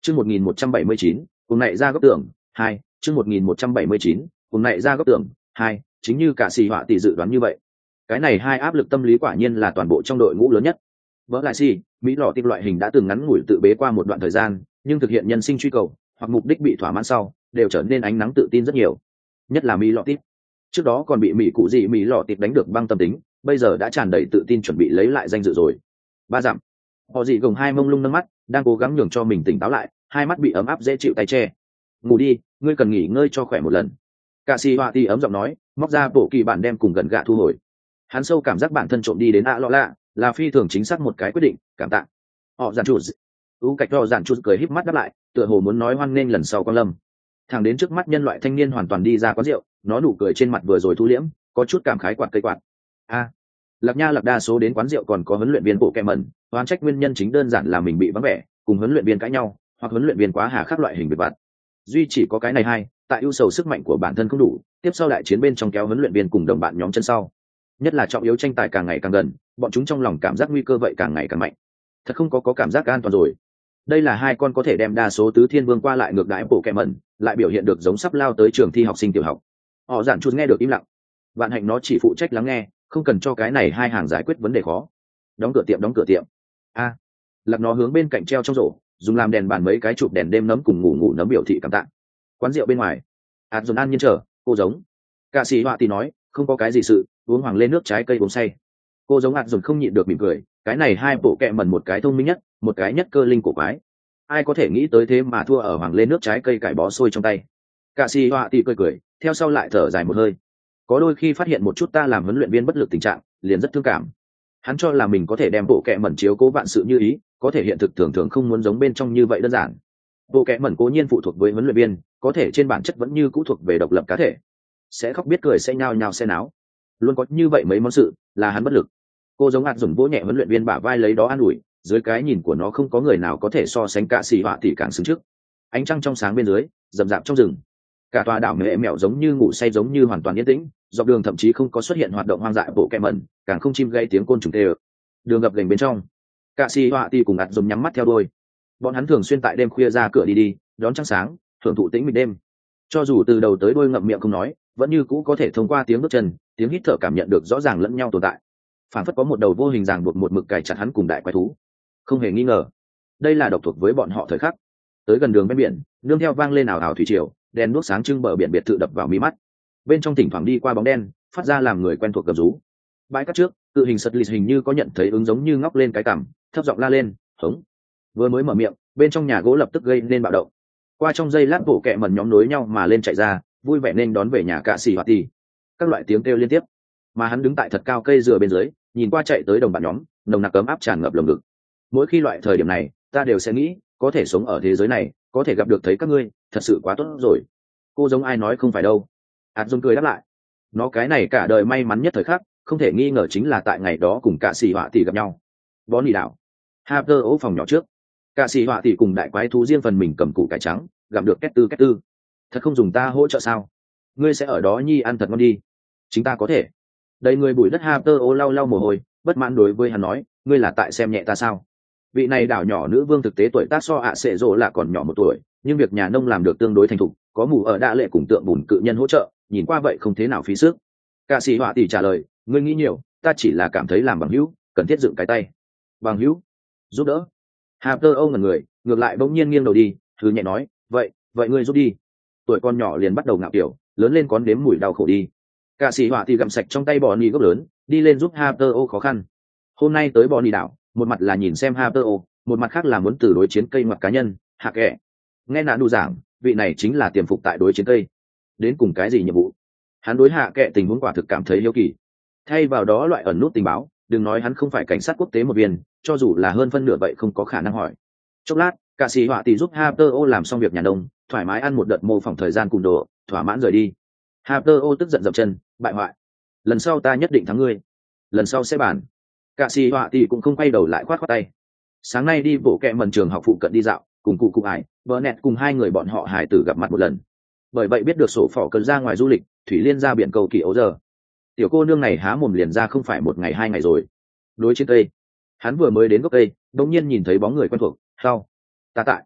Chương 1179, cùng nại ra góc tường, 2, chương 1179, cùng nại ra góc tường, 2, chính như cả xì họa tỷ dự đoán như vậy. Cái này hai áp lực tâm lý quả nhiên là toàn bộ trong đội ngũ lớn nhất. Vỡ lại xì, Mỹ lọ tim loại hình đã từng ngắn ngủi tự bế qua một đoạn thời gian, nhưng thực hiện nhân sinh truy cầu hoặc mục đích bị thỏa mãn sau, đều trở nên ánh nắng tự tin rất nhiều. Nhất là Mỹ lọ tim. Trước đó còn bị Mỹ cụ gì Mỹ lọ tim đánh được băng tâm tính, bây giờ đã tràn đầy tự tin chuẩn bị lấy lại danh dự rồi. Ba dặm. Họ dị gồng hai mông lung nâng mắt, đang cố gắng nhường cho mình tỉnh táo lại, hai mắt bị ấm áp dễ chịu tay che. Ngủ đi, ngươi cần nghỉ ngơi cho khỏe một lần. Cả xì họa tỷ ấm giọng nói, móc ra bộ kỳ bản đem cùng gần gạ thu hồi. Hắn sâu cảm giác bản thân trộm đi đến lọ lạ, là phi thường chính xác một cái quyết định, cảm tạ. Họ giản chủ cạch do giản chủ cười híp mắt đáp lại, tựa hồ muốn nói hoan nghênh lần sau quan lâm. Thẳng đến trước mắt nhân loại thanh niên hoàn toàn đi ra quán rượu, nó nụ cười trên mặt vừa rồi thu liễm, có chút cảm khái quạt cây quạt. Lạc Nha Lạc đa số đến quán rượu còn có huấn luyện viên bộ kẹ mẩn, oán trách nguyên nhân chính đơn giản là mình bị vắng vẻ, cùng huấn luyện viên cãi nhau, hoặc huấn luyện viên quá hà khắc loại hình biệt vặt. Duy chỉ có cái này hai, tại ưu sầu sức mạnh của bản thân không đủ, tiếp sau đại chiến bên trong kéo huấn luyện viên cùng đồng bạn nhóm chân sau. Nhất là trọng yếu tranh tài càng ngày càng gần, bọn chúng trong lòng cảm giác nguy cơ vậy càng ngày càng mạnh. Thật không có cảm giác an toàn rồi. Đây là hai con có thể đem đa số tứ thiên vương qua lại ngược đãi bộ kẹ mẩn, lại biểu hiện được giống sắp lao tới trường thi học sinh tiểu học. Họ giản chút nghe được im lặng. Vạn hạnh nó chỉ phụ trách lắng nghe, không cần cho cái này hai hàng giải quyết vấn đề khó. Đóng cửa tiệm. Lạc nó hướng bên cạnh treo trong rổ, dùng làm đèn bàn mấy cái chụp đèn đêm nấm cùng ngủ nấm biểu thị cảm tạ. Quán rượu bên ngoài, dồn an nhiên chờ, cô giống. Cả sĩ họa thì nói, không có cái gì sự, uống hoàng lên nước trái cây uống say. Cô giống dồn không nhịn được mỉm cười, cái này hai bộ kẹ mẩn một cái thông minh nhất, một cái nhất cơ linh cổ quái. Ai có thể nghĩ tới thế mà thua ở hoàng lên nước trái cây cải bó xôi trong tay. Cả sĩ họa thì cười, theo sau lại thở dài một hơi. Có đôi khi phát hiện một chút ta làm huấn luyện viên bất lực tình trạng, liền rất thương cảm. Hắn cho là mình có thể đem bộ kẹ mẩn chiếu cố vạn sự như ý, có thể hiện thực thường không muốn giống bên trong như vậy đơn giản. Bộ kẹ mẩn cố nhiên phụ thuộc với huấn luyện viên, có thể trên bản chất vẫn như cũ thuộc về độc lập cá thể, sẽ khóc biết cười, sẽ nhao nhao sẽ náo, luôn có như vậy mấy món sự là hắn bất lực. Cô giống dùng vỗ nhẹ huấn luyện viên bả vai lấy đó an ủi, dưới cái nhìn của nó không có người nào có thể so sánh cả xì họa tỷ càng xứng trước. Ánh trăng trong sáng bên dưới, rậm rạp trong rừng, cả tòa đảo mẹ mẹo giống như ngủ say, giống như hoàn toàn yên tĩnh, dọc đường thậm chí không có xuất hiện hoạt động hoang dại bộ kẹ mẩn, càng không chim gây tiếng côn trùng tê ơ. Đường gập ghềnh bên trong, cả xì họa tỷ cùng dùng nhắm mắt theo đôi. Bọn hắn thường xuyên tại đêm khuya ra cửa đi đón trăng sáng, thưởng thụ tĩnh mịch đêm. Cho dù từ đầu tới đuôi ngậm miệng không nói, vẫn như cũ có thể thông qua tiếng bước chân, tiếng hít thở cảm nhận được rõ ràng lẫn nhau tồn tại. Phản phất có một đầu vô hình ràng buộc một mực cài chặt hắn cùng đại quái thú. Không hề nghi ngờ, đây là độc thuộc với bọn họ thời khắc. Tới gần đường bên biển, nương theo vang lên ảo ảo thủy triều, đèn đuốc sáng trưng bờ biển biệt thự đập vào mí mắt. Bên trong thỉnh thoảng đi qua bóng đen, phát ra làm người quen thuộc gầm rú. Bãi cát trước, cự hình sật lịt hình như có nhận thấy ứng giống như ngóc lên cái cằm, thấp giọng la lên, hống. Vừa mới mở miệng, bên trong nhà gỗ lập tức gây nên bạo động. Qua trong giây lát bộ kẹ mẩn nhóm nối nhau mà lên chạy ra, vui vẻ nên đón về nhà cả xì hoạt tì. Các loại tiếng kêu liên tiếp, mà hắn đứng tại thật cao cây dừa bên dưới, nhìn qua chạy tới đồng bạn nhóm, nồng nặc ấm áp tràn ngập lồng ngực. Mỗi khi loại thời điểm này, ta đều sẽ nghĩ, có thể sống ở thế giới này, có thể gặp được thấy các ngươi, thật sự quá tốt rồi. Cô giống ai nói không phải đâu. Dồn cười đáp lại. Nó cái này cả đời may mắn nhất thời khắc, không thể nghi ngờ chính là tại ngày đó cùng cả xì họa tỷ gặp nhau. Bón nỉ đảo, Harper ố phòng nhỏ trước, cả xì họa tỷ cùng đại quái thú riêng phần mình cầm củ cải trắng, gặp được két tư. Thật không dùng ta hỗ trợ sao? Ngươi sẽ ở đó nhi ăn thật ngon đi. Chính ta có thể. Đầy người bụi đất Harper ố lau lau mồ hôi, bất mãn đối với hắn nói, ngươi là tại xem nhẹ ta sao? Vị này đảo nhỏ nữ vương thực tế tuổi tác so sệ rộ là còn nhỏ một tuổi, nhưng việc nhà nông làm được tương đối thành thục, có mù ở đa lệ cùng tượng bùn cự nhân hỗ trợ, nhìn qua vậy không thế nào phí sức. Cả sĩ họa tỷ trả lời, ngươi nghĩ nhiều, ta chỉ là cảm thấy làm bằng hữu, cần thiết dựng cái tay. Bằng hữu, giúp đỡ. Harper ngẩn người, ngược lại bỗng nhiên nghiêng đầu đi, thứ nhẹ nói, vậy ngươi giúp đi. Tuổi con nhỏ liền bắt đầu ngạo kiểu, lớn lên còn đếm mùi đau khổ đi. Cả sĩ họa tỷ gặm sạch trong tay bò nì gốc lớn, đi lên giúp Harper khó khăn. Hôm nay tới bò nì đảo, một mặt là nhìn xem Harper, một mặt khác là muốn từ đối chiến cây ngoặt cá nhân, hạ kệ. Nghe nạn đủ giảng, vị này chính là tiềm phục tại đối chiến cây. Đến cùng cái gì nhiệm vụ? Hắn đối hạ kệ tình huống quả thực cảm thấy hiếu kỳ. Thay vào đó loại ẩn nút tình báo, đừng nói hắn không phải cảnh sát quốc tế một viên, cho dù là hơn phân nửa vậy không có khả năng hỏi. Chốc lát, cả sĩ họa tỷ giúp Harper làm xong việc nhà nông, thoải mái ăn một đợt mô phỏng thời gian cùng đồ, thỏa mãn rời đi. Harper tức giận dậm chân, bại hoại. Lần sau ta nhất định thắng ngươi. Lần sau sẽ bàn. Cả sĩ họa tỷ cũng không quay đầu lại khoát tay. Sáng nay đi bộ kẹ mần trường học phụ cận đi dạo, cùng cụ ải, vợ nẹt cùng hai người bọn họ hài tử gặp mặt một lần. Bởi vậy biết được sổ phỏ cần ra ngoài du lịch, thủy liên ra biển cầu kỳ ấu giờ. Tiểu cô nương này há mồm liền ra không phải một ngày hai ngày rồi. Đối trên cây, hắn vừa mới đến gốc cây, đột nhiên nhìn thấy bóng người quen thuộc, sau ta tại.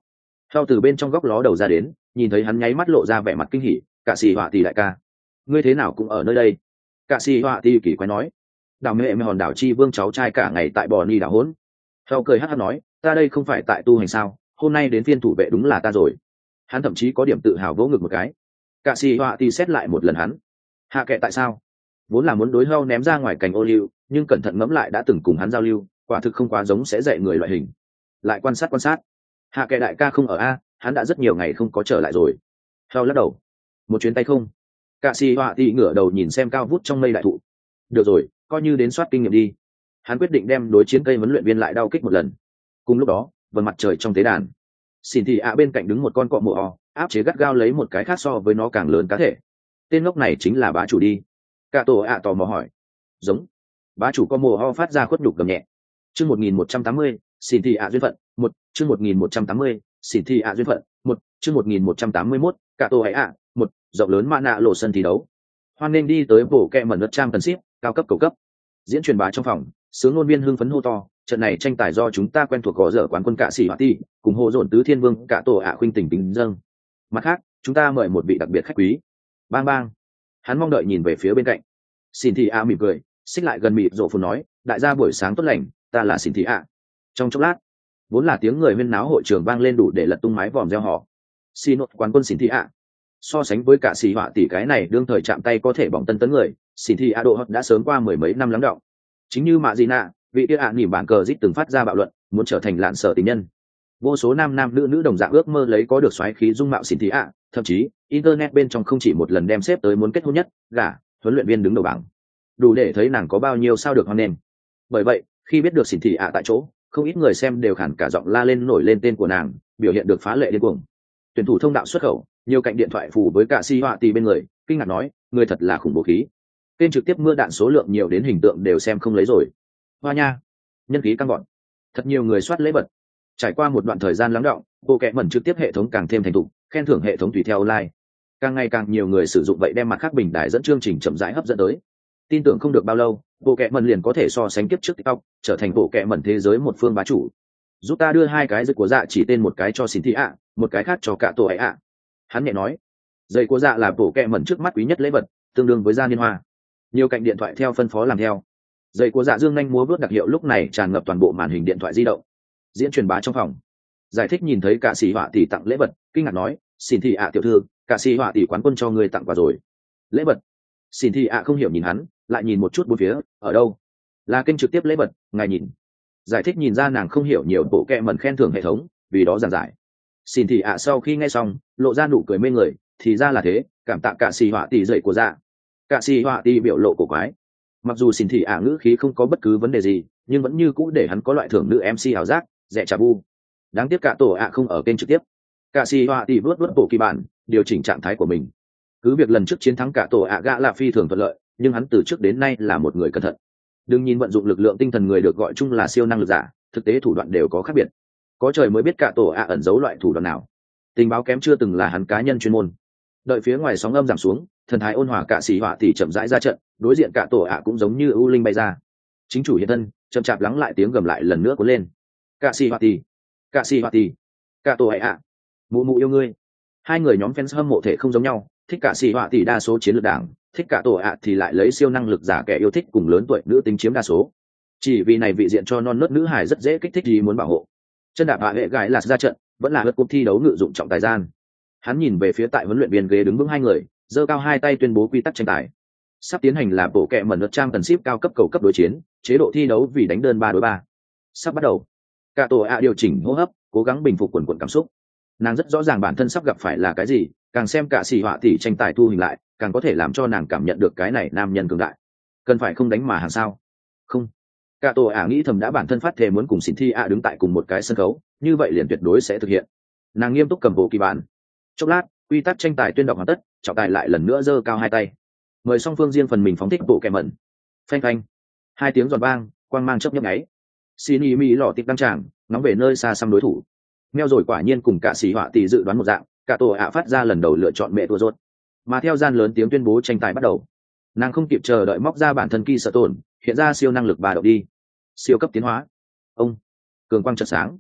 Theo từ bên trong góc ló đầu ra đến, nhìn thấy hắn nháy mắt lộ ra vẻ mặt kinh hỉ. Cả xì họa tỷ đại ca, ngươi thế nào cũng ở nơi đây? Cả xì họa tỷ kỳ quái nói. Đào mẹ mẹ hòn đảo chi vương cháu trai cả ngày tại bò ni đảo hỗn. Theo cười hát hát nói, ta đây không phải tại tu hành sao, hôm nay đến phiên thủ vệ đúng là ta rồi. Hắn thậm chí có điểm tự hào vỗ ngực một cái. Cả xì họa tỷ xét lại một lần hắn. Hạ kệ tại sao? Vốn là muốn đối heo ném ra ngoài cành ô liu, nhưng cẩn thận ngẫm lại đã từng cùng hắn giao lưu, quả thực không quá giống sẽ dạy người loại hình. Lại quan sát. Hạ kệ đại ca không ở a, hắn đã rất nhiều ngày không có trở lại rồi. Heo lắc đầu. Một chuyến tay không. Cả xì họa tỷ ngửa đầu nhìn xem cao vút trong mây đại thụ. Được rồi, coi như đến soát kinh nghiệm đi. Hắn quyết định đem đối chiến cây huấn luyện viên lại đau kích một lần. Cùng lúc đó, vầng mặt trời trong tế đàn, xin thị ạ bên cạnh đứng một con cọ mộ o, áp chế gắt gao lấy một cái khác so với nó càng lớn cá thể. Tên ngốc này chính là bá chủ đi. Cả tổ ạ tò mò hỏi. Giống. Bá chủ có mồ ho phát ra khuất nhục gầm nhẹ. Chương 1180, xin thị ạ duyên phận, một. Chương 1180, xin thị ạ duyên phận, một. Chương 1181, cả tổ ạ, một. Rộng lớn mã nạ lộ sân thi đấu. Hoan nên đi tới bộ kẹ mẩn đất trang cần ship, cao cấp cầu cấp. Diễn truyền bá trong phòng, sướng ngôn viên hưng phấn hô to, trận này tranh tài do chúng ta quen thuộc có dở quán quân cả sĩ họa ti, cùng hô dồn tứ thiên vương cả tổ ạ khuynh tình tính dâng. Mặt khác, chúng ta mời một vị đặc biệt khách quý. Bang bang. Hắn mong đợi nhìn về phía bên cạnh. Xin thị ạ mỉm cười, xích lại gần mịt rộ phun nói, đại gia buổi sáng tốt lành, ta là xin thị ạ. Trong chốc lát, vốn là tiếng người huyên náo hội trường vang lên đủ để lật tung mái vòm reo hò. Xin nốt quán quân xin thị ạ. So sánh với cả xì họa tỷ cái này đương thời chạm tay có thể bỏng tân tấn người, xin thị ạ độ hot đã sớm qua mười mấy năm lắng đọng. Chính như mạ gì nạ, vị kia ạ nỉm bản cờ rít từng phát ra bạo luận, muốn trở thành lạn sở tình nhân. Vô số nam nam nữ nữ đồng dạng ước mơ lấy có được xoáy khí dung mạo xin thị ạ, thậm chí internet bên trong không chỉ một lần đem xếp tới muốn kết hôn nhất, gả, huấn luyện viên đứng đầu bảng. Đủ để thấy nàng có bao nhiêu sao được hoan nghênh. Bởi vậy, khi biết được xin thị ạ tại chỗ, không ít người xem đều khản cả giọng la lên nổi lên tên của nàng, biểu hiện được phá lệ điên cuồng. Tuyển thủ thông đạo xuất khẩu, nhiều cạnh điện thoại phủ với cả si họa tỷ bên người, kinh ngạc nói, người thật là khủng bố khí. Kênh trực tiếp mưa đạn số lượng nhiều đến hình tượng đều xem không lấy rồi. Hoa nha, nhân khí căng gọn, thật nhiều người soát lễ vật. Trải qua một đoạn thời gian lắng đọng, bộ kệ mẩn trực tiếp hệ thống càng thêm thành thục, khen thưởng hệ thống tùy theo online. Càng ngày càng nhiều người sử dụng vậy đem mặt khác bình đài dẫn chương trình chậm rãi hấp dẫn tới. Tin tưởng không được bao lâu, bộ kệ mẩn liền có thể so sánh kiếp trước TikTok, trở thành bộ kệ mẩn thế giới một phương bá chủ. Giúp ta đưa hai cái dây của dạ chỉ tên một cái cho xin thị ạ, một cái khác cho cả tổ ấy ạ. Hắn nhẹ nói, dây của dạ là bộ kệ mẩn trước mắt quý nhất lễ vật, tương đương với gia niên hoa. Nhiều cạnh điện thoại theo phân phó làm theo. Dây của dạ dương nhanh múa bước đặc hiệu lúc này tràn ngập toàn bộ màn hình điện thoại di động. Diễn truyền bá trong phòng, giải thích nhìn thấy cả sĩ họa tỷ tặng lễ vật, kinh ngạc nói, xin thị ạ tiểu thư, cả sĩ họa tỷ quán quân cho người tặng quà rồi. Lễ vật? Xin thị ạ không hiểu nhìn hắn, lại nhìn một chút bốn phía, ở đâu? Là kênh trực tiếp lễ vật, ngài nhìn. Giải thích nhìn ra nàng không hiểu nhiều bộ kệ mẩn khen thưởng hệ thống, vì đó giảng giải. Xin thị ạ sau khi nghe xong, lộ ra nụ cười mê người, thì ra là thế, cảm tạ cả sĩ họa tỷ dậy của dạ. Cả sĩ họa tỷ biểu lộ cổ quái. Mặc dù xin thị ạ ngữ khí không có bất cứ vấn đề gì, nhưng vẫn như cũ để hắn có loại thưởng nữ MC hảo giác, rẻ trà bu. Đáng tiếc cả tổ ạ không ở kênh trực tiếp. Cả sĩ họa tỷ vớt bộ kỳ bản, điều chỉnh trạng thái của mình. Cứ việc lần trước chiến thắng cả tổ ạ gã là phi thường thuận lợi, nhưng hắn từ trước đến nay là một người cẩn thận. Đừng nhìn vận dụng lực lượng tinh thần người được gọi chung là siêu năng lực giả, thực tế thủ đoạn đều có khác biệt. Có trời mới biết cả tổ ạ ẩn giấu loại thủ đoạn nào. Tình báo kém chưa từng là hắn cá nhân chuyên môn. Đợi phía ngoài sóng âm giảm xuống, thần thái ôn hòa cả sĩ họa tỷ chậm rãi ra trận, đối diện cả tổ ạ cũng giống như ưu linh bay ra. Chính chủ hiện thân, chậm chạp lắng lại tiếng gầm lại lần nữa cuốn lên. Cả sĩ họa tỷ, cả sĩ họa tỷ, cả tổ ạ, mụ mụ yêu ngươi. Hai người nhóm fans hâm mộ thể không giống nhau, thích cả sĩ họa tỷ đa số chiến lược đảng, thích cả tổ ạ thì lại lấy siêu năng lực giả kẻ yêu thích cùng lớn tuổi nữ tính chiếm đa số. Chỉ vì này vị diện cho non nớt nữ hài rất dễ kích thích gì muốn bảo hộ. Chân đạp hạ hệ gái là ra trận, vẫn là lượt cuộc thi đấu ngự dụng trọng tài gian. Hắn nhìn về phía tại huấn luyện viên ghế đứng vững hai người, giơ cao hai tay tuyên bố quy tắc tranh tài. Sắp tiến hành là bộ kệ mẩn lượt trang cần ship cao cấp cầu cấp đối chiến, chế độ thi đấu vì đánh đơn 3 đối 3. Sắp bắt đầu. Cả tổ ạ điều chỉnh hô hấp, cố gắng bình phục quần cảm xúc. Nàng rất rõ ràng bản thân sắp gặp phải là cái gì, càng xem cả sĩ họa tỷ tranh tài thu hình lại, càng có thể làm cho nàng cảm nhận được cái này nam nhân cường đại. Cần phải không đánh mà hàng sao? Không. Cả tổ ả nghĩ thầm đã bản thân phát thề muốn cùng xin thi ạ đứng tại cùng một cái sân khấu, như vậy liền tuyệt đối sẽ thực hiện. Nàng nghiêm túc cầm bộ kỳ bản. Chốc lát, quy tắc tranh tài tuyên đọc hoàn tất, trọng tài lại lần nữa giơ cao hai tay. Mời song phương riêng phần mình phóng thích bộ kèm mẩn. Phanh phanh. Hai tiếng giòn vang, quang mang chớp nhấp nháy. Xin ý mỹ lọ tịp đăng tràng, ngóng về nơi xa xăm đối thủ. Meo rồi quả nhiên cùng cả sĩ họa tỷ dự đoán một dạng, cả tổ ạ phát ra lần đầu lựa chọn mẹ tua rốt. Mà theo gian lớn tiếng tuyên bố tranh tài bắt đầu, nàng không kịp chờ đợi móc ra bản thân kỳ sợ tổn, hiện ra siêu năng lực bà động đi. Siêu cấp tiến hóa. Ông. Cường quang chợt sáng.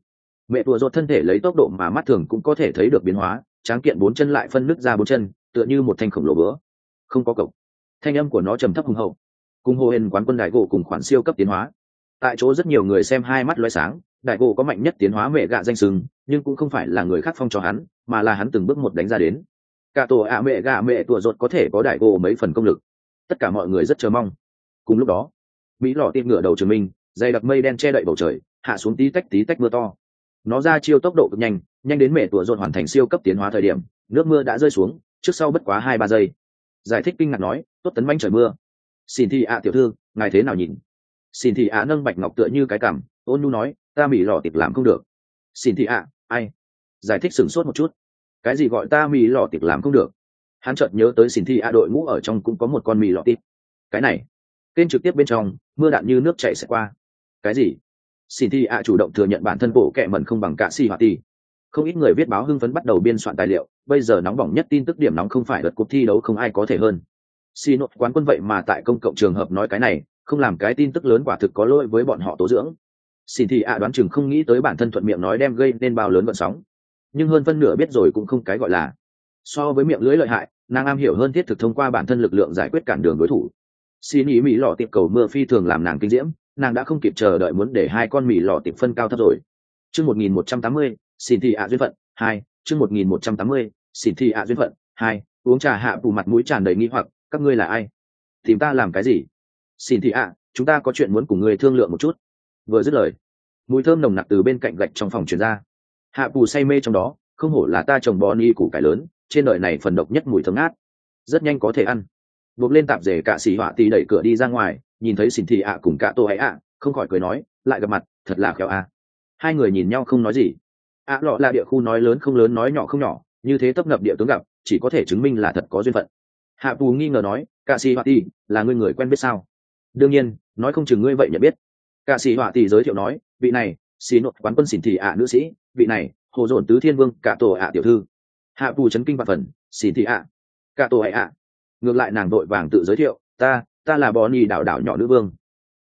mẹ tua rột thân thể lấy tốc độ mà mắt thường cũng có thể thấy được biến hóa, tráng kiện 4 chân lại phân nứt ra 4 chân, tựa như một thanh khổng lồ bữa. Không có cộc. Thanh âm của nó trầm thấp hùng hậu. Cùng hô hên quán quân đại gỗ cùng khoản siêu cấp tiến hóa. Tại chỗ rất nhiều người xem hai mắt lóe sáng, đại gỗ có mạnh nhất tiến hóa mẹ gạ danh sừng, nhưng cũng không phải là người khác phong cho hắn, mà là hắn từng bước một đánh ra đến. Cả tổ ạ mẹ gạ mẹ tua rột có thể có đại gỗ mấy phần công lực. Tất cả mọi người rất chờ mong. Cùng lúc đó, mỹ lọ tiệp ngựa đầu trường minh, dày đặc mây đen che đậy bầu trời, hạ xuống tí tách mưa to. Nó ra chiêu tốc độ cực nhanh, nhanh đến mẹ tua rột hoàn thành siêu cấp tiến hóa thời điểm, nước mưa đã rơi xuống, trước sau bất quá 2-3 giây. Giải thích kinh ngạc nói, tốt tấn manh trời mưa. Xin thị ạ tiểu thư, ngài thế nào nhìn? Xin thị ạ nâng bạch ngọc tựa như cái cằm, ôn nhu nói, ta mỹ lọ tiệp làm không được. Xin thị ạ, ai? Giải thích sửng sốt một chút. Cái gì gọi ta mỹ lọ tiệp làm không được? Hắn chợt nhớ tới xin thị ạ đội ngũ ở trong cũng có một con mỹ lọ tiệp. Cái này, kênh trực tiếp bên trong, mưa đạn như nước chảy sẽ qua. Cái gì? Xin thị ạ chủ động thừa nhận bản thân bộ kệ mẩn không bằng cả si hỏa tỷ. Không ít người viết báo hưng phấn bắt đầu biên soạn tài liệu, bây giờ nóng bỏng nhất tin tức điểm nóng không phải đợt cuộc thi đấu không ai có thể hơn. Xin nốt quán quân vậy mà tại công cộng trường hợp nói cái này, không làm cái tin tức lớn quả thực có lỗi với bọn họ tố dưỡng. Xin thị ạ đoán chừng không nghĩ tới bản thân thuận miệng nói đem gây nên bao lớn vận sóng, nhưng hơn phân nửa biết rồi cũng không cái gọi là. So với miệng lưỡi lợi hại, nàng am hiểu hơn thiết thực thông qua bản thân lực lượng giải quyết cản đường đối thủ. Xin ý mỹ lọ tiệp cầu mưa phi thường làm nàng kinh diễm, nàng đã không kịp chờ đợi muốn để hai con mỹ lọ tiệp phân cao thấp rồi. Chương 1180, xin thị ạ duyên phận 2, chương 1180, xin thị ạ duyên phận 2, uống trà hạ bù mặt mũi tràn đầy nghi hoặc, các ngươi là ai? Tìm ta làm cái gì? Xin thị ạ, chúng ta có chuyện muốn cùng ngươi thương lượng một chút. Vừa dứt lời, mùi thơm nồng nặc từ bên cạnh gạch trong phòng truyền ra. Hạ bù say mê trong đó, không hổ là ta trồng bò ni củ cải lớn, trên đời này phần độc nhất mùi thơm ngát, rất nhanh có thể ăn. Buộc lên tạp dề cả xì họa tì đẩy cửa đi ra ngoài, nhìn thấy xin thị ạ cùng cả tô ấy ạ, không khỏi cười nói, lại gặp mặt, thật là khéo à. Hai người nhìn nhau không nói gì. ạ lọ là địa khu nói lớn không lớn nói nhỏ không nhỏ, như thế tấp nập địa tướng gặp, chỉ có thể chứng minh là thật có duyên phận. Hạ bù nghi ngờ nói, cả xì họa tì là ngươi người quen biết sao? Đương nhiên, nói không chừng ngươi vậy nhận biết. Cả xì họa tì giới thiệu nói, vị này xì nốt quán quân xin thị ạ nữ sĩ, vị này hồ dồn tứ thiên vương cả tổ ạ tiểu thư. Hạ bù chấn kinh và phần, xin thị ạ, cả tổ ạ. Ngược lại nàng đội vàng tự giới thiệu, ta là Bonnie đảo đảo nhỏ nữ vương.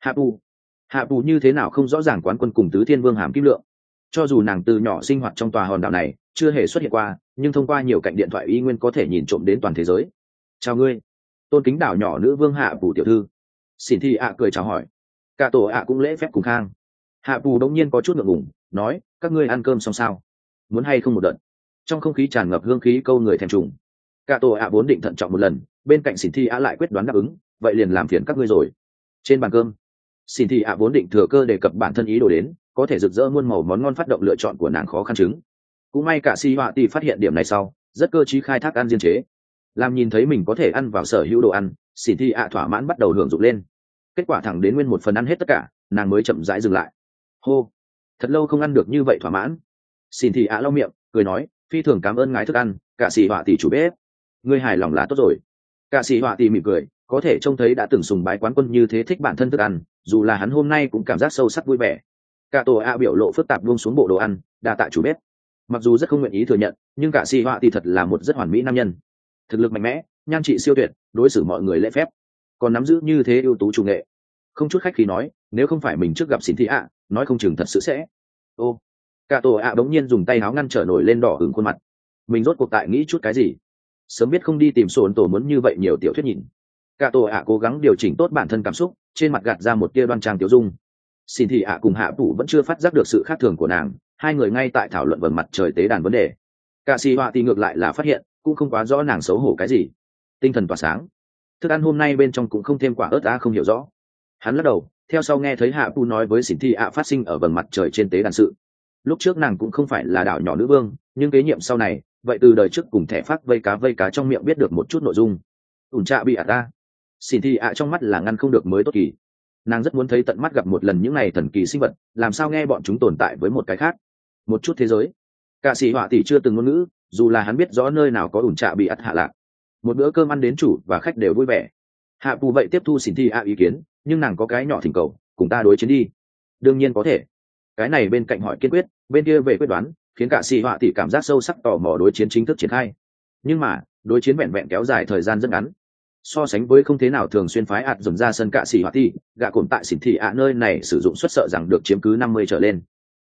Hạ bù như thế nào không rõ ràng quán quân cùng tứ thiên vương hàm kim lượng. Cho dù nàng từ nhỏ sinh hoạt trong tòa hòn đảo này chưa hề xuất hiện qua, nhưng thông qua nhiều cạnh điện thoại y nguyên có thể nhìn trộm đến toàn thế giới. Chào ngươi, tôn kính đảo nhỏ nữ vương hạ bù tiểu thư. Xin thị ạ cười chào hỏi. Cả tổ ạ cũng lễ phép cùng khang. Hạ bù đống nhiên có chút ngượng ngùng, nói, các ngươi ăn cơm xong sao? Muốn hay không một đợt? Trong không khí tràn ngập hương khí câu người thèm trùng. Cả tổ ạ vốn định thận trọng một lần, bên cạnh xin thị ạ lại quyết đoán đáp ứng, vậy liền làm phiền các ngươi rồi. Trên bàn cơm, xin thị ạ vốn định thừa cơ đề cập bản thân ý đồ đến, có thể rực rỡ muôn màu món ngon phát động lựa chọn của nàng khó khăn chứng. Cũng may cả si họa tỷ phát hiện điểm này sau, rất cơ trí khai thác ăn riêng chế. Làm nhìn thấy mình có thể ăn vào sở hữu đồ ăn, xin thị ạ thỏa mãn bắt đầu hưởng dụng lên. Kết quả thẳng đến nguyên một phần ăn hết tất cả, nàng mới chậm rãi dừng lại. Hô, thật lâu không ăn được như vậy thỏa mãn. Xin thị ạ lau miệng, cười nói, phi thường cảm ơn ngài thức ăn, cả si họa tỷ chủ bếp. Ngươi hài lòng là tốt rồi. Cả sĩ họa tỷ mỉm cười, có thể trông thấy đã từng sùng bái quán quân như thế thích bản thân thức ăn, dù là hắn hôm nay cũng cảm giác sâu sắc vui vẻ. Cả tổ ạ biểu lộ phức tạp buông xuống bộ đồ ăn, đa tạ chủ bếp. Mặc dù rất không nguyện ý thừa nhận, nhưng cả sĩ họa tỷ thật là một rất hoàn mỹ nam nhân, thực lực mạnh mẽ, nhan trị siêu tuyệt, đối xử mọi người lễ phép, còn nắm giữ như thế ưu tú chủ nghệ. Không chút khách khí nói, nếu không phải mình trước gặp xin thị ạ, nói không chừng thật sự sẽ. Ô, cả tổ ạ đống nhiên dùng tay áo ngăn trở nổi lên đỏ ửng khuôn mặt. Mình rốt cuộc tại nghĩ chút cái gì? Sớm biết không đi tìm sồn tổ muốn như vậy nhiều tiểu thuyết nhìn. Cả tổ ạ cố gắng điều chỉnh tốt bản thân cảm xúc, trên mặt gạt ra một tia đoan trang tiểu dung. Xin thị ạ cùng hạ phủ vẫn chưa phát giác được sự khác thường của nàng, hai người ngay tại thảo luận vầng mặt trời tế đàn vấn đề. Cả xì họa thì ngược lại là phát hiện, cũng không quá rõ nàng xấu hổ cái gì. Tinh thần tỏa sáng. Thức ăn hôm nay bên trong cũng không thêm quả ớt, không hiểu rõ. Hắn lắc đầu, theo sau nghe thấy hạ phủ nói với xin thị ạ phát sinh ở vầng mặt trời trên tế đàn sự. Lúc trước nàng cũng không phải là đảo nhỏ nữ vương, nhưng kế nhiệm sau này, vậy từ đời trước cùng thẻ phát vây cá trong miệng biết được một chút nội dung. Ủn trạ bị ta. Xin thị ạ trong mắt là ngăn không được mới tốt kỳ. Nàng rất muốn thấy tận mắt gặp một lần những này thần kỳ sinh vật, làm sao nghe bọn chúng tồn tại với một cái khác, một chút thế giới. Cả sĩ họa tỷ chưa từng ngôn ngữ, dù là hắn biết rõ nơi nào có ủn trạ bị hạ lạc. Một bữa cơm ăn đến chủ và khách đều vui vẻ. Hạ phù vậy tiếp thu xin thị ạ ý kiến, nhưng nàng có cái nhỏ thỉnh cầu, cùng ta đối chiến đi. Đương nhiên có thể. Cái này bên cạnh hỏi kiên quyết, bên kia về quyết đoán, khiến cả sĩ họa tỷ cảm giác sâu sắc tò mò đối chiến chính thức triển khai. Nhưng mà đối chiến vẹn vẹn kéo dài thời gian rất ngắn, so sánh với không thế nào thường xuyên phái ạt dùng ra sân cả sĩ họa tỷ, gạ cồn tại xỉn thị ạ nơi này sử dụng suất sợ rằng được chiếm cứ 50 trở lên.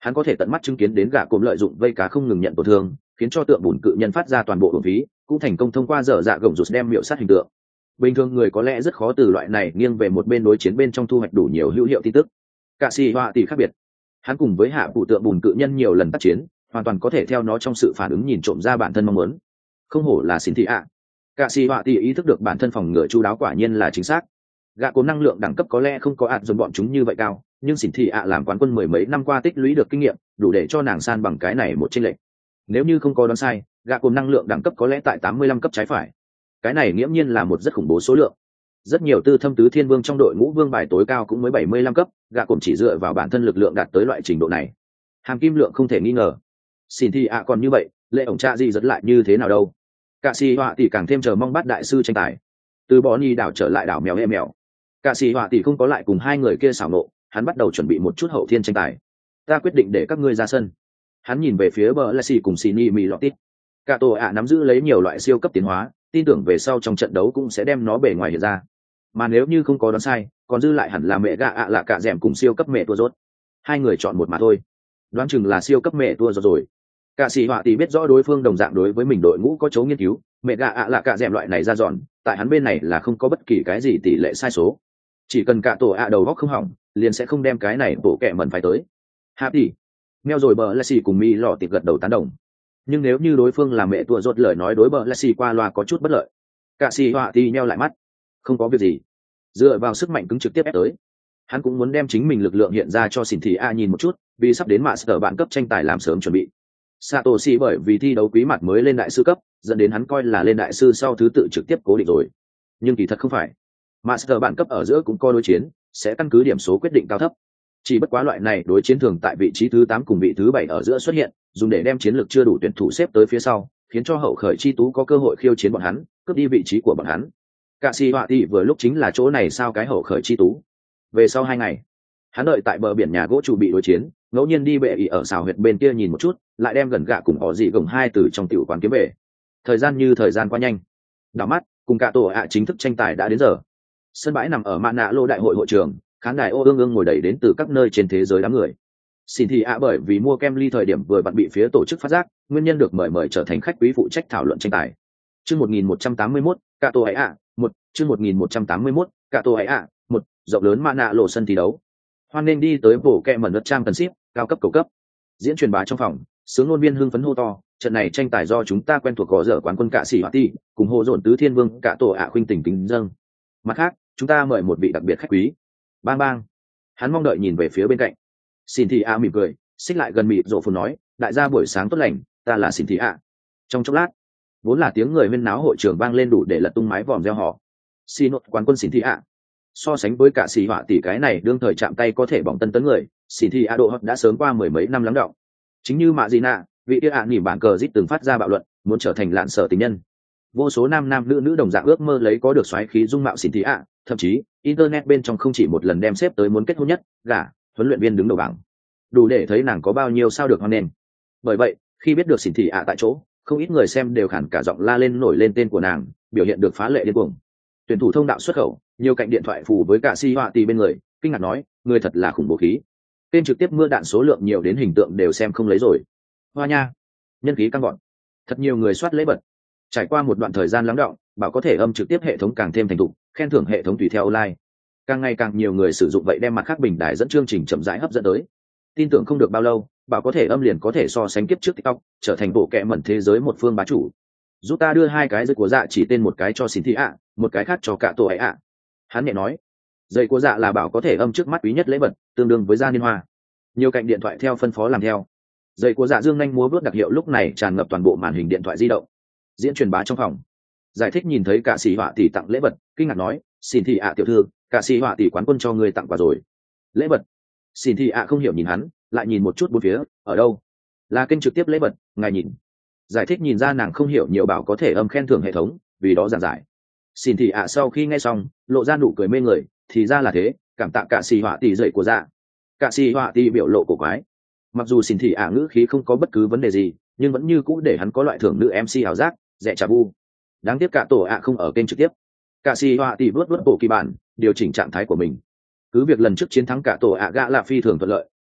hắn có thể tận mắt chứng kiến đến gạ cồm lợi dụng vây cá không ngừng nhận tổn thương, khiến cho tượng bùn cự nhân phát ra toàn bộ hồn phí, cũng thành công thông qua dở dạ gồng rụt đem miệu sát hình tượng. Bình thường người có lẽ rất khó từ loại này nghiêng về một bên đối chiến bên trong thu hoạch đủ nhiều hữu hiệu tin tức. Cả xì họa tỷ khác biệt, hắn cùng với hạ phụ tượng bùn cự nhân nhiều lần tác chiến, hoàn toàn có thể theo nó trong sự phản ứng nhìn trộm ra bản thân mong muốn. Không hổ là xin thị ạ. Cả xì họa tỷ ý thức được bản thân phòng ngừa chu đáo quả nhiên là chính xác. Gạ cồn năng lượng đẳng cấp có lẽ không có ạt dồn bọn chúng như vậy cao, nhưng xỉn thị ạ làm quán quân mười mấy năm qua tích lũy được kinh nghiệm, đủ để cho nàng san bằng cái này một chênh lệch. Nếu như không có đoán sai, gạ cồn năng lượng đẳng cấp có lẽ tại 85 cấp trái phải. Cái này nghiễm nhiên là một rất khủng bố số lượng. Rất nhiều tư thâm tứ thiên vương trong đội ngũ vương bài tối cao cũng mới 75 cấp, gạ cồn chỉ dựa vào bản thân lực lượng đạt tới loại trình độ này. Hàm kim lượng không thể nghi ngờ. Xỉn thị ạ còn như vậy, lệ ổng cha gì rất lại như thế nào đâu. Cả xì họa tỷ càng thêm chờ mong bắt đại sư tranh tài. Từ bỏ ni đảo trở lại đảo mèo em mèo. Cả xì họa tỷ không có lại cùng hai người kia xảo nộ, hắn bắt đầu chuẩn bị một chút hậu thiên tranh tài. Ta quyết định để các ngươi ra sân. Hắn nhìn về phía bờ Lassie cùng Sini Mì Lọtít. Cả tổ ạ nắm giữ lấy nhiều loại siêu cấp tiến hóa, tin tưởng về sau trong trận đấu cũng sẽ đem nó bề ngoài hiện ra. Mà nếu như không có đoán sai, còn dư lại hẳn là mẹ gạ ạ là cả dẻm cùng siêu cấp mẹ tua rốt. Hai người chọn một mà thôi. Đoán chừng là siêu cấp mẹ tua rốt rồi. Cả sĩ họa tỷ biết rõ đối phương đồng dạng đối với mình đội ngũ có chấu nghiên cứu, mẹ gạ ạ là cả dẻm loại này ra dọn, tại hắn bên này là không có bất kỳ cái gì tỷ lệ sai số. Chỉ cần cả tổ ạ đầu góc không hỏng, liền sẽ không đem cái này bộ kẹ mẩn phải tới. Hạ tỷ, meo rồi bờ Lassie cùng Mi lọ tịt gật đầu tán đồng. Nhưng nếu như đối phương là mẹ tua rốt lời nói đối bờ Lassie qua loa có chút bất lợi. Cả sĩ họa tỷ nheo lại mắt, không có việc gì, dựa vào sức mạnh cứng trực tiếp ép tới. Hắn cũng muốn đem chính mình lực lượng hiện ra cho xỉn thị a nhìn một chút, vì sắp đến Master bạn cấp tranh tài làm sớm chuẩn bị. Satoshi bởi vì thi đấu quý mặt mới lên đại sư cấp, dẫn đến hắn coi là lên đại sư sau thứ tự trực tiếp cố định rồi. Nhưng kỳ thật không phải. Master bạn cấp ở giữa cũng có đối chiến, sẽ căn cứ điểm số quyết định cao thấp. Chỉ bất quá loại này đối chiến thường tại vị trí thứ 8 cùng vị thứ 7 ở giữa xuất hiện, dùng để đem chiến lược chưa đủ tuyển thủ xếp tới phía sau, khiến cho hậu khởi chi tú có cơ hội khiêu chiến bọn hắn, cướp đi vị trí của bọn hắn. Cả si họa thì vừa lúc chính là chỗ này sao cái hậu khởi chi tú. Về sau 2 ngày, hắn đợi tại bờ biển nhà gỗ chủ bị đối chiến, ngẫu nhiên đi bệ ỉ ở xào huyệt bên kia nhìn một chút, lại đem gần gạ cùng họ dị gồng hai từ trong tiểu quán kiếm về. Thời gian như thời gian qua nhanh. Đảo mắt, cùng cả tổ ạ chính thức tranh tài đã đến giờ. Sân bãi nằm ở Mạn Nạ Lô đại hội hội trường, khán đài ô ương ương ngồi đầy đến từ các nơi trên thế giới đám người. Xin thì ạ bởi vì mua kem ly thời điểm vừa vặn bị phía tổ chức phát giác, nguyên nhân được mời trở thành khách quý phụ trách thảo luận tranh tài. Chương 1181, cả tổ ạ, 1, chương 1181, cả tổ ạ, 1, rộng lớn Mạn Nạ Lô sân thi đấu. Hoan nên đi tới bộ kẹ mẩn đất trang cần ship, cao cấp cầu cấp. Diễn truyền bá trong phòng, sướng ngôn viên hưng phấn hô to, trận này tranh tài do chúng ta quen thuộc có dở quán quân cả sĩ họa ti, cùng hồ dồn tứ thiên vương cả tổ ạ khuynh tình kính dâng. Mặt khác, chúng ta mời một vị đặc biệt khách quý. Bang bang. Hắn mong đợi nhìn về phía bên cạnh. Xin thị a mỉm cười, xích lại gần mịt rộ phun nói, đại gia buổi sáng tốt lành, ta là xin thị a. Trong chốc lát, vốn là tiếng người huyên náo hội trường vang lên đủ để lật tung mái vòm reo hò. Xin nốt quán quân xin thị a. So sánh với cả sĩ họa tỷ cái này đương thời chạm tay có thể bỏng tân tấn người, xin thị a độ hot đã sớm qua mười mấy năm lắng đọng. Chính như mạ gì nạ, vị kia ạ nỉ bản cờ rít từng phát ra bạo luận, muốn trở thành lạn sở tình nhân. Vô số nam nữ đồng dạng ước mơ lấy có được xoáy khí dung mạo xin thị ạ, thậm chí internet bên trong không chỉ một lần đem xếp tới muốn kết hôn nhất, gả, huấn luyện viên đứng đầu bảng. Đủ để thấy nàng có bao nhiêu sao được hoan nghênh. Bởi vậy, khi biết được xin thị ạ tại chỗ, không ít người xem đều khản cả giọng la lên nổi lên tên của nàng, biểu hiện được phá lệ điên cuồng. Tuyển thủ thông đạo xuất khẩu, nhiều cạnh điện thoại phủ với cả si họa tỷ bên người, kinh ngạc nói, người thật là khủng bố khí. Kênh trực tiếp mưa đạn số lượng nhiều đến hình tượng đều xem không lấy rồi. Hoa nha, nhân khí căng gọn, thật nhiều người soát lễ bật. Trải qua một đoạn thời gian lắng đọng, bảo có thể âm trực tiếp hệ thống càng thêm thành thục, khen thưởng hệ thống tùy theo online. Càng ngày càng nhiều người sử dụng vậy đem mặt khác bình đài dẫn chương trình chậm rãi hấp dẫn tới. Tin tưởng không được bao lâu, bảo có thể âm liền có thể so sánh kiếp trước TikTok, trở thành bộ kệ mẩn thế giới một phương bá chủ. Giúp ta đưa 2 cái dây của dạ chỉ tên một cái cho xin thị ạ, một cái khác cho cả tổ ấy ạ. Hắn nhẹ nói, dây của dạ là bảo có thể âm trước mắt quý nhất lễ vật, tương đương với gia niên hoa. Nhiều cạnh điện thoại theo phân phó làm theo. Dây của dạ dương nhanh múa vớt đặc hiệu lúc này tràn ngập toàn bộ màn hình điện thoại di động. Diễn truyền bá trong phòng, giải thích nhìn thấy cả sĩ họa tỷ tặng lễ vật, kinh ngạc nói, xin thị ạ tiểu thư, cả sĩ họa tỷ quán quân cho người tặng quà rồi. Lễ vật? Xin thị ạ không hiểu nhìn hắn, lại nhìn một chút bốn phía, ở đâu? Là kênh trực tiếp lễ vật, ngài nhìn. Giải thích nhìn ra nàng không hiểu nhiều bảo có thể âm khen thưởng hệ thống, vì đó giảng giải. Xin thị ạ sau khi nghe xong, lộ ra nụ cười mê người, thì ra là thế, cảm tạ cả sĩ họa tỷ dậy của dạ. Cả sĩ họa tỷ biểu lộ cổ quái. Mặc dù xin thị ạ ngữ khí không có bất cứ vấn đề gì, nhưng vẫn như cũ để hắn có loại thưởng nữ MC ảo giác, rẻ trà bu. Đáng tiếc cả tổ ạ không ở kênh trực tiếp. Cả sĩ họa tỷ vớt bộ kỳ bản, điều chỉnh trạng thái của mình. Cứ việc lần trước chiến thắng cả tổ ạ gã là phi thường thuận lợi,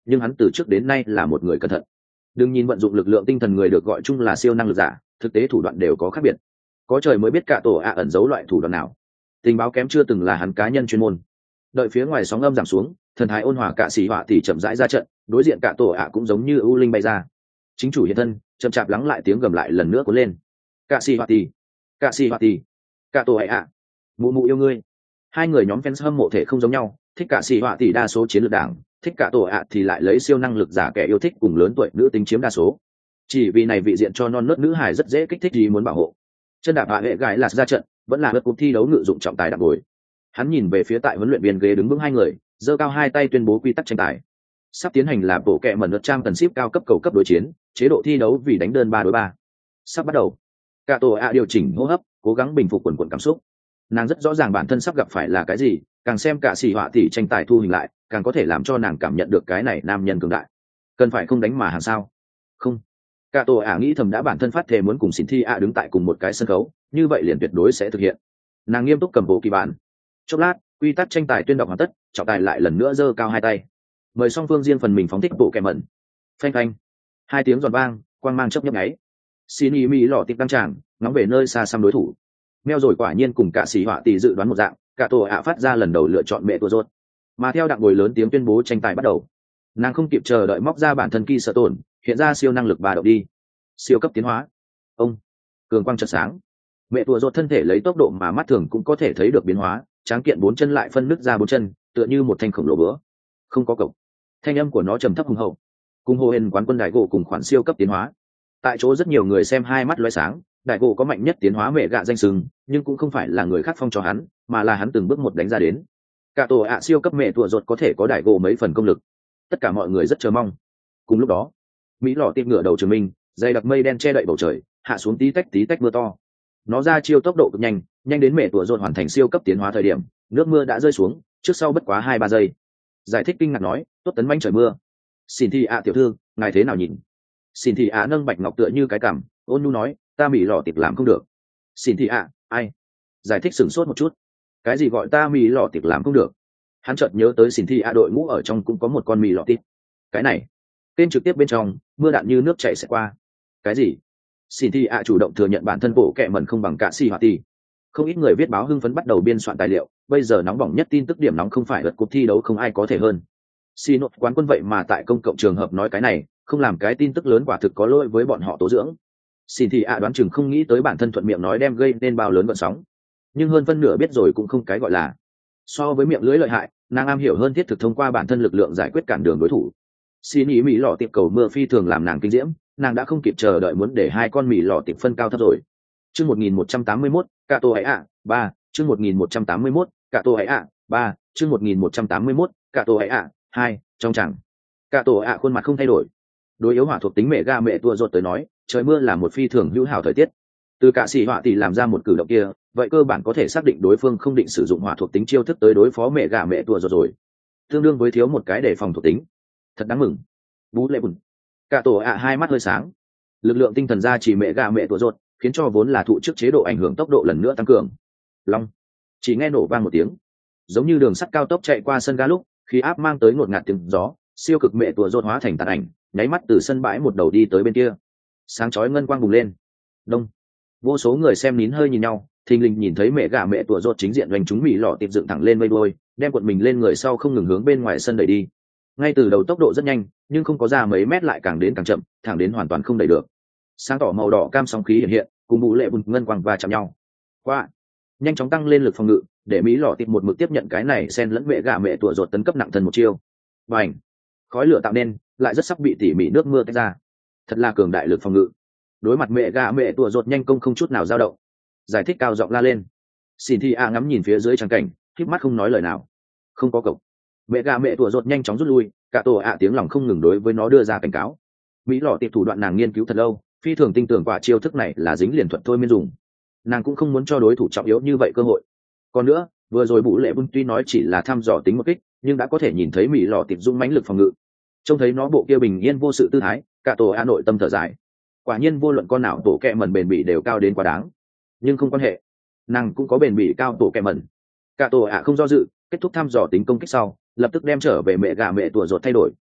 nhưng hắn từ trước đến nay là một người cẩn thận. Đừng nhìn vận dụng lực lượng tinh thần người được gọi chung là siêu năng lực giả, thực tế thủ đoạn đều có khác biệt. Có trời mới biết cả tổ ạ ẩn giấu loại thủ đoạn nào. Tình báo kém chưa từng là hắn cá nhân chuyên môn. Đợi phía ngoài sóng âm giảm xuống, thần thái ôn hòa cả xì họa thì chậm rãi ra trận, đối diện cả tổ ạ cũng giống như ưu linh bay ra. Chính chủ hiện thân, chậm chạp lắng lại tiếng gầm lại lần nữa cuốn lên. Cả xì họa thì, cả tổ ạ, mụ mụ yêu ngươi. Hai người nhóm fans hâm mộ thể không giống nhau, thích cả xì họa thì đa số chiến lược đảng, thích cả tổ ạ thì lại lấy siêu năng lực giả kẻ yêu thích cùng lớn tuổi nữ tính chiếm đa số. Chỉ vì này vị diện cho non nớt nữ hài rất dễ kích thích gì muốn bảo hộ. Chân đạp hạ hệ gái là ra trận, vẫn là cuộc thi đấu ngự dụng trọng tài đạp bồi. Hắn nhìn về phía tại huấn luyện viên ghế đứng vững hai người, giơ cao hai tay tuyên bố quy tắc tranh tài. Sắp tiến hành là bộ kệ mẩn lượt trang tần ship cao cấp cầu cấp đối chiến, chế độ thi đấu vì đánh đơn 3 đối 3. Sắp bắt đầu. Cả tổ ạ điều chỉnh hô hấp, cố gắng bình phục quần quần cảm xúc. Nàng rất rõ ràng bản thân sắp gặp phải là cái gì, càng xem cả xì họa thì tranh tài thu hình lại, càng có thể làm cho nàng cảm nhận được cái này nam nhân cường đại. Cần phải không đánh mà hàng sao? Không. Cả tổ ạ nghĩ thầm đã bản thân phát thề muốn cùng xin thi ạ đứng tại cùng một cái sân khấu, như vậy liền tuyệt đối sẽ thực hiện. Nàng nghiêm túc cầm bộ kỳ bản. Chốc lát, quy tắc tranh tài tuyên đọc hoàn tất, trọng tài lại lần nữa giơ cao hai tay. Mời song phương riêng phần mình phóng thích bộ kèm mẩn. Phanh phanh. Hai tiếng giòn vang, quang mang chớp nhấp nháy. Xin y mỹ lọ tịp đăng tràng, ngóng về nơi xa xăm đối thủ. Meo rồi quả nhiên cùng cả sĩ họa tỷ dự đoán một dạng, cả tổ ạ phát ra lần đầu lựa chọn mẹ tua rốt. Mà theo đặng ngồi lớn tiếng tuyên bố tranh tài bắt đầu. Nàng không kịp chờ đợi móc ra bản thân kỳ sợ tổn, hiện ra siêu năng lực ba động đi. Siêu cấp tiến hóa. Ông. Cường quang chợt sáng. Mẹ tua rốt thân thể lấy tốc độ mà mắt thường cũng có thể thấy được biến hóa, tráng kiện bốn chân lại phân nứt ra bốn chân, tựa như một thanh khổng lồ bữa. Không có cổng. Thanh âm của nó trầm thấp hùng hậu. Cùng hồ hền quán quân đại gỗ cùng khoản siêu cấp tiến hóa. Tại chỗ rất nhiều người xem hai mắt lóe sáng, đại gỗ có mạnh nhất tiến hóa mẹ gạ danh sừng, nhưng cũng không phải là người khác phong cho hắn, mà là hắn từng bước một đánh ra đến. Cả tổ ạ siêu cấp mẹ tua rốt có thể có đại gỗ mấy phần công lực. Tất cả mọi người rất chờ mong. Cùng lúc đó, mỹ lọ tiệp ngựa đầu trường minh, dày đặc mây đen che đậy bầu trời, hạ xuống tí tách mưa to. Nó ra chiêu tốc độ cực nhanh, nhanh đến mẹ tua rốt hoàn thành siêu cấp tiến hóa thời điểm, nước mưa đã rơi xuống, trước sau bất quá 2-3 giây. Giải thích kinh ngạc nói, tốt tấn manh trời mưa. Xin thị ạ tiểu thư, ngài thế nào nhìn? Xin thị ạ nâng bạch ngọc tựa như cái cằm, ôn nhu nói, ta mỹ lọ tiệp làm không được. Xin thị ạ, ai? Giải thích sửng sốt một chút. Cái gì gọi ta mỹ lọ tiệp làm không được? Hắn chợt nhớ tới xin thị ạ đội ngũ ở trong cũng có một con mỹ lọ tiệp. Cái này, kênh trực tiếp bên trong, mưa đạn như nước chảy sẽ qua. Cái gì? Xin thị ạ chủ động thừa nhận bản thân bộ kệ mẩn không bằng cả si hỏa tỷ. Không ít người viết báo hưng phấn bắt đầu biên soạn tài liệu, bây giờ nóng bỏng nhất tin tức điểm nóng không phải lượt cuộc thi đấu không ai có thể hơn. Xin nốt quán quân vậy mà tại công cộng trường hợp nói cái này, không làm cái tin tức lớn quả thực có lỗi với bọn họ tố dưỡng. Xin thì đoán chừng không nghĩ tới bản thân thuận miệng nói đem gây nên bao lớn vận sóng, nhưng hơn phân nửa biết rồi cũng không cái gọi là. So với miệng lưỡi lợi hại, nàng am hiểu hơn thiết thực thông qua bản thân lực lượng giải quyết cản đường đối thủ. Xin ý mỹ lọ tiệp cầu mưa phi thường làm nàng kinh diễm, nàng đã không kịp chờ đợi muốn để hai con mỹ lọ tiệp phân cao thấp rồi. Chương 1181, cả tổ ấy ạ, 3, chương 1181, cả tổ ấy ạ, 3, chương 1181, cả tổ ấy ạ, 2, trong chẳng. Cả tổ ạ khuôn mặt không thay đổi. Đối yếu hỏa thuộc tính mẹ ga mẹ tua rột tới nói, trời mưa là một phi thường hữu hảo thời tiết. Từ cả sĩ hỏa tỷ làm ra một cử động kia, vậy cơ bản có thể xác định đối phương không định sử dụng hỏa thuộc tính chiêu thức tới đối phó mẹ gà mẹ tua rột rồi. Tương đương với thiếu một cái để phòng thuộc tính. Thật đáng mừng. Bú lệ bùn. Cả tổ ạ hai mắt hơi sáng. Lực lượng tinh thần ra chỉ mẹ gà mẹ tua rột, khiến cho vốn là thụ trước chế độ ảnh hưởng tốc độ lần nữa tăng cường. Long. Chỉ nghe nổ vang một tiếng, giống như đường sắt cao tốc chạy qua sân ga lúc, khí áp mang tới ngột ngạt tiếng gió, siêu cực mẹ tua rột hóa thành tàn ảnh, nháy mắt từ sân bãi một đầu đi tới bên kia. Sáng chói ngân quang bùng lên. Đông. Vô số người xem nín hơi nhìn nhau, thình lình nhìn thấy mẹ gà mẹ tua rột chính diện doanh chúng mỹ lọ tiệp dựng thẳng lên mây đuôi, đem cuộn mình lên người sau không ngừng hướng bên ngoài sân đẩy đi. Ngay từ đầu tốc độ rất nhanh, nhưng không có ra mấy mét lại càng đến càng chậm, thẳng đến hoàn toàn không đẩy được. Sáng tỏ màu đỏ cam sóng khí hiện hiện, cùng bụ lệ bùn ngân quang va chạm nhau. Qua. Nhanh chóng tăng lên lực phòng ngự, để mỹ lọ tiệp một mực tiếp nhận cái này xen lẫn mẹ gà mẹ tua rột tấn cấp nặng thân một chiêu. Bành. Khói lửa tạo nên, lại rất sắp bị tỉ mỉ nước mưa tách ra. Thật là cường đại lực phòng ngự. Đối mặt mẹ gà mẹ tua rột nhanh công không chút nào dao động. Giải thích cao giọng la lên. Xin thi a ngắm nhìn phía dưới trắng cảnh, híp mắt không nói lời nào. Không có cộc. Mẹ gà mẹ tua rột nhanh chóng rút lui, cả tổ ạ tiếng lòng không ngừng đối với nó đưa ra cảnh cáo. Mỹ lọ tiệp thủ đoạn nàng nghiên cứu thật lâu, phi thường tin tưởng quả chiêu thức này là dính liền thuận thôi mới dùng. Nàng cũng không muốn cho đối thủ trọng yếu như vậy cơ hội. Còn nữa, vừa rồi Bụ Lệ Bun tuy nói chỉ là thăm dò tính một kích, nhưng đã có thể nhìn thấy Mỹ lọ tiệp dung mãnh lực phòng ngự. Trông thấy nó bộ kia bình yên vô sự tư thái, cả tổ a nội tâm thở dài. Quả nhiên vô luận con nào tổ kẹ mẩn bền bỉ đều cao đến quá đáng. Nhưng không quan hệ, nàng cũng có bền bỉ cao tổ kẹ mẩn. Cả tổ a không do dự, kết thúc thăm dò tính công kích sau, lập tức đem trở về mẹ gà mẹ tua rột thay đổi.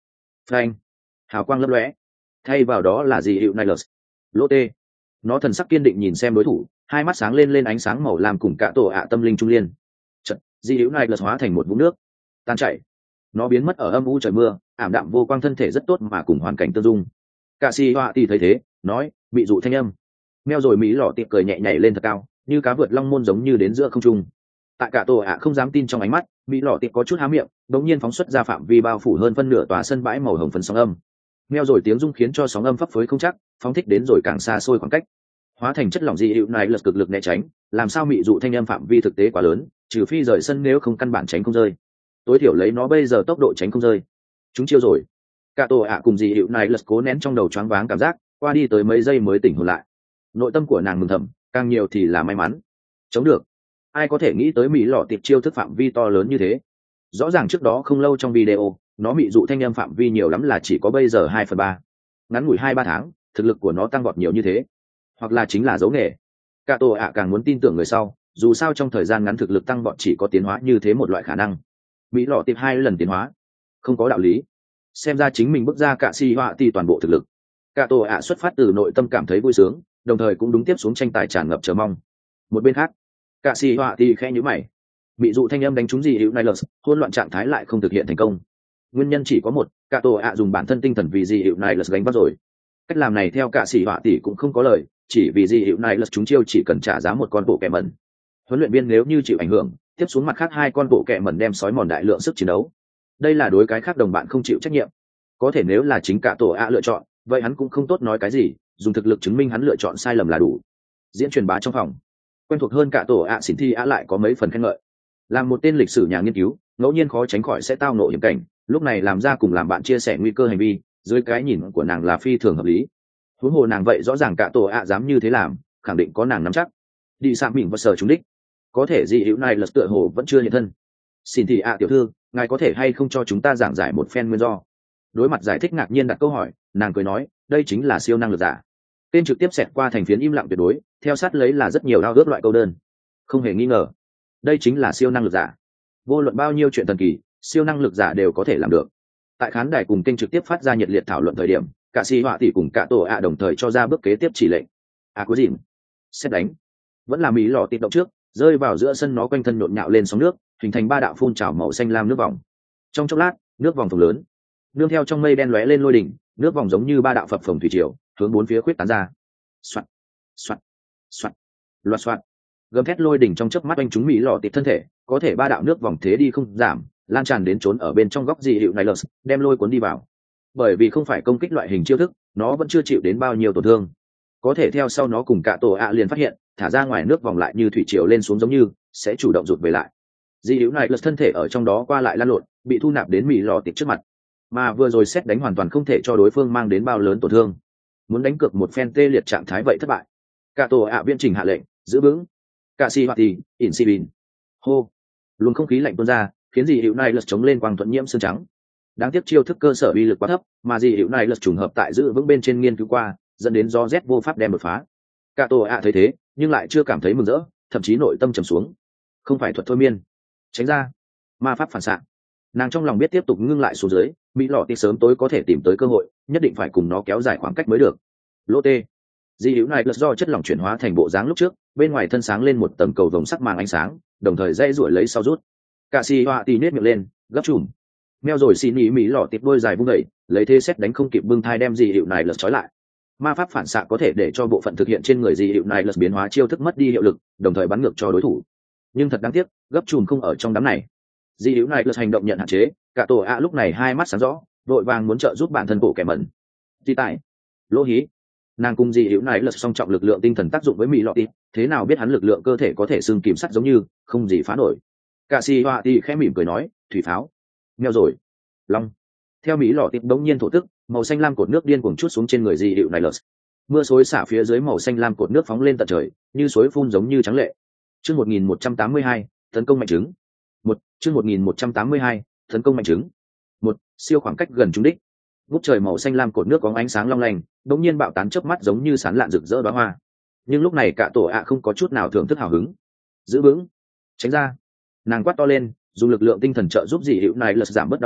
phanh, hào quang lấp lóe, thay vào đó là dị hiệu Nihilus. Lỗ tê, nó thần sắc kiên định nhìn xem đối thủ, hai mắt sáng lên lên ánh sáng màu làm cùng cả tổ ạ tâm linh trung liên. Chợt, dị hiệu Nihilus hóa thành một vũng nước, tan chảy. Nó biến mất ở âm u trời mưa, ảm đạm vô quang, thân thể rất tốt mà cùng hoàn cảnh tương dung. Cả si họa thì thấy thế, nói, bị dụ thanh âm. Meo rồi Mỹ lọ tiệp cười nhẹ nhảy lên thật cao, như cá vượt long môn giống như đến giữa không trung. Tại cả tổ ạ không dám tin trong ánh mắt, Mỹ lọ tiệp có chút há miệng, đống nhiên phóng xuất ra phạm vi bao phủ hơn phân nửa tòa sân bãi màu hồng phấn sóng âm. Meo rồi tiếng rung khiến cho sóng âm phấp phới không chắc, phóng thích đến rồi càng xa xôi khoảng cách. Hóa thành chất lỏng dị hiệu này lật cực lực né tránh, làm sao Mỹ dụ thanh âm phạm vi thực tế quá lớn, trừ phi rời sân nếu không căn bản tránh không rơi. Tối thiểu lấy nó bây giờ tốc độ tránh không rơi. Chúng chiêu rồi. Cả tổ ạ cùng dị hiệu này lật cố nén trong đầu choáng váng cảm giác, qua đi tới mấy giây mới tỉnh hồn lại. Nội tâm của nàng mừng thầm, càng nhiều thì là may mắn. Chống được. Ai có thể nghĩ tới Mỹ lọ tiệp chiêu thức phạm vi to lớn như thế. Rõ ràng trước đó không lâu trong video, nó bị dụ thanh âm phạm vi nhiều lắm là chỉ có bây giờ 2/3. Ngắn ngủi 2-3 tháng, thực lực của nó tăng vọt nhiều như thế. Hoặc là chính là dấu nghề. Cả tổ ạ càng muốn tin tưởng người sau, dù sao trong thời gian ngắn thực lực tăng vọt chỉ có tiến hóa như thế một loại khả năng. Mỹ lọ tiệp 2 lần tiến hóa, không có đạo lý. Xem ra chính mình bước ra cả si họa thì toàn bộ thực lực. Cả tổ ạ xuất phát từ nội tâm cảm thấy vui sướng, đồng thời cũng đúng tiếp xuống tranh tài tràn ngập chờ mong. Một bên khác, cả si họa thì khẽ nhíu mày. Bị dụ thanh âm đánh trúng dị hiệu Nihilus, hỗn loạn trạng thái lại không thực hiện thành công. Nguyên nhân chỉ có một, cả tổ ạ dùng bản thân tinh thần vì dị hiệu Nihilus gánh vác rồi. Cách làm này theo cả sĩ họa tỷ cũng không có lời, chỉ vì dị hiệu Nihilus chúng chiêu chỉ cần trả giá một con bộ kẹ mẩn. Huấn luyện viên nếu như chịu ảnh hưởng, tiếp xuống mặt khác hai con bộ kẹ mẩn đem sói mòn đại lượng sức chiến đấu. Đây là đối cái khác đồng bạn không chịu trách nhiệm. Có thể nếu là chính cả tổ ạ lựa chọn, vậy hắn cũng không tốt nói cái gì, dùng thực lực chứng minh hắn lựa chọn sai lầm là đủ. Diễn truyền bá trong phòng, quen thuộc hơn cả tổ ạ xỉn thi ạ lại có mấy phần khen ngợi. Làm một tên lịch sử nhà nghiên cứu, ngẫu nhiên khó tránh khỏi sẽ tao ngộ hiểm cảnh, lúc này làm ra cùng làm bạn chia sẻ nguy cơ hành vi, dưới cái nhìn của nàng là phi thường hợp lý. Huống hồ nàng vậy rõ ràng cả tổ ạ dám như thế làm, khẳng định có nàng nắm chắc. Đi sạm mình và sở trúng đích, có thể dị hữu này lật tựa hồ vẫn chưa hiện thân. Xin thị ạ tiểu thư, ngài có thể hay không cho chúng ta giảng giải một phen nguyên do? Đối mặt giải thích ngạc nhiên đặt câu hỏi, nàng cười nói, đây chính là siêu năng lực giả. Tên trực tiếp xẹt qua thành phiến im lặng tuyệt đối, theo sát lấy là rất nhiều đao ước loại câu đơn. Không hề nghi ngờ, đây chính là siêu năng lực giả. Vô luận bao nhiêu chuyện thần kỳ, siêu năng lực giả đều có thể làm được. Tại khán đài cùng kênh trực tiếp phát ra nhiệt liệt thảo luận thời điểm, cả si họa tỷ cùng cả tổ ạ đồng thời cho ra bước kế tiếp chỉ lệnh. Có gì? Xét đánh. Vẫn là Mỹ lò tịt động trước, rơi vào giữa sân, nó quanh thân nhộn nhạo lên sóng nước, hình thành 3 đạo phun trào màu xanh lam nước vòng. Trong chốc lát, nước vòng phồng lớn, nương theo trong mây đen lóe lên lôi đỉnh, nước vòng giống như 3 đạo phập phồng thủy triều, hướng 4 phía khuyết tán ra. Soạt, soạt, soạt, loạt soạt. Gầm thét lôi đỉnh trong chớp mắt anh chúng Mỹ lò tịt thân thể, có thể 3 đạo nước vòng thế đi không giảm, lan tràn đến trốn ở bên trong góc dị hiệu Nihilus, đem lôi cuốn đi vào. Bởi vì không phải công kích loại hình chiêu thức, nó vẫn chưa chịu đến bao nhiêu tổn thương. Có thể theo sau nó cùng cả tổ ạ liền phát hiện, thả ra ngoài nước vòng lại như thủy triều lên xuống giống như sẽ chủ động rụt về lại. Dị hữu này lật thân thể ở trong đó qua lại lăn lộn, bị thu nạp đến Mỹ lò tiệp trước mặt, mà vừa rồi xét đánh hoàn toàn không thể cho đối phương mang đến bao lớn tổn thương. Muốn đánh cược một phen tê liệt trạng thái vậy thất bại. Cả tổ ạ viên trình hạ lệnh, giữ vững. Cả si hoạt thì insibin. Hô, luồng không khí lạnh tuôn ra, khiến dị hữu này lật chống lên quang thuận nhiễm xương trắng. Đáng tiếc chiêu thức cơ sở uy lực quá thấp, mà dị hữu này lật trùng hợp tại giữ vững bên trên nghiên cứu qua, dẫn đến do rét vô pháp đem đột phá. Cả tổ ạ thấy thế, nhưng lại chưa cảm thấy mừng rỡ, thậm chí nội tâm trầm xuống. Không phải thuật thôi miên, tránh ra, ma pháp phản xạ. Nàng trong lòng biết tiếp tục ngưng lại xuống dưới, Mỹ lọ tịt sớm tối có thể tìm tới cơ hội, nhất định phải cùng nó kéo dài khoảng cách mới được. Lỗ tê, dị hữu này lật do chất lỏng chuyển hóa thành bộ dáng lúc trước, bên ngoài thân sáng lên một tầng cầu vồng sắc màng ánh sáng, đồng thời dây ruổi lấy sau rút. Cả si họa tì nết miệng lên, gấp chùm. Meo rồi xin ý Mỹ lọ tịt đôi dài vung đẩy, lấy thế xét đánh không kịp bưng thai đem dị hữu này lật trói lại. Ma pháp phản xạ có thể để cho bộ phận thực hiện trên người dị hiệu này lật biến hóa chiêu thức mất đi hiệu lực, đồng thời bắn ngược cho đối thủ. Nhưng thật đáng tiếc, gấp chùm không ở trong đám này. Dị hiệu này lật hành động nhận hạn chế, cả tổ ạ lúc này hai mắt sáng rõ, vội vàng muốn trợ giúp bản thân bộ kẻ mẩn. Di tại, lỗ hí, nàng cùng dị hiệu này lật song trọng lực lượng tinh thần tác dụng với Mỹ lọ tịt, thế nào biết hắn lực lượng cơ thể có thể xương kìm sắt giống như không gì phá nổi. Cả si hoa thì khẽ mỉm cười nói, thủy pháo, nghèo rồi, long. Theo Mỹ lọ tịt đống nhiên thổ tức, màu xanh lam cột nước điên cuồng chút xuống trên người dị hiệu này lật. Mưa xối xả phía dưới màu xanh lam cột nước phóng lên tận trời, như suối phun giống như trắng lệ. Chương 1182, tấn công mạnh trứng. Chương 1182, tấn công mạnh trứng. Siêu khoảng cách gần trúng đích. Ngút trời màu xanh lam cột nước có ánh sáng long lanh, đột nhiên bạo tán chớp mắt giống như sán lạn rực rỡ đóa hoa. Nhưng lúc này cả tổ ạ không có chút nào thưởng thức hào hứng. Giữ vững, tránh ra. Nàng quát to lên, dùng lực lượng tinh thần trợ giúp dị hiệu này lật giảm bớt đau đớn,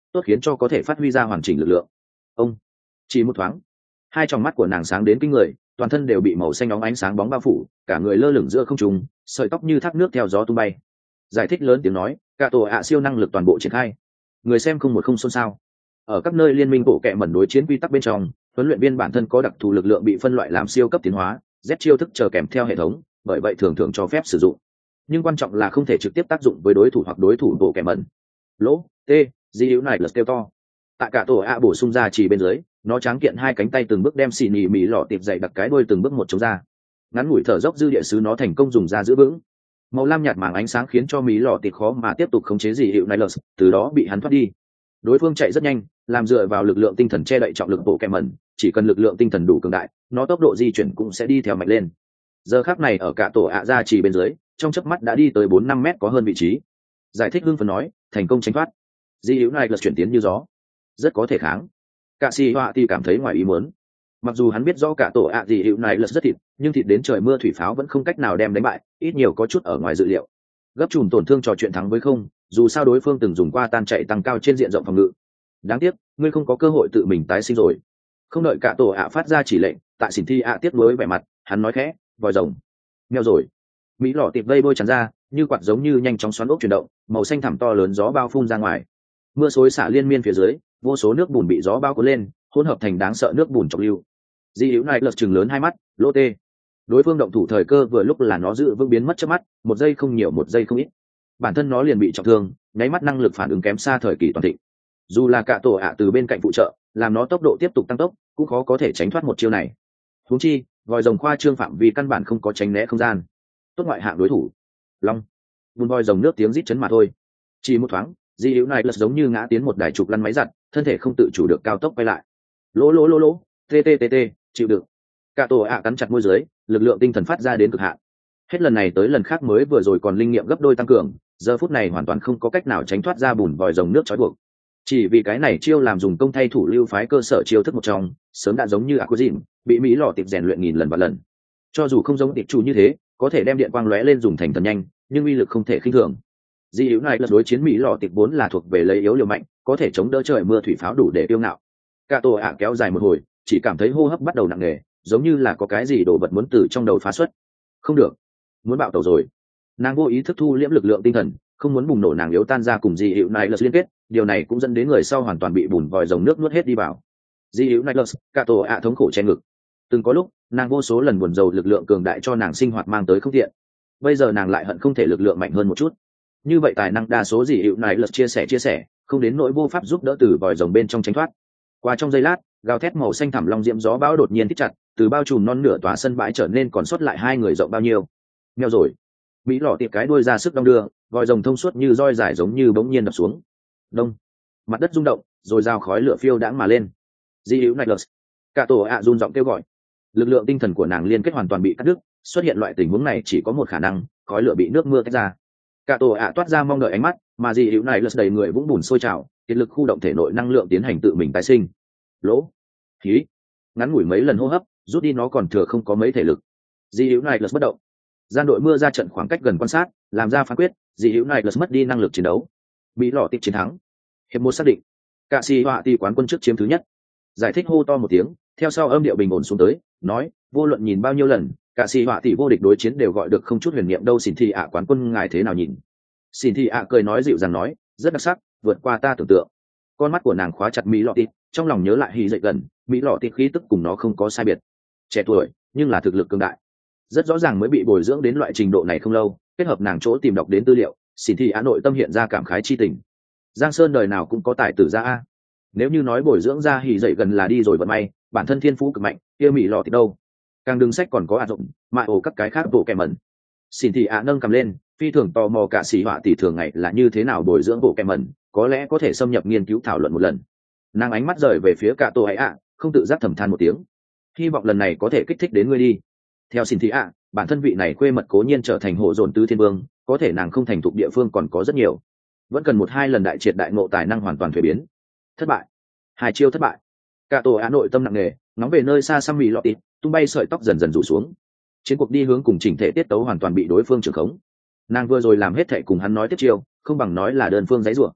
tốt khiến cho có thể phát huy ra hoàn chỉnh lực lượng. Ông chỉ một thoáng, hai tròng mắt của nàng sáng đến kinh người, toàn thân đều bị màu xanh óng ánh sáng bóng bao phủ, cả người lơ lửng giữa không trung, sợi tóc như thác nước theo gió tung bay. Giải thích lớn tiếng nói, cả tổ ạ siêu năng lực toàn bộ triển khai. Người xem không một không xôn xao. Ở các nơi liên minh bộ kệ mẩn đối chiến quy tắc bên trong, huấn luyện viên bản thân có đặc thù lực lượng bị phân loại làm siêu cấp tiến hóa, Z chiêu thức chờ kèm theo hệ thống, bởi vậy thường thường cho phép sử dụng. Nhưng quan trọng là không thể trực tiếp tác dụng với đối thủ hoặc đối thủ bộ kệ mẩn. Lỗ, T, di hữu này lật kêu to. Tại cả tổ ạ bổ sung ra chỉ bên dưới, nó tráng kiện hai cánh tay từng bước đem xì nhì mì lọ tiệp dậy đặt cái đuôi từng bước một chống ra. Ngắn ngủi thở dốc dư địa sứ nó thành công dùng ra giữ vững. Màu lam nhạt màng ánh sáng khiến cho mí lọ tiệp khó mà tiếp tục khống chế gì hiệu Nilus, từ đó bị hắn thoát đi. Đối phương chạy rất nhanh, làm dựa vào lực lượng tinh thần che đậy trọng lực bộ kèm mẩn, chỉ cần lực lượng tinh thần đủ cường đại, nó tốc độ di chuyển cũng sẽ đi theo mạnh lên. Giờ khắc này ở cả tổ ạ ra chỉ bên dưới, trong chớp mắt đã đi tới 4-5 mét có hơn vị trí. Giải thích hưng phấn nói, thành công tránh thoát. Di hiệu Nilus chuyển tiến như gió, rất có thể kháng. Cả si họa thì cảm thấy ngoài ý muốn. Mặc dù hắn biết rõ cả tổ ạ gì hiệu này lật rất thịt, nhưng thịt đến trời mưa thủy pháo vẫn không cách nào đem đánh bại, ít nhiều có chút ở ngoài dự liệu. Gấp chùm tổn thương trò chuyện thắng với không, dù sao đối phương từng dùng qua tan chạy tăng cao trên diện rộng phòng ngự. Đáng tiếc, ngươi không có cơ hội tự mình tái sinh rồi. Không đợi cả tổ ạ phát ra chỉ lệnh, tại xỉn thi ạ tiếp nối vẻ mặt, hắn nói khẽ, vòi rồng. Mèo rồi. Mỹ lọ tiệp vây bôi tràn ra, như quạt giống như nhanh chóng xoắn ốc chuyển động, màu xanh thẳm to lớn gió bao phun ra ngoài. Mưa xối xả liên miên phía dưới, vô số nước bùn bị gió bao cuốn lên, hỗn hợp thành đáng sợ nước bùn trọng lưu. Di hữu này lật chừng lớn hai mắt, lỗ tê. Đối phương động thủ thời cơ vừa lúc là nó giữ vững biến mất trước mắt, một giây không nhiều một giây không ít. Bản thân nó liền bị trọng thương, nháy mắt năng lực phản ứng kém xa thời kỳ toàn thịnh. Dù là cả tổ ạ từ bên cạnh phụ trợ, làm nó tốc độ tiếp tục tăng tốc, cũng khó có thể tránh thoát một chiêu này. Huống chi, vòi rồng khoa trương phạm vì căn bản không có tránh né không gian. Tốt ngoại hạng đối thủ. Long. Vun vòi rồng nước tiếng rít chấn mà thôi. Chỉ một thoáng, Di hữu này lật giống như ngã tiến một đài trục lăn máy giặt, thân thể không tự chủ được cao tốc quay lại. Lỗ lỗ lỗ lỗ, tê tê tê tê, chịu đựng. Cả tổ ạ cắn chặt môi dưới, lực lượng tinh thần phát ra đến cực hạn. Hết lần này tới lần khác mới vừa rồi còn linh nghiệm gấp đôi tăng cường, giờ phút này hoàn toàn không có cách nào tránh thoát ra bùn vòi rồng nước trói buộc. Chỉ vì cái này chiêu làm dùng công thay thủ lưu phái cơ sở chiêu thức một trong, sớm đã giống như Aquazin, bị Mỹ lọ tiệp rèn luyện nghìn lần và lần. Cho dù không giống tiệp chủ như thế, có thể đem điện quang lóe lên dùng thành thần nhanh, nhưng uy lực không thể khinh thường. Di hữu này là đối chiến Mỹ lọ tiệp vốn là thuộc về lấy yếu liều mạnh, có thể chống đỡ trời mưa thủy pháo đủ để tiêu ngạo. Cả tổ ạ kéo dài một hồi, chỉ cảm thấy hô hấp bắt đầu nặng nề, giống như là có cái gì đổ vật muốn từ trong đầu phá xuất. Không được, muốn bạo tẩu rồi. Nàng vô ý thức thu liễm lực lượng tinh thần, không muốn bùng nổ nàng yếu tan ra cùng Di hữu này liên kết, điều này cũng dẫn đến người sau hoàn toàn bị bùn vòi rồng nước nuốt hết đi vào. Di hữu này cả tổ ạ thống khổ che ngực. Từng có lúc, nàng vô số lần buồn rầu lực lượng cường đại cho nàng sinh hoạt mang tới không tiện. Bây giờ nàng lại hận không thể lực lượng mạnh hơn một chút. Như vậy tài năng đa số Di hữu này chia sẻ, không đến nỗi vô pháp giúp đỡ từ vòi rồng bên trong tránh thoát. Qua trong giây lát, gào thét màu xanh thẳm long diễm gió bão đột nhiên thích chặt, từ bao trùm non nửa tòa sân bãi trở nên còn sót lại hai người rộng bao nhiêu. Nghèo rồi. Mỹ lọ tiệp cái đuôi ra sức đong đưa, vòi rồng thông suốt như roi dài giống như bỗng nhiên đập xuống. Đông. Mặt đất rung động, rồi rào khói lửa phiêu đãng mà lên. Di hữu Nicholas. Cả tổ ạ run giọng kêu gọi. Lực lượng tinh thần của nàng liên kết hoàn toàn bị cắt đứt, xuất hiện loại tình huống này chỉ có một khả năng, khói lửa bị nước mưa tách ra. Cả tổ ạ toát ra mong đợi ánh mắt, mà Di hữu Nicholas đầy người vũng bùn sôi trào, kiệt lực khu động thể nội năng lượng tiến hành tự mình tái sinh. Lỗ. Khí. Ngắn ngủi mấy lần hô hấp, rút đi nó còn thừa không có mấy thể lực. Di hữu Nicholas bất động. Gian đội mưa ra trận khoảng cách gần quan sát, làm ra phán quyết, Di hữu Nicholas mất đi năng lực chiến đấu. Bị lọ tiếp chiến thắng. Hiệp một xác định. Cả si họa tỷ quán quân trước chiếm thứ nhất. Giải thích hô to một tiếng, theo sau âm điệu bình ổn xuống tới, nói, vô luận nhìn bao nhiêu lần, cả si họa tỷ vô địch đối chiến đều gọi được không chút huyền niệm đâu. Xin thị ạ quán quân ngài thế nào nhìn? Xin thị ạ cười nói dịu dàng nói, rất đặc sắc, vượt qua ta tưởng tượng. Con mắt của nàng khóa chặt Mỹ lọ tịp, trong lòng nhớ lại hì dậy gần, Mỹ lọ tịp khí tức cùng nó không có sai biệt. Trẻ tuổi, nhưng là thực lực cường đại. Rất rõ ràng mới bị bồi dưỡng đến loại trình độ này không lâu, kết hợp nàng chỗ tìm đọc đến tư liệu, xin thị ạ nội tâm hiện ra cảm khái chi tình. Giang Sơn đời nào cũng có tài tử ra a. Nếu như nói bồi dưỡng ra hì dậy gần là đi rồi vận may, bản thân thiên phú cực mạnh, kia Mỹ lọ tịp đâu? Càng đừng sách còn có dụng, mại ổ các cái khác bộ kèm mẩn. Xin thị ạ nâng cầm lên, phi thường tò mò cả sĩ họa tỷ thường ngày là như thế nào bồi dưỡng bộ kèm mẩn, có lẽ có thể xâm nhập nghiên cứu thảo luận một lần. Nàng ánh mắt rời về phía cả tổ ấy ạ, không tự giác thầm than một tiếng. Hy vọng lần này có thể kích thích đến ngươi đi. Theo xin thị ạ, bản thân vị này quê mật cố nhiên trở thành hộ dồn tứ thiên vương, có thể nàng không thành thục địa phương còn có rất nhiều, vẫn cần 1-2 lần đại triệt đại ngộ tài năng hoàn toàn thuế biến. Thất bại, 2 chiêu thất bại. Cả tổ á nội tâm nặng nề, ngóng về nơi xa xăm Mỹ lọ tịp, tung bay sợi tóc dần dần rủ xuống. Chiến cuộc đi hướng cùng chỉnh thể tiết tấu hoàn toàn bị đối phương trưởng khống. Nàng vừa rồi làm hết thệ cùng hắn nói tiếp chiêu, không bằng nói là đơn phương giãy giụa.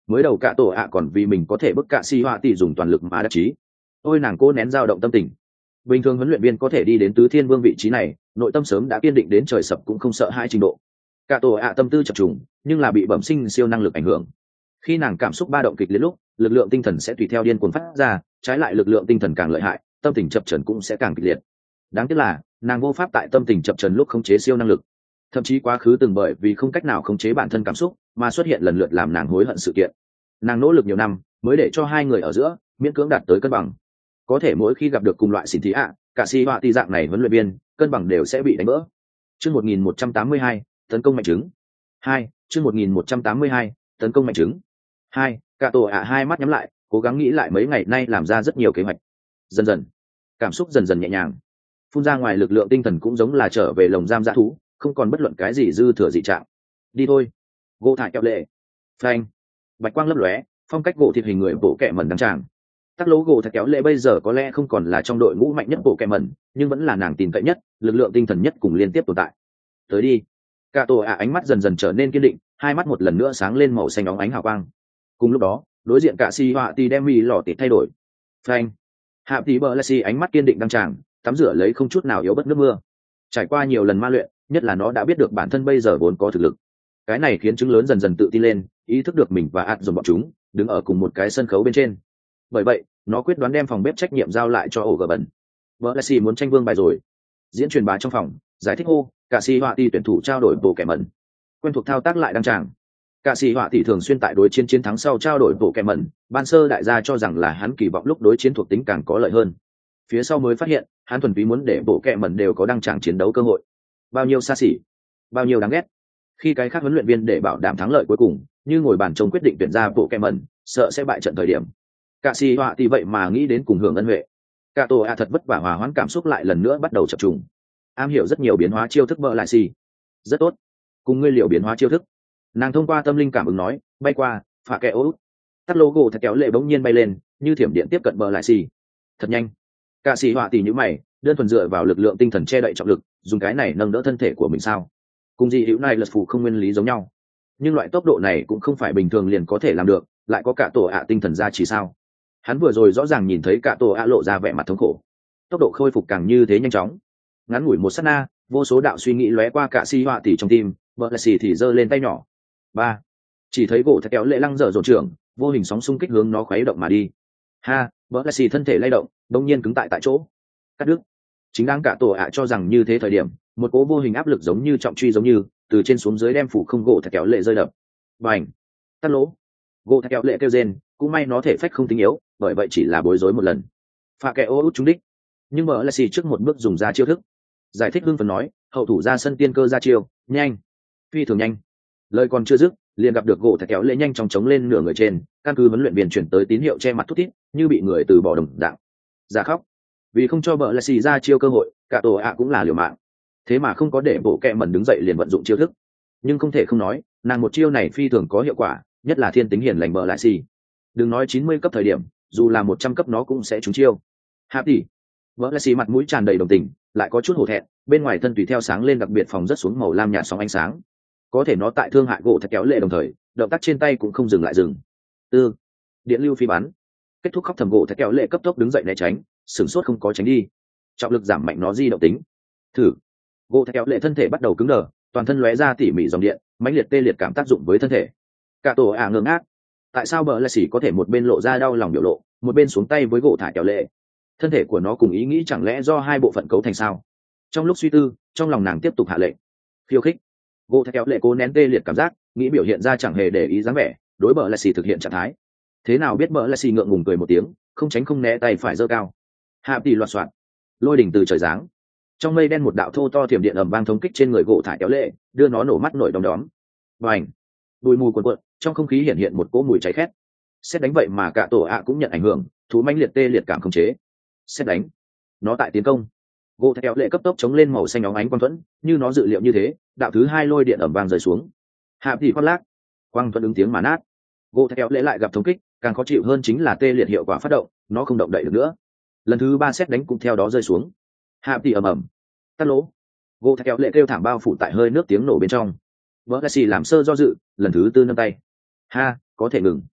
mới đầu cả tổ ạ còn vì mình có thể bức cả si họa tỷ dùng toàn lực mà đắc chí. Ôi nàng cô nén dao động tâm tình. Bình thường huấn luyện viên có thể đi đến tứ thiên vương vị trí này, nội tâm sớm đã kiên định đến trời sập cũng không sợ hai trình độ. Cả tổ ạ tâm tư chập trùng, nhưng là bị bẩm sinh siêu năng lực ảnh hưởng. Khi nàng cảm xúc ba động kịch liệt lúc, lực lượng tinh thần sẽ tùy theo điên cuồng phát ra, trái lại lực lượng tinh thần càng lợi hại, tâm tình chập chờn cũng sẽ càng kịch liệt. Đáng tiếc là nàng vô pháp tại tâm tình chập chờn lúc khống chế siêu năng lực, thậm chí quá khứ từng bởi vì không cách nào khống chế bản thân cảm xúc mà xuất hiện lần lượt làm nàng hối hận sự kiện. Nàng nỗ lực nhiều năm mới để cho hai người ở giữa miễn cưỡng đạt tới cân bằng. Có thể mỗi khi gặp được cùng loại xỉn thí ạ, cả si họa tỷ dạng này huấn luyện viên, cân bằng đều sẽ bị đánh vỡ. Chương 1182, tấn công mạnh trứng. 2, chương 1182, tấn công mạnh trứng. 2, cả tổ ạ hai mắt nhắm lại, cố gắng nghĩ lại mấy ngày nay làm ra rất nhiều kế hoạch. Dần dần, cảm xúc dần dần nhẹ nhàng. Phun ra ngoài lực lượng tinh thần cũng giống là trở về lồng giam dã thú, không còn bất luận cái gì dư thừa dị trạng. Đi thôi. Gỗ thải kẹo lệ. Phanh. Bạch quang lấp lóe, phong cách gỗ thịt hình người bộ kẹ mẩn đăng tràng. Tắc lỗ gỗ thải kéo lệ bây giờ có lẽ không còn là trong đội ngũ mạnh nhất bộ kẹ mẩn, nhưng vẫn là nàng tin cậy nhất, lực lượng tinh thần nhất cùng liên tiếp tồn tại. Tới đi. Cả tổ ạ ánh mắt dần dần trở nên kiên định, hai mắt một lần nữa sáng lên màu xanh óng ánh hào quang. Cùng lúc đó, đối diện cả si họa tỷ đem mì lò tịt thay đổi. Phanh. Hạ tỷ bờ lê si ánh mắt kiên định đăng tràng, tắm rửa lấy không chút nào yếu bất nước mưa. Trải qua nhiều lần ma luyện, nhất là nó đã biết được bản thân bây giờ vốn có thực lực. Cái này khiến trứng lớn dần dần tự tin lên, ý thức được mình và ạt dồn bọn chúng đứng ở cùng một cái sân khấu bên trên. Bởi vậy nó quyết đoán đem phòng bếp trách nhiệm giao lại cho ổ gờ bẩn. Vợ Lassie muốn tranh vương bài rồi. Diễn truyền bá trong phòng giải thích hô, cả si họa tỷ tuyển thủ trao đổi bộ kẻ mẩn. Quen thuộc thao tác lại đăng tràng. Cả si họa tỷ thường xuyên tại đối chiến chiến thắng sau trao đổi bộ kẻ mẩn, ban sơ đại gia cho rằng là hắn kỳ vọng lúc đối chiến thuộc tính càng có lợi hơn. Phía sau mới phát hiện hắn thuần túy muốn để bộ kẻ mẩn đều có đăng tràng chiến đấu cơ hội. Bao nhiêu xa xỉ, bao nhiêu đáng ghét. Khi cái khác huấn luyện viên để bảo đảm thắng lợi cuối cùng, như ngồi bàn trông quyết định tuyển ra bộ kẻ mẩn, sợ sẽ bại trận thời điểm. Cả si họa tỷ vậy mà nghĩ đến cùng hưởng ân huệ. Cả tổ ạ thật vất vả hòa hoãn cảm xúc lại lần nữa bắt đầu chập trùng. Am hiểu rất nhiều biến hóa chiêu thức bợ lại xì. Rất tốt. Cùng ngươi liệu biến hóa chiêu thức. Nàng thông qua tâm linh cảm ứng nói, bay qua, phá kẻ ố. Tắt logo thật kéo lệ bỗng nhiên bay lên, như thiểm điện tiếp cận bợ lại xì. Thật nhanh. Cả si họa tỷ như mày, đơn thuần dựa vào lực lượng tinh thần che đậy trọng lực, dùng cái này nâng đỡ thân thể của mình sao? Cùng gì hữu này lật phù không nguyên lý giống nhau. Nhưng loại tốc độ này cũng không phải bình thường liền có thể làm được, lại có cả tổ ạ tinh thần ra chỉ sao? Hắn vừa rồi rõ ràng nhìn thấy cả tổ ạ lộ ra vẻ mặt thống khổ, tốc độ khôi phục càng như thế nhanh chóng. Ngắn ngủi một sát na, vô số đạo suy nghĩ lóe qua cả si họa tỷ trong tim, vợ là xì thì giơ lên tay nhỏ. Ba, chỉ thấy gỗ thạch kéo lệ lăng dở dồn trưởng, vô hình sóng xung kích hướng nó khuấy động mà đi. Ha, vợ là xì thân thể lay động, đông nhiên cứng tại chỗ. Cắt đứt. Chính đang cả tổ ạ cho rằng như thế thời điểm, một cỗ vô hình áp lực giống như trọng truy giống như từ trên xuống dưới đem phủ không gỗ thạch kéo lệ rơi đập. Bành, tắt lỗ. Gỗ thạch kéo lệ kêu rên, cũng may nó thể phách không tính yếu, bởi vậy chỉ là bối rối một lần. Phạ kẻ ô út trúng đích, nhưng mở lại xì trước một bước dùng ra chiêu thức. Giải thích hưng phấn nói, hậu thủ ra sân tiên cơ ra chiêu, nhanh, phi thường nhanh. Lời còn chưa dứt, liền gặp được gỗ thạch kéo lệ nhanh chóng chống lên nửa người trên, căn cứ huấn luyện viên chuyển tới tín hiệu che mặt thút thít, như bị người từ bỏ đồng dạng. Giả khóc, vì không cho bợ lại xì ra chiêu cơ hội, cả tổ ạ cũng là liều mạng. Thế mà không có để bộ kẹ mẩn đứng dậy liền vận dụng chiêu thức. Nhưng không thể không nói, nàng một chiêu này phi thường có hiệu quả, nhất là thiên tính hiền lành bợ lại xì. Đừng nói 90 cấp thời điểm, dù là 100 cấp nó cũng sẽ trúng chiêu. Hạ tỷ, vợ lại xì mặt mũi tràn đầy đồng tình, lại có chút hổ thẹn, bên ngoài thân tùy theo sáng lên đặc biệt phòng rất xuống màu lam nhạt sóng ánh sáng. Có thể nó tại thương hại gỗ thạch kéo lệ đồng thời, động tác trên tay cũng không dừng lại dừng. Tư, điện lưu phi bắn. Kết thúc khóc thầm gỗ thạch kéo lệ cấp tốc đứng dậy né tránh, sửng sốt không có tránh đi. Trọng lực giảm mạnh nó di động tính. Thử, gỗ thạch kéo lệ thân thể bắt đầu cứng đờ, toàn thân lóe ra tỉ mỉ dòng điện, mãnh liệt tê liệt cảm tác dụng với thân thể. Cả tổ ngơ ngác. Tại sao bờ lại xỉ có thể một bên lộ ra đau lòng biểu lộ, một bên xuống tay với gỗ thải kéo lệ? Thân thể của nó cùng ý nghĩ chẳng lẽ do hai bộ phận cấu thành sao? Trong lúc suy tư, trong lòng nàng tiếp tục hạ lệnh. Khiêu khích. Gỗ thải kéo lệ cố nén tê liệt cảm giác, nghĩ biểu hiện ra chẳng hề để ý dáng vẻ, đối bờ lại xỉ thực hiện trạng thái. Thế nào biết bờ lại xỉ ngượng ngùng cười một tiếng, không tránh không né tay phải giơ cao. Hạ tỷ loạt soạn. Lôi đỉnh từ trời giáng. Trong mây đen một đạo thô to thiểm điện ầm vang thống kích trên người gỗ thải kéo lệ, đưa nó nổ mắt nổi đom đóm. Bành. Bụi mù cuồn cuộn, trong không khí hiện hiện một cỗ mùi cháy khét. Xét đánh vậy mà cả tổ ạ cũng nhận ảnh hưởng, thú mãnh liệt tê liệt cảm khống chế. Xét đánh, nó tại tiến công. Gỗ thạch kéo lệ cấp tốc chống lên màu xanh óng ánh quang thuẫn, như nó dự liệu như thế, đạo thứ hai lôi điện ầm vang rơi xuống. Hạ thì khoác lác, quang thuẫn ứng tiếng mà nát. Gỗ thạch kéo lệ lại gặp thống kích, càng khó chịu hơn chính là tê liệt hiệu quả phát động, nó không động đậy được nữa. Lần thứ ba xét đánh cũng theo đó rơi xuống. Hạ thì ầm ầm, tắt lỗ. Gỗ thạch kéo lệ kêu thảm bao phủ tại hơi nước tiếng nổ bên trong. Vợ Lassie làm sơ do dự, lần thứ tư nâng tay. Ha, có thể ngừng.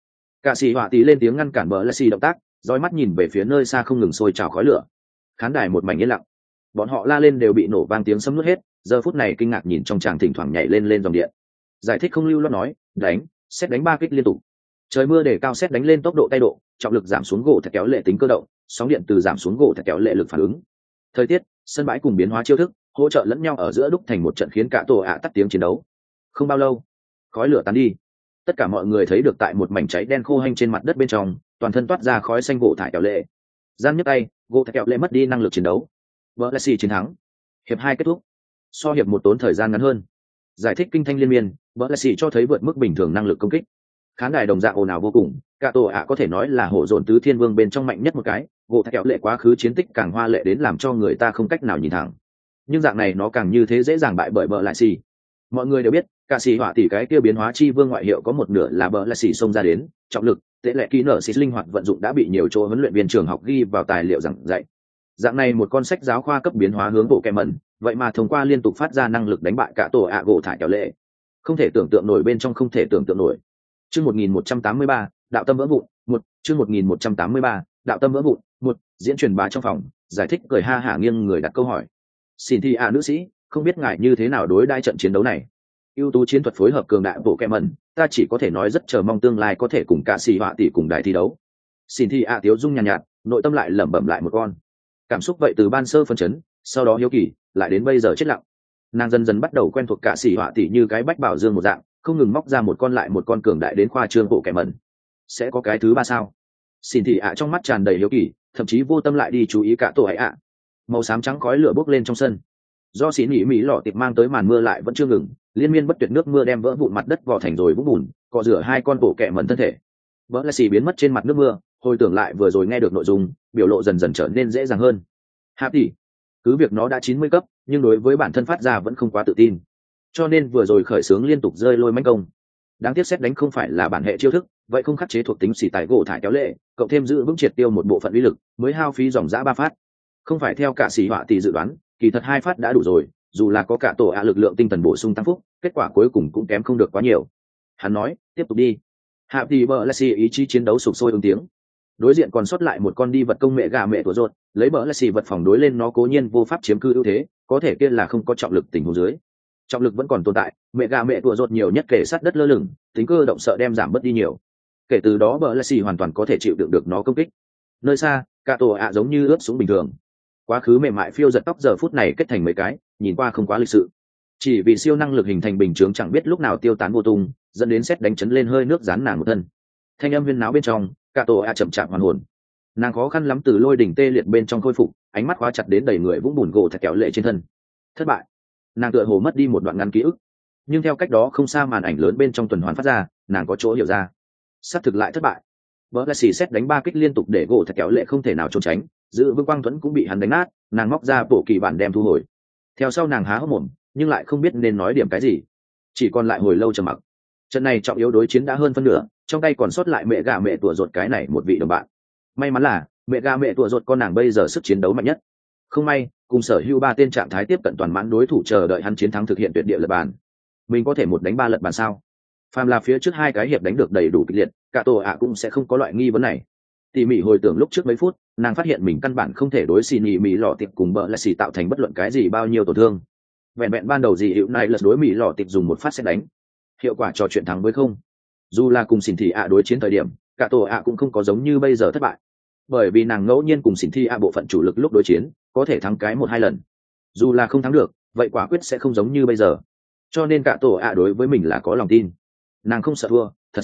Cả sĩ họa tỷ lên tiếng ngăn cản bờ lạch xì động tác, dõi mắt nhìn về phía nơi xa không ngừng sôi trào khói lửa. Khán đài một mảnh yên lặng, bọn họ la lên đều bị nổ vang tiếng sấm nuốt hết, giờ phút này kinh ngạc nhìn trong tràng thỉnh thoảng nhảy lên lên dòng điện. Giải thích không lưu loát nói, đánh, xét đánh 3 kích liên tục. Trời mưa để cao xét đánh lên tốc độ tay độ, trọng lực giảm xuống gỗ thật kéo lệ tính cơ động, sóng điện từ giảm xuống gỗ thật kéo lệ lực phản ứng. Thời tiết, sân bãi cùng biến hóa chiêu thức, hỗ trợ lẫn nhau ở giữa đúc thành một trận khiến cả tổ ạ tắt tiếng chiến đấu. Không bao lâu, khói lửa tán đi, tất cả mọi người thấy được tại một mảnh cháy đen khô hanh trên mặt đất bên trong, toàn thân toát ra khói xanh gỗ thải kéo lệ. Gian nhấc tay, gỗ thải kéo lệ mất đi năng lực chiến đấu. Vlassi chiến thắng. Hiệp 2 kết thúc. So hiệp 1 tốn thời gian ngắn hơn. Giải thích kinh thanh liên miên, Vlassi cho thấy vượt mức bình thường năng lực công kích. Khán đài đồng dạng ồn ào vô cùng, cả tổ ạ có thể nói là hổ dồn tứ thiên vương bên trong mạnh nhất một cái, gỗ thải kéo lệ quá khứ chiến tích càng hoa lệ đến làm cho người ta không cách nào nhìn thẳng. Nhưng dạng này nó càng như thế dễ dàng bại bởi Vlassi. Mọi người đều biết, cả sĩ họa tỷ cái kia biến hóa chi vương ngoại hiệu có một nửa là Vlassi xông ra đến, trọng lực, tệ lệ kỹ nở xịt linh hoạt vận dụng đã bị nhiều chỗ huấn luyện viên trường học ghi vào tài liệu giảng dạy. Dạng này một con sách giáo khoa cấp biến hóa hướng bộ kèm mẩn, vậy mà thông qua liên tục phát ra năng lực đánh bại cả tổ ạ gỗ thải kéo lệ. Không thể tưởng tượng nổi bên trong không thể tưởng tượng nổi. Chương 1183, đạo tâm vỡ vụn, 1, chương 1183, đạo tâm vỡ vụn, 1, diễn truyền bá trong phòng, giải thích cười ha hả nghiêng người đặt câu hỏi. Xin thi ạ nữ sĩ, không biết ngài như thế nào đối đãi trận chiến đấu này. Ưu tú chiến thuật phối hợp cường đại bộ kèm mẩn, ta chỉ có thể nói rất chờ mong tương lai có thể cùng cả sĩ họa tỷ cùng đại thi đấu. Xin thi ạ tiếu dung nhàn nhạt, nội tâm lại lẩm bẩm lại một con. Cảm xúc vậy từ ban sơ phân chấn, sau đó hiếu kỳ, lại đến bây giờ chết lặng. Nàng dần dần bắt đầu quen thuộc cả sĩ họa tỷ như cái bách bảo dương một dạng, không ngừng móc ra một con lại một con cường đại đến khoa trương bộ kèm mẩn. Sẽ có cái thứ ba sao? Xin thị ạ trong mắt tràn đầy hiếu kỳ, thậm chí vô tâm lại đi chú ý cả tổ ấy ạ. Màu xám trắng khói lửa bốc lên trong sân. Do xỉ nhỉ mỹ lọ tiệp mang tới màn mưa lại vẫn chưa ngừng, liên miên bất tuyệt nước mưa đem vỡ vụn mặt đất vò thành rồi vũng bùn, cọ rửa hai con bộ kèm mẩn thân thể. Vỡ là xì biến mất trên mặt nước mưa, hồi tưởng lại vừa rồi nghe được nội dung, biểu lộ dần dần trở nên dễ dàng hơn. Hạ tỷ, cứ việc nó đã 90 cấp, nhưng đối với bản thân phát ra vẫn không quá tự tin, cho nên vừa rồi khởi xướng liên tục rơi lôi mãnh công. Đáng tiếc xét đánh không phải là bản hệ chiêu thức, vậy không khắc chế thuộc tính xỉ tài gỗ thải kéo lệ, cộng thêm giữ vững triệt tiêu một bộ phận uy lực, mới hao phí dòng dã 3 phát. Không phải theo cả xỉ họa tỷ dự đoán, kỳ thật 2 phát đã đủ rồi, dù là có cả tổ ạ lực lượng tinh thần bổ sung tăng phúc, kết quả cuối cùng cũng kém không được quá nhiều. Hắn nói, tiếp tục đi. Hạ tỷ bờ Lassie ý chí chiến đấu sục sôi ứng tiếng. Đối diện còn sót lại một con đi vật công mẹ gà mẹ của rột, lấy bờ Lassie vật phòng đối lên nó cố nhiên vô pháp chiếm cư ưu thế, có thể kia là không có trọng lực tình huống dưới. Trọng lực vẫn còn tồn tại, mẹ gà mẹ của rột nhiều nhất kể sát đất lơ lửng, tính cơ động sợ đem giảm bớt đi nhiều. Kể từ đó bờ Lassie hoàn toàn có thể chịu đựng được nó công kích. Nơi xa, cả tổ ạ giống như ướp xuống bình thường. Quá khứ mềm mại phiêu giật tóc giờ phút này kết thành mấy cái, nhìn qua không quá lịch sự. Chỉ vì siêu năng lực hình thành bình chướng chẳng biết lúc nào tiêu tán vô tung, dẫn đến xét đánh chấn lên hơi nước dán nàng một thân. Thanh âm huyên náo bên trong, cả tổ ạ chậm chạp hoàn hồn. Nàng khó khăn lắm từ lôi đỉnh tê liệt bên trong khôi phục, ánh mắt khóa chặt đến đầy người vũng bùn gỗ thật kéo lệ trên thân. Thất bại. Nàng tựa hồ mất đi một đoạn ngắn ký ức, nhưng theo cách đó không xa màn ảnh lớn bên trong tuần hoàn phát ra, nàng có chỗ hiểu ra. Sắp thực lại thất bại. Bờ là xì xét đánh 3 kích liên tục để gỗ thật kéo lệ không thể nào trốn tránh, giữ vững quang thuẫn cũng bị hắn đánh nát, nàng móc ra bộ kỳ bản đem thu hồi. Theo sau nàng há hốc mồm, nhưng lại không biết nên nói điểm cái gì, chỉ còn lại hồi lâu trầm mặc. Trận này trọng yếu đối chiến đã hơn phân nửa, trong tay còn sót lại mẹ gà mẹ tủa ruột cái này một vị đồng bạn. May mắn là mẹ gà mẹ tủa ruột con nàng bây giờ sức chiến đấu mạnh nhất. Không may, cùng sở hữu 3 tên trạng thái tiếp cận toàn mãn đối thủ chờ đợi hắn chiến thắng thực hiện tuyệt địa lật bàn. Mình có thể một đánh 3 lật bàn sao? Phàm là phía trước 2 cái hiệp đánh được đầy đủ kịch liệt, cả tổ ạ cũng sẽ không có loại nghi vấn này. Tỉ mỉ hồi tưởng lúc trước mấy phút, nàng phát hiện mình căn bản không thể đối xì nhị mỹ lọ tiệp cùng bờ lại xì tạo thành bất luận cái gì bao nhiêu tổn thương. Vẹn vẹn ban đầu gì hiệu này lật đối mỹ lọ tiệp dùng một phát xét đánh, hiệu quả trò chuyện thắng với không. Dù là cùng xỉn thị ạ đối chiến thời điểm, cả tổ ạ cũng không có giống như bây giờ thất bại, bởi vì nàng ngẫu nhiên cùng xỉn thị ạ bộ phận chủ lực lúc đối chiến có thể thắng cái 1-2 lần. Dù là không thắng được, vậy quả quyết sẽ không giống như bây giờ. Cho nên cả tổ ạ đối với mình là có lòng tin. Nàng không sợ thua, thật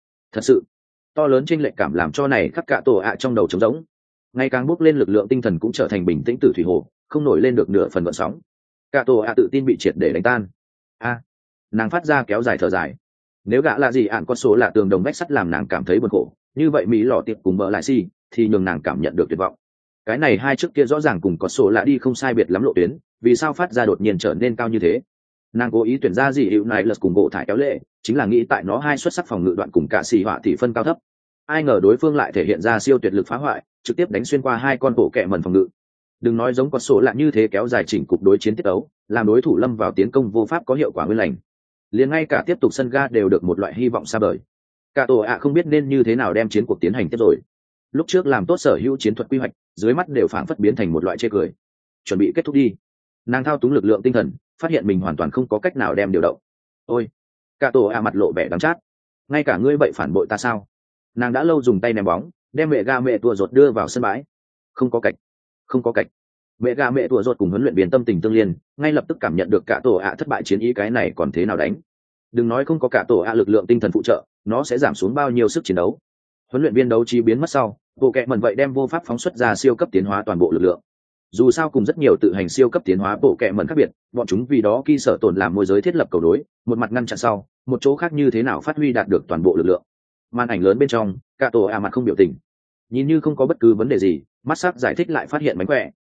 sự to lớn chênh lệch cảm làm cho này khắc cả tổ ạ trong đầu trống rỗng. Ngày càng bốc lên lực lượng tinh thần cũng trở thành bình tĩnh tử thủy hồ, không nổi lên được nửa phần gợn sóng. Cả tổ ạ tự tin bị triệt để đánh tan. Nàng phát ra kéo dài thở dài. Nếu gã là gì ạn con số là tường đồng vách sắt làm nàng cảm thấy buồn khổ, như vậy mỹ lọ tiệp cùng bờ lại si thì nhường nàng cảm nhận được tuyệt vọng. Cái này 2 trước kia rõ ràng cùng có số là đi không sai biệt lắm lộ tuyến, vì sao phát ra đột nhiên trở nên cao như thế? Nàng cố ý tuyển ra gì hiệu này lật cùng bộ thải kéo lệ, chính là nghĩ tại nó 2 xuất sắc phòng ngự đoạn cùng cả xì họa thì phân cao thấp. Ai ngờ đối phương lại thể hiện ra siêu tuyệt lực phá hoại, trực tiếp đánh xuyên qua 2 con bộ kẹ mần phòng ngự. Đừng nói giống có số là như thế kéo dài chỉnh cục đối chiến tiết đấu, làm đối thủ lâm vào tiến công vô pháp có hiệu quả nguyên lành. Liền ngay cả tiếp tục sân ga đều được một loại hy vọng xa vời. cả tổ ạ không biết nên như thế nào đem chiến cuộc tiến hành tiếp rồi. Lúc trước làm tốt sở hữu chiến thuật quy hoạch, dưới mắt đều phảng phất biến thành một loại chê cười. Chuẩn bị kết thúc đi. Nàng thao túng lực lượng tinh thần, phát hiện mình hoàn toàn không có cách nào đem điều động. Ôi, cả tổ ạ mặt lộ vẻ đắng chát. Ngay cả ngươi vậy phản bội ta sao? Nàng đã lâu dùng tay ném bóng, đem mẹ ga mẹ tua rột đưa vào sân bãi. Không có cách, không có cách. Mẹ ga mẹ tua rột cùng huấn luyện viên tâm tình tương liên, ngay lập tức cảm nhận được cả tổ ạ thất bại chiến ý, cái này còn thế nào đánh? Đừng nói không có cả tổ ạ lực lượng tinh thần phụ trợ, nó sẽ giảm xuống bao nhiêu sức chiến đấu. Huấn luyện viên đấu trí biến mất sau, bộ kệ mẩn vậy đem vô pháp phóng xuất ra siêu cấp tiến hóa toàn bộ lực lượng. Dù sao cùng rất nhiều tự hành siêu cấp tiến hóa bộ kệ mẩn khác biệt, bọn chúng vì đó kỳ sở tồn làm môi giới thiết lập cầu đối, một mặt ngăn chặn sau, một chỗ khác như thế nào phát huy đạt được toàn bộ lực lượng. Màn ảnh lớn bên trong, cả tổ ạ mặt không biểu tình, nhìn như không có bất cứ vấn đề gì, mắt sắc giải thích lại phát hiện mánh khỏe.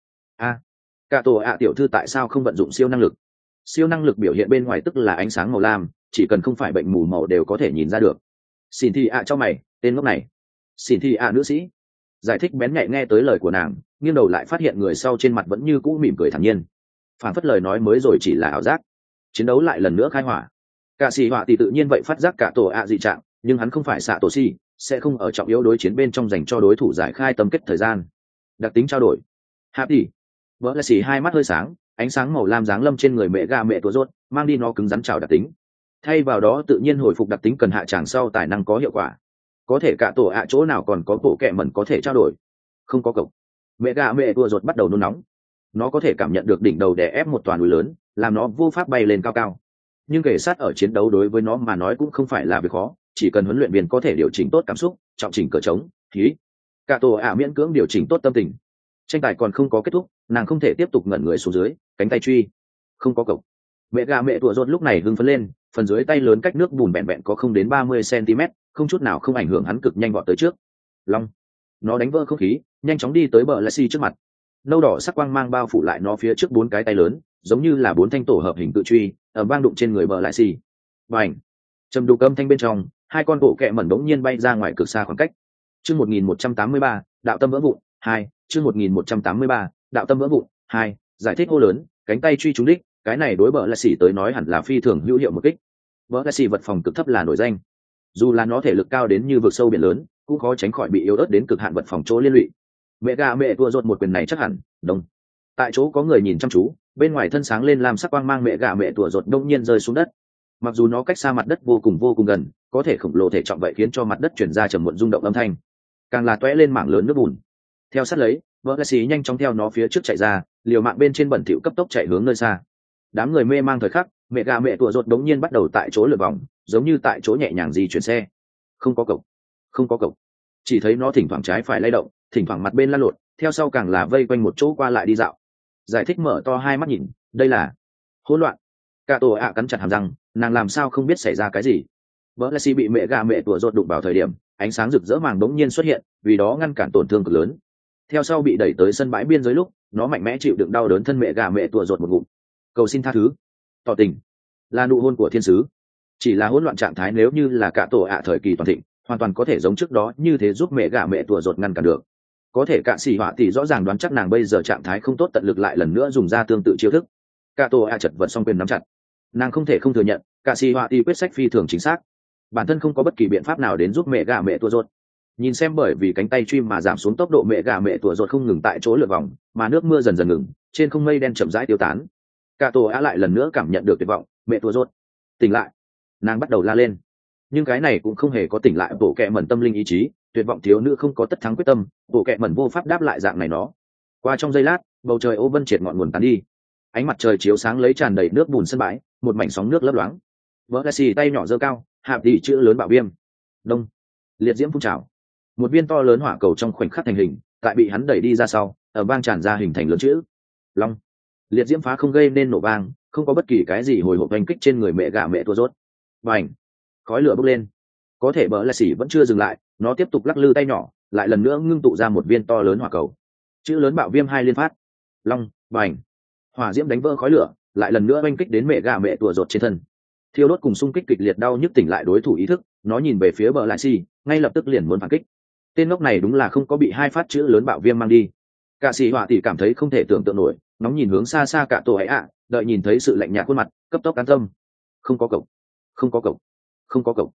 Cả tổ ạ tiểu thư tại sao không vận dụng siêu năng lực? Siêu năng lực biểu hiện bên ngoài tức là ánh sáng màu lam, chỉ cần không phải bệnh mù màu đều có thể nhìn ra được. Xin thì ạ cho mày, tên ngốc này. Xin thì ạ nữ sĩ. Giải thích bén nhạy nghe tới lời của nàng, nghiêng đầu lại phát hiện người sau trên mặt vẫn như cũ mỉm cười thản nhiên, phản phất lời nói mới rồi chỉ là ảo giác. Chiến đấu lại lần nữa khai hỏa. Cả xì họa thì tự nhiên vậy phát giác cả tổ ạ dị trạng, nhưng hắn không phải xạ tổ xì, sẽ không ở trọng yếu đối chiến bên trong dành cho đối thủ giải khai tâm kết thời gian. Đặc tính trao đổi. Hạp tỷ. Vỡ là xì hai mắt hơi sáng, ánh sáng màu lam giáng lâm trên người mẹ gà mẹ tua rốt, mang đi nó cứng rắn trào đặc tính. Thay vào đó tự nhiên hồi phục đặc tính cần hạ tràng sau tài năng có hiệu quả. Có thể cả tổ ạ chỗ nào còn có bộ kẹ mẩn có thể trao đổi? Không có cậu. Mẹ gà mẹ tua rốt bắt đầu nôn nóng. Nó có thể cảm nhận được đỉnh đầu đè ép một toàn núi lớn, làm nó vô pháp bay lên cao cao. Nhưng kể sát ở chiến đấu đối với nó mà nói cũng không phải là việc khó, chỉ cần huấn luyện viên có thể điều chỉnh tốt cảm xúc, trọng chỉnh cờ trống, khí. Cả tổ ạ miễn cưỡng điều chỉnh tốt tâm tình. Tranh tài còn không có kết thúc, nàng không thể tiếp tục ngẩn người xuống dưới, cánh tay truy. Không có cậu. Mẹ gà mẹ tua rốt lúc này hưng phấn lên, phần dưới tay lớn cách nước bùn vẹn vẹn có không đến 30 cm, không chút nào không ảnh hưởng hắn cực nhanh vọt tới trước. Long. Nó đánh vỡ không khí, nhanh chóng đi tới bờ lái xi trước mặt. Nâu đỏ sắc quang mang bao phủ lại nó phía trước 4 cái tay lớn, giống như là 4 thanh tổ hợp hình tự truy, ở vang đụng trên người bờ lái xi. Bành. Trầm đục âm thanh bên trong, hai con bộ kẹ mẩn đống nhiên bay ra ngoài cực xa khoảng cách. Chương 1183, đạo tâm vỡ vụn 2, chương 1183, đạo tâm vỡ vụn 2, giải thích hô lớn, cánh tay truy trúng đích, cái này đối bờ lái xi tới nói hẳn là phi thường hữu hiệu một kích. Bờ lái xi vật phòng cực thấp là nổi danh. Dù là nó thể lực cao đến như vực sâu biển lớn, cũng khó tránh khỏi bị yếu ớt đến cực hạn vật phòng chỗ liên lụy. Mẹ gà mẹ tua rột một quyền này chắc hẳn đông. Tại chỗ có người nhìn chăm chú, bên ngoài thân sáng lên làm sắc quang mang mẹ gà mẹ tua rột đông nhiên rơi xuống đất. Mặc dù nó cách xa mặt đất vô cùng gần, có thể khổng lồ thể trọng vậy khiến cho mặt đất chuyển ra trầm muộn rung động âm thanh, càng là tóe lên mảng lớn nước bùn. Theo sát lấy, vợ ca sĩ nhanh chóng theo nó phía trước chạy ra, liều mạng bên trên bẩn thỉu cấp tốc chạy hướng nơi xa. Đám người mê mang thời khắc, mẹ gà mẹ tua rột đống nhiên bắt đầu tại chỗ lượt vòng, giống như tại chỗ nhẹ nhàng di chuyển xe. Không có cậu, không có cậu. Chỉ thấy nó thỉnh thoảng trái phải lay động, thỉnh thoảng mặt bên lăn lộn, theo sau càng là vây quanh một chỗ qua lại đi dạo. Giải thích mở to hai mắt nhìn, đây là hỗn loạn. Cả tổ ạ cắn chặt hàm răng, nàng làm sao không biết xảy ra cái gì. Bờ Lassie bị mẹ gà mẹ tua rột đụng vào thời điểm, ánh sáng rực rỡ màng đống nhiên xuất hiện, vì đó ngăn cản tổn thương cực lớn. Theo sau bị đẩy tới sân bãi biên giới lúc, nó mạnh mẽ chịu đựng đau đớn thân mẹ gà mẹ tua rột một ngụm. Cầu xin tha thứ, tỏ tình, là nụ hôn của thiên sứ. Chỉ là hỗn loạn trạng thái, nếu như là cả tổ ạ thời kỳ toàn thịnh, hoàn toàn có thể giống trước đó như thế giúp mẹ gà mẹ tua rột ngăn cản được. Có thể cả xì họa thì rõ ràng đoán chắc nàng bây giờ trạng thái không tốt, tận lực lại lần nữa dùng ra tương tự chiêu thức. Cả tổ ạ chật vật song quyền nắm chặt, nàng không thể không thừa nhận cả xì họa thì quyết sách phi thường chính xác, bản thân không có bất kỳ biện pháp nào đến giúp mẹ gà mẹ tua rột. Nhìn xem bởi vì cánh tay truy mà giảm xuống tốc độ mẹ gà mẹ tua rột không ngừng tại chỗ lượt vòng, mà nước mưa dần dần ngừng, trên không mây đen chậm rãi tiêu tán. Cả tổ ạ lại lần nữa cảm nhận được tuyệt vọng, mẹ tua rột tỉnh lại. Nàng bắt đầu la lên, nhưng cái này cũng không hề có tỉnh lại bộ kệ mẩn tâm linh ý chí. Tuyệt vọng thiếu nữ không có tất thắng quyết tâm, bộ kệ mẩn vô pháp đáp lại dạng này nó. Qua trong giây lát, bầu trời ô vân triệt ngọn nguồn tán đi, ánh mặt trời chiếu sáng lấy tràn đầy nước bùn sân bãi, một mảnh sóng nước lấp loáng. Vỡ Lassie tay nhỏ giơ cao, hạp đi chữ lớn bạo viêm. Đông, liệt diễm phun trào, một viên to lớn hỏa cầu trong khoảnh khắc thành hình, tại bị hắn đẩy đi ra sau, ở vang tràn ra hình thành lớn chữ long. Liệt diễm phá không gây nên nổ vang, không có bất kỳ cái gì hồi hộp oanh kích trên người mẹ gà mẹ tua rốt. Bành, khói lửa bốc lên. Có thể bờ Lassie vẫn chưa dừng lại, nó tiếp tục lắc lư tay nhỏ, lại lần nữa ngưng tụ ra một viên to lớn hỏa cầu. Chữ lớn bạo viêm hai liên phát. Long, bành. Hỏa diễm đánh vỡ khói lửa, lại lần nữa oanh kích đến mẹ gà mẹ tua rột trên thân. Thiêu đốt cùng xung kích kịch liệt đau nhức tỉnh lại đối thủ ý thức, nó nhìn về phía bờ Lassie, ngay lập tức liền muốn phản kích. Tên ngốc này đúng là không có bị hai phát chữ lớn bạo viêm mang đi. Cả sĩ hỏa thì cảm thấy không thể tưởng tượng nổi, nóng nhìn hướng xa xa cả tổ ấy ạ, đợi nhìn thấy sự lạnh nhạt khuôn mặt, cấp tốc an tâm. Không có cậu, không có cậu, không có cậu.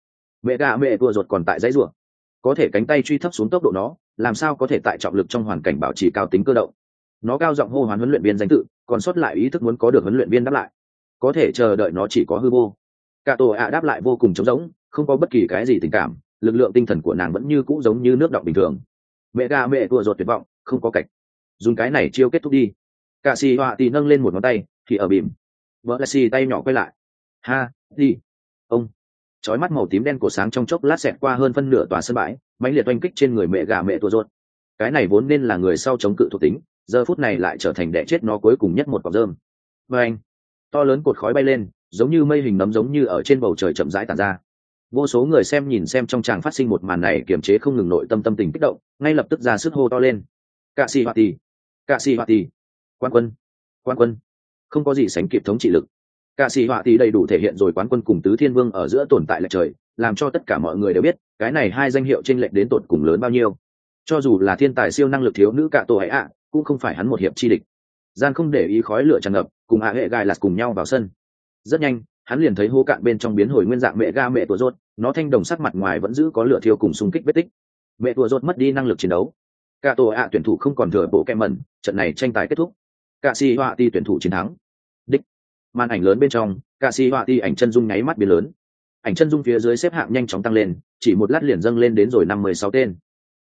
mẹ gà mẹ tua ruột còn tại dãy ruộng, có thể cánh tay truy thấp xuống tốc độ nó làm sao có thể tại trọng lực trong hoàn cảnh bảo trì cao tính cơ động. Nó cao giọng hô hoán huấn luyện viên danh tự, còn sót lại ý thức muốn có được huấn luyện viên đáp lại, có thể chờ đợi nó chỉ có hư vô. Cả tổ ạ đáp lại vô cùng trống rỗng, không có bất kỳ cái gì tình cảm, lực lượng tinh thần của nàng vẫn như cũ giống như nước đọng bình thường. Mẹ gà mẹ tua ruột tuyệt vọng, không có cách, dùng cái này chiêu kết thúc đi. Cả xì họa tì nâng lên một ngón tay thì ở bìm, vợ là xì tay nhỏ quay lại, ha đi ông. Chói mắt màu tím đen của sáng trong chốc lát xẹt qua hơn phân nửa tòa sân bãi, mãnh liệt oanh kích trên người mẹ gà mẹ tua ruột. Cái này vốn nên là người sau chống cự thuộc tính, giờ phút này lại trở thành đẻ chết nó cuối cùng nhất một cọc rơm. Và anh, to lớn cột khói bay lên, giống như mây hình nấm giống như ở trên bầu trời chậm rãi tản ra. Vô số người xem nhìn xem trong tràng phát sinh một màn này kiềm chế không ngừng nội tâm tình kích động, ngay lập tức ra sức hô to lên. Cạ sĩ hoạt tì, cạ sĩ hoạt tì, quán quân, quán quân. Không có gì sánh kịp thống trị lực. Cạ sĩ họa thì đầy đủ thể hiện rồi quán quân cùng tứ thiên vương ở giữa tồn tại lệch trời, làm cho tất cả mọi người đều biết cái này hai danh hiệu chênh lệch đến tột cùng lớn bao nhiêu. Cho dù là thiên tài siêu năng lực thiếu nữ Cạ Tổ ấy ạ, cũng không phải hắn một hiệp chi địch. Gian không để ý khói lửa tràn ngập, cùng ạ hệ gai lạt cùng nhau vào sân. Rất nhanh, hắn liền thấy hố cạn bên trong biến hồi nguyên dạng mẹ ga mẹ tua rốt, nó thanh đồng sắc mặt ngoài vẫn giữ có lửa thiêu cùng xung kích vết tích. Mẹ tua rốt mất đi năng lực chiến đấu. Cạ Tổ ạ tuyển thủ không còn thừa bộ kẹm mẩn, trận này tranh tài kết thúc. Cạ sĩ họa ti tuyển thủ chiến thắng. Đích. Màn ảnh lớn bên trong, Cạ sĩ họa ti ảnh chân dung nháy mắt biến lớn. Ảnh chân dung phía dưới xếp hạng nhanh chóng tăng lên, chỉ một lát liền dâng lên đến rồi 56 tên.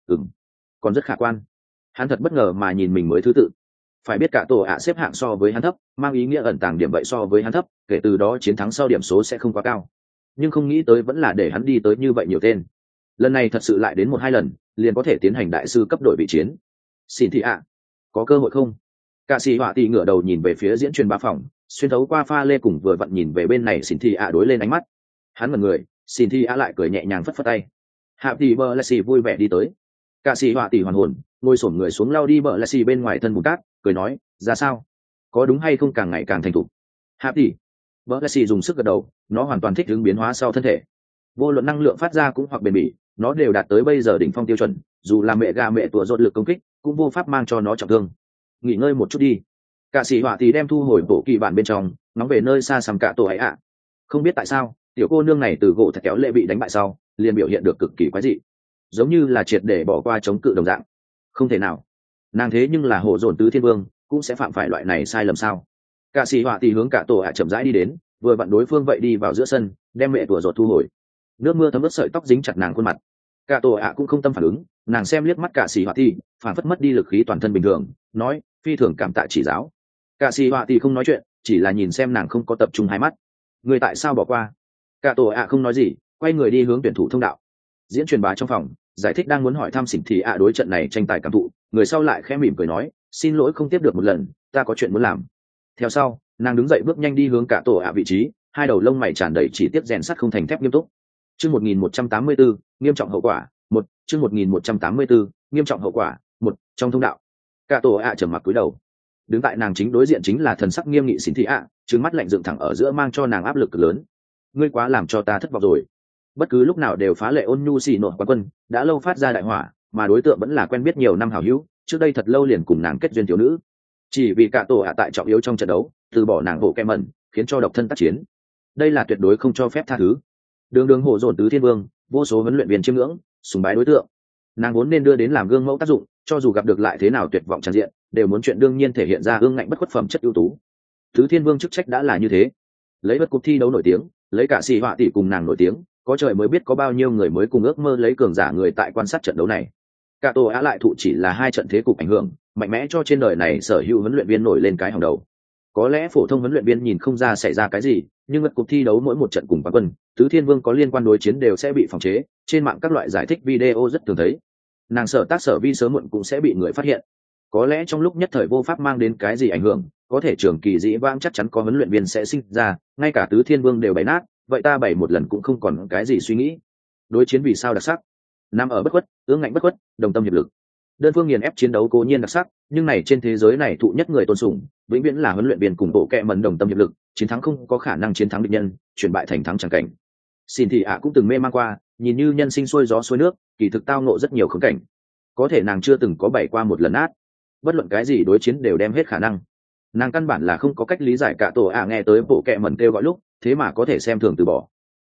Còn rất khả quan. Hắn thật bất ngờ mà nhìn mình mới thứ tự. Phải biết Cạ Tổ ạ xếp hạng so với hắn thấp, mang ý nghĩa ẩn tàng điểm vậy so với hắn thấp, kể từ đó chiến thắng sau điểm số sẽ không quá cao. Nhưng không nghĩ tới vẫn là để hắn đi tới như vậy nhiều tên. Lần này thật sự lại đến 1-2 lần, liền có thể tiến hành đại sư cấp đội vị chiến. Xin thị ạ, có cơ hội không? Cạ sĩ họa ti ngửa đầu nhìn về phía diễn truyền bá phòng, xuyên thấu qua pha lê cùng vừa vặn nhìn về bên này xin thị ạ đối lên ánh mắt. Hắn ngẩn người, xin thị ạ lại cười nhẹ nhàng phất phất tay. Hạ tỷ bờ lạch xì vui vẻ đi tới. Cạ sĩ họa tỷ hoàn hồn, ngồi xổm người xuống lau đi bờ lạch xì bên ngoài thân bùn cát, cười nói, ra sao? Có đúng hay không càng ngày càng thành thục? Hạ tỷ. Bờ lạch xì dùng sức gật đầu, nó hoàn toàn thích ứng biến hóa sau thân thể. Vô luận năng lượng phát ra cũng hoặc bền bỉ, nó đều đạt tới bây giờ đỉnh phong tiêu chuẩn, dù là mẹ gà mẹ tua rốt lực công kích, cũng vô pháp mang cho nó trọng thương. Nghỉ ngơi một chút đi. Cạ sĩ họa tỷ đem thu hồi bộ kỳ bản bên trong, nóng về nơi xa xăm Cạ Tổ ấy ạ. Không biết tại sao, tiểu cô nương này từ gỗ thật kéo lệ bị đánh bại sau, liền biểu hiện được cực kỳ quái dị, giống như là triệt để bỏ qua chống cự đồng dạng. Không thể nào, nàng thế nhưng là hộ dồn tứ thiên vương, cũng sẽ phạm phải loại này sai lầm sao? Cạ sĩ họa tỷ hướng Cạ Tổ ạ chậm rãi đi đến, vừa vặn đối phương vậy đi vào giữa sân, đem mẹ tua rốt thu hồi. Nước mưa thấm ướt sợi tóc dính chặt nàng khuôn mặt. Cạ Tổ ạ cũng không tâm phản ứng, nàng xem liếc mắt Cạ sĩ họa tỷ, phản phất mất đi lực khí toàn thân bình thường, nói, phi thường cảm tạ chỉ giáo. Cạ sĩ họa tỷ không nói chuyện, chỉ là nhìn xem nàng không có tập trung hai mắt. Người tại sao bỏ qua? Cạ Tổ ạ không nói gì, quay người đi hướng tuyển thủ thông đạo. Diễn truyền bá trong phòng giải thích đang muốn hỏi thăm xỉn thì ạ đối trận này tranh tài cảm thụ, người sau lại khẽ mỉm cười nói, xin lỗi không tiếp được một lần, ta có chuyện muốn làm. Theo sau, nàng đứng dậy bước nhanh đi hướng Cạ Tổ ạ vị trí, hai đầu lông mày tràn đầy chỉ tiếc rèn sắt không thành thép nghiêm túc. Chương 1184, nghiêm trọng hậu quả, 1, chương 1184, nghiêm trọng hậu quả, 1, trong thông đạo. Cạ Tổ ạ trầm mặc cúi đầu. Đứng tại nàng chính đối diện chính là thần sắc nghiêm nghị xỉn thị ạ, trừng mắt lạnh dựng thẳng ở giữa mang cho nàng áp lực cực lớn. Ngươi quá làm cho ta thất vọng rồi. Bất cứ lúc nào đều phá lệ ôn nhu xì nổi quán quân, đã lâu phát ra đại hỏa, mà đối tượng vẫn là quen biết nhiều năm hảo hữu, trước đây thật lâu liền cùng nàng kết duyên thiếu nữ. Chỉ vì Cạ Tổ ạ tại trọng yếu trong trận đấu, từ bỏ nàng bộ kem mẩn, khiến cho độc thân tác chiến. Đây là tuyệt đối không cho phép tha thứ. Đường hộ dồn tứ thiên vương, vô số huấn luyện viên chiêm ngưỡng, sùng bái đối tượng. Nàng vốn nên đưa đến làm gương mẫu tác dụng, cho dù gặp được lại thế nào tuyệt vọng tràn diện, đều muốn chuyện đương nhiên thể hiện ra ương ngạnh bất khuất phẩm chất ưu tú. Tứ thiên vương chức trách đã là như thế, lấy bất cuộc thi đấu nổi tiếng, lấy Cạ sĩ họa tỷ cùng nàng nổi tiếng, có trời mới biết có bao nhiêu người mới cùng ước mơ lấy cường giả người tại quan sát trận đấu này. Cạ Tổ ạ lại thụ chỉ là hai trận thế cục ảnh hưởng mạnh mẽ cho trên đời này sở hữu huấn luyện viên nổi lên cái hàng đầu. Có lẽ phổ thông huấn luyện viên nhìn không ra xảy ra cái gì, nhưng bất cuộc thi đấu mỗi một trận cùng quán quân, tứ thiên vương có liên quan đối chiến đều sẽ bị phòng chế, trên mạng các loại giải thích video rất thường thấy. Nàng sở tác sở vi sớm muộn cũng sẽ bị người phát hiện. Có lẽ trong lúc nhất thời vô pháp mang đến cái gì ảnh hưởng, có thể trường kỳ dĩ vãng chắc chắn có huấn luyện viên sẽ sinh ra, ngay cả tứ thiên vương đều bày nát, vậy ta bày một lần cũng không còn cái gì suy nghĩ. Đối chiến vì sao đặc sắc? Nằm ở bất khuất, ương ngạnh bất khuất, đồng tâm hiệp lực. Đơn phương nghiền ép chiến đấu cố nhiên đặc sắc, nhưng này trên thế giới này thụ nhất người tôn sùng, vĩnh viễn là huấn luyện viên cùng bộ kệ mẩn đồng tâm hiệp lực, chiến thắng không có khả năng chiến thắng địch nhân, chuyển bại thành thắng chẳng cảnh. Xin thì ạ cũng từng mê mang qua, nhìn như nhân sinh xuôi gió xuôi nước, kỳ thực tao ngộ rất nhiều khốn cảnh. Có thể nàng chưa từng có bày qua một lần át, bất luận cái gì đối chiến đều đem hết khả năng. Nàng căn bản là không có cách lý giải Cạ Tổ ạ nghe tới bộ kệ mẩn kêu gọi lúc, thế mà có thể xem thường từ bỏ.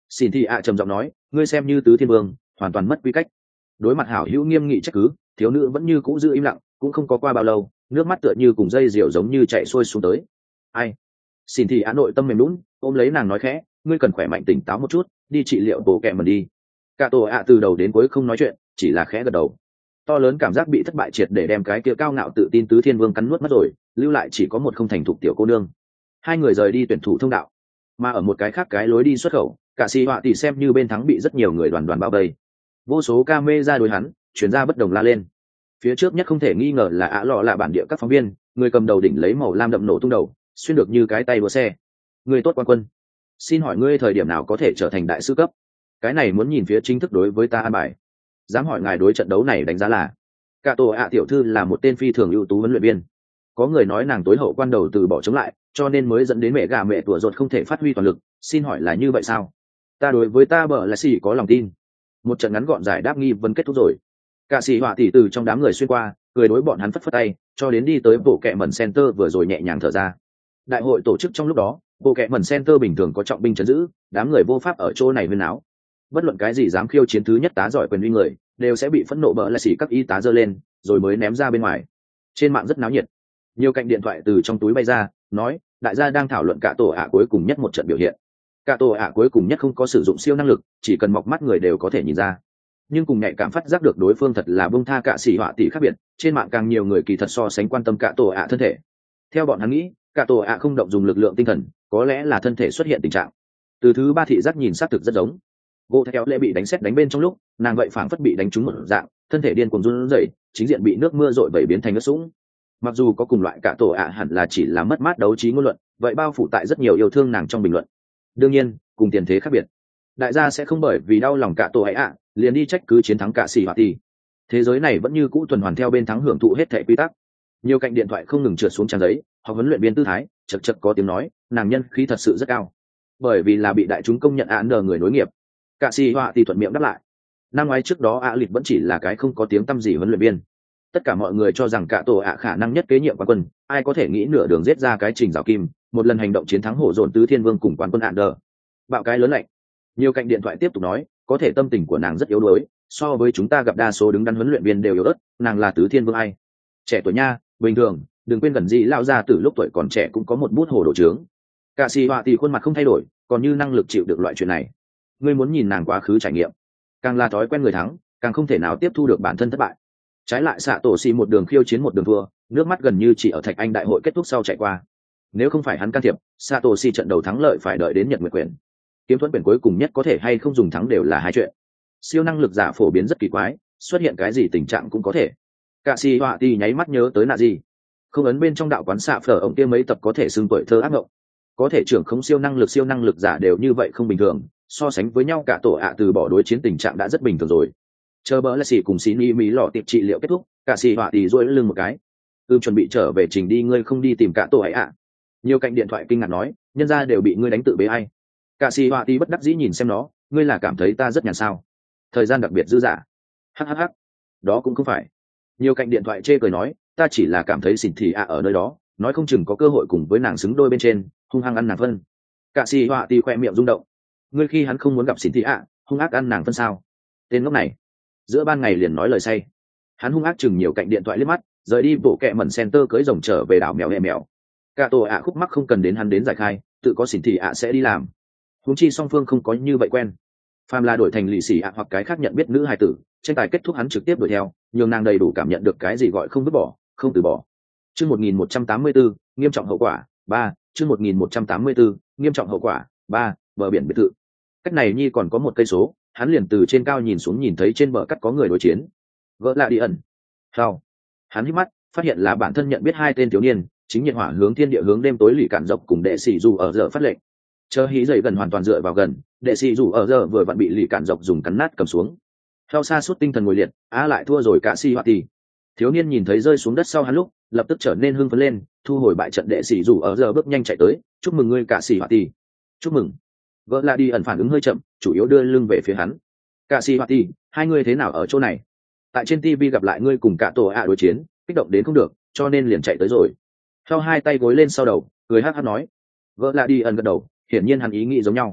Xin Thị ạ trầm giọng nói, ngươi xem như tứ thiên vương, hoàn toàn mất quy cách. Đối mặt hảo hữu nghiêm nghị trách cứ, thiếu nữ vẫn như cũ giữ im lặng, cũng không có qua bao lâu, nước mắt tựa như cùng dây diều giống như chạy xuôi xuống tới. Ai? Xin Thị ạ nội tâm mềm lún, ôm lấy nàng nói khẽ, ngươi cần khỏe mạnh tỉnh táo một chút, đi trị liệu bộ kẹ mần đi. Cả tổ ạ từ đầu đến cuối không nói chuyện, chỉ là khẽ gật đầu. To lớn cảm giác bị thất bại triệt để đem cái kia cao ngạo tự tin tứ thiên vương cắn nuốt mất rồi, lưu lại chỉ có một không thành thục tiểu cô nương. Hai người rời đi tuyển thủ thông đạo, mà ở một cái khác cái lối đi xuất khẩu, cả xì họa tỷ xem như bên thắng bị rất nhiều người đoàn đoàn bao vây. Vô số ca mê ra đối hắn, chuyển ra bất đồng la lên. Phía trước nhất không thể nghi ngờ là ạ lọ là bản địa các phóng viên, người cầm đầu đỉnh lấy màu lam đậm nổ tung đầu, xuyên được như cái tay đua xe. Người tốt quan quân, xin hỏi ngươi thời điểm nào có thể trở thành đại sư cấp? Cái này muốn nhìn phía chính thức đối với ta an bài. Dám hỏi ngài đối trận đấu này đánh giá là? Cả tổ ạ tiểu thư là một tên phi thường ưu tú huấn luyện viên. Có người nói nàng tối hậu quan đầu từ bỏ chống lại, cho nên mới dẫn đến mẹ gà mẹ tủa ruột không thể phát huy toàn lực. Xin hỏi là như vậy sao? Ta đối với ta bờ là xì có lòng tin. Một trận ngắn gọn giải đáp nghi vấn kết thúc rồi. Cả xì họa tỷ từ trong đám người xuyên qua, cười đối bọn hắn phất phất tay, cho đến đi tới bộ kệ mẩn center vừa rồi nhẹ nhàng thở ra. Đại hội tổ chức trong lúc đó, bộ kệ mẩn center bình thường có trọng binh trấn giữ, đám người vô pháp ở chỗ này huyên náo. Bất luận cái gì dám khiêu chiến thứ nhất tá giỏi quyền uy người, đều sẽ bị phẫn nộ bờ là xì các y tá giơ lên, rồi mới ném ra bên ngoài. Trên mạng rất náo nhiệt. Nhiều cạnh điện thoại từ trong túi bay ra, nói, đại gia đang thảo luận cả tổ ạ cuối cùng nhất một trận biểu hiện. Cả tổ ạ cuối cùng nhất không có sử dụng siêu năng lực, chỉ cần mọc mắt người đều có thể nhìn ra. Nhưng cùng nhạy cảm phát giác được đối phương thật là bông tha cả xỉ họa tỷ khác biệt, trên mạng càng nhiều người kỳ thật so sánh quan tâm cả tổ ạ thân thể. Theo bọn hắn nghĩ, cả tổ ạ không động dùng lực lượng tinh thần, có lẽ là thân thể xuất hiện tình trạng. Từ thứ ba thị giác nhìn xác thực rất giống. Gỗ theo lệ bị đánh sét đánh bên trong lúc, nàng vậy phảng phất bị đánh trúng một dạng, thân thể điên cuồng run rẩy, chính diện bị nước mưa rội vẩy biến thành nước sũng. Mặc dù có cùng loại cả tổ ạ hẳn là chỉ là mất mát đấu trí ngôn luận, vậy bao phủ tại rất nhiều yêu thương nàng trong bình luận. Đương nhiên, cùng tiền thế khác biệt, đại gia sẽ không bởi vì đau lòng cả tổ ạ liền đi trách cứ chiến thắng cả xì họa tỷ. Thế giới này vẫn như cũ tuần hoàn theo bên thắng hưởng thụ hết thảy quy tắc. Nhiều cạnh điện thoại không ngừng trượt xuống trang giấy, học huấn luyện viên tư thái chật chật có tiếng nói, nàng nhân khí thật sự rất cao, bởi vì là bị đại chúng công nhận án đờ người nối nghiệp. Cả xì họa tỷ thuận miệng đáp lại. Năm ngoái trước đó ạ lịch vẫn chỉ là cái không có tiếng tăm gì huấn luyện viên. Tất cả mọi người cho rằng cả tổ ạ khả năng nhất kế nhiệm quán quân, ai có thể nghĩ nửa đường giết ra cái trình rào kim, một lần hành động chiến thắng hổ dồn tứ thiên vương cùng quán quân án đờ. Bạo cái lớn lạnh. Nhiều cạnh điện thoại tiếp tục nói, có thể tâm tình của nàng rất yếu đuối, so với chúng ta gặp đa số đứng đắn huấn luyện viên đều yếu ớt, nàng là tứ thiên vương ai? Trẻ tuổi nha, bình thường, đừng quên gần gì lao ra từ lúc tuổi còn trẻ cũng có một bút hồ đồ trướng. Cả xì họa tỷ khuôn mặt không thay đổi, còn như năng lực chịu được loại chuyện này. Ngươi muốn nhìn nàng quá khứ trải nghiệm, càng là thói quen người thắng, càng không thể nào tiếp thu được bản thân thất bại. Trái lại xạ tổ xì một đường khiêu chiến một đường thua, nước mắt gần như chỉ ở Thạch Anh đại hội kết thúc sau chạy qua. Nếu không phải hắn can thiệp, xạ tổ xì trận đầu thắng lợi phải đợi đến Nhật Nguyệt Quyền. Kiếm thuẫn quyền cuối cùng nhất có thể hay không dùng thắng đều là hai chuyện. Siêu năng lực giả phổ biến rất kỳ quái, xuất hiện cái gì tình trạng cũng có thể. Cả xì họa tỷ nháy mắt nhớ tới nạ gì, không ấn bên trong đạo quán xạ phở ông kia mấy tập có thể xưng tuổi thơ ác ngộng. Có thể trưởng không siêu năng lực giả đều như vậy không bình thường, so sánh với nhau cả tổ ạ từ bỏ đối chiến tình trạng đã rất bình thường rồi. Chờ bỡ là xì cùng xí ni mỹ lọ tiệp trị liệu kết thúc, cả xì họa tỷ duỗi lưng một cái, chuẩn bị trở về trình đi, ngươi không đi tìm cả tổ ấy ạ? Nhiều cạnh điện thoại kinh ngạc nói, nhân ra đều bị ngươi đánh tự bế ai? Cả xì họa tỷ bất đắc dĩ nhìn xem nó, ngươi là cảm thấy ta rất nhàn sao? Thời gian đặc biệt dư dả. Hắc, đó cũng không phải. Nhiều cạnh điện thoại chê cười nói, ta chỉ là cảm thấy xỉn thì ạ ở nơi đó, nói không chừng có cơ hội cùng với nàng xứng đôi bên trên, hung hăng ăn nàng phân. Cả xì họa tỷ khoe miệng rung động. Ngươi khi hắn không muốn gặp xỉn thì ạ, hung ác ăn nàng phân sao? Tên ngốc này, giữa ban ngày liền nói lời say. Hắn hung ác chừng nhiều cạnh điện thoại liếc mắt, rời đi bộ kẹ mẩn center cưới rồng trở về đảo mèo hẹ mèo. Cả tổ ạ khúc mắc không cần đến hắn đến giải khai, tự có xỉn thì ạ sẽ đi làm. Huống chi song phương không có như vậy quen. Phàm là đổi thành lì xì ạ hoặc cái khác nhận biết nữ hài tử, tranh tài kết thúc hắn trực tiếp đuổi theo, nhường nàng đầy đủ cảm nhận được cái gì gọi không vứt bỏ, không từ bỏ. Chương 1184, nghiêm trọng hậu quả 3, chương 1184, nghiêm trọng hậu quả 3, bờ biển biệt thự. Cách này nhi còn có một cây số, hắn liền từ trên cao nhìn xuống nhìn thấy trên bờ cắt có người đối chiến. Gỡ lại đi ẩn. Sau, hắn hít mắt, phát hiện là bản thân nhận biết hai tên thiếu niên, chính nhiệt hỏa hướng thiên địa hướng đêm tối lì cản dọc cùng đệ sĩ dù ở giờ phát lệnh. Chờ hí dậy gần hoàn toàn dựa vào gần, đệ sĩ dù ở giờ vừa vặn bị lì cản dọc dùng cắn nát cầm xuống. Theo xa suốt tinh thần ngồi liệt, lại thua rồi cả si hoa tỷ. Thiếu niên nhìn thấy rơi xuống đất sau hắn lúc, lập tức trở nên hưng phấn lên, thu hồi bại trận đệ sĩ dù ở giờ bước nhanh chạy tới, chúc mừng ngươi cả si hoa tỷ. Chúc mừng. Vợ là đi ẩn phản ứng hơi chậm, chủ yếu đưa lưng về phía hắn. Cả si hoa tỷ, hai ngươi thế nào ở chỗ này? Tại trên TV gặp lại ngươi cùng cả tổ ạ đối chiến, kích động đến không được, cho nên liền chạy tới rồi. Theo hai tay gối lên sau đầu, cười hát hát nói. Vợ là đi ẩn gật đầu, hiển nhiên hắn ý nghĩ giống nhau.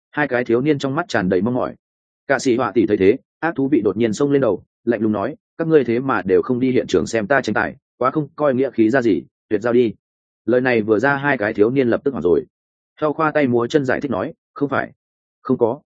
Hai cái thiếu niên trong mắt tràn đầy mong mỏi. Cả sĩ họa tỷ thấy thế, ác thú vị đột nhiên xông lên đầu, lạnh lùng nói, các ngươi thế mà đều không đi hiện trường xem ta tranh tài, quá không coi nghĩa khí ra gì, tuyệt giao đi. Lời này vừa ra, hai cái thiếu niên lập tức hỏi rồi. Theo khoa tay múa chân giải thích nói, không phải, không có,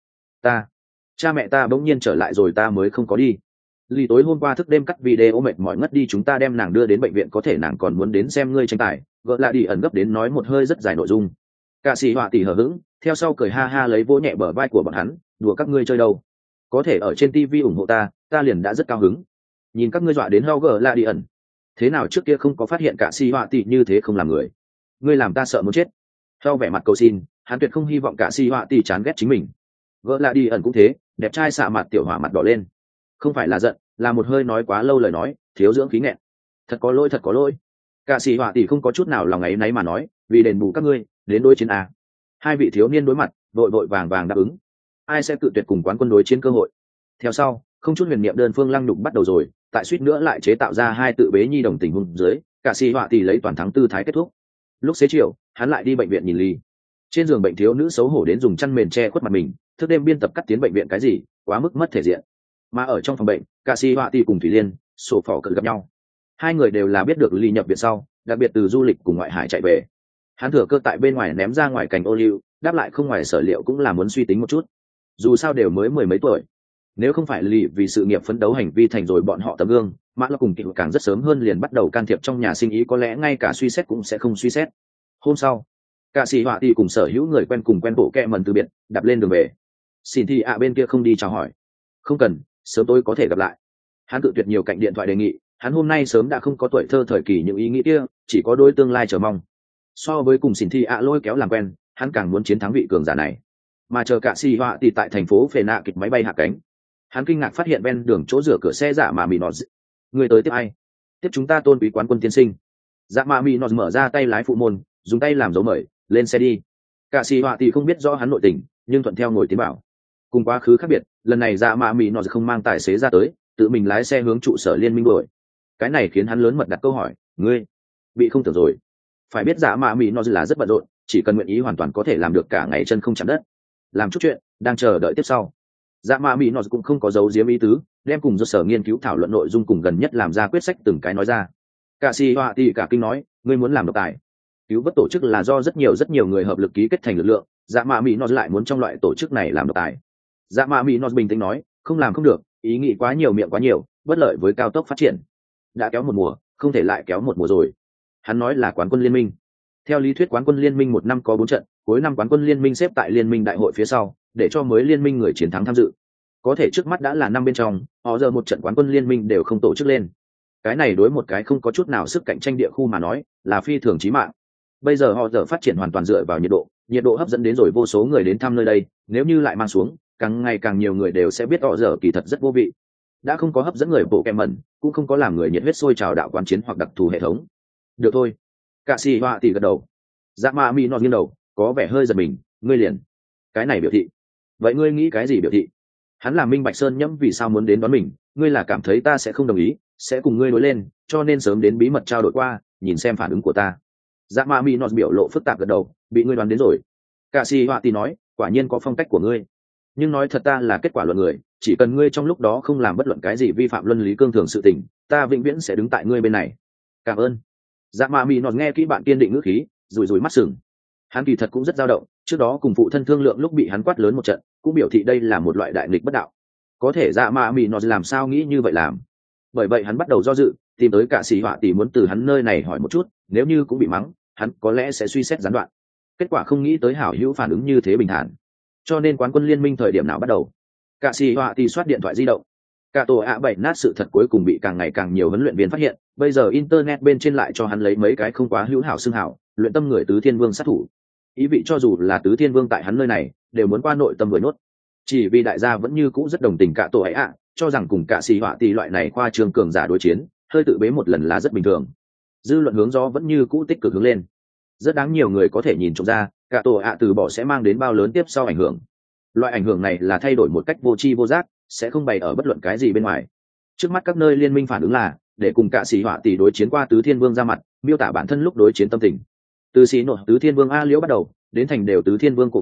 cha mẹ ta bỗng nhiên trở lại rồi ta mới không có đi. Lì tối hôm qua thức đêm cắt video mệt mỏi ngất đi, chúng ta đem nàng đưa đến bệnh viện, có thể nàng còn muốn đến xem ngươi tranh tài. Gợ lại đi ẩn gấp đến nói một hơi rất dài nội dung. Cả sĩ họa tỷ hờ hững, theo sau cười ha ha lấy vỗ nhẹ bờ vai của bọn hắn, đùa các ngươi chơi đâu, có thể ở trên TV ủng hộ ta liền đã rất cao hứng. Nhìn các ngươi dọa đến lau gợ lại đi ẩn, thế nào trước kia không có phát hiện cả sĩ họa tỷ như thế không làm người, ngươi làm ta sợ muốn chết. Theo vẻ mặt cầu xin, hắn tuyệt không hy vọng cả sĩ họa tỷ chán ghét chính mình. Gợ lại đi ẩn cũng thế, đẹp trai xạ mặt tiểu hỏa mặt đỏ lên, không phải là giận, là một hơi nói quá lâu lời nói, thiếu dưỡng khí nghẹn. Thật có lỗi. Cả sĩ họa tỷ không có chút nào lòng ấy nấy mà nói, vì đền bù các ngươi đến đối chiến à. Hai vị thiếu niên đối mặt, vội vàng đáp ứng. Ai sẽ tự tuyệt cùng quán quân đối chiến cơ hội. Theo sau, không chút huyền niệm đơn phương lăng nhục bắt đầu rồi, tại suýt nữa lại chế tạo ra hai tự bế nhi đồng tình huống dưới, cả sĩ họa tỷ lấy toàn thắng tư thái kết thúc. Lúc xế chiều, hắn lại đi bệnh viện nhìn Ly. Trên giường bệnh thiếu nữ xấu hổ đến dùng chăn mền che khuất mặt mình, thức đêm biên tập cắt tiến bệnh viện cái gì, quá mức mất thể diện. Mà ở trong phòng bệnh, cả sĩ họa tỷ cùng Thủy Liên, sổ phỏ cận gặp nhau. Hai người đều là biết được Ly nhập viện sau, đặc biệt từ du lịch cùng ngoại hải chạy về. Hắn thừa cơ tại bên ngoài ném ra ngoài cành ô liu, đáp lại không ngoài sở liệu cũng là muốn suy tính một chút. Dù sao đều mới mười mấy tuổi, nếu không phải Ly vì sự nghiệp phấn đấu hành vi thành rồi bọn họ tấm gương, Mã Lộc cùng Kịu càng rất sớm hơn liền bắt đầu can thiệp trong nhà sinh ý, có lẽ ngay cả suy xét cũng sẽ không suy xét. Hôm sau, cả sĩ họa tỷ cùng sở hữu người quen cùng quen bộ kẹ mần từ biệt, đạp lên đường về. Xin thì bên kia không đi chào hỏi, không cần, sớm tôi có thể gặp lại. Hắn tự tuyệt nhiều cạnh điện thoại đề nghị, hắn hôm nay sớm đã không có tuổi thơ thời kỳ những ý nghĩ kia, chỉ có đôi tương lai chờ mong. So với cùng xin thì lôi kéo làm quen, hắn càng muốn chiến thắng vị cường giả này. Mà chờ cả sĩ họa tỷ tại thành phố phệ nạ kịch máy bay hạ cánh, hắn kinh ngạc phát hiện ven đường chỗ rửa cửa xe giả mà mì nọ. Người tới tiếp ai? Tiếp chúng ta tôn quý quán quân tiên sinh. Dạ mà mì nọ mở ra tay lái phụ môn, dùng tay làm dấu mời, lên xe đi. Cả sĩ họa tỷ không biết rõ hắn nội tình, nhưng thuận theo ngồi tiến bảo. Cùng quá khứ khác biệt, lần này dạ mà mì nọ không mang tài xế ra tới, tự mình lái xe hướng trụ sở liên minh đuổi. Cái này khiến hắn lớn mật đặt câu hỏi, ngươi bị không tưởng rồi. Phải biết dạ mà mì nọ là rất bận rộn, chỉ cần nguyện ý hoàn toàn có thể làm được cả ngày chân không chạm đất, làm chút chuyện đang chờ đợi tiếp sau. Dạ mà mỹ nọ cũng không có giấu giếm ý tứ, đem cùng do sở nghiên cứu thảo luận nội dung cùng gần nhất làm ra quyết sách từng cái nói ra. Cả sĩ họa tỷ cả kinh nói, ngươi muốn làm độc tài. Cứu vớt tổ chức là do rất nhiều người hợp lực ký kết thành lực lượng, dạ mà mỹ nọ lại muốn trong loại tổ chức này làm độc tài. Dạ mà mỹ nọ bình tĩnh nói, không làm không được, ý nghĩ quá nhiều miệng quá nhiều, bất lợi với cao tốc phát triển. Đã kéo một mùa, không thể lại kéo một mùa rồi. Hắn nói là quán quân liên minh. Theo lý thuyết quán quân liên minh một năm có 4 trận, cuối năm quán quân liên minh xếp tại liên minh đại hội phía sau, để cho mới liên minh người chiến thắng tham dự. Có thể trước mắt đã là năm bên trong, họ giờ một trận quán quân liên minh đều không tổ chức lên. Cái này đối một cái không có chút nào sức cạnh tranh địa khu mà nói, là phi thường chí mạng. Bây giờ họ giờ phát triển hoàn toàn dựa vào nhiệt độ hấp dẫn đến rồi vô số người đến thăm nơi đây, nếu như lại mang xuống, càng ngày càng nhiều người đều sẽ biết họ giờ kỳ thật rất vô vị. Đã không có hấp dẫn người bộ kẹm mẩn, cũng không có làm người nhiệt huyết sôi trào đạo quán chiến hoặc đặc thù hệ thống. Được thôi. Cả sĩ họa tỷ gật đầu. Dạ ma mi nọ nghiêng đầu, có vẻ hơi giật mình, ngươi liền cái này biểu thị. Vậy ngươi nghĩ cái gì biểu thị? Hắn là Minh Bạch Sơn Nhẫm vì sao muốn đến đón mình, ngươi là cảm thấy ta sẽ không đồng ý, sẽ cùng ngươi đối lên, cho nên sớm đến bí mật trao đổi qua, nhìn xem phản ứng của ta. Dạ ma mi nọ biểu lộ phức tạp gật đầu, bị ngươi đoán đến rồi. Cả sĩ họa tỷ nói, quả nhiên có phong cách của ngươi. Nhưng nói thật ta là kết quả luận người, chỉ cần ngươi trong lúc đó không làm bất luận cái gì vi phạm luân lý cương thường sự tình, ta vĩnh viễn sẽ đứng tại ngươi bên này. Cảm ơn. Dạ mà mỹ nọt nghe kỹ bạn kiên định ngữ khí, rủi mắt sừng. Hắn kỳ thật cũng rất dao động, trước đó cùng phụ thân thương lượng lúc bị hắn quát lớn một trận, cũng biểu thị đây là một loại đại nghịch bất đạo. Có thể dạ mà mỹ nọt làm sao nghĩ như vậy làm? Bởi vậy hắn bắt đầu do dự, tìm tới cả sĩ họa tỷ muốn từ hắn nơi này hỏi một chút, nếu như cũng bị mắng, hắn có lẽ sẽ suy xét gián đoạn. Kết quả không nghĩ tới hảo hữu phản ứng như thế bình thản. Cho nên quán quân liên minh thời điểm nào bắt đầu? Cả sĩ họa tỷ soát điện thoại di động. Cả tổ A7 nát sự thật cuối cùng bị càng ngày càng nhiều huấn luyện viên phát hiện, bây giờ internet bên trên lại cho hắn lấy mấy cái không quá hữu hảo xưng hảo, luyện tâm người tứ thiên vương sát thủ. Ý vị cho dù là tứ thiên vương tại hắn nơi này, đều muốn qua nội tâm với nốt. Chỉ vì đại gia vẫn như cũ rất đồng tình cả tổ ấy cho rằng cùng cả sĩ họa tỷ loại này khoa trương cường giả đối chiến, hơi tự bế một lần là rất bình thường. Dư luận hướng gió vẫn như cũ tích cực hướng lên. Rất đáng nhiều người có thể nhìn trộm ra, cả tổ từ bỏ sẽ mang đến bao lớn tiếp sau ảnh hưởng. Loại ảnh hưởng này là thay đổi một cách vô tri vô giác, sẽ không bày ở bất luận cái gì bên ngoài. Trước mắt các nơi liên minh phản ứng là để cùng cả sĩ họa tỷ đối chiến qua tứ thiên vương ra mặt, miêu tả bản thân lúc đối chiến tâm tình. Từ sĩ nội tứ thiên vương a liễu bắt đầu, đến thành đều tứ thiên vương của gạ,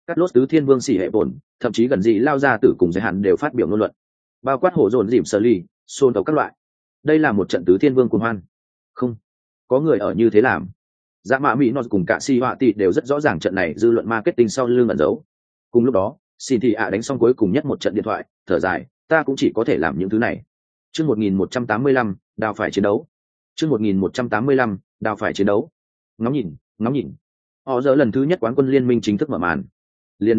Carlos tứ thiên vương xỉ hệ bổn, thậm chí gần gì lao ra tử cùng giới hạn đều phát biểu ngôn luận, bao quát hổ dồn dìm sơ ly, xôn tàu các loại. Đây là một trận tứ thiên vương cuồng hoan. Không, có người ở như thế làm. Dạ mạ mỹ nó cùng cả si họa tị đều rất rõ ràng trận này dư luận marketing sau lưng ẩn giấu. Cùng lúc đó, xin thị ạ đánh xong cuối cùng nhất một trận điện thoại, thở dài, ta cũng chỉ có thể làm những thứ này. Chương 1185, đào phải chiến đấu. Chương 1185, đào phải chiến đấu. Ngắm nhìn. Họ giờ lần thứ nhất quán quân liên minh chính thức mở màn. Liền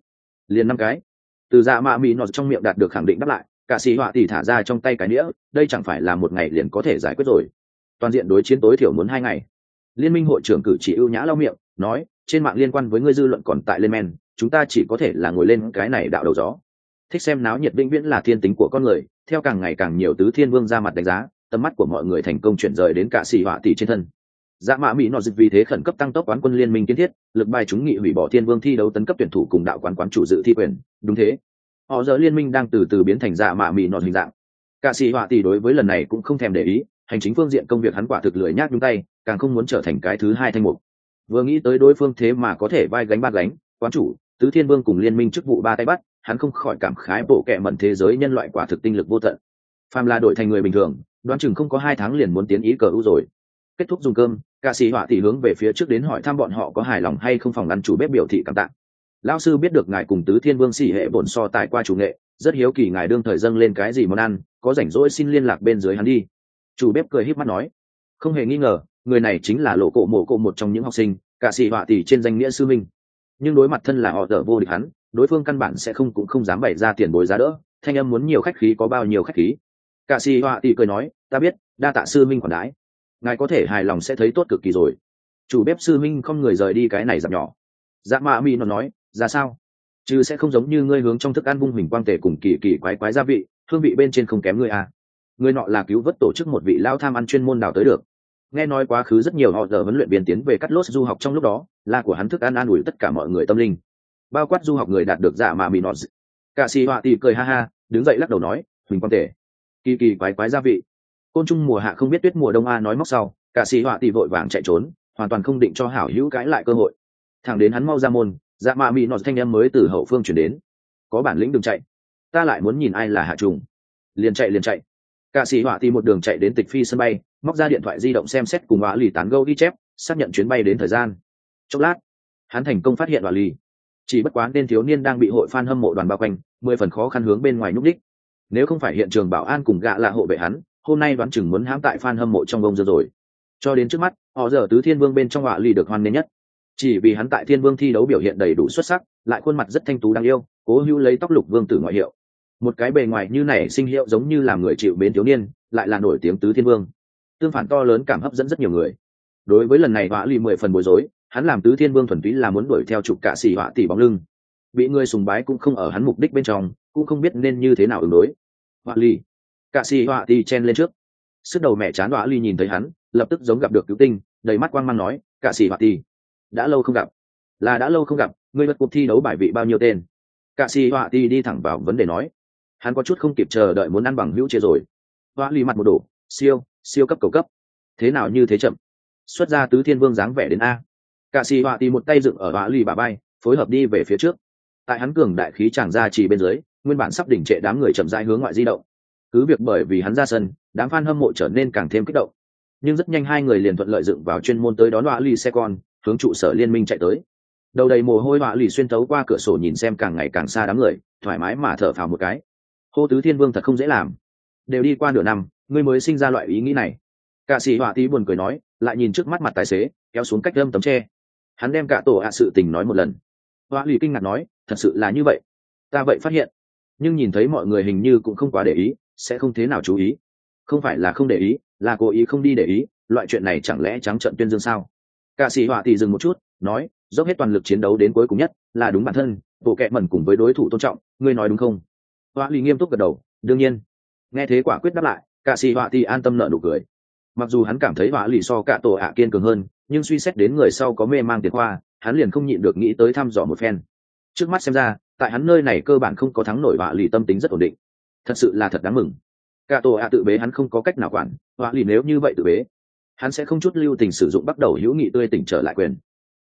năm cái. Từ dạ mạ mỹ nó trong miệng đạt được khẳng định đáp lại, cả sĩ họa tỷ thả ra trong tay cái đĩa, đây chẳng phải là một ngày liền có thể giải quyết rồi. Toàn diện đối chiến tối thiểu muốn 2 ngày. Liên minh hội trưởng cử chỉ ưu nhã lau miệng, nói, trên mạng liên quan với ngươi dư luận còn tại lên men, chúng ta chỉ có thể là ngồi lên cái này đạo đầu gió. Thích xem náo nhiệt vĩnh viễn là thiên tính của con người, theo càng ngày càng nhiều tứ thiên vương ra mặt đánh giá, tầm mắt của mọi người thành công chuyển rời đến cả sĩ họa tỷ trên thân. Dạ mạ mỹ nọ dịch vì thế khẩn cấp tăng tốc quán quân liên minh kiến thiết, lực bài chúng nghị hủy bỏ thiên vương thi đấu tấn cấp tuyển thủ cùng đạo quán chủ dự thi quyền. Đúng thế, họ giờ liên minh đang từ từ biến thành dạ mạ mỹ nọ hình dạng. Cả sĩ họa tỷ đối với lần này cũng không thèm để ý, hành chính phương diện công việc hắn quả thực lười nhác nhúng tay, càng không muốn trở thành cái thứ hai thanh mục. Vừa nghĩ tới đối phương thế mà có thể vai gánh ba gánh, quán chủ tứ thiên vương cùng liên minh chức vụ ba tay bắt, hắn không khỏi cảm khái bộ kệ mẩn thế giới nhân loại quả thực tinh lực vô tận. Phàm là đổi thành người bình thường, đoán chừng không có 2 tháng liền muốn tiến ý cờ u rồi. Kết thúc dùng cơm, ca sĩ họa tỷ hướng về phía trước đến hỏi thăm bọn họ có hài lòng hay không, phòng ăn chủ bếp biểu thị cảm tạ. Lão sư biết được ngài cùng tứ thiên vương xỉ hệ bổn so tài qua chủ nghệ, rất hiếu kỳ ngài đương thời dâng lên cái gì món ăn, có rảnh rỗi xin liên lạc bên dưới hắn đi. Chủ bếp cười híp mắt nói, không hề nghi ngờ, người này chính là lộ cổ mổ cổ một trong những học sinh, ca sĩ họa tỷ trên danh nghĩa sư minh. Nhưng đối mặt thân là họ dở vô địch hắn, đối phương căn bản sẽ cũng không dám bày ra tiền bối giá đỡ, thanh âm muốn nhiều khách khí có bao nhiêu khách khí. Ca sĩ họa tỷ cười nói, ta biết, đa tạ sư minh quản đãi, ngài có thể hài lòng sẽ thấy tốt cực kỳ rồi. Chủ bếp sư minh không người rời đi cái này dặm nhỏ. Dạ mạ mỹ nó nói, ra sao, chứ sẽ không giống như ngươi hướng trong thức ăn vung huỳnh quang tể cùng kỳ kỳ quái gia vị, hương vị bên trên không kém ngươi à. Người nọ là cứu vớt tổ chức một vị lao tham ăn chuyên môn đào tới được. Nghe nói quá khứ rất nhiều họ giờ huấn luyện viên tiến về cắt lốt du học trong lúc đó, là của hắn thức ăn an ủi tất cả mọi người tâm linh, bao quát du học người đạt được dạ mạ mỹ nọ. Cả sĩ họa tỷ cười ha ha, đứng dậy lắc đầu nói, huỳnh quang tể, kỳ kỳ quái gia vị, côn trùng mùa hạ không biết tuyết mùa đông a. Nói móc sau, cả sĩ họa tỷ vội vàng chạy trốn, hoàn toàn không định cho hảo hữu cãi lại cơ hội. Thẳng đến hắn mau ra môn, dạ mạ mỹ nọ thanh em mới từ hậu phương chuyển đến, có bản lĩnh đừng chạy, ta lại muốn nhìn ai là hạ trùng. Liền chạy. Cả sĩ họa tỷ một đường chạy đến tịch phi sân bay, móc ra điện thoại di động xem xét cùng họa lì tán gẫu ghi chép, xác nhận chuyến bay đến thời gian. Chốc lát, hắn thành công phát hiện họa lì, chỉ bất quá nên thiếu niên đang bị hội fan hâm mộ đoàn bao quanh, 10 phần khó khăn hướng bên ngoài nhúc đích. Nếu không phải hiện trường bảo an cùng gạ là hộ vệ hắn, hôm nay đoán chừng muốn hãm tại fan hâm mộ trong bông giờ rồi. Cho đến trước mắt, họ giờ tứ thiên vương bên trong họa lì được hoan nghênh nhất, chỉ vì hắn tại thiên vương thi đấu biểu hiện đầy đủ xuất sắc, lại khuôn mặt rất thanh tú đáng yêu, cố hữu lấy tóc lục vương tử ngoại hiệu. Một cái bề ngoài như này sinh hiệu giống như làm người chịu mến thiếu niên, lại là nổi tiếng tứ thiên vương, tương phản to lớn cảm hấp dẫn rất nhiều người. Đối với lần này họa lì 10 phần bối rối, hắn làm tứ thiên vương thuần túy là muốn đuổi theo chụp cả xì họa tỷ bóng lưng, bị người sùng bái cũng không ở hắn mục đích bên trong, cũng không biết nên như thế nào ứng đối. Họa lì, cả xì họa tỷ chen lên trước, sức đầu mẹ chán. Họa lì nhìn thấy hắn, lập tức giống gặp được cứu tinh, đầy mắt quang mang nói, cả xì họa tỷ, đã lâu không gặp. Là đã lâu không gặp, ngươi bật cuộc thi đấu bài vị bao nhiêu tên? Cả xì họa tỷ đi thẳng vào vấn đề nói, hắn có chút không kịp chờ đợi muốn ăn bằng hữu chia rồi. Họa lì mặt một đổ, siêu cấp cầu cấp, thế nào như thế chậm, xuất ra tứ thiên vương dáng vẻ đến a. Cả xì họa tỷ một tay dựng ở họa lì bả vai, phối hợp đi về phía trước. Tại hắn cường đại khí tràng ra chỉ bên dưới, nguyên bản sắp đỉnh trệ đám người chậm rãi hướng ngoại di động. Cứ việc bởi vì hắn ra sân, đám fan hâm mộ trở nên càng thêm kích động, nhưng rất nhanh hai người liền thuận lợi dựng vào chuyên môn tới đón họa lì xe con, hướng trụ sở liên minh chạy tới. Đầu đầy mồ hôi họa lì xuyên thấu qua cửa sổ nhìn xem càng ngày càng xa đám người, thoải mái mà thở phào một cái. Hô tứ thiên vương thật không dễ làm, đều đi qua nửa năm, ngươi mới sinh ra loại ý nghĩ này. Cả sĩ họa tí buồn cười nói, lại nhìn trước mắt mặt tài xế, kéo xuống cách lâm tấm tre. Hắn đem cả tổ sự tình nói một lần. Họa lì kinh ngạc nói, thật sự là như vậy, ta vậy phát hiện, nhưng nhìn thấy mọi người hình như cũng không quá để ý, sẽ không thế nào chú ý. Không phải là không để ý, là cố ý không đi để ý, loại chuyện này chẳng lẽ trắng trợn tuyên dương sao? Cả sĩ họa thì dừng một chút, nói, dốc hết toàn lực chiến đấu đến cuối cùng nhất, là đúng bản thân, bộ kệ mẩn cùng với đối thủ tôn trọng, ngươi nói đúng không? Họa lì nghiêm túc gật đầu, đương nhiên. Nghe thế quả quyết đáp lại, cả sĩ họa thì an tâm nở nụ cười. Mặc dù hắn cảm thấy họa lì so cả tổ kiên cường hơn, nhưng suy xét đến người sau có mê mang tiền khoa, hắn liền không nhịn được nghĩ tới thăm dò một phen. Trước mắt xem ra, tại hắn nơi này cơ bản không có thắng nổi họa lì tâm tính rất ổn định, thật sự là thật đáng mừng. Cả tổ tự bế hắn không có cách nào quản, họa lì nếu như vậy tự bế, hắn sẽ không chút lưu tình sử dụng bắt đầu hữu nghị tươi tỉnh trở lại quyền.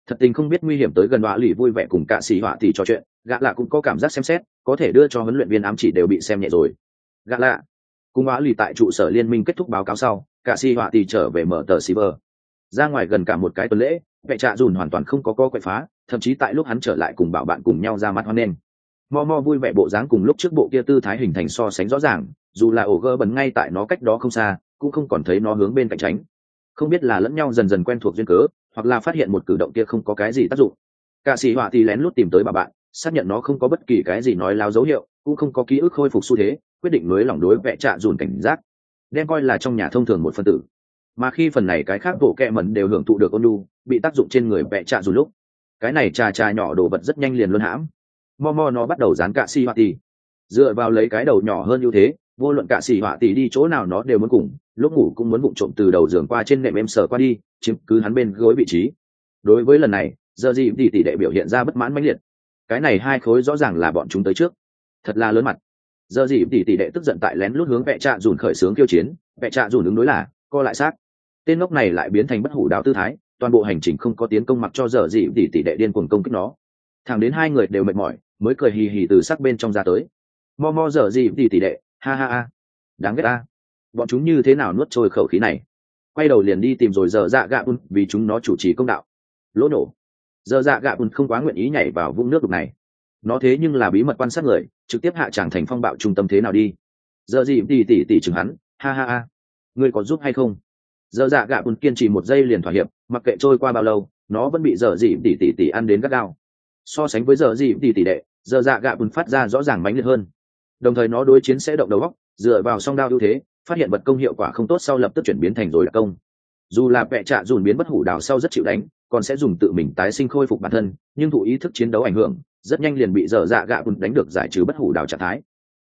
Thật tình không biết nguy hiểm tới gần Oa lì vui vẻ cùng cả xì họa thì trò chuyện, gã lạ cũng có cảm giác xem xét, có thể đưa cho huấn luyện viên ám chỉ đều bị xem nhẹ rồi. Gã lạ cùng Oa lì tại trụ sở liên minh kết thúc báo cáo sau, cả xì họa thì trở về mở tờ Silver. Ra ngoài gần cả một cái tuần lễ, vệ trạ dùn hoàn toàn không có quậy phá, thậm chí tại lúc hắn trở lại cùng bảo bạn cùng nhau ra mắt hoan nghênh. Mo vui vẻ bộ dáng cùng lúc trước bộ kia tư thái hình thành so sánh rõ ràng, dù là ổ gơ bẩn ngay tại nó cách đó không xa, cũng không còn thấy nó hướng bên cạnh tránh. Không biết là lẫn nhau dần dần quen thuộc duyên cớ, hoặc là phát hiện một cử động kia không có cái gì tác dụng. Cả sĩ họa thì lén lút tìm tới bà bạn, xác nhận nó không có bất kỳ cái gì nói láo dấu hiệu, cũng không có ký ức khôi phục xu thế, quyết định nới lỏng đối vệ trạ dùn cảnh giác, đem coi là trong nhà thông thường một phân tử. Mà khi phần này cái khác bộ kẹ mẩn đều hưởng thụ được ôn nhu, bị tác dụng trên người vệ trạ dùn lúc, cái này trà nhỏ đồ vật rất nhanh liền luân hãm. Nó bắt đầu dán cả sĩ họa thì dựa vào lấy cái đầu nhỏ hơn ưu thế, vô luận cả sĩ họa tỷ đi chỗ nào nó đều muốn cùng, lúc ngủ cũng muốn vụng trộm từ đầu giường qua trên nệm em sờ qua đi, chiếm cứ hắn bên gối vị trí. Đối với lần này, giờ gì tỷ đệ biểu hiện ra bất mãn mãnh liệt. Cái này hai khối rõ ràng là bọn chúng tới trước, thật là lớn mặt. Giờ gì tỷ đệ tức giận tại lén lút hướng vệ trạ dùn khởi xướng khiêu chiến, vệ trạ dùn ứng đối là co lại xác. Tên ngốc này lại biến thành bất hủ đạo tư thái, toàn bộ hành trình không có tiến công mặc cho giờ gì tỷ đệ điên cuồng công kích nó. Thẳng đến hai người đều mệt mỏi, mới cười hì hì từ sắc bên trong ra tới. Giờ gì tỷ đệ, ha ha ha, đáng ghét ta, bọn chúng như thế nào nuốt trôi khẩu khí này. Quay đầu liền đi tìm rồi giờ dạ gạ bun, vì chúng nó chủ trì công đạo. Lỗ nổ, giờ dạ gạ bun không quá nguyện ý nhảy vào vũng nước đục này. Nó thế nhưng là bí mật quan sát người, trực tiếp hạ tràng thành phong bạo trung tâm thế nào đi. Giờ gì tỷ chừng hắn, ha ha ha, ngươi có giúp hay không. Giờ dạ gạ bun kiên trì một giây liền thỏa hiệp, mặc kệ trôi qua bao lâu, nó vẫn bị giờ gì tỷ ăn đến gắt gao. So sánh với giờ gì tỷ đệ, giờ dạ gạ bun phát ra rõ ràng mãnh liệt hơn. Đồng thời nó đối chiến sẽ động đầu óc, dựa vào song đao ưu thế, phát hiện vật công hiệu quả không tốt sau lập tức chuyển biến thành rồi đặc công. Dù là vệ trạ dùn biến bất hủ đào sau rất chịu đánh, còn sẽ dùng tự mình tái sinh khôi phục bản thân, nhưng thụ ý thức chiến đấu ảnh hưởng, rất nhanh liền bị dở dạ gạ bùn đánh được giải trừ bất hủ đào trạng thái.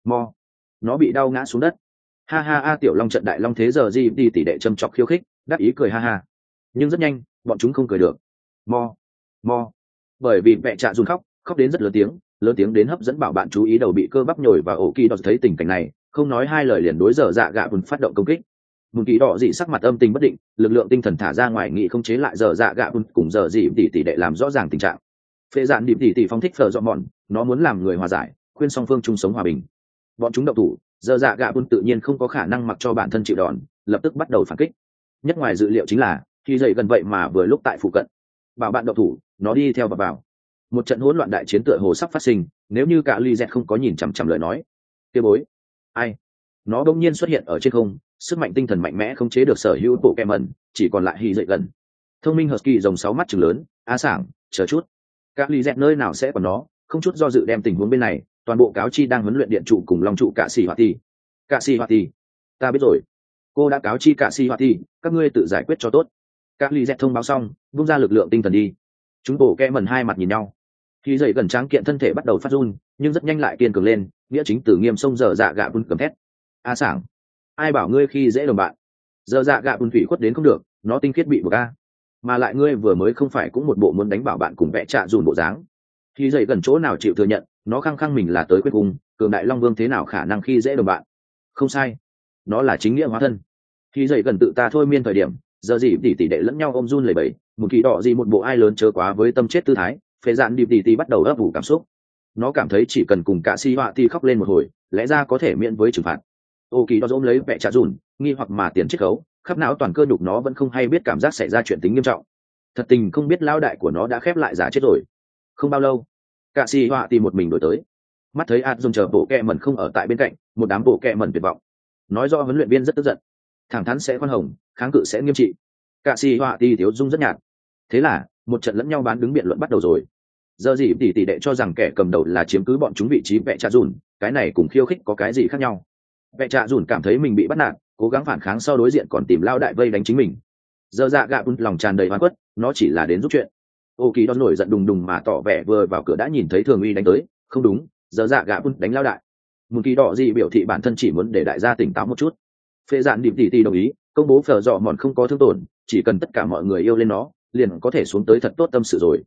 Nó bị đau ngã xuống đất. Ha ha ha, tiểu long trận đại long thế giờ gì đi tỷ đệ châm chọc khiêu khích, đáp ý cười ha ha. Nhưng rất nhanh, bọn chúng không cười được. Bởi vì vệ trạ dùn khóc đến rất lớn tiếng đến hấp dẫn bảo bạn chú ý đầu bị cơ bắp nhồi và ổ kỳ đỏ thấy tình cảnh này, không nói hai lời liền đối dở dạ gạ bùn phát động công kích. Mùn kỳ đỏ dị sắc mặt âm tình bất định, lực lượng tinh thần thả ra ngoài nghị không chế lại dở dạ gạ bùn cùng dở dị tỷ đệ làm rõ ràng tình trạng. Phệ dạn điệp tỷ phong thích phở dọn mòn, nó muốn làm người hòa giải, khuyên song phương chung sống hòa bình. Bọn chúng động thủ, dở dạ gạ bùn tự nhiên không có khả năng mặc cho bản thân chịu đòn, lập tức bắt đầu phản kích. Nhất ngoài dự liệu chính là khi dậy gần vậy mà vừa lúc tại phụ cận, bảo bạn động thủ, nó đi theo vào. Một trận hỗn loạn đại chiến tựa hồ sắp phát sinh, nếu như cả ly dẹt không có nhìn chằm chằm lời nói. Kia bối, ai? Nó đột nhiên xuất hiện ở trên không, sức mạnh tinh thần mạnh mẽ không chế được sở hữu bộ kẹm mẩn, chỉ còn lại hy dậy gần. Thông minh husky rồng 6 mắt trừng lớn, sảng, chờ chút. Cả ly dẹt nơi nào sẽ còn nó, không chút do dự đem tình huống bên này, toàn bộ cáo chi đang huấn luyện điện trụ cùng long trụ cả sĩ hoạt ti. Ta biết rồi. Cô đã cáo chi cả sĩ hoạt ti, các ngươi tự giải quyết cho tốt. Cả ly dẹt thông báo xong, vung ra lực lượng tinh thần đi. Chúng bộ kẹm mẩn hai mặt nhìn nhau. Khi dậy gần tráng kiện thân thể bắt đầu phát run, nhưng rất nhanh lại kiên cường lên, nghĩa chính từ nghiêm sông dở dạ gạ bùn cầm thét. Sảng, ai bảo ngươi khi dễ đồng bạn. Dở dạ gạ bùn thủy khuất đến không được, nó tinh khiết bị buộc a. Mà lại ngươi vừa mới không phải cũng một bộ muốn đánh bảo bạn cùng vẽ trạ dùn bộ dáng. Khi dậy gần chỗ nào chịu thừa nhận, nó khăng khăng mình là tới quyết cung, cường đại long vương thế nào khả năng khi dễ đồng bạn. Không sai, nó là chính nghĩa hóa thân. Khi dậy gần tự ta thôi miên thời điểm, giờ gì tỷ đệ lẫn nhau ôm run lẩy bẩy, một kỳ đỏ gì một bộ ai lớn chớ quá với tâm chết tư thái. Phệ dạn điệp tỷ bắt đầu ấp ủ cảm xúc. Nó cảm thấy chỉ cần cùng cả si họa thì khóc lên một hồi, lẽ ra có thể miễn với trừng phạt. Ô kỳ đó ôm lấy vẻ trà dùn, nghi hoặc mà tiền chiết khấu, khắp não toàn cơ đục nó vẫn không hay biết cảm giác xảy ra chuyện tính nghiêm trọng. Thật tình không biết lao đại của nó đã khép lại giả chết rồi. Không bao lâu, cả si họa thì một mình đổi tới. Mắt thấy ạt dùng chờ bộ kẹ mẩn không ở tại bên cạnh, một đám bộ kẹ mẩn tuyệt vọng. Nói do huấn luyện viên rất tức giận, thẳng thắn sẽ khoan hồng, kháng cự sẽ nghiêm trị. Cả si họa thì thiếu dung rất nhạt. Thế là một trận lẫn nhau bán đứng biện luận bắt đầu rồi. Giờ gì tỷ đệ cho rằng kẻ cầm đầu là chiếm cứ bọn chúng vị trí vẽ trạ dùn, cái này cùng khiêu khích có cái gì khác nhau. Vẽ trạ dùn cảm thấy mình bị bắt nạt, cố gắng phản kháng sau đối diện còn tìm lao đại vây đánh chính mình. Giờ dạ gạ bùn lòng tràn đầy oán quất, nó chỉ là đến giúp chuyện. Ô kỳ đón nổi giận đùng đùng mà tỏ vẻ vừa vào cửa đã nhìn thấy thường uy đánh tới, không đúng, giờ dạ gạ bùn đánh lao đại. Một kỳ đỏ gì biểu thị bản thân chỉ muốn để đại gia tỉnh táo một chút. Phệ dạn điệp tỷ đồng ý, công bố phở dọ mòn không có thương tổn, chỉ cần tất cả mọi người yêu lên nó, liền có thể xuống tới thật tốt tâm sự rồi.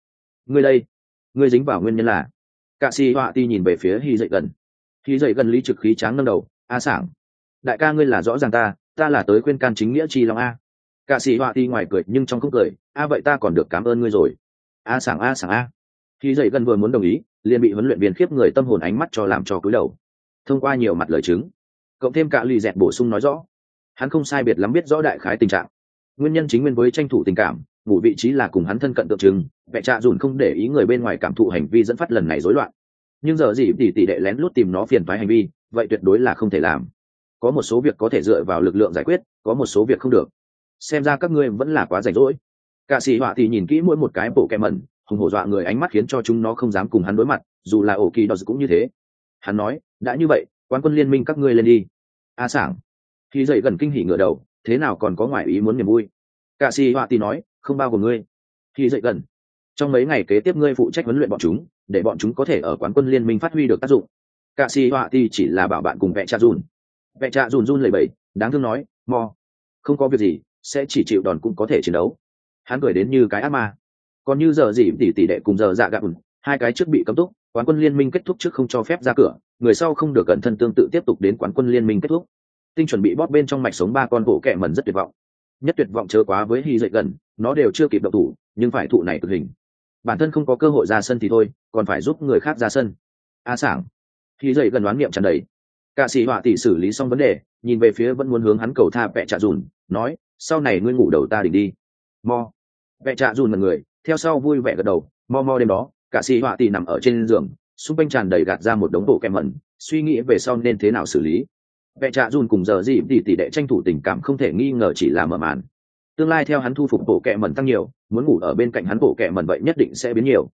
Ngươi dính vào nguyên nhân là cả si họa ti nhìn về phía hy dậy gần lý trực khí tráng nâng đầu. Sảng, đại ca ngươi là rõ ràng ta là tới khuyên can chính nghĩa chi long a. Cả si họa ti ngoài cười nhưng trong không cười. Vậy ta còn được cảm ơn ngươi rồi. A sảng a sảng a. Khi dậy gần vừa muốn đồng ý liền bị huấn luyện viên khiếp người tâm hồn ánh mắt cho làm cho cúi đầu. Thông qua nhiều mặt lời chứng cộng thêm cả lì dẹt bổ sung nói rõ hắn không sai biệt lắm biết rõ đại khái tình trạng. Nguyên nhân chính nguyên với tranh thủ tình cảm ngủ vị trí là cùng hắn thân cận tượng trưng, vẽ trạ dùn không để ý người bên ngoài cảm thụ hành vi dẫn phát lần này rối loạn. Nhưng giờ gì tỷ đệ lén lút tìm nó phiền toái hành vi vậy tuyệt đối là không thể làm. Có một số việc có thể dựa vào lực lượng giải quyết, có một số việc không được. Xem ra các ngươi vẫn là quá rảnh rỗi. Cả sĩ họa thì nhìn kỹ mỗi một cái bộ kẹ mẩn hùng hổ dọa người ánh mắt khiến cho chúng nó không dám cùng hắn đối mặt, dù là ổ kỳ đó cũng như thế. Hắn nói đã như vậy quán quân liên minh các ngươi lên đi. A sảng. Khi dậy gần kinh hỉ ngửa đầu, thế nào còn có ngoại ý muốn niềm vui. Cả sĩ họa thì nói không bao gồm ngươi. Khi dậy gần trong mấy ngày kế tiếp ngươi phụ trách huấn luyện bọn chúng để bọn chúng có thể ở quán quân liên minh phát huy được tác dụng. Cả sĩ họa thì chỉ là bảo bạn cùng vẽ trạ dùn. Vẽ trạ dùn run lẩy bẩy đáng thương nói mò không có việc gì, sẽ chỉ chịu đòn cũng có thể chiến đấu. Hắn cười đến như cái ác ma. Còn như giờ gì tỷ đệ cùng giờ dạ gạ hai cái trước bị cấm túc, quán quân liên minh kết thúc trước không cho phép ra cửa, người sau không được cẩn thân tương tự tiếp tục đến quán quân liên minh kết thúc. Tinh chuẩn bị bóp bên trong mạch sống ba con bộ kẹ mẩn rất tuyệt vọng. Nhất tuyệt vọng chớ quá với Hy dậy gần, nó đều chưa kịp động thủ nhưng phải thụ này cực hình. Bản thân không có cơ hội ra sân thì thôi, còn phải giúp người khác ra sân. A sảng. Hy dậy gần đoán niệm tràn đầy. Cả sĩ họa tỷ xử lý xong vấn đề, nhìn về phía vẫn muốn hướng hắn cầu tha vẽ trạ dùn, nói sau này ngươi ngủ đầu ta đỉnh đi. Mo. Vẽ trạ dùn là người theo sau vui vẻ gật đầu. Mo đêm đó cả sĩ họa tỷ nằm ở trên giường xung quanh tràn đầy gạt ra một đống bộ kẹm mẩn, suy nghĩ về sau nên thế nào xử lý. Vẽ trạ dùn cùng giờ gì tỷ đệ tranh thủ tình cảm không thể nghi ngờ chỉ là mở màn. Tương lai theo hắn thu phục bộ kẹm mẩn tăng nhiều, muốn ngủ ở bên cạnh hắn bộ kẹm mẩn vậy nhất định sẽ biến nhiều.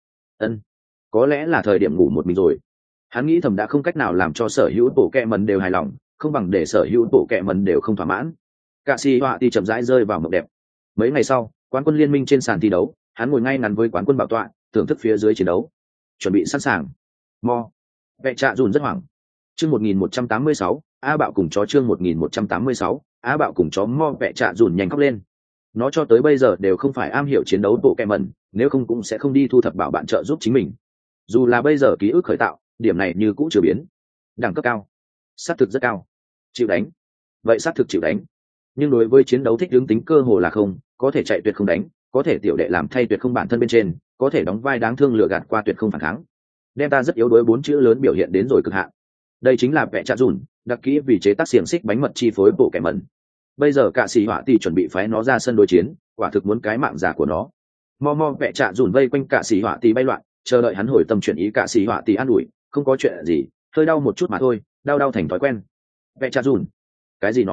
Có lẽ là thời điểm ngủ một mình rồi. Hắn nghĩ thầm đã không cách nào làm cho sở hữu bộ kẹm mẩn đều hài lòng, không bằng để sở hữu bộ kẹm mẩn đều không thỏa mãn. Cả sĩ họa tỷ chậm rãi rơi vào mộng đẹp. Mấy ngày sau quán quân liên minh trên sàn thi đấu, hắn ngồi ngay ngắn với quán quân bảo tọa thưởng thức phía dưới chiến đấu, chuẩn bị sẵn sàng. Mo. Vẽ trạ dùn rất hoảng. Chương 1186, A bạo cùng chó. Chương 1186, A bạo cùng chó. Mo. Vẽ trạ dùn nhanh khóc lên. Nó cho tới bây giờ đều không phải am hiểu chiến đấu bộ kẹ mẩn, nếu không cũng sẽ không đi thu thập bảo bạn trợ giúp chính mình. Dù là bây giờ ký ức khởi tạo, điểm này như cũ chưa biến. Đẳng cấp cao, sát thực rất cao. Chịu đánh, vậy sát thực chịu đánh. Nhưng đối với chiến đấu thích ứng tính cơ hồ là không, có thể chạy tuyệt không đánh, có thể tiểu đệ làm thay tuyệt không bản thân bên trên, có thể đóng vai đáng thương lừa gạt qua tuyệt không phản kháng. Đem ta rất yếu đuối bốn chữ lớn biểu hiện đến rồi cực hạn. Đây chính là vẽ trạ dùn, đặc kỹ vì chế tác xiềng xích bánh mật chi phối bộ kẻ mẩn. Bây giờ cả sĩ họa tỷ chuẩn bị phái nó ra sân đối chiến, quả thực muốn cái mạng giả của nó. Mo vẽ trạ dùn vây quanh cả sĩ họa tỷ bay loạn, chờ đợi hắn hồi tâm chuyển ý. Cả sĩ họa tỷ an ủi không có chuyện gì, hơi đau một chút mà thôi, đau thành thói quen. Vẽ trạ dùn cái gì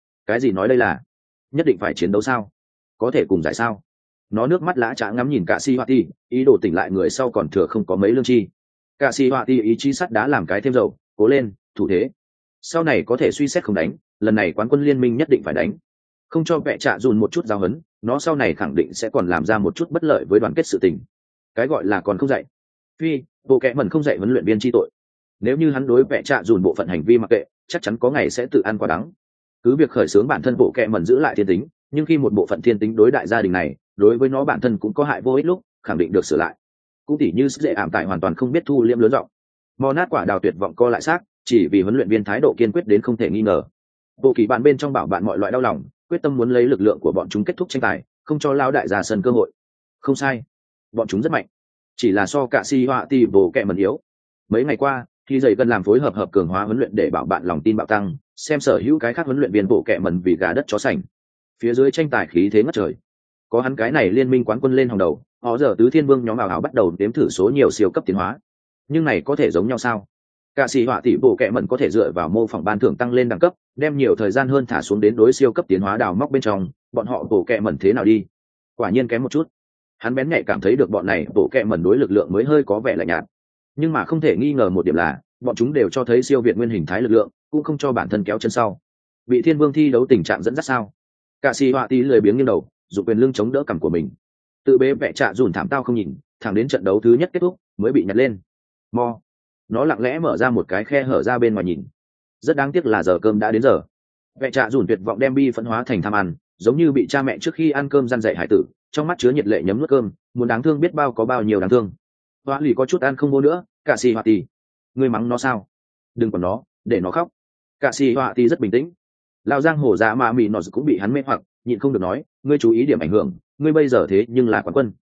nói đây là nhất định phải chiến đấu sao, có thể cùng giải sao? Nó nước mắt lã chã ngắm nhìn cả sĩ họa tỷ, ý đồ tỉnh lại người sau còn thừa không có mấy lương chi. Cả sĩ họa tỷ ý chí sắt đá làm cái thêm dầu, cố lên, thủ thế, sau này có thể suy xét không đánh, lần này quán quân liên minh nhất định phải đánh. Không cho vẽ trạ dùn một chút giáo huấn, nó sau này khẳng định sẽ còn làm ra một chút bất lợi với đoàn kết sự tình. Cái gọi là còn không dạy phi, bộ kẽ mẩn không dạy huấn luyện viên chi tội. Nếu như hắn đối vẽ trạ dùn bộ phận hành vi mặc kệ, chắc chắn có ngày sẽ tự ăn quả đắng. Cứ việc khởi xướng bản thân bộ kẽ mẩn giữ lại thiên tính, nhưng khi một bộ phận thiên tính đối đại gia đình này, đối với nó bản thân cũng có hại vô ích lúc khẳng định được sửa lại. Cũng tỉ như sức dễ ảm tại hoàn toàn không biết thu liễm lớn giọng, mò nát quả đào tuyệt vọng co lại xác, chỉ vì huấn luyện viên thái độ kiên quyết đến không thể nghi ngờ. Bộ kỳ bạn bên trong bảo bạn mọi loại đau lòng, quyết tâm muốn lấy lực lượng của bọn chúng kết thúc tranh tài, không cho lao đại ra sân cơ hội. Không sai, bọn chúng rất mạnh, chỉ là so cả si họa ti bộ kẹ mẩn yếu. Mấy ngày qua khi dậy gần làm phối hợp cường hóa huấn luyện để bảo bạn lòng tin bạo tăng, xem sở hữu cái khác huấn luyện viên bộ kẹ mẩn vì gà đất chó sành. Phía dưới tranh tài khí thế ngất trời, có hắn cái này liên minh quán quân lên hàng đầu, họ giờ tứ thiên vương nhóm ảo bắt đầu đếm thử số nhiều siêu cấp tiến hóa. Nhưng này có thể giống nhau sao? Cả sĩ họa tỷ bộ kẹ mẩn có thể dựa vào mô phỏng ban thưởng tăng lên đẳng cấp, đem nhiều thời gian hơn thả xuống đến đối siêu cấp tiến hóa đào móc bên trong, bọn họ bộ kẹ mẩn thế nào đi? Quả nhiên kém một chút. Hắn bén nhạy cảm thấy được bọn này bộ kẹ mẩn đối lực lượng mới hơi có vẻ lạnh nhạt, nhưng mà không thể nghi ngờ một điểm là bọn chúng đều cho thấy siêu việt nguyên hình thái lực lượng, cũng không cho bản thân kéo chân sau. Bị thiên vương thi đấu tình trạng dẫn dắt sao? Cả sĩ họa tỷ lười biếng nghiêng đầu, dùng quyền lưng chống đỡ cằm của mình, tự bế vẽ trạ dùn thảm tao không nhìn, thẳng đến trận đấu thứ nhất kết thúc mới bị nhặt lên. Mo. Nó lặng lẽ mở ra một cái khe hở ra bên ngoài nhìn. Rất đáng tiếc là giờ cơm đã đến giờ. Vẽ trạ dùn tuyệt vọng đem bi phẫn hóa thành tham ăn, giống như bị cha mẹ trước khi ăn cơm răn dạy hải tử, trong mắt chứa nhiệt lệ nhấm nuốt cơm, muốn đáng thương biết bao có bao nhiêu đáng thương. Hoa lì có chút ăn không vô nữa, cả xì họa tì. Ngươi mắng nó sao? Đừng còn nó, để nó khóc. Cả xì họa tì rất bình tĩnh. Lao giang hổ dạ mà mị nó cũng bị hắn mê hoặc, nhịn không được nói, ngươi chú ý điểm ảnh hưởng, ngươi bây giờ thế nhưng là quán quân.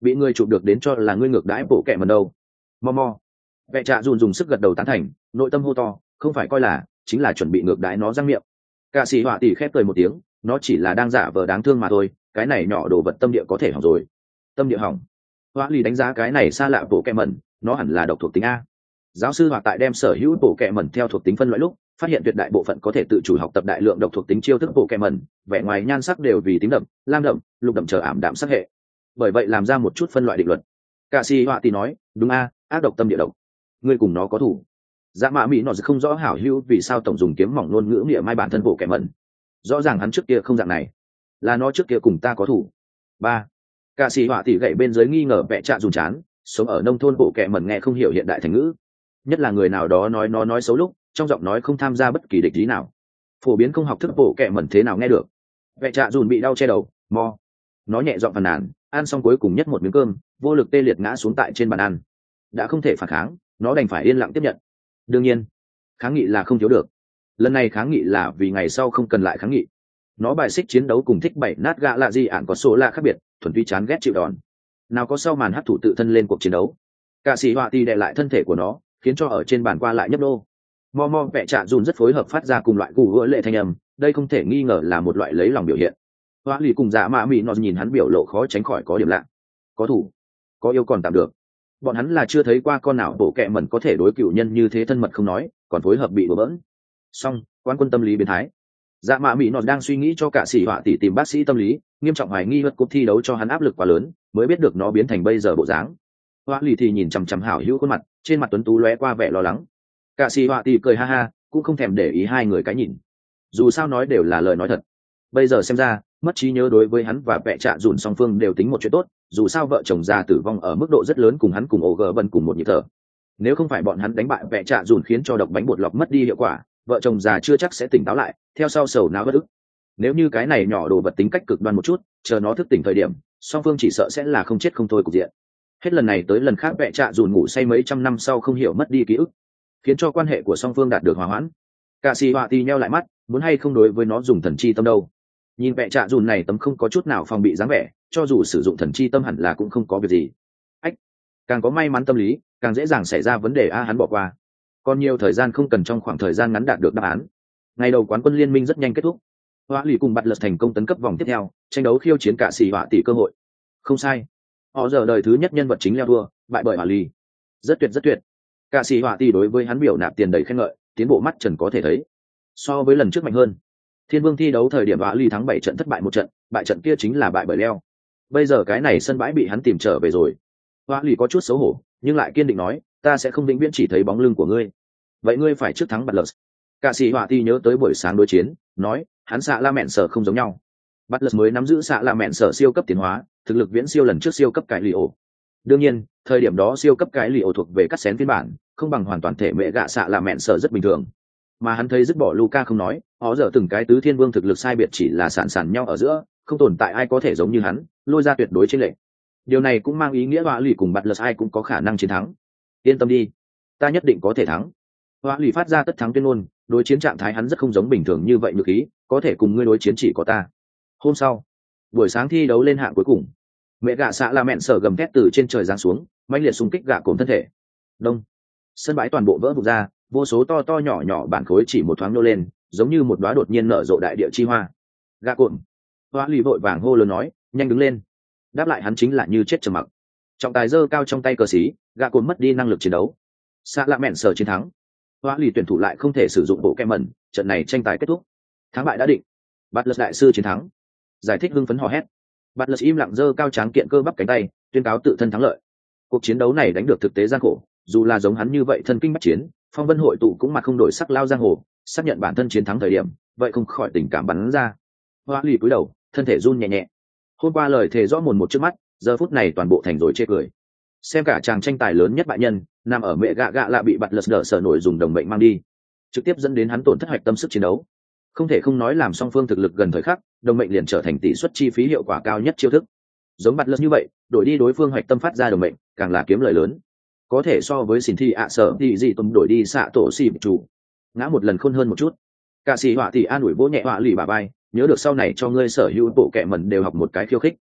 bị ngươi chụp được đến cho là ngươi ngược đãi bộ kẹ mần đâu. Mo vẹ trạ dùn dùng sức gật đầu tán thành, nội tâm hô to, không phải coi là, chính là chuẩn bị ngược đãi nó răng miệng. Cả sĩ họa tỷ khép cười một tiếng, nó chỉ là đang giả vờ đáng thương mà thôi, cái này nhỏ đồ vật tâm địa có thể hỏng rồi. Tâm địa hỏng. Họa lì đánh giá cái này xa lạ bộ kẹ mẩn, nó hẳn là độc thuộc tính A. Giáo sư Họa tại đem sở hữu bộ kẹ mẩn theo thuộc tính phân loại lúc, phát hiện tuyệt đại bộ phận có thể tự chủ học tập đại lượng độc thuộc tính chiêu thức bộ kẹ mẩn, vẻ ngoài nhan sắc đều vì tím đậm, lam đậm, lục đậm chờ ảm đạm sắc hệ. Bởi vậy làm ra một chút phân loại định luật. Cả sĩ Họa tỷ nói, đúng A, ác độc tâm địa độc. Ngươi cùng nó có thủ. Dạ mạ mỹ nó không rõ hảo hữu vì sao tổng dùng kiếm mỏng ngôn ngữ nghĩa mai bản thân bộ kẹ mẩn. Rõ ràng hắn trước kia không dạng này, là nó trước kia cùng ta có thủ. Ba, Cả sĩ Họa tỷ gậy bên dưới nghi ngờ vẽ trạ dùng chán, sống ở nông thôn bộ kẹ mẩn nghe không hiểu hiện đại thành ngữ, nhất là người nào đó nói nó nói xấu lúc, trong giọng nói không tham gia bất kỳ địch ý nào, phổ biến không học thức bộ kẹ mẩn thế nào nghe được. Vẽ trạ dùn bị đau che đầu, nó nhẹ giọng phàn nàn, ăn xong cuối cùng nhất một miếng cơm, vô lực tê liệt ngã xuống tại trên bàn ăn. Đã không thể phản kháng, nó đành phải yên lặng tiếp nhận. Đương nhiên kháng nghị là không thiếu được, lần này kháng nghị là vì ngày sau không cần lại kháng nghị. Nó bài xích chiến đấu cùng thích bậy nát gạ lạ gì ạn có số lạ khác biệt, thuần túy chán ghét chịu đòn. Nào có sau màn hấp thụ tự thân lên cuộc chiến đấu. Cả sĩ họa ti đè lại thân thể của nó, khiến cho ở trên bàn qua lại nhấp đô. Vẽ trạ dùn rất phối hợp phát ra cùng loại cù gỡ lệ thanh âm, đây không thể nghi ngờ là một loại lấy lòng biểu hiện. Họa lì cùng dạ mạ mị nó nhìn hắn biểu lộ khó tránh khỏi có điểm lạ. Có thủ, có yêu còn tạm được. Bọn hắn là chưa thấy qua con nào bộ kẹ mẩn có thể đối cựu nhân như thế thân mật không nói, còn phối hợp bị đổ bỡn. Song quan quân tâm lý biến thái. Dạ mạ mỹ nó đang suy nghĩ cho cả sĩ họa tỷ tìm bác sĩ tâm lý, nghiêm trọng hoài nghi hất cúp thi đấu cho hắn áp lực quá lớn, mới biết được nó biến thành bây giờ bộ dáng. Họa lì thì nhìn chằm chằm hảo hữu khuôn mặt, trên mặt tuấn tú lóe qua vẻ lo lắng. Cả sĩ họa tỷ cười ha ha, cũng không thèm để ý hai người cái nhìn. Dù sao nói đều là lời nói thật. Bây giờ xem ra, mất trí nhớ đối với hắn và vẽ trạ dùn song phương đều tính một chuyện tốt. Dù sao vợ chồng già tử vong ở mức độ rất lớn cùng hắn cùng ổ gờ bần cùng một nhịp thở. Nếu không phải bọn hắn đánh bại vẽ trạ dùn khiến cho độc bánh bột lọc mất đi hiệu quả, vợ chồng già chưa chắc sẽ tỉnh táo lại, theo sau sầu não bất ức. Nếu như cái này nhỏ đồ vật tính cách cực đoan một chút, chờ nó thức tỉnh thời điểm, song phương chỉ sợ sẽ là không chết không thôi cục diện. Hết lần này tới lần khác vẽ trạ dùn ngủ say mấy trăm năm sau không hiểu mất đi ký ức, khiến cho quan hệ của song phương đạt được hòa hoãn. Cả sĩ họa ti nheo lại mắt, muốn hay không đối với nó dùng thần chi tâm đâu. Nhìn vẽ trạ dùn này tấm không có chút nào phòng bị dáng vẻ, cho dù sử dụng thần chi tâm hẳn là cũng không có việc gì. Ách, càng có may mắn tâm lý, càng dễ dàng xảy ra vấn đề hắn bỏ qua. Còn nhiều thời gian không cần trong khoảng thời gian ngắn đạt được đáp án. Ngày đầu quán quân liên minh rất nhanh kết thúc. Họa lì cùng bật lật thành công tấn cấp vòng tiếp theo, tranh đấu khiêu chiến cả sĩ họa tỷ cơ hội. Không sai, họ giờ đời thứ nhất nhân vật chính leo thua, bại bởi họa lì. Rất tuyệt. Cả sĩ họa tỷ đối với hắn biểu nạp tiền đầy khen ngợi, tiến bộ mắt trần có thể thấy. So với lần trước mạnh hơn. Thiên vương thi đấu thời điểm họa lì thắng 7 trận thất bại 1 trận, bại trận kia chính là bại bởi leo. Bây giờ cái này sân bãi bị hắn tìm trở về rồi. Họa lì có chút xấu hổ, nhưng lại kiên định nói, ta sẽ không vĩnh viễn chỉ thấy bóng lưng của ngươi. Vậy ngươi phải trước thắng Butler. Cả sĩ họa ti nhớ tới buổi sáng đối chiến, nói, hắn xạ la mẹn sở không giống nhau. Butler mới nắm giữ xạ la mẹn sở siêu cấp tiến hóa, thực lực viễn siêu lần trước siêu cấp cái lì ổ. Đương nhiên, thời điểm đó siêu cấp cái lì ổ thuộc về cắt xén phiên bản, không bằng hoàn toàn thể mẹ gạ xạ la mẹn sở rất bình thường. Mà hắn thấy dứt bỏ Luca không nói, họ giờ từng cái tứ thiên vương thực lực sai biệt chỉ là sản nhau ở giữa, không tồn tại ai có thể giống như hắn, lôi ra tuyệt đối trên lệnh. Điều này cũng mang ý nghĩa họa lì cùng Butler ai cũng có khả năng chiến thắng. Yên tâm đi, ta nhất định có thể thắng. Họa lì phát ra tất thắng tuyên ngôn, đối chiến trạng thái hắn rất không giống bình thường như vậy nhược ý, có thể cùng ngươi đối chiến chỉ có ta. Hôm sau, buổi sáng thi đấu lên hạng cuối cùng, mẹ gạ xạ la mẹn sở gầm thét từ trên trời giáng xuống, mãnh liệt xung kích gạ cồn thân thể. Đông, sân bãi toàn bộ vỡ vụn ra, vô số to nhỏ bản khối chỉ một thoáng nô lên, giống như một đóa đột nhiên nở rộ đại địa chi hoa. Gạ cồn, họa lì vội vàng hô lớn nói, nhanh đứng lên. Đáp lại hắn chính là như chết trầm mặc. Trọng tài giơ cao trong tay cờ xí, gạ cồn mất đi năng lực chiến đấu. Xạ la mẹn sở chiến thắng. Họa lì tuyển thủ lại không thể sử dụng bộ kem mẩn, trận này tranh tài kết thúc, thắng bại đã định. Butler đại sư chiến thắng. Giải thích hưng phấn hò hét. Butler im lặng giơ cao tráng kiện cơ bắp cánh tay, tuyên cáo tự thân thắng lợi. Cuộc chiến đấu này đánh được thực tế gian khổ, dù là giống hắn như vậy thân kinh bách chiến, phong vân hội tụ cũng mặt không đổi sắc lao giang hồ, xác nhận bản thân chiến thắng thời điểm, vậy không khỏi tình cảm bắn ra. Họa lì cúi đầu, thân thể run nhẹ nhẹ. Hôm qua lời thề rõ mồn một trước mắt, giờ phút này toàn bộ thành rồi chê cười. Xem cả chàng tranh tài lớn nhất bại nhân, nằm ở mẹ gạ lạ bị Butler đỡ sở nổi dùng đồng mệnh mang đi, trực tiếp dẫn đến hắn tổn thất hoạch tâm sức chiến đấu. Không thể không nói làm song phương thực lực gần thời khắc, đồng mệnh liền trở thành tỷ suất chi phí hiệu quả cao nhất chiêu thức. Giống Butler như vậy, đổi đi đối phương hoạch tâm phát ra đồng mệnh, càng là kiếm lời lớn. Có thể so với xỉn thi ạ sở thì gì tùm đổi đi xạ tổ xì chủ, ngã một lần khôn hơn một chút. Cả sĩ họa thì an ủi vỗ nhẹ họa lì bà bay, nhớ được sau này cho ngươi sở hữu bộ kệ mẩn đều học một cái khiêu khích.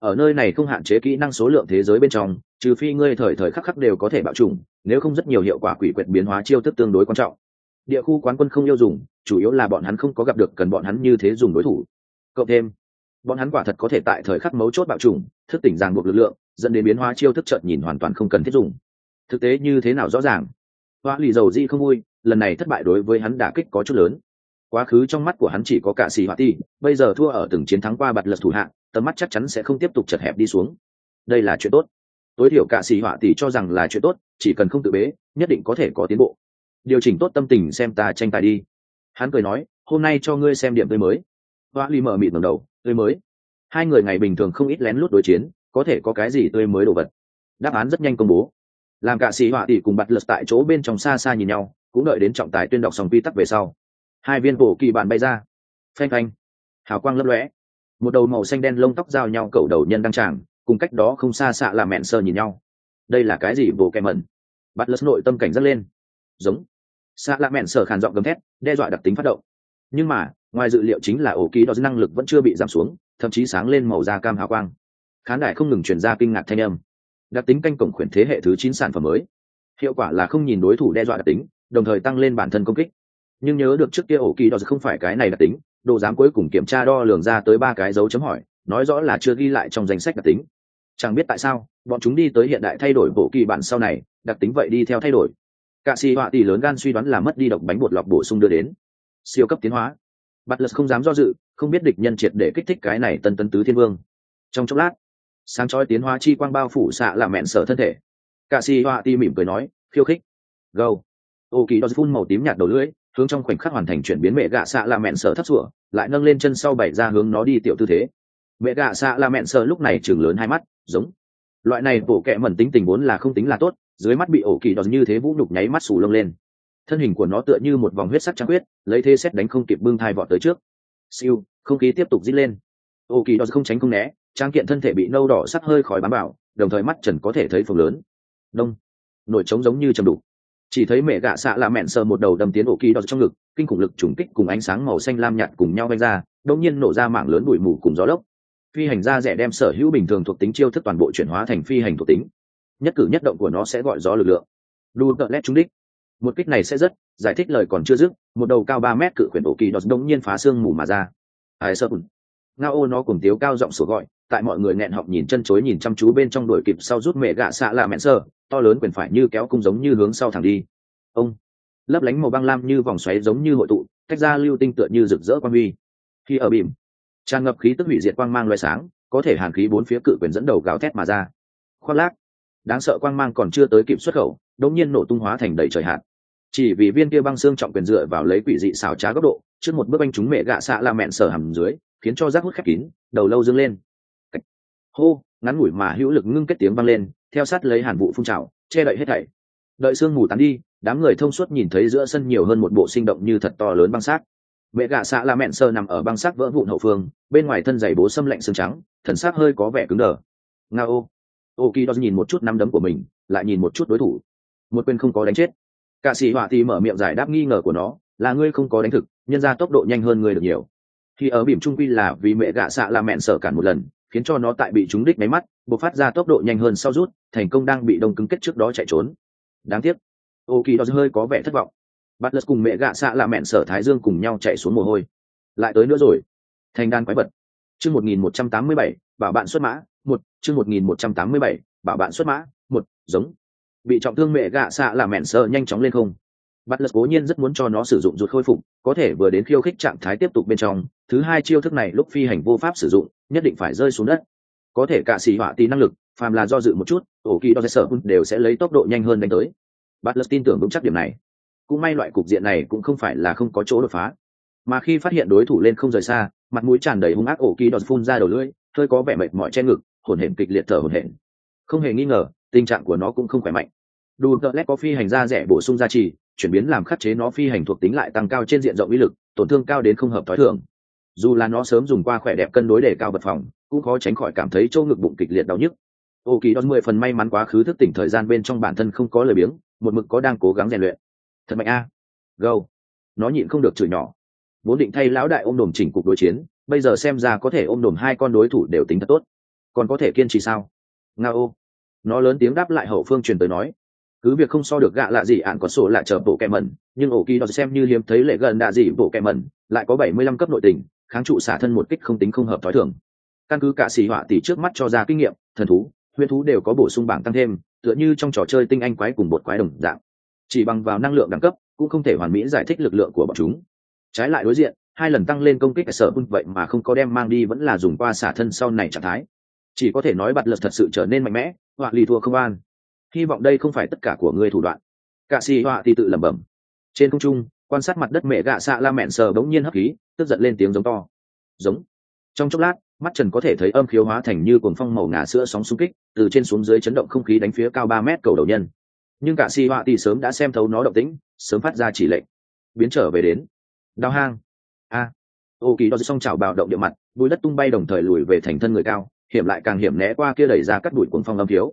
ở nơi này không hạn chế kỹ năng số lượng thế giới bên trong, trừ phi ngươi thời thời khắc khắc đều có thể bạo trùng, nếu không rất nhiều hiệu quả quỷ quyệt biến hóa chiêu thức tương đối quan trọng. Địa khu quán quân không yêu dùng, chủ yếu là bọn hắn không có gặp được cần bọn hắn như thế dùng đối thủ. Cộng thêm bọn hắn quả thật có thể tại thời khắc mấu chốt bạo trùng, thức tỉnh ràng buộc lực lượng, dẫn đến biến hóa chiêu thức chợt nhìn hoàn toàn không cần thiết dùng. Thực tế như thế nào rõ ràng. Hoa lì dầu di không vui, lần này thất bại đối với hắn đả kích có chút lớn. Quá khứ trong mắt của hắn chỉ có cả xì họa ti, bây giờ thua ở từng chiến thắng qua bạt lật thủ hạng, tầm mắt chắc chắn sẽ không tiếp tục chật hẹp đi xuống. Đây là chuyện tốt, tối thiểu cả xì họa tỷ cho rằng là chuyện tốt, chỉ cần không tự bế nhất định có thể có tiến bộ. Điều chỉnh tốt tâm tình xem ta tranh tài đi. Hắn cười nói, hôm nay cho ngươi xem điểm tươi mới. Hoa lì mở mịt ngẩng đầu, tươi mới. Hai người ngày bình thường không ít lén lút đối chiến, có thể có cái gì tươi mới đồ vật. Đáp án rất nhanh công bố. Làm cả xì họa tỷ cùng bạt lật tại chỗ bên trong xa xa nhìn nhau, cũng đợi đến trọng tài tuyên đọc xong quy tắc về sau. Hai viên bổ kỳ bản bay ra, phanh phanh, hào quang lấp lóe, một đầu màu xanh đen lông tóc giao nhau cẩu đầu nhân đăng tràng, cùng cách đó không xa xạ là mẹn sơ nhìn nhau. Đây là cái gì bổ kẹ mẩn? Bắt lật nội tâm cảnh giác lên. Giống. Xạ là mẹn sơ khàn giọng gầm thét, đe dọa đặc tính phát động. Nhưng mà ngoài dự liệu chính là ổ ký đó năng lực vẫn chưa bị giảm xuống, thậm chí sáng lên màu da cam hào quang. Khán đài không ngừng truyền ra kinh ngạc thanh âm. Đặc tính canh cổng khuyển thế hệ thứ 9 sản phẩm mới. Hiệu quả là không nhìn đối thủ đe dọa đặc tính, đồng thời tăng lên bản thân công kích. Nhưng nhớ được trước kia ổ kỳ đó không phải cái này đặc tính, đồ giám cuối cùng kiểm tra đo lường ra tới 3 cái dấu chấm hỏi, nói rõ là chưa ghi lại trong danh sách đặc tính. Chẳng biết tại sao bọn chúng đi tới hiện đại thay đổi bộ kỳ bản sau này, đặc tính vậy đi theo thay đổi. Cả xì họa tỷ lớn gan suy đoán là mất đi độc bánh bột lọc bổ sung đưa đến siêu cấp tiến hóa. Butler không dám do dự, không biết địch nhân triệt để kích thích cái này tân tứ thiên vương. Trong chốc lát, sáng chói tiến hóa chi quang bao phủ xạ là mẹn sở thân thể. Cả xì họa tỷ mỉm cười nói, khiêu khích. Go. Ô kỳ đó phun màu tím nhạt đầu lưỡi, hướng trong khoảnh khắc hoàn thành chuyển biến mẹ gạ xạ là mẹn sở thấp sủa, lại nâng lên chân sau bày ra hướng nó đi tiểu tư thế. Mẹ gạ xạ là mẹn sở lúc này chừng lớn hai mắt, giống. Loại này bộ kệ mẩn tính tình vốn là không tính là tốt, dưới mắt bị ổ kỳ đó như thế vũ nhục nháy mắt sù lông lên. Thân hình của nó tựa như một vòng huyết sắc trắng huyết, lấy thế xét đánh không kịp bưng thai vọt tới trước. Siêu, không khí tiếp tục rít lên. Ổ kỳ đó không tránh không né, trang kiện thân thể bị nâu đỏ sắc hơi khói bám vào, đồng thời mắt trần có thể thấy phồng lớn. Đông, nổi trống giống như trầm đục. Chỉ thấy mẹ gạ xạ là mẹn sờ một đầu đâm tiến ổ kỳ đó trong ngực, kinh khủng lực trùng kích cùng ánh sáng màu xanh lam nhạt cùng nhau vang ra, đột nhiên nổ ra mảng lớn bụi mù cùng gió lốc. Phi hành gia rẻ đem sở hữu bình thường thuộc tính chiêu thức toàn bộ chuyển hóa thành phi hành thuộc tính. Nhất cử nhất động của nó sẽ gọi gió lực lượng. Đu tợ lét trúng đích. Một kích này sẽ rất, giải thích lời còn chưa dứt, một đầu cao 3 mét cự khuyển ổ kỳ đó đột nhiên phá xương mù mà ra. Ai sợ? Ngao nó cùng tiếu cao giọng sủa gọi, tại mọi người nghẹn họng nhìn chân chối nhìn chăm chú bên trong đuổi kịp sau rút mẹ gạ xạ là mẹn sờ, to lớn quyền phải như kéo cung giống như hướng sau thẳng đi. Ông lấp lánh màu băng lam như vòng xoáy giống như hội tụ, tách ra lưu tinh tựa như rực rỡ quang huy. Khi ở bìm tràn ngập khí tức hủy diệt quang mang loé sáng, có thể hàn khí bốn phía cự quyền dẫn đầu gào thét mà ra. Khoác lác, đáng sợ quang mang còn chưa tới kịp xuất khẩu, đột nhiên nổ tung hóa thành đầy trời hạt. Chỉ vì viên kia băng xương trọng quyền dựa vào lấy quỷ dị xảo trá góc độ, trước một bước anh chúng mẹ gạ xạ là mẹn sở hầm dưới, khiến cho rác hút khép kín, đầu lâu dương lên. Hô, ngắn ngủi mà hữu lực ngưng kết tiếng vang lên, theo sát lấy hàn vụ phun trào, che đậy hết thảy. Đợi sương mù tán đi, đám người thông suốt nhìn thấy giữa sân nhiều hơn một bộ sinh động như thật to lớn băng xác. Mẹ gạ xạ là mẹn sơ nằm ở băng xác vỡ vụn hậu phương, bên ngoài thân giày bố xâm lạnh xương trắng, thần xác hơi có vẻ cứng đờ. Ngao, Oki nhìn một chút nắm đấm của mình, lại nhìn một chút đối thủ. Một quyền không có đánh chết. Cả sĩ họa thì mở miệng giải đáp nghi ngờ của nó, là ngươi không có đánh thực, nhân ra tốc độ nhanh hơn ngươi được nhiều. Khi ở bìm trung quy là vì mẹ gạ xạ là mẹn sở cản một lần, khiến cho nó tại bị trúng đích máy mắt, bộc phát ra tốc độ nhanh hơn sau rút, thành công đang bị đông cứng kết trước đó chạy trốn. Đáng tiếc, Oki hơi có vẻ thất vọng. Butler cùng mẹ gạ xạ là mẹn sở thái dương cùng nhau chạy xuống mồ hôi. Lại tới nữa rồi. Thành đàn quái vật. Chương 1187, bảo bạn xuất mã, chương 1187, bảo bạn xuất mã, giống. Bị trọng thương mẹ gạ xạ là mẹn sở nhanh chóng lên không. Butler cố nhiên rất muốn cho nó sử dụng rụt khôi phục, có thể vừa đến khiêu khích trạng thái tiếp tục bên trong, thứ hai chiêu thức này lúc phi hành vô pháp sử dụng, nhất định phải rơi xuống đất. Có thể cả xì họa tí năng lực, phàm là do dự một chút, ổ kỳ đo sở đều sẽ lấy tốc độ nhanh hơn đánh tới. Butler tin tưởng vững chắc điểm này. Cũng may loại cục diện này cũng không phải là không có chỗ đột phá, mà khi phát hiện đối thủ lên không rời xa, mặt mũi tràn đầy hung ác ổ kỳ đo phun ra đầu lưỡi, hơi có vẻ mệt mỏi che ngực, hổn hển kịch liệt thở hổn hển. Không hề nghi ngờ, tình trạng của nó cũng không khỏe mạnh. Đu tợ lét có phi hành gia rẻ bổ sung gia trì, chuyển biến làm khắc chế nó phi hành thuộc tính lại tăng cao trên diện rộng uy lực, tổn thương cao đến không hợp tối thường. Dù là nó sớm dùng qua khỏe đẹp cân đối để cao vật phòng, cũng khó tránh khỏi cảm thấy chỗ ngực bụng kịch liệt đau nhức. Ô kỳ đón 10 phần may mắn quá khứ thức tỉnh thời gian bên trong bản thân không có lời biếng, một mực có đang cố gắng rèn luyện. Thật mạnh a. Go. Nó nhịn không được chửi nhỏ. Vốn định thay lão đại ôm đồm chỉnh cục đối chiến, bây giờ xem ra có thể ôm đồm hai con đối thủ đều tính thật tốt. còn có thể kiên trì sao? Ngao. Nó lớn tiếng đáp lại hậu phương truyền tới nói. Cứ việc không so được gạ lạ gì ạn có sổ lại chờ bộ kẹ mẩn, nhưng ổ kỳ đó xem như hiếm thấy lệ gần đạ gì bộ kẹ mẩn, lại có 75 cấp nội tình, kháng trụ xả thân một kích không tính không hợp thói thường. Căn cứ cả xì họa tỷ trước mắt cho ra kinh nghiệm, thần thú, huyền thú đều có bổ sung bảng tăng thêm, tựa như trong trò chơi tinh anh quái cùng bột quái đồng dạng. Chỉ bằng vào năng lượng đẳng cấp, cũng không thể hoàn mỹ giải thích lực lượng của bọn chúng. Trái lại đối diện, 2 lần tăng lên công kích sở bun vậy mà không có đem mang đi vẫn là dùng qua xả thân sau này trạng thái. Chỉ có thể nói bạt lật thật sự trở nên mạnh mẽ, họa lì thua không an. Hy vọng đây không phải tất cả của ngươi thủ đoạn. Cả xì họa thì tự lẩm bẩm. Trên không trung, quan sát mặt đất mẹ gạ xạ la mẹn sờ bỗng nhiên hấp khí, tức giận lên tiếng giống to. Giống. Trong chốc lát, mắt trần có thể thấy âm khiếu hóa thành như cuồng phong màu ngà sữa sóng xung kích, từ trên xuống dưới chấn động không khí đánh phía cao 3 mét cầu đầu nhân. Nhưng cả xì họa thì sớm đã xem thấu nó động tĩnh, sớm phát ra chỉ lệnh. Biến trở về đến. Đao hang. A. Ô kỳ đo xong chảo bạo động địa mặt, bùi đất tung bay đồng thời lùi về thành thân người cao, hiểm lại càng hiểm né qua kia đẩy ra cắt đuổi cuồng phong âm khiếu.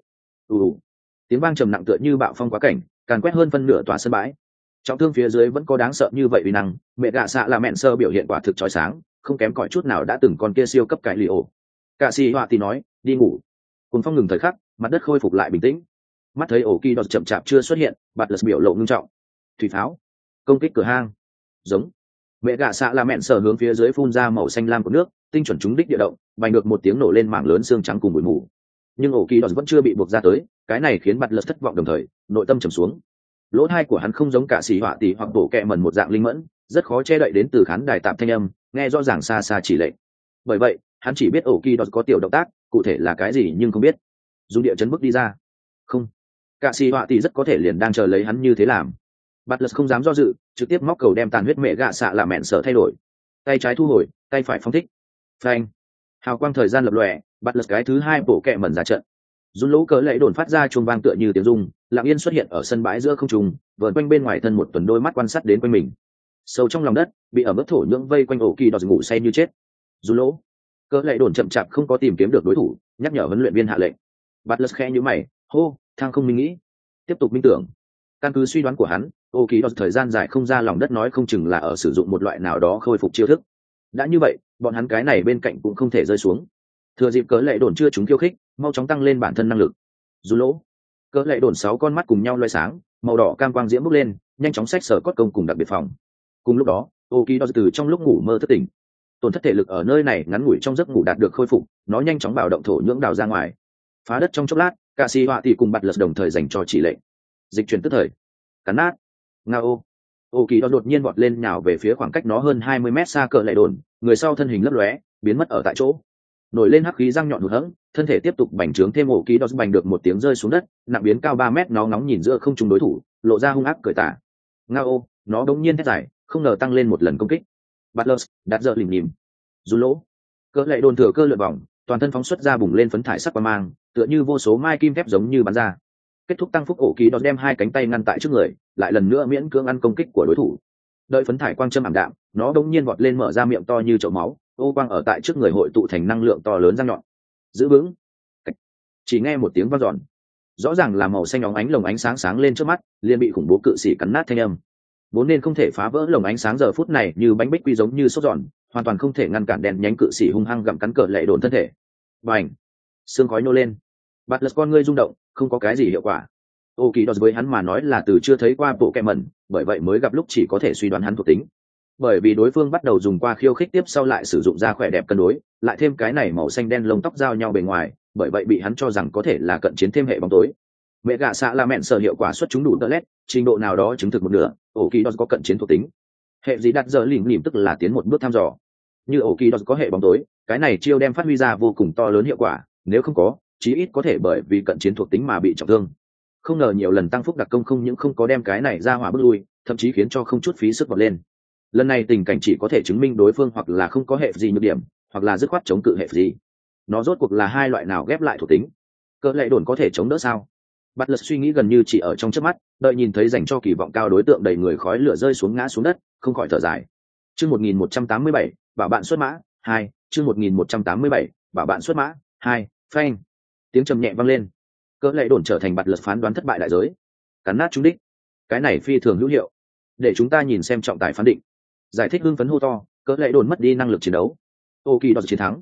Tiếng vang trầm nặng tựa như bạo phong quá cảnh, càn quét hơn phân nửa tòa sân bãi. Trọng thương phía dưới vẫn có đáng sợ như vậy uy năng, mẹ gạ xạ là mẹn sơ biểu hiện quả thực chói sáng, không kém cỏi chút nào đã từng con kia siêu cấp cải lì ổ. Cả xì họa thì nói, đi ngủ. Cuồng phong ngừng thời khắc, mặt đất khôi phục lại bình tĩnh. Mắt thấy ổ kỳ đọt chậm chạp chưa xuất hiện, bạt lật biểu lộ ngưng trọng. Thủy pháo, công kích cửa hang. Giống. Mẹ gạ xạ là mẹn sờ hướng phía dưới phun ra màu xanh lam của nước, tinh chuẩn trúng đích địa động, bành được một tiếng nổ lên mảng lớn xương trắng cùng bụi mù. Nhưng ổ kỳ đọt vẫn chưa bị buộc ra tới, cái này khiến bạt lật thất vọng đồng thời nội tâm trầm xuống. Lỗ tai của hắn không giống cả xì họa tỷ hoặc bộ kẹ mần một dạng linh mẫn, rất khó che đậy đến từ khán đài tạm thanh âm, nghe rõ ràng xa xa chỉ lệnh. Bởi vậy hắn chỉ biết ổ kỳ đọt có tiểu động tác, cụ thể là cái gì nhưng không biết. Dùng địa chấn bước đi ra. Không, cả xì họa tỷ rất có thể liền đang chờ lấy hắn như thế làm. Bạt lật không dám do dự, trực tiếp móc cầu đem tàn huyết mẹ gạ xạ là mẹn sợ thay đổi. Tay trái thu hồi, tay phải phóng thích. Phanh. Hào quang thời gian lập lòe, bạt lật cái thứ 2 bộ kẹ mần ra trận. Run lỗ cỡ lệ đồn phát ra chuông vang tựa như tiếng rung, lặng yên xuất hiện ở sân bãi giữa không trung, vờn quanh bên ngoài thân một tuần đôi mắt quan sát đến quanh mình. Sâu trong lòng đất, bị ở mức thổ nhưỡng vây quanh ổ kỳ đọt ngủ say như chết. Run lỗ cỡ lệ đồn chậm chạp không có tìm kiếm được đối thủ, nhắc nhở huấn luyện viên hạ lệnh. Butler khẽ nhíu mày, hô, thang không minh nghĩ, tiếp tục minh tưởng. Căn cứ suy đoán của hắn, ổ kỳ đọt thời gian dài không ra lòng đất nói không chừng là ở sử dụng một loại nào đó khôi phục chiêu thức. Đã như vậy, bọn hắn cái này bên cạnh cũng không thể rơi xuống. Thừa dịp cỡ lệ đồn chưa trúng khiêu khích, mau chóng tăng lên bản thân năng lực. Dù lỗ cỡ lệ đồn 6 con mắt cùng nhau loay sáng, màu đỏ cam quang diễm bốc lên, nhanh chóng xách sở cốt công cùng đặc biệt phòng. Cùng lúc đó ô kỳ đo từ trong lúc ngủ mơ thức tỉnh. Tổn thất thể lực ở nơi này ngắn ngủi trong giấc ngủ đạt được khôi phục, nó nhanh chóng bạo động thổ nhưỡng đào ra ngoài, phá đất trong chốc lát. Cả xì họa thì cùng bạt lật đồng thời dành cho chỉ lệnh. Dịch chuyển tức thời, cắn nát. Ngao. Ô kỳ đo đột nhiên vọt lên nhào về phía khoảng cách nó hơn 20 mét xa cỡ lệ đồn, người sau thân hình lấp lóe, biến mất ở tại chỗ. Nổi lên hắc khí răng nhọn hụt hẫng, thân thể tiếp tục bành trướng thêm, ổ ký đó bành được một tiếng rơi xuống đất, nặng biến cao 3 mét, nó ngóng nhìn giữa không trung đối thủ, lộ ra hung ác cười tả. Ngao, nó đống nhiên thét dài, không ngờ tăng lên một lần công kích. Butler đặt giờ lìm nhìm. Dù lỗ cỡ lệ đồn thừa cơ lượn vòng, toàn thân phóng xuất ra bùng lên phấn thải sắc quang mang, tựa như vô số mai kim thép giống như bắn ra. Kết thúc tăng phúc, ổ ký đó đem 2 cánh tay ngăn tại trước người, lại lần nữa miễn cưỡng ăn công kích của đối thủ. Đợi phấn thải quang châm ảm đạm, nó đống nhiên vọt lên mở ra miệng to như chậu máu, ô quang ở tại trước người hội tụ thành năng lượng to lớn răng nhọn. Giữ vững. Chỉ nghe một tiếng vang dọn, rõ ràng là màu xanh óng ánh lồng ánh sáng sáng lên trước mắt, liền bị khủng bố cự sĩ cắn nát thanh âm. Vốn nên không thể phá vỡ lồng ánh sáng giờ phút này như bánh bích quy giống như sốt giòn, hoàn toàn không thể ngăn cản đèn nhánh cự sĩ hung hăng gặm cắn cỡ lệ đồn thân thể. Bành. Xương khói nô lên. Bạt lật con ngươi rung động, không có cái gì hiệu quả. Ô kỳ đọt với hắn mà nói là từ chưa thấy qua bộ kẹ mẩn, bởi vậy mới gặp lúc chỉ có thể suy đoán hắn thuộc tính. Bởi vì đối phương bắt đầu dùng qua khiêu khích tiếp sau lại sử dụng ra khỏe đẹp cân đối, lại thêm cái này màu xanh đen lông tóc giao nhau bề ngoài, bởi vậy bị hắn cho rằng có thể là cận chiến thêm hệ bóng tối. Mẹ gạ xạ là mẹn sở hiệu quả xuất chúng đủ tơ lét, trình độ nào đó chứng thực một nửa, ổ kỳ đọt có cận chiến thuộc tính. Hệ gì đặt giờ lìm lìm tức là tiến một bước thăm dò. Như ổ kỳ đọt có hệ bóng tối, cái này chiêu đem phát huy ra vô cùng to lớn hiệu quả, nếu không có, chí ít có thể bởi vì cận chiến thuộc tính mà bị trọng thương. Không ngờ nhiều lần tăng phúc đặc công không những không có đem cái này ra hỏa bước lui, thậm chí khiến cho không chút phí sức vọt lên. Lần này tình cảnh chỉ có thể chứng minh đối phương hoặc là không có hệ gì nhược điểm, hoặc là dứt khoát chống cự hệ gì. Nó rốt cuộc là hai loại nào ghép lại thuộc tính? Cỡ lệ đồn có thể chống đỡ sao? Butler suy nghĩ gần như chỉ ở trong chớp mắt, đợi nhìn thấy dành cho kỳ vọng cao đối tượng đầy người khói lửa rơi xuống ngã xuống đất, không khỏi thở dài. Chương 1187, bảo bạn xuất mã 2, chương 1187, bảo bạn xuất mã 2, phanh. Tiếng trầm nhẹ vang lên. Cỡ lệ đồn trở thành Butler phán đoán thất bại đại giới. Cắn nát trúng đích. Cái này phi thường hữu hiệu. Để chúng ta nhìn xem trọng tài phán định. Giải thích hưng phấn hô to, cỡ lệ đồn mất đi năng lực chiến đấu. Ô kỳ đọt chiến thắng.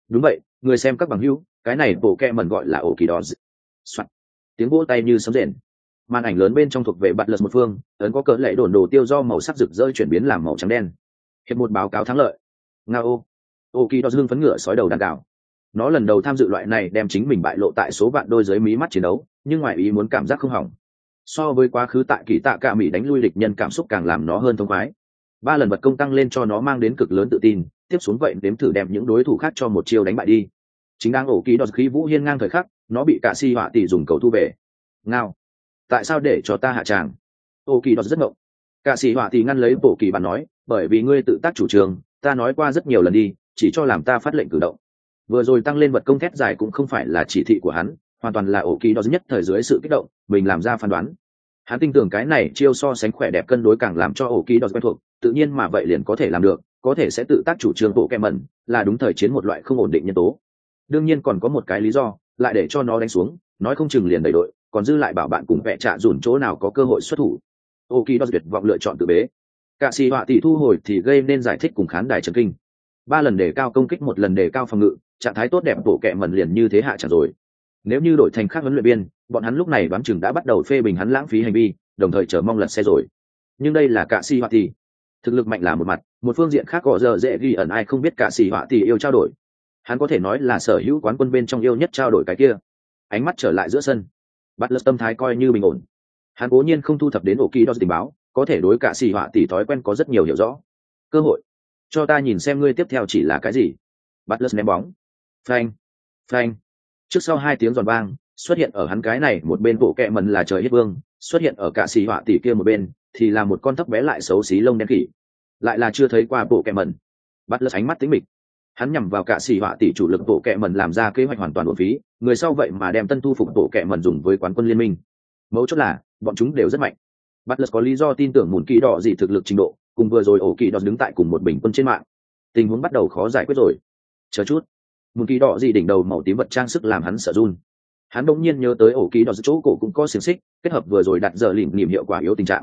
Đúng vậy, người xem các bằng hữu, cái này bộ kẹ mẩn gọi là ổ kỳ đỏ. Soạn. Tiếng vỗ tay như sấm rền. Màn ảnh lớn bên trong thuộc về bật lật một phương, ấn có cỡ lệ đồn đồ tiêu do màu sắc rực rỡ chuyển biến làm màu trắng đen. Hiệp một báo cáo thắng lợi. Ngao. Ổ kỳ đỏ dương phấn ngựa sói đầu đàn đảo. Nó lần đầu tham dự loại này đem chính mình bại lộ tại số vạn đôi dưới mí mắt chiến đấu, nhưng ngoài ý muốn cảm giác không hỏng. So với quá khứ tại kỳ tạ cả mỹ đánh lui địch nhân cảm xúc càng làm nó hơn thông khoái. 3 lần vật công tăng lên cho nó mang đến cực lớn tự tin, tiếp xuống vậy đếm thử đem những đối thủ khác cho một chiêu đánh bại đi. Chính đang ổ kỳ đọt khí vũ hiên ngang thời khắc, nó bị cả si họa tỷ dùng cầu thu về. Ngao, tại sao để cho ta hạ tràng? Ổ kỳ đọt rất ngộng. Cả si họa tỷ ngăn lấy bộ kỳ bản nói, bởi vì ngươi tự tác chủ trương, ta nói qua rất nhiều lần đi, chỉ cho làm ta phát lệnh cử động. Vừa rồi tăng lên vật công thét dài cũng không phải là chỉ thị của hắn, hoàn toàn là ổ kỳ đọt nhất thời dưới sự kích động, mình làm ra phán đoán. Hắn tin tưởng cái này chiêu so sánh khỏe đẹp cân đối càng làm cho ổ kỳ đọt quen thuộc, tự nhiên mà vậy liền có thể làm được, có thể sẽ tự tác chủ trương bộ kẹ mẩn, là đúng thời chiến một loại không ổn định nhân tố. Đương nhiên còn có một cái lý do, lại để cho nó đánh xuống, nói không chừng liền đẩy đội, còn dư lại bảo bạn cùng vẽ trả dùn chỗ nào có cơ hội xuất thủ. ổ kỳ đọt tuyệt vọng lựa chọn tự bế. Cả xì họa tỷ thu hồi thì gây nên giải thích cùng khán đài trần kinh. 3 lần đề cao công kích, 1 lần đề cao phòng ngự, trạng thái tốt đẹp bộ kẹ mẩn liền như thế hạ chẳng rồi. Nếu như đổi thành khác huấn luyện viên, bọn hắn lúc này đoán chừng đã bắt đầu phê bình hắn lãng phí hành vi, đồng thời chờ mong lật xe rồi. Nhưng đây là cả si họa tỷ, thực lực mạnh là một mặt, một phương diện khác gõ giờ dễ ghi ẩn ai không biết cả si họa tỷ yêu trao đổi. Hắn có thể nói là sở hữu quán quân bên trong yêu nhất trao đổi cái kia. Ánh mắt trở lại giữa sân, bắt lật tâm thái coi như bình ổn. Hắn cố nhiên không thu thập đến ổ kỳ đo tình báo, có thể đối cả si họa tỷ thói quen có rất nhiều hiểu rõ. Cơ hội, cho ta nhìn xem ngươi tiếp theo chỉ là cái gì. Bắt lật ném bóng, phanh, phanh. Trước sau 2 tiếng giòn vang, xuất hiện ở hắn cái này một bên bộ kẹ mần là trời hết vương, xuất hiện ở cả xì họa tỷ kia một bên thì là một con thấp bé lại xấu xí lông đen khỉ, lại là chưa thấy qua bộ kẹ mần. Bắt lật ánh mắt tính mịch, hắn nhằm vào cả xì họa tỷ chủ lực bộ kẹ mần làm ra kế hoạch hoàn toàn uổng phí, người sau vậy mà đem tân thu phục bộ kẹ mần dùng với quán quân liên minh. Mấu chốt là bọn chúng đều rất mạnh. Bắt lật có lý do tin tưởng mùn kỳ đỏ gì thực lực trình độ cùng vừa rồi ổ kỳ đỏ đứng tại cùng một bình quân trên mạng. Tình huống bắt đầu khó giải quyết rồi. Chờ chút, mùn kỳ đỏ gì đỉnh đầu màu tím vật trang sức làm hắn sợ run. Hắn đột nhiên nhớ tới ổ kỳ đỏ chỗ cổ cũng có xiềng xích, kết hợp vừa rồi đặt giờ lìm nghiệm hiệu quả yếu tình trạng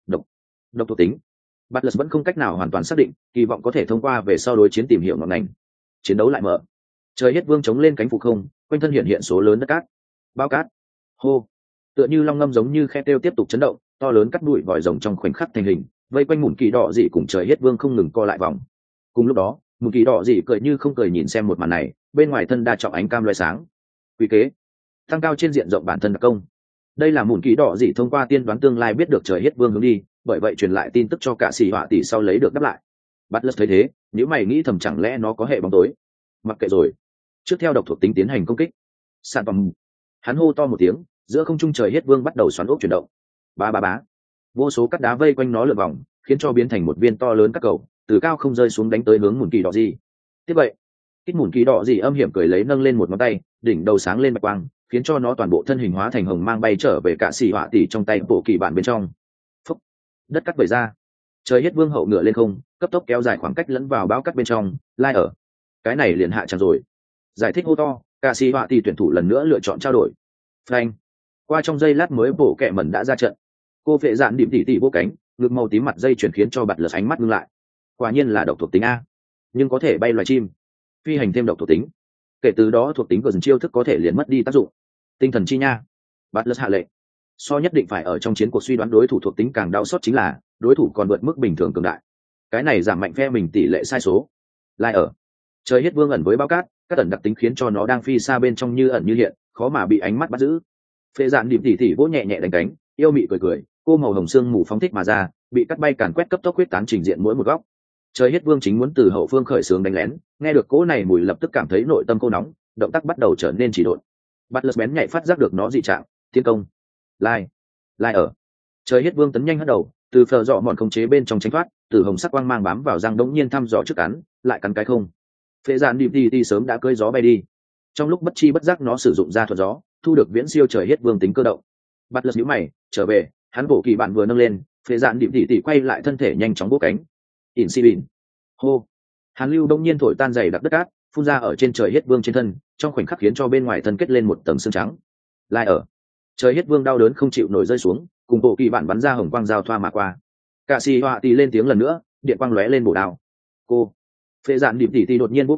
độc thuộc tính. Butler vẫn không cách nào hoàn toàn xác định, kỳ vọng có thể thông qua về sau đối chiến tìm hiểu ngọn ngành. Chiến đấu lại mở. Trời hết vương chống lên cánh phụ không, quanh thân hiện số lớn đất cát. Bao cát. Hô. Tựa như long ngâm giống như khe tiêu tiếp tục chấn động, to lớn cắt bụi vòi rồng trong khoảnh khắc thành hình, vây quanh mùn kỳ đỏ dị cùng trời hết vương không ngừng co lại vòng. Cùng lúc đó, mùn kỳ đỏ dị cười như không cười nhìn xem một màn này, bên ngoài thân đa trọng ánh cam loé sáng. Quy kế, tăng cao trên diện rộng bản thân đặc công. Đây là mùn kỳ đỏ dị thông qua tiên đoán tương lai biết được trời hết vương hướng đi, bởi vậy truyền lại tin tức cho cả xì họa tỷ sau lấy được đáp lại. Butler thấy thế, nếu mày nghĩ thầm chẳng lẽ nó có hệ bóng tối. Mặc kệ rồi, trước theo độc thuộc tính tiến hành công kích. Sản phẩm. Hắn hô to một tiếng, giữa không trung trời hết vương bắt đầu xoắn ốc chuyển động. Ba ba bá, vô số cắt đá vây quanh nó lượn vòng, khiến cho biến thành một viên to lớn các cầu từ cao không rơi xuống đánh tới hướng mùn kỳ đỏ dị. Tiếp vậy, kích mùn kỳ đỏ dị âm hiểm cười lấy nâng lên một ngón tay, đỉnh đầu sáng lên bạch quang, khiến cho nó toàn bộ thân hình hóa thành hồng mang bay trở về cả xì họa tỷ trong tay bộ kỳ bản bên trong. Phúc, đất cắt vẩy ra, trời hết vương hậu ngựa lên không, cấp tốc kéo dài khoảng cách lẫn vào bão cắt bên trong. Lai ở cái này liền hạ chẳng rồi. Giải thích hô to, cả xì họa tỷ tuyển thủ lần nữa lựa chọn trao đổi. Phanh, qua trong giây lát mới bộ kẹ mẩn đã ra trận. Cô phệ dạn điểm tỉ vô cánh, ngực màu tím mặt dây chuyển khiến cho bật lật ánh mắt ngưng lại. Quả nhiên là độc thuộc tính a, nhưng có thể bay loài chim, phi hành thêm độc thuộc tính. Kể từ đó thuộc tính của dần chiêu thức có thể liền mất đi tác dụng. Tinh thần chi nha, bật lật hạ lệnh. So nhất định phải ở trong chiến cuộc suy đoán đối thủ thuộc tính càng đau xót chính là đối thủ còn vượt mức bình thường cường đại. Cái này giảm mạnh phe mình tỷ lệ sai số. Lai ở trời hết vương ẩn với bao cát, các ẩn đặc tính khiến cho nó đang phi xa bên trong như ẩn như hiện, khó mà bị ánh mắt bắt giữ. Phệ dạn điểm tỉ vỗ nhẹ nhẹ đánh cánh, yêu mị cười cười, cô màu hồng xương mù phóng thích mà ra, bị cắt bay càn quét cấp tốc huyết tán trình diện mỗi một góc. Trời hết vương chính muốn từ hậu phương khởi xướng đánh lén, nghe được cỗ này mùi lập tức cảm thấy nội tâm cô nóng, động tác bắt đầu trở nên chỉ độn. Butler bén nhạy phát giác được nó dị trạng, tiến công. Lai ở trời hết vương tấn nhanh hất đầu, từ phờ dọ mòn không chế bên trong tránh thoát, từ hồng sắc quang mang bám vào răng đống nhiên thăm dò trước cắn, lại cắn cái không. Phệ dạn đi sớm đã cưỡi gió bay đi. Trong lúc bất chi bất giác nó sử dụng ra thuật gió, thu được viễn siêu trời hết vương tính cơ động. Butler nhíu mày, trở về, hắn bổ kỳ bạn vừa nâng lên, phệ dạn đi quay lại thân thể nhanh chóng bốc cánh. Insibin. Hô. Hàn lưu đông nhiên thổi tan dày đặc đất cát, phun ra ở trên trời hết vương trên thân, trong khoảnh khắc khiến cho bên ngoài thân kết lên một tầng xương trắng. Lai ở trời hết vương đau đớn không chịu nổi rơi xuống, cùng bộ kỳ bản bắn ra hồng quang giao thoa mà qua. Cả xì họa tỷ lên tiếng lần nữa, điện quang lóe lên bổ đao. Cô phệ dạn điệp tỉ đột nhiên bốc cánh,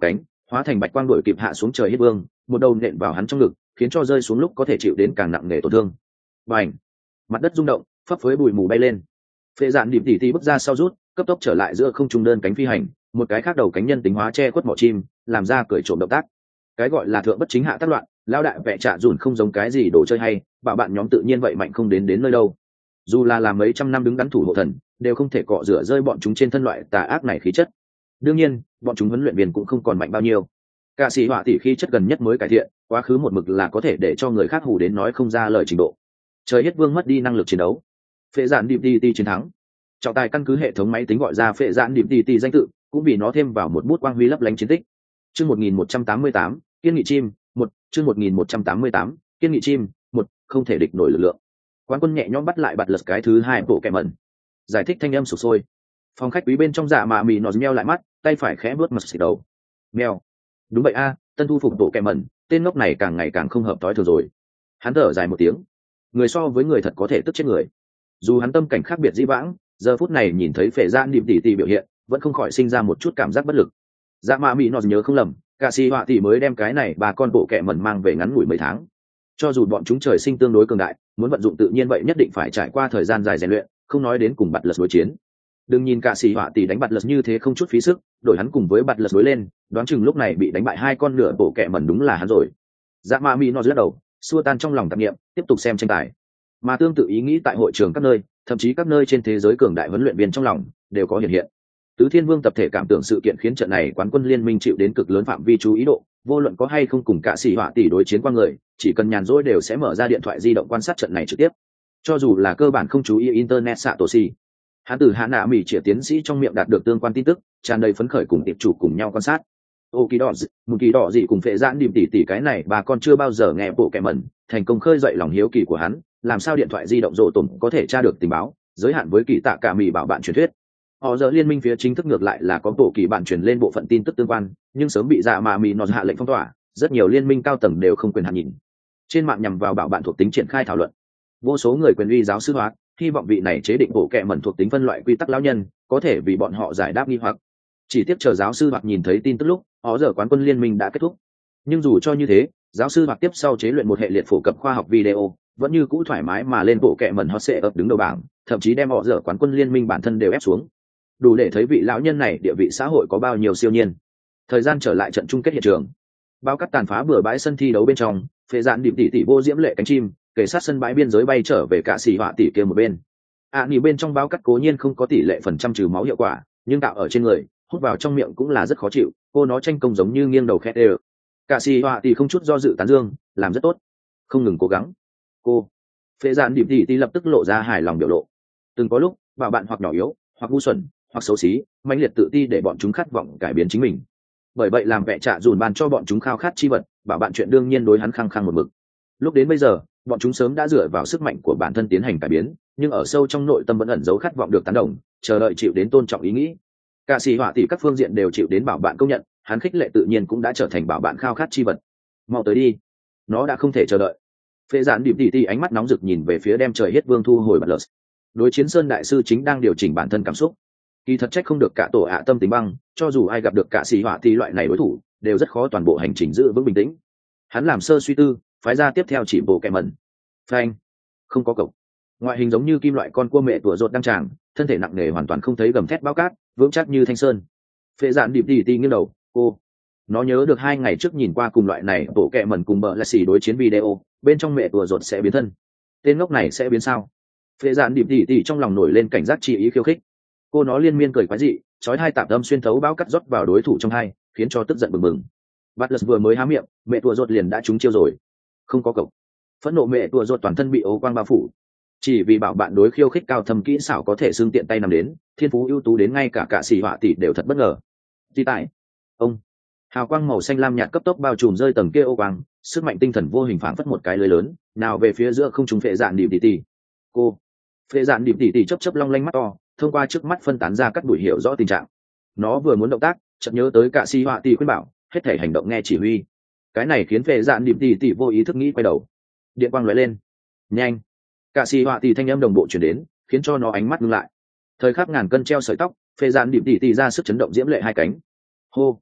hóa thành bạch quang đuổi kịp hạ xuống trời hết vương, một đầu nện vào hắn trong ngực, khiến cho rơi xuống lúc có thể chịu đến càng nặng nề tổn thương. Bành! Mặt đất rung động, phấp phới bụi mù bay lên. Phệ dạn điệp tỉ bước ra sau rút, cấp tốc trở lại giữa không trung đơn cánh phi hành, một cái khác đầu cánh nhân tính hóa che khuất mỏ chim, làm ra cởi trộm động tác. Cái gọi là thượng bất chính hạ tác loạn, lao đại vẽ trạ dùn không giống cái gì đồ chơi hay, bảo bạn nhóm tự nhiên vậy mạnh không đến nơi đâu. Dù là làm mấy trăm năm đứng đắn thủ hộ thần, đều không thể cọ rửa rơi bọn chúng trên thân loại tà ác này khí chất. Đương nhiên, bọn chúng huấn luyện viên cũng không còn mạnh bao nhiêu. Cả sĩ họa tỷ khí chất gần nhất mới cải thiện, quá khứ một mực là có thể để cho người khác hù đến nói không ra lời trình độ. Trời hết vương mất đi năng lực chiến đấu. Phệ dạn điệp đi chiến thắng. Trọng tài căn cứ hệ thống máy tính gọi ra phệ dạn điệp đi danh tự, cũng vì nó thêm vào một bút quang huy lấp lánh chiến tích. Chương 1188, kiên nghị chim, chương 1188, kiên nghị chim, không thể địch nổi lực lượng. Quán quân nhẹ nhõm bắt lại bật lật cái thứ hai bộ kẹ mẩn. Giải thích thanh âm sụp sôi. Phòng khách quý bên trong dạ mạ mì nó meo lại mắt, tay phải khẽ bước mặt xịt đầu. Meo. Đúng vậy a, tân thu phục bộ kẹ mẩn, tên ngốc này càng ngày càng không hợp tối thường rồi. Hắn thở dài một tiếng. Người so với người thật có thể tức chết người. Dù hắn tâm cảnh khác biệt dĩ vãng, giờ phút này nhìn thấy phệ gian điệp tỉ biểu hiện, vẫn không khỏi sinh ra một chút cảm giác bất lực. Dạ mạ mì nó nhớ không lầm, cả si họa tỷ mới đem cái này bà con bộ kẹ mẩn mang về ngắn ngủi mấy tháng. Cho dù bọn chúng trời sinh tương đối cường đại, muốn vận dụng tự nhiên vậy nhất định phải trải qua thời gian dài rèn luyện, không nói đến cùng bật lật đối chiến. Đừng nhìn cả sĩ họa tỷ đánh bật lật như thế không chút phí sức, đổi hắn cùng với bật lật đối lên, đoán chừng lúc này bị đánh bại hai con nửa bộ kẹ mẩn đúng là hắn rồi. Dạ ma mi nó lắc đầu, xua tan trong lòng tạp niệm, tiếp tục xem tranh tài. Mà tương tự ý nghĩ tại hội trường các nơi, thậm chí các nơi trên thế giới cường đại huấn luyện viên trong lòng đều có hiện hiện. Tứ Thiên Vương tập thể cảm tưởng sự kiện khiến trận này quán quân liên minh chịu đến cực lớn phạm vi chú ý độ, vô luận có hay không cùng cả sĩ họa tỷ đối chiến qua người, chỉ cần nhàn rỗi đều sẽ mở ra điện thoại di động quan sát trận này trực tiếp. Cho dù là cơ bản không chú ý internet Satoshi, hắn từ hạ nạ mỹ triệt tiến sĩ trong miệng đạt được tương quan tin tức, tràn đầy phấn khởi cùng tiệp chủ cùng nhau quan sát. Ô kỳ đỏ một kỳ đỏ gì cùng phệ giãn điểm tỉ cái này bà con chưa bao giờ nghe bộ kẻ mẩn, thành công khơi dậy lòng hiếu kỳ của hắn, làm sao điện thoại di động rộ tổn có thể tra được tình báo, giới hạn với kỳ tạ cả mỹ bảo bạn truyền thuyết. Họ giờ liên minh phía chính thức ngược lại là có bộ kỳ bạn truyền lên bộ phận tin tức tương quan, nhưng sớm bị dạ mà mỹ nó hạ lệnh phong tỏa, rất nhiều liên minh cao tầng đều không quyền hạn nhìn. Trên mạng nhằm vào bảo bạn thuộc tính triển khai thảo luận, vô số người quyền uy giáo sư hóa, hy vọng vị này chế định bộ kệ mẩn thuộc tính phân loại quy tắc lão nhân có thể vì bọn họ giải đáp nghi hoặc. Chỉ tiếc chờ giáo sư hoặc nhìn thấy tin tức lúc, họ giờ quán quân liên minh đã kết thúc. Nhưng dù cho như thế, giáo sư hoặc tiếp sau chế luyện một hệ liệt phổ cập khoa học video, vẫn như cũ thoải mái mà lên bộ kệ mẩn hot sẽ ập đứng đầu bảng, thậm chí đem họ giờ quán quân liên minh bản thân đều ép xuống. Đủ để thấy vị lão nhân này địa vị xã hội có bao nhiêu siêu nhiên. Thời gian trở lại trận chung kết hiện trường, bao cát tàn phá bừa bãi sân thi đấu bên trong, phệ dạn điểm tỉ vô diễm lệ cánh chim kể sát sân bãi biên giới bay trở về cả xì họa tỉ kia một bên. Nỉ bên trong bao cát cố nhiên không có tỷ lệ phần trăm trừ máu hiệu quả, nhưng tạo ở trên người, hút vào trong miệng cũng là rất khó chịu. Cô nó tranh công giống như nghiêng đầu khét đều. Cả xì họa tỉ không chút do dự tán dương, làm rất tốt, không ngừng cố gắng. Cô phệ dạn điểm tỉ lập tức lộ ra hài lòng biểu lộ. Từng có lúc bảo bạn hoặc nhỏ yếu, hoặc ngu xuẩn, hoặc xấu xí, mãnh liệt tự ti để bọn chúng khát vọng cải biến chính mình. Bởi vậy làm vẽ trạ dùn ban cho bọn chúng khao khát chi vật, bảo bạn chuyện đương nhiên đối hắn khăng khăng một mực. Lúc đến bây giờ, bọn chúng sớm đã dựa vào sức mạnh của bản thân tiến hành cải biến, nhưng ở sâu trong nội tâm vẫn ẩn giấu khát vọng được tán đồng, chờ đợi chịu đến tôn trọng ý nghĩ. Cả sĩ họa tỷ các phương diện đều chịu đến bảo bạn công nhận, hắn khích lệ tự nhiên cũng đã trở thành bảo bạn khao khát chi vật. Mau tới đi, nó đã không thể chờ đợi. Phệ giản điểm tỉ ánh mắt nóng rực nhìn về phía đem trời hết vương thu hồi bật lật. Đối chiến sơn đại sư chính đang điều chỉnh bản thân cảm xúc. Kỳ thật trách không được cả tổ ạ tâm tính băng, cho dù ai gặp được cả sĩ họa tỷ loại này đối thủ, đều rất khó toàn bộ hành trình giữ vững bình tĩnh. Hắn làm sơ suy tư, phái ra tiếp theo chỉ bộ kẹ mẩn. Phanh, không có cậu. Ngoại hình giống như kim loại con cua mẹ tủa rột đăng tràng, thân thể nặng nề hoàn toàn không thấy gầm thét bao cát, vững chắc như thanh sơn. Phệ dạn điệp tỉ nghiêng đầu, cô. Nó nhớ được 2 ngày trước nhìn qua cùng loại này bộ kẹ mẩn cùng bờ là xì đối chiến video, bên trong mẹ tủa rột sẽ biến thân. Tên ngốc này sẽ biến sao? Phệ dạn điệp tỉ trong lòng nổi lên cảnh giác chi ý khiêu khích. Cô nó liên miên cười quái dị, chói hai tạp âm xuyên thấu bao cắt rót vào đối thủ trong hai, khiến cho tức giận bừng bừng. Butler vừa mới há miệng, mẹ tua rột liền đã trúng chiêu rồi. Không có cậu. Phẫn nộ mẹ tua rột toàn thân bị ố quang bao phủ. Chỉ vì bảo bạn đối khiêu khích cao thâm kỹ xảo có thể xương tiện tay nằm đến, thiên phú ưu tú đến ngay cả sĩ họa tỷ đều thật bất ngờ. Thì tại, ông, hào quang màu xanh lam nhạt cấp tốc bao trùm rơi tầng kia ô quang, sức mạnh tinh thần vô hình phảng phất một cái lưới lớn, nào về phía giữa không trung phệ dạn điệp tỉ. Cô, phệ dạn điệp tỉ chớp long lanh mắt to, thông qua trước mắt phân tán ra các đuổi hiểu rõ tình trạng. Nó vừa muốn động tác, chợt nhớ tới cả si họa tỷ khuyên bảo, hết thể hành động nghe chỉ huy. Cái này khiến phệ dạn điệp tỉ vô ý thức nghĩ quay đầu. Điện quang lóe lên, nhanh. Cả si họa tỷ thanh âm đồng bộ truyền đến, khiến cho nó ánh mắt ngưng lại. Thời khắc ngàn cân treo sợi tóc, phệ dạn điệp tỉ ra sức chấn động diễm lệ hai cánh. Hô,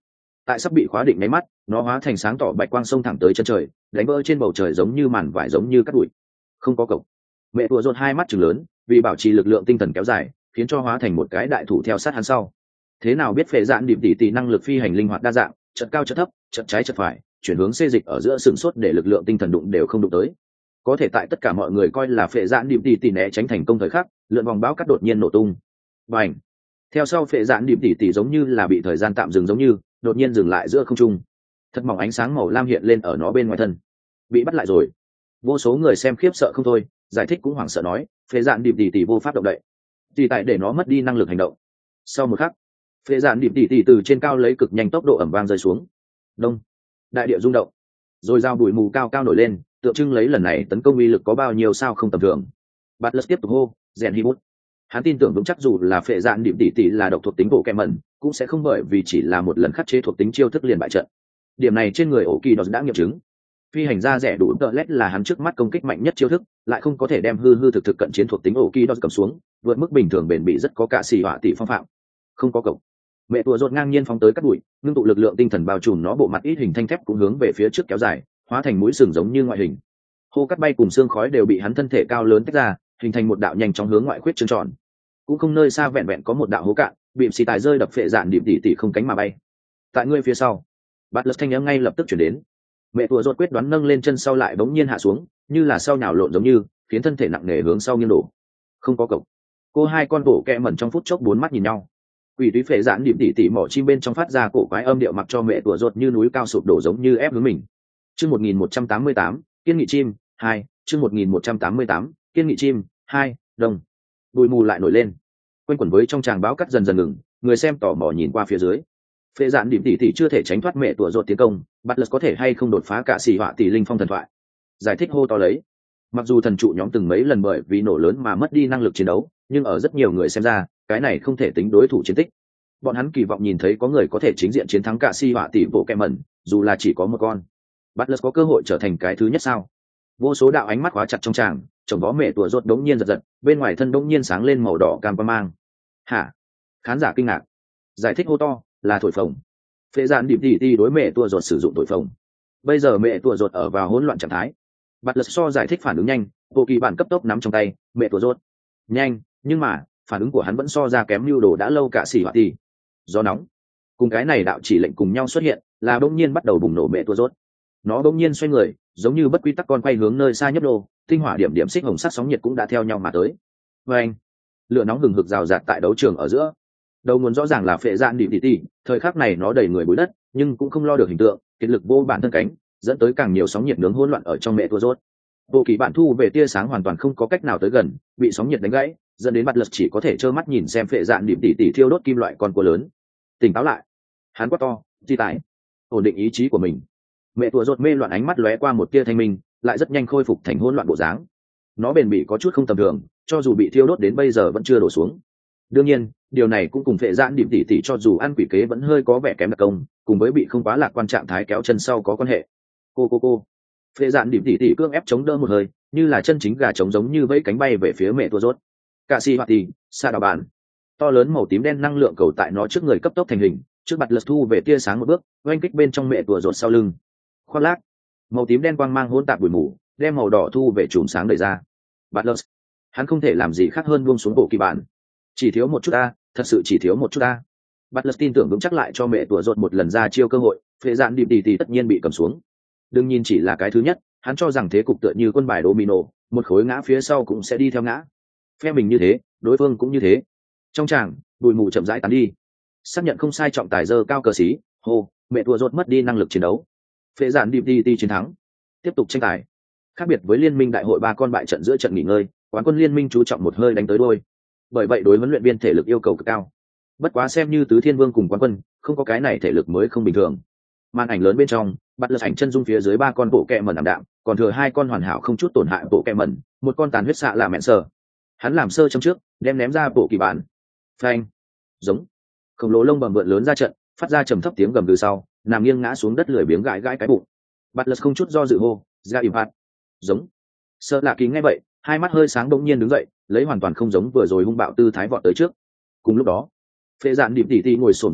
tại sắp bị khóa định máy mắt, nó hóa thành sáng tỏ bạch quang sông thẳng tới chân trời, đánh vỡ trên bầu trời giống như màn vải, giống như cát bụi. Không có cổng. Mẹ tua rột hai mắt trừng lớn, vì bảo trì lực lượng tinh thần kéo dài, khiến cho hóa thành một cái đại thủ theo sát hắn sau. Thế nào biết phệ dạn điểm tỉ năng lực phi hành linh hoạt đa dạng, chật cao chật thấp, chật trái chật phải, chuyển hướng xê dịch ở giữa sừng sốt để lực lượng tinh thần đụng đều không đụng tới. Có thể tại tất cả mọi người coi là phệ dạn điểm tỉ né tránh thành công thời khắc, lượn vòng báo cắt đột nhiên nổ tung. Bành! Theo sau phệ dạn điểm tỉ giống như là bị thời gian tạm dừng giống như, đột nhiên dừng lại giữa không trung. Thật mỏng ánh sáng màu lam hiện lên ở nó bên ngoài thân. Bị bắt lại rồi. Vô số người xem khiếp sợ không thôi, giải thích cũng hoảng sợ nói, phệ dạn điểm tỉ vô pháp động đậy. Chỉ tại để nó mất đi năng lực hành động. Sau một khắc, phệ dạn điểm tỉ từ trên cao lấy cực nhanh tốc độ ẩm vang rơi xuống. Đông! Đại địa rung động, rồi dao bụi mù cao cao nổi lên, tượng trưng lấy lần này tấn công uy lực có bao nhiêu sao không tầm thường. Butler tiếp tục hô, rèn hi bút. Hắn tin tưởng vững chắc dù là phệ dạn điểm tỉ là độc thuộc tính bộ kẹ mẩn, cũng sẽ không bởi vì chỉ là một lần khắc chế thuộc tính chiêu thức liền bại trận. Điểm này trên người ổ kỳ đó đã nghiệm chứng. Phi hành gia rẻ đủ tợ lét là hắn trước mắt công kích mạnh nhất chiêu thức, lại không có thể đem hư thực cận chiến thuộc tính ổ kỳ đó cầm xuống, vượt mức bình thường bền bị rất có cả xì họa tỷ phong phạm. Không có cổng. Mẹ tua rột ngang nhiên phóng tới cắt bụi, ngưng tụ lực lượng tinh thần bao trùm nó, bộ mặt ít hình thanh thép cũng hướng về phía trước kéo dài, hóa thành mũi sừng giống như ngoại hình. Hô cắt bay cùng xương khói đều bị hắn thân thể cao lớn tách ra, hình thành một đạo nhanh chóng hướng ngoại khuyết trơn tròn. Cũng không nơi xa vẹn vẹn có một đạo hố cạn, bìm xì tài rơi đập phệ dạn điểm tỉ không cánh mà bay. Tại ngươi phía sau, bạt lật thanh âm ngay lập tức chuyển đến. Mẹ tua rột quyết đoán nâng lên chân sau lại bỗng nhiên hạ xuống, như là sau nhào lộn giống như, khiến thân thể nặng nề hướng sau nghiêng đổ. Không có cổng. Cô hai con bổ kẹ mẩn trong phút chốc bốn mắt nhìn nhau. Quỷ túy phệ dạn điểm tỉ mỏ chim bên trong phát ra cổ quái âm điệu, mặc cho mẹ tua rột như núi cao sụp đổ giống như ép hướng mình. Chương 1188, kiên nghị chim 2, chương 1188, kiên nghị chim 2, đông. Bụi mù lại nổi lên, quanh quẩn với trong tràng báo cắt dần dần ngừng, người xem tò mò nhìn qua phía dưới. Phệ dạn điểm tỉ chưa thể tránh thoát mẹ tua rột tiến công, Butler có thể hay không đột phá cả xì họa tỷ linh phong thần thoại. Giải thích hô to lấy. Mặc dù thần trụ nhóm từng mấy lần bởi vì nổ lớn mà mất đi năng lực chiến đấu, nhưng ở rất nhiều người xem ra, cái này không thể tính đối thủ chiến tích. Bọn hắn kỳ vọng nhìn thấy có người có thể chính diện chiến thắng cả si họa tỷ bộ kẹm mẩn, dù là chỉ có một con. Butler có cơ hội trở thành cái thứ nhất sao? Vô số đạo ánh mắt khóa chặt trong tràng, chồng vó mẹ tua rột đống nhiên giật giật, bên ngoài thân đống nhiên sáng lên màu đỏ cam quang mang. Hả? Khán giả kinh ngạc. Giải thích hô to, là thổi phồng. Phệ dạn điểm tỉ đối mẹ tua rột sử dụng thổi phồng. Bây giờ mẹ tua rột ở vào hỗn loạn trạng thái. Butler so giải thích phản ứng nhanh, bộ kỳ bản cấp tốc nắm trong tay mẹ tua rột. Nhanh, nhưng mà phản ứng của hắn vẫn so ra kém lưu đồ đã lâu cả xỉ họa tỷ. Gió nóng cùng cái này đạo chỉ lệnh cùng nhau xuất hiện, là bỗng nhiên bắt đầu bùng nổ mẹ tua rột. Nó bỗng nhiên xoay người, giống như bất quy tắc con quay hướng nơi xa nhấp đô, tinh hỏa điểm điểm xích hồng sắc sóng nhiệt cũng đã theo nhau mà tới. Vâng, lửa nóng hừng hực rào rạt tại đấu trường ở giữa. Đầu nguồn rõ ràng là phệ dạn điểm tỉ, thời khắc này nó đầy người bụi đất, nhưng cũng không lo được hình tượng, kiệt lực vô bản thân cánh, dẫn tới càng nhiều sóng nhiệt nướng hỗn loạn ở trong mẹ tua rốt. Bộ kỳ bản thu về tia sáng hoàn toàn không có cách nào tới gần, bị sóng nhiệt đánh gãy, dẫn đến Butler chỉ có thể trơ mắt nhìn xem phệ dạn điểm tỉ thiêu đốt kim loại con cua lớn. Tỉnh táo lại, hắn quát to, chi tải, ổn định ý chí của mình. Mẹ tua rốt mê loạn, ánh mắt lóe qua một tia thanh minh, lại rất nhanh khôi phục thành hỗn loạn bộ dáng. Nó bền bỉ có chút không tầm thường, cho dù bị thiêu đốt đến bây giờ vẫn chưa đổ xuống. Đương nhiên, điều này cũng cùng phệ dạn điểm tỉ cho dù ăn quỷ kế vẫn hơi có vẻ kém đặc công, cùng với bị không quá lạc quan trạng thái kéo chân sau có quan hệ. Cô phệ dạn điểm tỉ cương ép chống đỡ một hơi, như là chân chính gà trống giống như vẫy cánh bay về phía mẹ tua rốt. Cạ xì hoạt tỉ, xa đào bàn, to lớn màu tím đen năng lượng cầu tại nó trước người cấp tốc thành hình, trước mặt lật thu về tia sáng một bước, oanh kích bên trong mẹ tua rốt sau lưng. Khoác lác, màu tím đen quang mang hỗn tạp bụi mù, đem màu đỏ thu về chùm sáng đẩy ra. Butler, hắn không thể làm gì khác hơn buông xuống bộ kỳ bản. Chỉ thiếu một chút ta, thật sự chỉ thiếu một chút ta. Butler tin tưởng vững chắc lại cho mẹ tua rột một lần ra chiêu cơ hội, phệ dạn điểm tỉ tất nhiên bị cầm xuống. Đừng nhìn chỉ là cái thứ nhất, hắn cho rằng thế cục tựa như quân bài domino, một khối ngã phía sau cũng sẽ đi theo ngã. Phe mình như thế, đối phương cũng như thế. Trong tràng, bụi mù chậm rãi tán đi. Xác nhận không sai, trọng tài giơ cao cờ xí, hô, mẹ tua rột mất đi năng lực chiến đấu. Phệ dạn điểm tỉ chiến thắng. Tiếp tục tranh tài. Khác biệt với liên minh đại hội 3 con bại trận giữa trận nghỉ ngơi, quán quân liên minh chú trọng một hơi đánh tới đôi. Bởi vậy đối huấn luyện viên thể lực yêu cầu cực cao. Bất quá xem như tứ thiên vương cùng quán quân, không có cái này thể lực mới không bình thường. Màn ảnh lớn bên trong, bắt lật ảnh chân dung phía dưới 3 con bộ kẹ mẩn ảm đạm, còn thừa 2 con hoàn hảo không chút tổn hại bộ kẹ mẩn, một con tàn huyết xạ là mẹn sờ. Hắn làm sơ trong trước, đem ném ra bộ kỳ bản. Phanh, giống, khổng lồ lông bầm vượn lớn ra trận, phát ra trầm thấp tiếng gầm từ sau, nằm nghiêng ngã xuống đất lười biếng gãi gãi cái bụng. Bắt lật không chút do dự hô, ra im phạt. Giống. Sợ lạ kỳ nghe vậy, hai mắt hơi sáng, bỗng nhiên đứng dậy, lấy hoàn toàn không giống vừa rồi hung bạo tư thái vọt tới trước. Cùng lúc đó, phệ dạn điểm tỉ ngồi xổm dưới đất,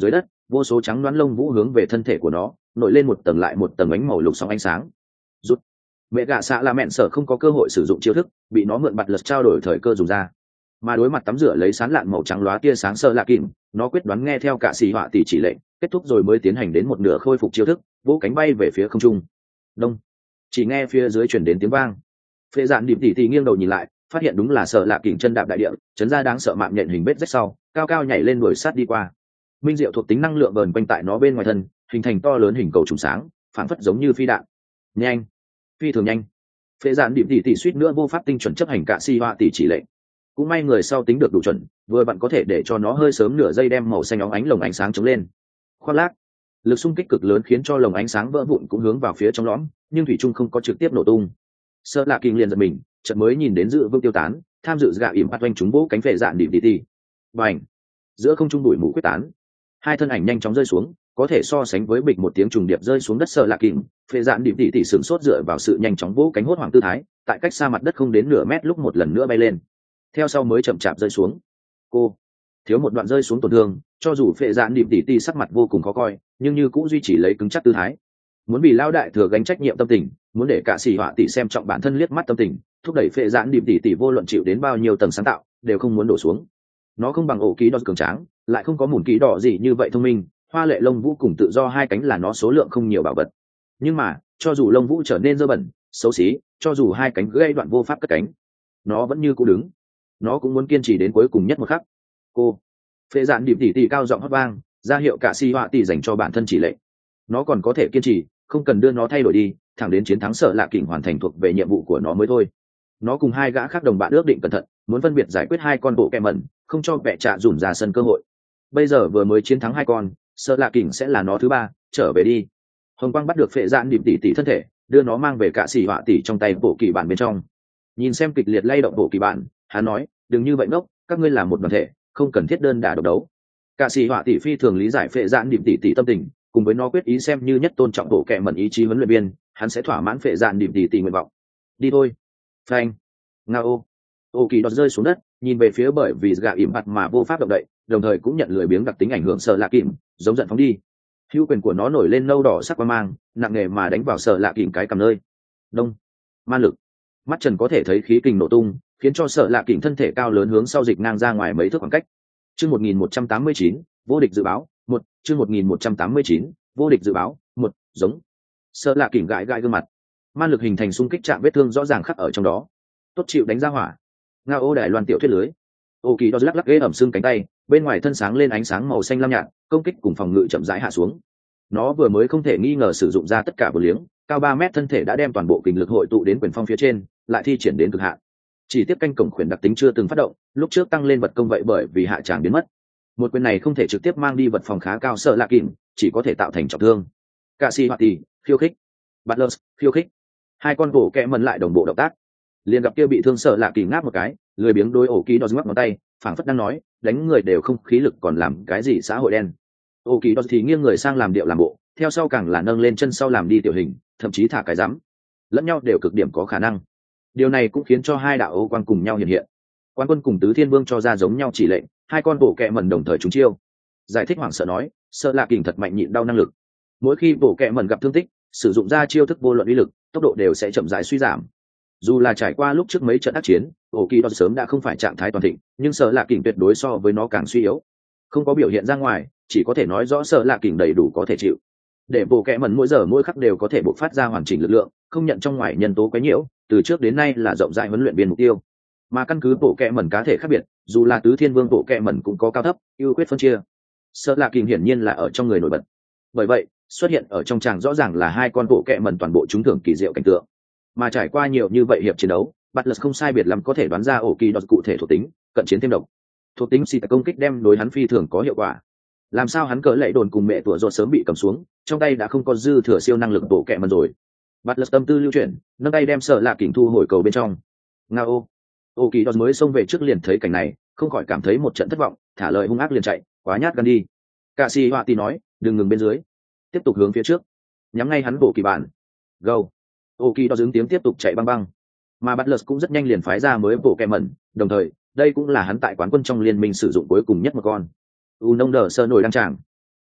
vô số trắng đoán lông vũ hướng về thân thể của nó nổi lên một tầng lại một tầng ánh màu lục sóng ánh sáng. Rút. Mẹ gạ xạ là mẹn sở không có cơ hội sử dụng chiêu thức, bị nó mượn bạt lật trao đổi thời cơ dùng ra. Mà đối mặt tắm rửa lấy sán lạn màu trắng lóa tia sáng sơ lạ kìm, nó quyết đoán nghe theo cả xì họa tỷ chỉ lệnh, kết thúc rồi mới tiến hành đến một nửa khôi phục chiêu thức, vỗ cánh bay về phía không trung. Đông. Chỉ nghe phía dưới chuyển đến tiếng vang. Phệ dạn điệp tỉ nghiêng đầu nhìn lại, phát hiện đúng là sợ lạ kình chân đạp đại địa, chấn ra đáng sợ mạng nhện hình vết rách sau, cao cao nhảy lên đuổi sát đi qua. Minh diệu thuộc tính năng lượng vờn quanh tại nó bên ngoài thân, hình thành to lớn hình cầu trùng sáng, phản phất giống như phi đạn. Nhanh, phi thường nhanh. Phệ dạn điệp tỉ suýt nữa vô pháp tinh chuẩn chấp hành cả si họa tỷ chỉ lệnh. Cũng may người sau tính được đủ chuẩn, vừa bạn có thể để cho nó hơi sớm nửa giây đem màu xanh óng ánh lồng ánh sáng chống lên. Khoác lác, lực xung kích cực lớn khiến cho lồng ánh sáng vỡ vụn cũng hướng vào phía trong lõm, nhưng thủy trung không có trực tiếp nổ tung. Sợ lạ kinh liền giật mình, chợt mới nhìn đến dự vương tiêu tán, tham dự gạ ỉm bắt oanh chúng vỗ cánh phệ dạn điệp tỉ. Bành, giữa không trung bụi mù quyết tán, hai thân ảnh nhanh chóng rơi xuống, có thể so sánh với bịch một tiếng trùng điệp rơi xuống đất. Sợ lạ kinh, phệ dạn điệp tỉ sửng sốt dựa vào sự nhanh chóng vỗ cánh hốt hoảng tư thái, tại cách xa mặt đất không đến nửa mét lúc một lần nữa bay lên, theo sau mới chậm chạp rơi xuống. Cô thiếu một đoạn rơi xuống tổn thương, cho dù phệ dạn điệp tỉ sắc mặt vô cùng khó coi, nhưng như cũng duy trì lấy cứng chắc tư thái, muốn bị lao đại thừa gánh trách nhiệm tâm tình, muốn để cả xì họa tỷ xem trọng bản thân liếc mắt tâm tình, thúc đẩy phệ dạn điệp tỉ vô luận chịu đến bao nhiêu tầng sáng tạo đều không muốn đổ xuống. Nó không bằng ổ ký đỏ cường tráng, lại không có mùn ký đỏ gì như vậy thông minh, hoa lệ lông vũ cùng tự do hai cánh là nó số lượng không nhiều bảo vật. Nhưng mà cho dù lông vũ trở nên dơ bẩn xấu xí, cho dù hai cánh gây đoạn vô pháp cất cánh, nó vẫn như cũ đứng, nó cũng muốn kiên trì đến cuối cùng nhất một khắc. Cô phệ dạn điệp tỉ cao giọng hót vang ra hiệu cả si họa tỷ dành cho bản thân chỉ lệnh. Nó còn có thể kiên trì, không cần đưa nó thay đổi đi, thẳng đến chiến thắng sợ lạ kình hoàn thành thuộc về nhiệm vụ của nó mới thôi. Nó cùng hai gã khác đồng bạn ước định cẩn thận, muốn phân biệt giải quyết hai con bộ kẹ mẩn, không cho bẹ trạ dùn ra sân cơ hội. Bây giờ vừa mới chiến thắng hai con, sợ lạ kình sẽ là nó thứ ba. Trở về đi. Hồng quang bắt được phệ dạn điệp tỉ thân thể, đưa nó mang về cả xì họa tỷ trong tay bộ kỳ bản bên trong. Nhìn xem kịch liệt lay động bộ kỳ bản, hắn nói, đừng như vậy ngốc, các ngươi là một đoàn thể, không cần thiết đơn đả độc đấu. Cả xì họa tỷ phi thường lý giải phệ dạn điệp tỉ tâm tình, cùng với nó quyết ý xem như nhất tôn trọng bộ kẹ mẩn ý chí huấn luyện viên, hắn sẽ thỏa mãn phệ dạn điệp tỉ nguyện vọng. Đi thôi. Phanh. Ngao. Ô kỳ đọt rơi xuống đất, nhìn về phía bởi vì gạ ỉm mặt mà vô pháp động đậy, đồng thời cũng nhận lười biếng đặc tính ảnh hưởng sợ lạ kìm, giống giận phóng đi. Hữu quyền của nó nổi lên nâu đỏ sắc quang mang, nặng nề mà đánh vào sợ lạ kìm cái cầm nơi. Đông. Man lực. Mắt trần có thể thấy khí kình nổ tung, khiến cho sợ lạ kìm thân thể cao lớn hướng sau dịch ngang ra ngoài mấy thước khoảng cách. Chương 1189, vô địch dự báo, chương 1189, vô địch dự báo, giống. Sợ lạ kìm gãi gương mặt. Man lực hình thành xung kích chạm vết thương rõ ràng khắc ở trong đó. Tốt chịu đánh ra hỏa. Ngao ô đài loan tiểu thuyết lưới. Ô kỳ đo lắc lắc ghế ẩm xương cánh tay, bên ngoài thân sáng lên ánh sáng màu xanh lam nhạt, công kích cùng phòng ngự chậm rãi hạ xuống. Nó vừa mới không thể nghi ngờ sử dụng ra tất cả vô liếng, cao 3 mét thân thể đã đem toàn bộ kình lực hội tụ đến quyền phong phía trên, lại thi triển đến cực hạn. Chỉ tiếp canh cổng khuyển đặc tính chưa từng phát động, lúc trước tăng lên vật công vậy bởi vì hạ tràng biến mất. Một quyền này không thể trực tiếp mang đi vật phòng khá cao sợ lạ kìm, chỉ có thể tạo thành trọng thương. Cả si hoạt tỷ khiêu khích, Butlers khiêu khích, hai con bổ kẹ mần lại đồng bộ động tác. Liền gặp kia bị thương sợ lạ kìm ngáp một cái, lười biếng đôi ổ ký đo ngoắc ngón tay, phảng phất đang nói, đánh người đều không khí lực còn làm cái gì xã hội đen. Ổ ký đo thì nghiêng người sang làm điệu làm bộ, theo sau càng là nâng lên chân sau làm đi tiểu hình, thậm chí thả cái rắm, lẫn nhau đều cực điểm có khả năng. Điều này cũng khiến cho hai đạo ô quang cùng nhau hiện hiện. Quan quân cùng tứ thiên vương cho ra giống nhau chỉ lệnh, hai con bổ kẹ mần đồng thời trúng chiêu. Giải thích hoảng sợ nói, sợ lạ kình thật mạnh nhịn đau năng lực. Mỗi khi bổ kẹ mần gặp thương tích, sử dụng ra chiêu thức vô luận uy lực, tốc độ đều sẽ chậm rãi suy giảm. Dù là trải qua lúc trước mấy trận ác chiến, ổ kỳ đo sớm đã không phải trạng thái toàn thịnh, nhưng sợ lạ kình tuyệt đối so với nó càng suy yếu. Không có biểu hiện ra ngoài, chỉ có thể nói rõ sợ lạ kình đầy đủ có thể chịu. Để bổ kẹ mần mỗi giờ mỗi khắc đều có thể bộc phát ra hoàn chỉnh lực lượng, không nhận trong ngoài nhân tố quấy nhiễu, từ trước đến nay là rộng rãi huấn luyện viên mục tiêu. Mà căn cứ bộ kẹ mẩn cá thể khác biệt, dù là tứ thiên vương bộ kẹ mẩn cũng có cao thấp ưu khuyết phân chia. Sợ lạ kình hiển nhiên là ở trong người nổi bật, bởi vậy xuất hiện ở trong tràng rõ ràng là hai con bộ kẹ mẩn toàn bộ trúng thưởng kỳ diệu cảnh tượng. Mà trải qua nhiều như vậy hiệp chiến đấu, Butlers không sai biệt lắm có thể đoán ra ổ kỳ đọt cụ thể thuộc tính, cận chiến thêm độc, thuộc tính xịt công kích đem đối hắn phi thường có hiệu quả. Làm sao hắn cỡ lệ đồn cùng mẹ tủa ruột sớm bị cầm xuống, trong tay đã không có dư thừa siêu năng lực bộ kẹ mẩn rồi. Butlers tâm tư lưu chuyển, nâng tay đem sợ lạ kình thu hồi cầu bên trong. Ngao ô kỳ đọt mới xông về trước liền thấy cảnh này, không khỏi cảm thấy một trận thất vọng, thả lời hung ác liền chạy, quá nhát gan đi. Cả si họa tì nói, đừng ngừng bên dưới, tiếp tục hướng phía trước, nhắm ngay hắn bộ kỳ bản. Go. Ô kỳ đọt ứng tiếng tiếp tục chạy băng băng, mà Butlers cũng rất nhanh liền phái ra mới bộ kẹ mẩn, đồng thời đây cũng là hắn tại quán quân trong liên minh sử dụng cuối cùng nhất một con. Nông đờ sơ nổi đăng tràng.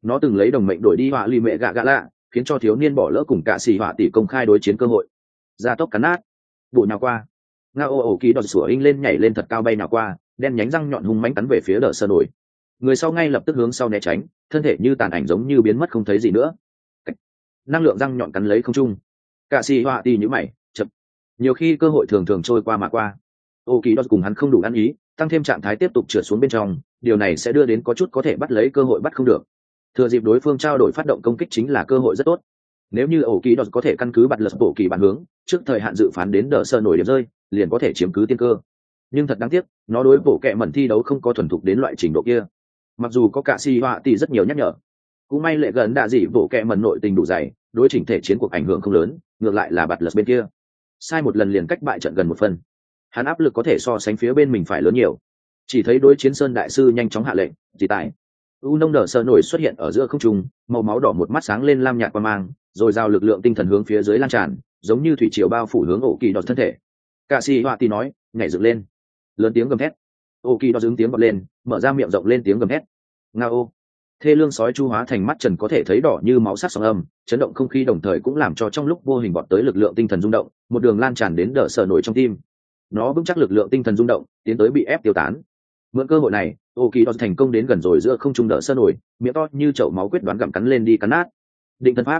Nó từng lấy đồng mệnh đổi đi họa lì mẹ gạ gạ lạ, khiến cho thiếu niên bỏ lỡ cùng cả xì họa tỷ công khai đối chiến cơ hội. Gia tốc cắn nát, bộ nào qua. Ngao ổ kỳ đọt sủa inh lên nhảy lên thật cao bay nào qua, đen nhánh răng nhọn hung mãnh cắn về phía đỡ sơ nổi. Người sau ngay lập tức hướng sau né tránh, thân thể như tàn ảnh giống như biến mất không thấy gì nữa. Năng lượng răng nhọn cắn lấy không trung. Cả xì họa tỷ nhíu mày, chậm. Nhiều khi cơ hội thường thường trôi qua mà qua. Ô kỳ đọt cùng hắn không đủ ăn ý, tăng thêm trạng thái tiếp tục trượt xuống bên trong, điều này sẽ đưa đến có chút có thể bắt lấy cơ hội bắt không được. Thừa dịp đối phương trao đổi phát động công kích chính là cơ hội rất tốt. Nếu như ổ kỳ đọt có thể căn cứ bật lật bổ kỳ bản hướng trước thời hạn dự phán đến đỡ sơ nổi điểm rơi, liền có thể chiếm cứ tiên cơ. Nhưng thật đáng tiếc, nó đối bổ kẹ mẩn thi đấu không có thuần thục đến loại trình độ kia. Mặc dù có cả si họa tỷ rất nhiều nhắc nhở, cũng may lệ gần đạ dị bổ kẹ mẩn nội tình đủ dày, đối chỉnh thể chiến cuộc ảnh hưởng không lớn, ngược lại là bật lật bên kia sai một lần liền cách bại trận gần một phần. Hắn áp lực có thể so sánh phía bên mình phải lớn nhiều. Chỉ thấy đối chiến sơn đại sư nhanh chóng hạ lệnh, chỉ tại u nông đờ sơ nổi xuất hiện ở giữa không trung, màu máu đỏ một mắt sáng lên lam nhạt qua mang, rồi giao lực lượng tinh thần hướng phía dưới lan tràn, giống như thủy triều bao phủ hướng ổ kỳ đọt thân thể. Cả si họa tỷ nói, nhảy dựng lên, lớn tiếng gầm thét. Ổ kỳ đọt ứng tiếng bật lên, mở ra miệng rộng lên tiếng gầm thét. Ngao, thê lương sói chu hóa thành mắt trần có thể thấy đỏ như máu sắc sóng âm, chấn động không khí đồng thời cũng làm cho trong lúc vô hình bọt tới lực lượng tinh thần rung động, một đường lan tràn đến đờ sơ nổi trong tim. Nó vững chắc lực lượng tinh thần rung động, tiến tới bị ép tiêu tán. Mượn cơ hội này, ô kỳ đọt thành công đến gần rồi giữa không trung đỡ sơ nổi, miệng to như chậu máu quyết đoán gặm cắn lên đi cắn nát. Định thân pháp,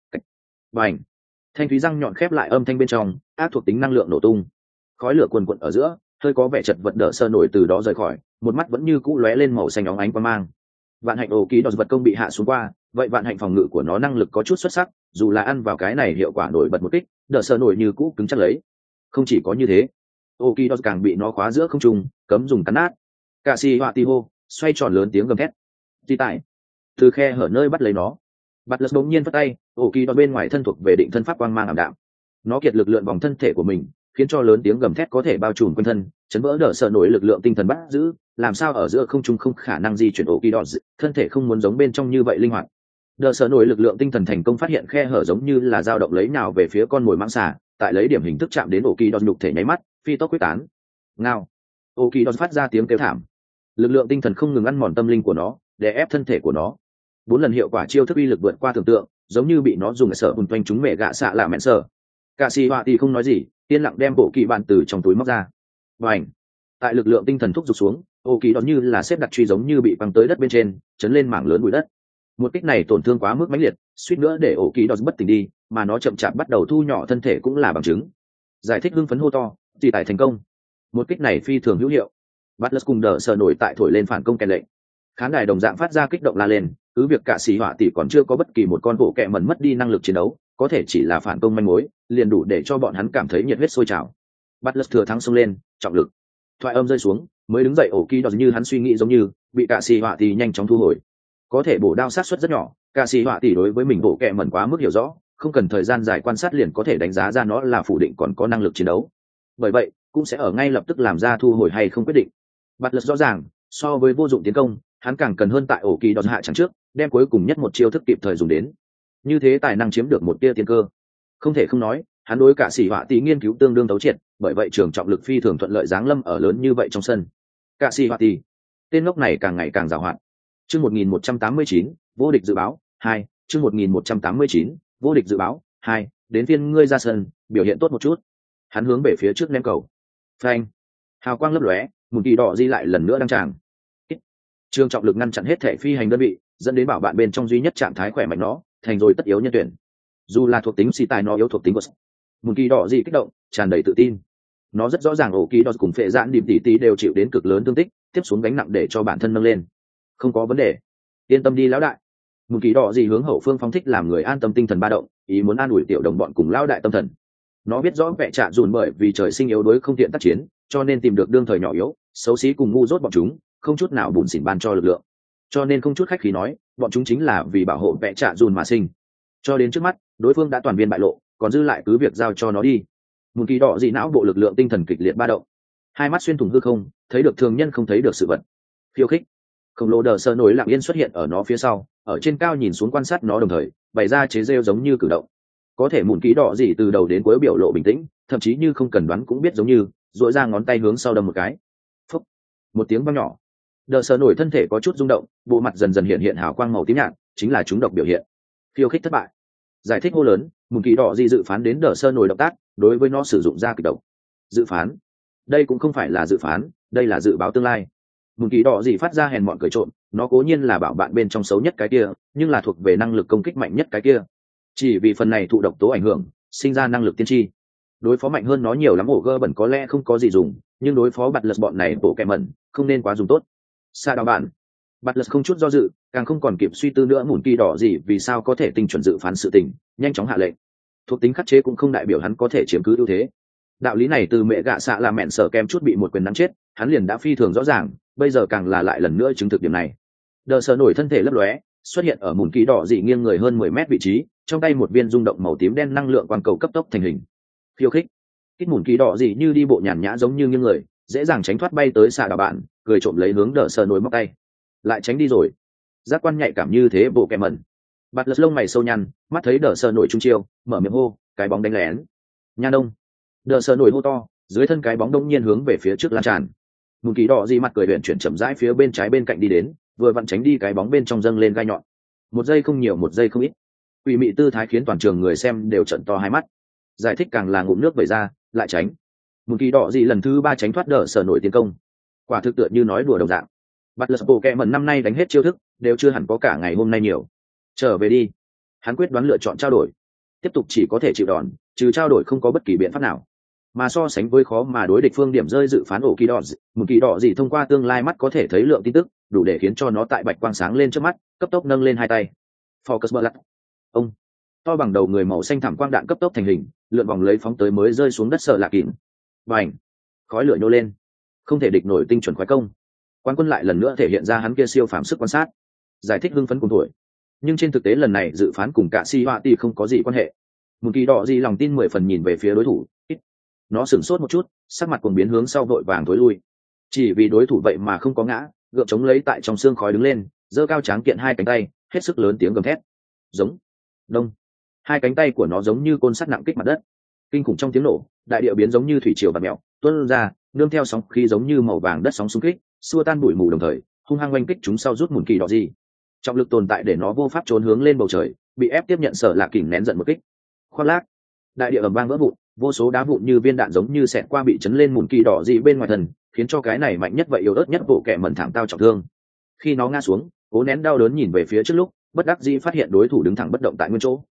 bành, thanh thúy răng nhọn khép lại âm thanh bên trong, ác thuộc tính năng lượng nổ tung, khói lửa cuồn cuộn ở giữa, hơi có vẻ chật vật đỡ sơ nổi từ đó rời khỏi, một mắt vẫn như cũ lóe lên màu xanh óng ánh quang mang. Vạn hạnh ô kỳ đọt vật công bị hạ xuống qua, vậy vạn hạnh phòng ngự của nó năng lực có chút xuất sắc, dù là ăn vào cái này hiệu quả nổi bật một kích, đỡ sơ nổi như cũ cứng chắc lấy. Không chỉ có như thế, ô kỳ đọt càng bị nó khóa giữa không trung, cấm dùng cắn nát. Cả si họa ti hô, xoay tròn lớn tiếng gầm thét. Ti tại từ khe hở nơi bắt lấy nó, bắt lật bỗng nhiên vất tay, ổ kỳ đọt bên ngoài thân thuộc về định thân pháp quang mang ảm đạm. Nó kiệt lực lượn vòng thân thể của mình, khiến cho lớn tiếng gầm thét có thể bao trùm quanh thân, chấn vỡ đỡ sợ nổi lực lượng tinh thần bắt giữ, làm sao ở giữa không trung không khả năng di chuyển ổ kỳ đọt, thân thể không muốn giống bên trong như vậy linh hoạt. Đỡ sợ nổi lực lượng tinh thần thành công phát hiện khe hở giống như là dao động lấy nào về phía con mồi mãng xà, tại lấy điểm hình thức chạm đến ổ kỳ đọt nhục thể nháy mắt, phi tốc quyết tán. Ngao, ổ kỳ đọt phát ra tiếng kêu thảm. Lực lượng tinh thần không ngừng ăn mòn tâm linh của nó, để ép thân thể của nó. 4 lần hiệu quả chiêu thức uy lực vượt qua tưởng tượng, giống như bị nó dùng sở hùn toanh chúng mẹ gạ xạ lạ mẹn sở. Cả si họa thì không nói gì, yên lặng đem bộ kỳ bạn từ trong túi móc ra. Bành! Tại lực lượng tinh thần thúc giục xuống, ô kỳ đó như là xếp đặt truy giống như bị văng tới đất bên trên, chấn lên mảng lớn bụi đất. Một kích này tổn thương quá mức mãnh liệt, suýt nữa để ổ kỳ đó bất tỉnh đi, mà nó chậm chạp bắt đầu thu nhỏ thân thể cũng là bằng chứng. Giải thích hưng phấn hô to, chỉ tại thành công. Một kích này phi thường hữu hiệu. Butler cùng đỡ sợ nổi tại thổi lên phản công kèn lệnh. Khán đài đồng dạng phát ra kích động la lên, cứ việc cả sĩ họa tỷ còn chưa có bất kỳ một con bộ kẹ mẩn mất đi năng lực chiến đấu, có thể chỉ là phản công manh mối, liền đủ để cho bọn hắn cảm thấy nhiệt huyết sôi trào. Butler thừa thắng xông lên, trọng lực. Thoại âm rơi xuống, mới đứng dậy ổ kỳ đọt như hắn suy nghĩ giống như, bị cả sĩ họa tỷ nhanh chóng thu hồi. Có thể bổ đao sát suất rất nhỏ, cả sĩ họa tỷ đối với mình bộ kẹ mẩn quá mức hiểu rõ, không cần thời gian dài quan sát liền có thể đánh giá ra nó là phủ định còn có năng lực chiến đấu. Bởi vậy, cũng sẽ ở ngay lập tức làm ra thu hồi hay không quyết định. Butler rõ ràng, so với vô dụng tiến công, hắn càng cần hơn tại ổ kỳ đọt hạ chẳng trước, đem cuối cùng nhất một chiêu thức kịp thời dùng đến. Như thế tài năng chiếm được một tia tiên cơ. Không thể không nói, hắn đối cả sĩ họa tỷ nghiên cứu tương đương thấu triệt, bởi vậy trường trọng lực phi thường thuận lợi giáng lâm ở lớn như vậy trong sân. Cả sĩ họa tỷ, tên ngốc này càng ngày càng giàu hoạt. Chương 1189, vô địch dự báo 2, chương 1189, vô địch dự báo 2, đến phiên ngươi ra sân, biểu hiện tốt một chút. Hắn hướng về phía trước ném cầu. Phanh. Hào quang lấp lóe, một kỳ đỏ di lại lần nữa đăng tràng. Trường trọng lực ngăn chặn hết thể phi hành đơn vị, dẫn đến bảo bạn bên trong duy nhất trạng thái khỏe mạnh nó, thành rồi tất yếu nhân tuyển. Dù là thuộc tính si tài nó yếu thuộc tính của một kỳ đỏ di kích động, tràn đầy tự tin. Nó rất rõ ràng ổ kỳ đỏ cùng phệ dạn điểm tỷ đều chịu đến cực lớn thương tích, tiếp xuống gánh nặng để cho bản thân nâng lên. Không có vấn đề, yên tâm đi lão đại. Một kỳ đỏ gì hướng hậu phương phóng thích làm người an tâm tinh thần ba động, ý muốn an ủi tiểu đồng bọn cùng lão đại tâm thần. Nó biết rõ vẻ trạ dùn bởi vì trời sinh yếu đuối không tiện tác chiến, cho nên tìm được đương thời nhỏ yếu, xấu xí cùng ngu dốt bọn chúng, không chút nào bùn xỉn ban cho lực lượng. Cho nên không chút khách khí nói, bọn chúng chính là vì bảo hộ vẻ trạ dùn mà sinh. Cho đến trước mắt, đối phương đã toàn viên bại lộ, còn dư lại cứ việc giao cho nó đi. Một kỳ đỏ dị não bộ lực lượng tinh thần kịch liệt ba động, hai mắt xuyên thủng hư không, thấy được thường nhân không thấy được sự vật. Khiêu khích. Khổng lồ đờ sơ nổi lặng yên xuất hiện ở nó phía sau, ở trên cao nhìn xuống quan sát nó đồng thời bày ra chế rêu giống như cử động. Có thể mụn ký đỏ gì từ đầu đến cuối biểu lộ bình tĩnh, thậm chí như không cần đoán cũng biết giống như duỗi ra ngón tay hướng sau đâm một cái. Phúc. Một tiếng vang nhỏ, đờ sơ nổi thân thể có chút rung động, bộ mặt dần dần hiện hiện hào quang màu tím nhạt, chính là chúng độc biểu hiện. Khiêu khích thất bại. Giải thích hô lớn, mùn kỳ đỏ gì dự phán đến đờ sơ nổi động tác, đối với nó sử dụng ra kịch độc. Dự phán? Đây cũng không phải là dự phán, đây là dự báo tương lai. Mùn kỳ đỏ gì phát ra hèn mọn cười trộm, nó cố nhiên là bảo bạn bên trong xấu nhất cái kia, nhưng là thuộc về năng lực công kích mạnh nhất cái kia. Chỉ vì phần này thụ độc tố ảnh hưởng, sinh ra năng lực tiên tri. Đối phó mạnh hơn nó nhiều lắm ổ gơ bẩn có lẽ không có gì dùng, nhưng đối phó bạt lật bọn này bộ kẹ mẩn không nên quá dùng tốt. Xa đào bạn. Bạt lật không chút do dự, càng không còn kịp suy tư nữa mùn kỳ đỏ gì vì sao có thể tinh chuẩn dự phán sự tình, nhanh chóng hạ lệnh. Thuộc tính khắc chế cũng không đại biểu hắn có thể chiếm cứ ưu thế. Đạo lý này từ mẹ gạ xạ là mẹn sở kem chút bị một quyền nắm chết, hắn liền đã phi thường rõ ràng, bây giờ càng là lại lần nữa chứng thực điểm này. Đờ sờ nổi thân thể lấp lóe, xuất hiện ở mùn kỳ đỏ dị nghiêng người hơn 10 mét vị trí, trong tay một viên rung động màu tím đen năng lượng quang cầu cấp tốc thành hình. Khiêu khích. Kích mùn kỳ đỏ dị như đi bộ nhàn nhã giống như nghiêng người, dễ dàng tránh thoát bay tới xạ đảo bạn, cười trộm lấy hướng đờ sờ nổi móc tay. Lại tránh đi rồi. Giác quan nhạy cảm như thế bộ kẹ mẩn. Bạt lật lông mày sâu nhăn, mắt thấy đờ sờ nổi trung chiêu, mở miệng hô, cái bóng đánh lén. Nha đông. Đờ sờ nổi hô to, dưới thân cái bóng đông nhiên hướng về phía trước lan tràn. Mùn kỳ đỏ dị mặt cười huyền chuyển chậm rãi phía bên trái bên cạnh đi đến, vừa vặn tránh đi cái bóng bên trong dâng lên gai nhọn. Một giây không nhiều, một giây không ít. Quỷ mị tư thái khiến toàn trường người xem đều trợn to hai mắt. Giải thích càng là ngụm nước vẩy ra, lại tránh. Mùn kỳ đỏ dị lần thứ 3 tránh thoát đỡ sở nổi tiến công. Quả thực tựa như nói đùa đồng dạng. Butler bộ kẹ mẩn năm nay đánh hết chiêu thức, đều chưa hẳn có cả ngày hôm nay nhiều. Trở về đi. Hắn quyết đoán lựa chọn trao đổi. Tiếp tục chỉ có thể chịu đòn, trừ trao đổi không có bất kỳ biện pháp nào. Mà so sánh với khó mà đối địch phương điểm rơi dự phán ổ kỳ đỏ, một kỳ đỏ gì thông qua tương lai mắt có thể thấy lượng tin tức, đủ để khiến cho nó tại bạch quang sáng lên trước mắt, cấp tốc nâng lên hai tay. Focus bật lật. Ông. To bằng đầu người màu xanh thẳm quang đạn cấp tốc thành hình, lượn vòng lấy phóng tới mới rơi xuống đất sợ lạ kìm. Bành. Khói lửa nhô lên. Không thể địch nổi tinh chuẩn khoái công. Quan quân lại lần nữa thể hiện ra hắn kia siêu phàm sức quan sát. Giải thích hưng phấn cùng tuổi. Nhưng trên thực tế lần này dự phán cùng cả si họa tỷ không có gì quan hệ. Một kỳ đỏ gì lòng tin 10 phần nhìn về phía đối thủ. Nó sửng sốt một chút, sắc mặt cuồng biến hướng sau vội vàng tối lui. Chỉ vì đối thủ vậy mà không có ngã, gượng chống lấy tại trong xương khói đứng lên, giơ cao tráng kiện hai cánh tay, hết sức lớn tiếng gầm thét. Giống. Đông. Hai cánh tay của nó giống như côn sắt nặng kích mặt đất. Kinh khủng trong tiếng nổ, đại địa biến giống như thủy triều bạt mèo, tuôn ra, nương theo sóng khí giống như màu vàng đất sóng xung kích, xua tan bụi mù đồng thời, hung hăng oanh kích chúng sau rút mùn kỳ đỏ gì. Trọng lực tồn tại để nó vô pháp trốn hướng lên bầu trời, bị ép tiếp nhận sở lạ kình nén giận một kích. Khoác lác. Đại địa ầm vang vỡ vụn, vô số đá vụn như viên đạn giống như xẹt qua bị chấn lên mùn kỳ đỏ dị bên ngoài thân, khiến cho cái này mạnh nhất vậy yếu ớt nhất bộ kẻ mẩn thảm tao trọng thương. Khi nó ngã xuống, cố nén đau đớn nhìn về phía trước lúc, bất đắc dĩ phát hiện đối thủ đứng thẳng bất động tại nguyên chỗ.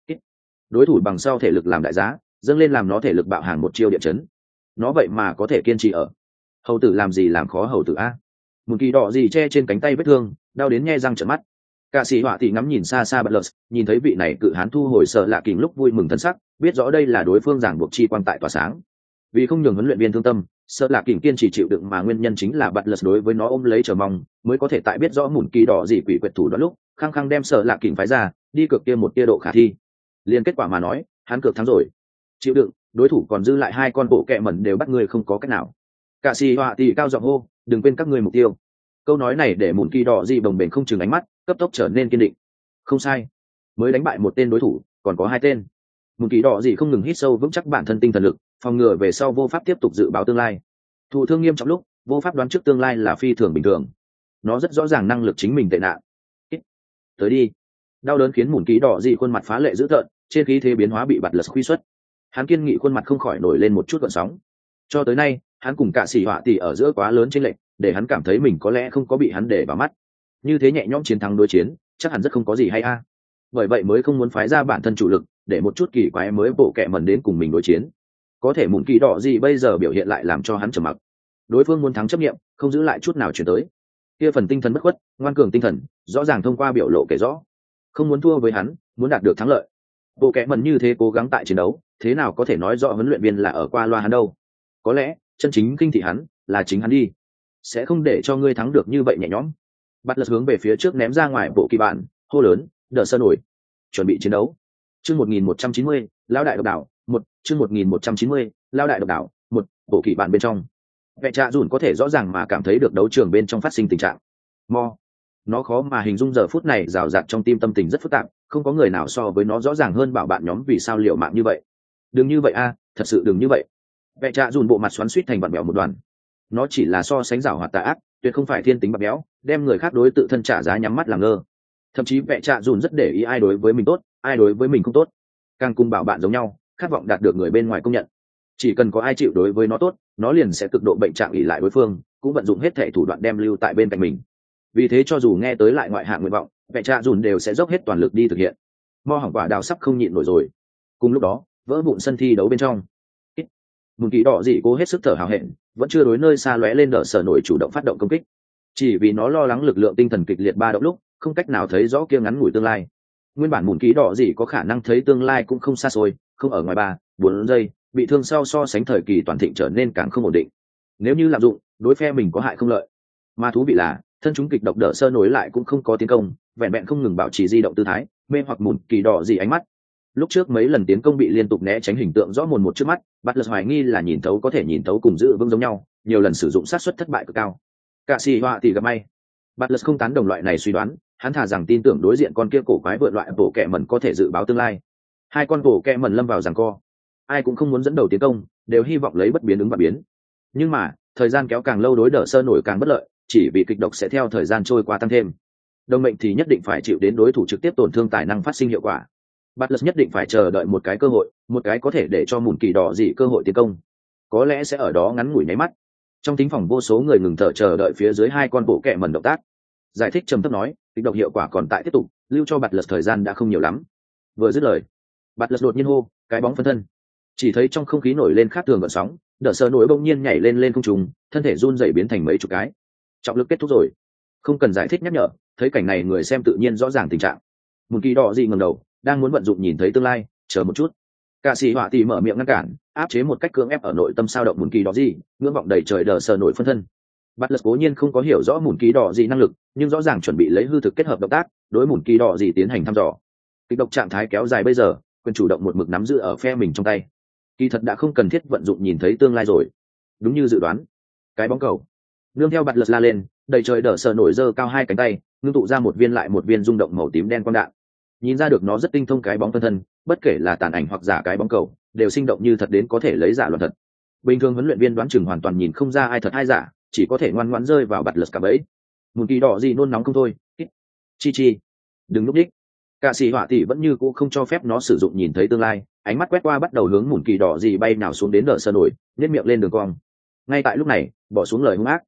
Đối thủ bằng sau thể lực làm đại giá, dâng lên làm nó thể lực bạo hàng một chiêu địa chấn. Nó vậy mà có thể kiên trì ở. Hầu tử làm gì làm khó hầu tử a? Mùn kỳ đỏ dị che trên cánh tay vết thương, đau đến nhe răng trợn mắt. Cả sĩ họa thì ngắm nhìn xa xa Butler, nhìn thấy vị này cự hán thu hồi sợ lạ kình lúc vui mừng thân sắc, biết rõ đây là đối phương giảng buộc chi quan tại tỏa sáng. Vì không nhường huấn luyện viên thương tâm, sợ lạ kình kiên trì chịu đựng mà nguyên nhân chính là Butler đối với nó ôm lấy chờ mong, mới có thể tại biết rõ mùn kỳ đỏ gì quỷ quyệt thủ đoạn lúc, khăng khăng đem sợ lạ kình phái ra, đi cược kia một tia độ khả thi. Liên kết quả mà nói, hắn cược thắng rồi. Chịu đựng, đối thủ còn dư lại hai con bộ kẹ mẩn đều bắt người không có cách nào. Cả sĩ họa thì cao giọng hô, đừng quên các ngươi mục tiêu. Câu nói này để mùn kỳ đỏ gì bồng bềnh không chừng ánh mắt, cấp tốc trở nên kiên định. Không sai, mới đánh bại một tên đối thủ, còn có hai tên. Mùn kỳ đỏ gì không ngừng hít sâu vững chắc bản thân tinh thần lực, phòng ngừa về sau vô pháp tiếp tục dự báo tương lai. Thụ thương nghiêm trọng lúc, vô pháp đoán trước tương lai là phi thường bình thường. Nó rất rõ ràng năng lực chính mình tệ nạn. Tới đi. Đau đớn khiến mùn kỳ đỏ gì khuôn mặt phá lệ dữ tợn, trên khí thế biến hóa bị bạt lật khuy xuất. Hắn kiên nghị khuôn mặt không khỏi nổi lên một chút gợn sóng. Cho tới nay, hắn cùng cả sĩ họa tỷ ở giữa quá lớn chênh lệch, để hắn cảm thấy mình có lẽ không có bị hắn để vào mắt. Như thế nhẹ nhõm chiến thắng đối chiến, chắc hẳn rất không có gì hay a. Bởi vậy mới không muốn phái ra bản thân chủ lực, để một chút kỳ quái mới bộ kẹ mẩn đến cùng mình đối chiến. Có thể mụn kỳ đỏ gì bây giờ biểu hiện lại làm cho hắn trầm mặc. Đối phương muốn thắng chấp nghiệm, không giữ lại chút nào chuyển tới. Kia phần tinh thần bất khuất, ngoan cường tinh thần, rõ ràng thông qua biểu lộ kể rõ. Không muốn thua với hắn, muốn đạt được thắng lợi. Bộ kẹ mẩn như thế cố gắng tại chiến đấu, thế nào có thể nói rõ huấn luyện viên là ở qua loa hắn đâu? Có lẽ, chân chính kinh thị hắn, là chính hắn đi. Sẽ không để cho ngươi thắng được như vậy nhẹ nhõm. Bắt lật hướng về phía trước ném ra ngoài bộ kỳ bản, hô lớn, đỡ sân nổi, chuẩn bị chiến đấu. Chương 1190, lão đại độc đảo, chương 1190, lão đại độc đảo, bộ kỳ bản bên trong. Vệ trạ dùn có thể rõ ràng mà cảm thấy được đấu trường bên trong phát sinh tình trạng. Nó khó mà hình dung giờ phút này rào rạt trong tim tâm tình rất phức tạp, không có người nào so với nó rõ ràng hơn bảo bạn nhóm vì sao liệu mạng như vậy. Đừng như vậy a, thật sự đừng như vậy. Vệ trạ dùn bộ mặt xoắn xuýt thành vặn bèo một đoàn. Nó chỉ là so sánh giảo hoạt tà ác, tuyệt không phải thiên tính bạc béo, đem người khác đối tự thân trả giá nhắm mắt làm ngơ. Thậm chí vẽ trạ dùn rất để ý ai đối với mình tốt, ai đối với mình không tốt, càng cùng bảo bạn giống nhau, khát vọng đạt được người bên ngoài công nhận. Chỉ cần có ai chịu đối với nó tốt, nó liền sẽ cực độ bệnh trạng ỷ lại đối phương, cũng vận dụng hết thể thủ đoạn đem lưu tại bên cạnh mình. Vì thế cho dù nghe tới lại ngoại hạng nguyện vọng, vẽ trạ dùn đều sẽ dốc hết toàn lực đi thực hiện. Mo hỏng quả đào sắp không nhịn nổi rồi. Cùng lúc đó, vỡ vụn sân thi đấu bên trong, mùn kỳ đỏ dị cố hết sức thở hào hẹn, vẫn chưa đối nơi xa lóe lên đỡ sở nổi chủ động phát động công kích, chỉ vì nó lo lắng lực lượng tinh thần kịch liệt ba động lúc không cách nào thấy rõ kia ngắn ngủi tương lai. Nguyên bản mùn kỳ đỏ dị có khả năng thấy tương lai cũng không xa xôi, không ở ngoài 3-4 giây, bị thương sau so sánh thời kỳ toàn thịnh trở nên càng không ổn định. Nếu như lạm dụng, đối phe mình có hại không lợi. Mà thú vị là thân chúng kịch độc đỡ sơ nổi lại cũng không có tiến công, vẹn vẹn không ngừng bảo trì di động tư thái, mê hoặc mùn kỳ đỏ dị ánh mắt. Lúc trước mấy lần tiến công bị liên tục né tránh hình tượng rõ mồn một trước mắt, Butler hoài nghi là nhìn thấu có thể nhìn thấu cùng giữ vững giống nhau, nhiều lần sử dụng sát suất thất bại cực cao. Cả xì họa thì gặp may. Butler không tán đồng loại này suy đoán, hắn thà rằng tin tưởng đối diện con kia cổ quái vượt loại bộ kẹ mẩn có thể dự báo tương lai. Hai con bộ kẹ mẩn lâm vào giằng co, ai cũng không muốn dẫn đầu tiến công, đều hy vọng lấy bất biến ứng và biến. Nhưng mà thời gian kéo càng lâu đối đỡ sơ nổi càng bất lợi, chỉ vì kịch độc sẽ theo thời gian trôi qua tăng thêm. Đồng mệnh thì nhất định phải chịu đến đối thủ trực tiếp tổn thương tài năng phát sinh hiệu quả. Butler nhất định phải chờ đợi một cái cơ hội, một cái có thể để cho mùn kỳ đỏ dị cơ hội tiến công. Có lẽ sẽ ở đó ngắn ngủi nháy mắt. Trong thính phòng vô số người ngừng thở chờ đợi phía dưới hai con bộ kẹ mẩn động tác. Giải thích trầm thấp nói, kịch độc hiệu quả còn tại tiếp tục, lưu cho Butler thời gian đã không nhiều lắm. Vừa dứt lời, Butler đột nhiên hô, cái bóng phân thân. Chỉ thấy trong không khí nổi lên khác thường gợn sóng, đỡ sơ nổi bỗng nhiên nhảy lên không trung, thân thể run rẩy biến thành mấy chục cái. Trọng lực kết thúc rồi. Không cần giải thích nhắc nhở, thấy cảnh này người xem tự nhiên rõ ràng tình trạng. Mùn kỳ đỏ dị ngẩng đầu, đang muốn vận dụng nhìn thấy tương lai, chờ một chút. Cả sĩ họa tỷ mở miệng ngăn cản, áp chế một cách cưỡng ép ở nội tâm sao động mùn kỳ đỏ dị, ngưỡng vọng đầy trời đỡ sờ nổi phân thân. Butler cố nhiên không có hiểu rõ mùn kỳ đỏ dị năng lực, nhưng rõ ràng chuẩn bị lấy hư thực kết hợp động tác, đối mùn kỳ đỏ dị tiến hành thăm dò. Kịch độc trạng thái kéo dài bây giờ, quyền chủ động một mực nắm giữ ở phe mình trong tay. Kỳ thật đã không cần thiết vận dụng nhìn thấy tương lai rồi. Đúng như dự đoán, cái bóng cầu nương theo Butler la lên, đầy trời đỡ sờ nổi giơ cao hai cánh tay, ngưng tụ ra một viên lại một viên rung động màu tím đen quang đạn. Nhìn ra được nó rất tinh thông cái bóng phân thân, bất kể là tàn ảnh hoặc giả cái bóng cầu, đều sinh động như thật đến có thể lấy giả loạn thật. Bình thường huấn luyện viên đoán chừng hoàn toàn nhìn không ra ai thật ai giả, chỉ có thể ngoan ngoãn rơi vào bật lật cả bẫy. Mùn kỳ đỏ gì nôn nóng không thôi. Chi, đừng núp đích. Cả sĩ họa tỷ vẫn như cũ không cho phép nó sử dụng nhìn thấy tương lai, ánh mắt quét qua bắt đầu hướng mùn kỳ đỏ gì bay nào xuống đến đỡ sơ nổi, nhếch miệng lên đường cong. Ngay tại lúc này, bỏ xuống lời hung ác.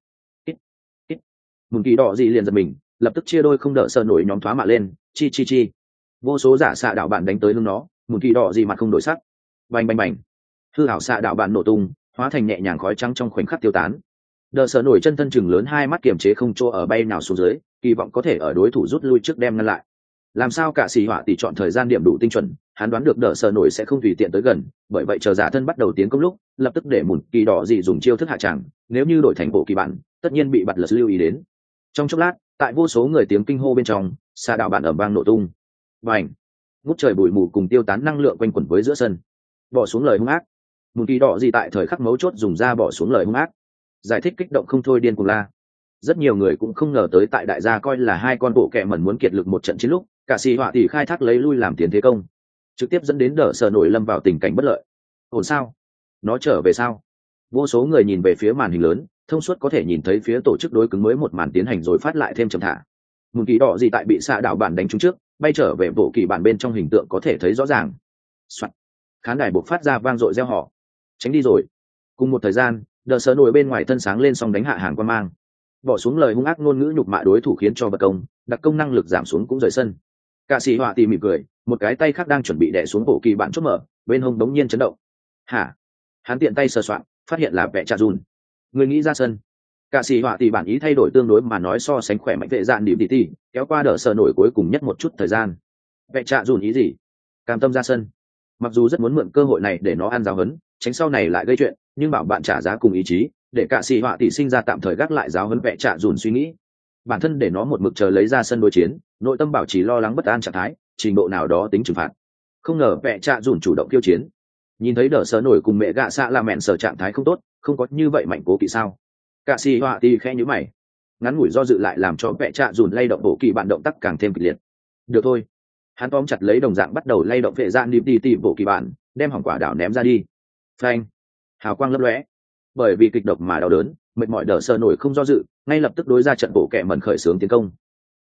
Mùn kỳ đỏ gì liền giật mình, lập tức chia đôi không đỡ sơ nổi nhóm thoá mạ lên, chi. Vô số giả xạ đạo bạn đánh tới hướng nó, mùn kỳ đỏ gì mặt không đổi sắc. Bành. Hư hảo xạ đạo bạn nổ tung, hóa thành nhẹ nhàng khói trắng trong khoảnh khắc tiêu tán. Đỡ sơ nổi chân thân chừng lớn hai mắt kiềm chế không chỗ ở bay nào xuống dưới, kỳ vọng có thể ở đối thủ rút lui trước đem ngăn lại. Làm sao cả sĩ họa tỷ chọn thời gian điểm đủ tinh chuẩn, hắn đoán được đỡ sơ nổi sẽ không tùy tiện tới gần, bởi vậy chờ giả thân bắt đầu tiến công lúc, lập tức để mùn kỳ đỏ gì dùng chiêu thức hạ tràng, nếu như đổi thành bộ kỳ bản, tất nhiên bị bật lật lưu ý đến. Trong chốc lát, tại vô số người tiếng kinh hô bên trong, xạ đạo bạn ầm vang nổ tung. Bành! Ngút trời bụi mù cùng tiêu tán năng lượng quanh quẩn với giữa sân. Bỏ xuống lời hung ác. Mùn kỳ đỏ gì tại thời khắc mấu chốt dùng ra bỏ xuống lời hung ác. Giải thích kích động không thôi điên cuồng la. Rất nhiều người cũng không ngờ tới tại đại gia coi là hai con bộ kẹ mẩn muốn kiệt lực một trận chiến lúc, cả sĩ họa tỷ khai thác lấy lui làm tiền thế công, trực tiếp dẫn đến đỡ sờ nổi lâm vào tình cảnh bất lợi. Ổn sao? Nó trở về sao? Vô số người nhìn về phía màn hình lớn, thông suốt có thể nhìn thấy phía tổ chức đối cứng mới một màn tiến hành rồi phát lại thêm chậm thả. Mùn kỳ đỏ gì tại bị xạ đạo bản đánh trúng trước, bay trở về bộ kỳ bản bên trong hình tượng có thể thấy rõ ràng. Soạn. Khán đài buộc phát ra vang dội reo hò. Tránh đi rồi. Cùng một thời gian, đỡ sờ nổi bên ngoài thân sáng lên xong đánh hạ hàng quan mang. Bỏ xuống lời hung ác ngôn ngữ nhục mạ đối thủ khiến cho vật công, đặc công năng lực giảm xuống cũng rời sân. Cả sĩ họa tỷ mỉm cười, một cái tay khác đang chuẩn bị đè xuống bộ kỳ bản chốt mở, bên hông đống nhiên chấn động. Hả? Hắn tiện tay sờ soạn, phát hiện là vẽ trà dùn. Người nghĩ ra sân. Cả sĩ họa tỷ bản ý thay đổi tương đối mà nói so sánh khỏe mạnh vệ dạn điểm tỉ, kéo qua đỡ sờ nổi cuối cùng nhất một chút thời gian. Vẽ trà dùn ý gì? Cam tâm ra sân. Mặc dù rất muốn mượn cơ hội này để nó ăn giáo huấn, tránh sau này lại gây chuyện, nhưng bảo bạn trả giá cùng ý chí, để cả sĩ họa tỷ sinh ra tạm thời gác lại giáo huấn vẽ trà dùn suy nghĩ. Bản thân để nó một mực chờ lấy ra sân đối chiến, nội tâm bảo trì lo lắng bất an trạng thái, trình độ nào đó tính trừng phạt. Không ngờ vẽ trà dùn chủ động khiêu chiến. Nhìn thấy đỡ sờ nổi cùng mẹ gạ xạ là mẹn sở trạng thái không tốt, không có như vậy mạnh cố kỵ sao? Cả sĩ họa tỷ khẽ nhíu mày, ngắn ngủi do dự lại làm cho vẽ trà dùn lay động bộ kỳ bản động tác càng thêm kịch liệt. Được thôi, hắn tóm chặt lấy đồng dạng bắt đầu lay động vệ dạn đi tỉ bộ kỳ bản, đem hỏng quả đảo ném ra đi. Phanh! Hào quang lấp lóe. Bởi vì kịch độc mà đau đớn, mệt mỏi đỡ sờ nổi không do dự, ngay lập tức đối ra trận bộ kẹ mẩn khởi xướng tiến công.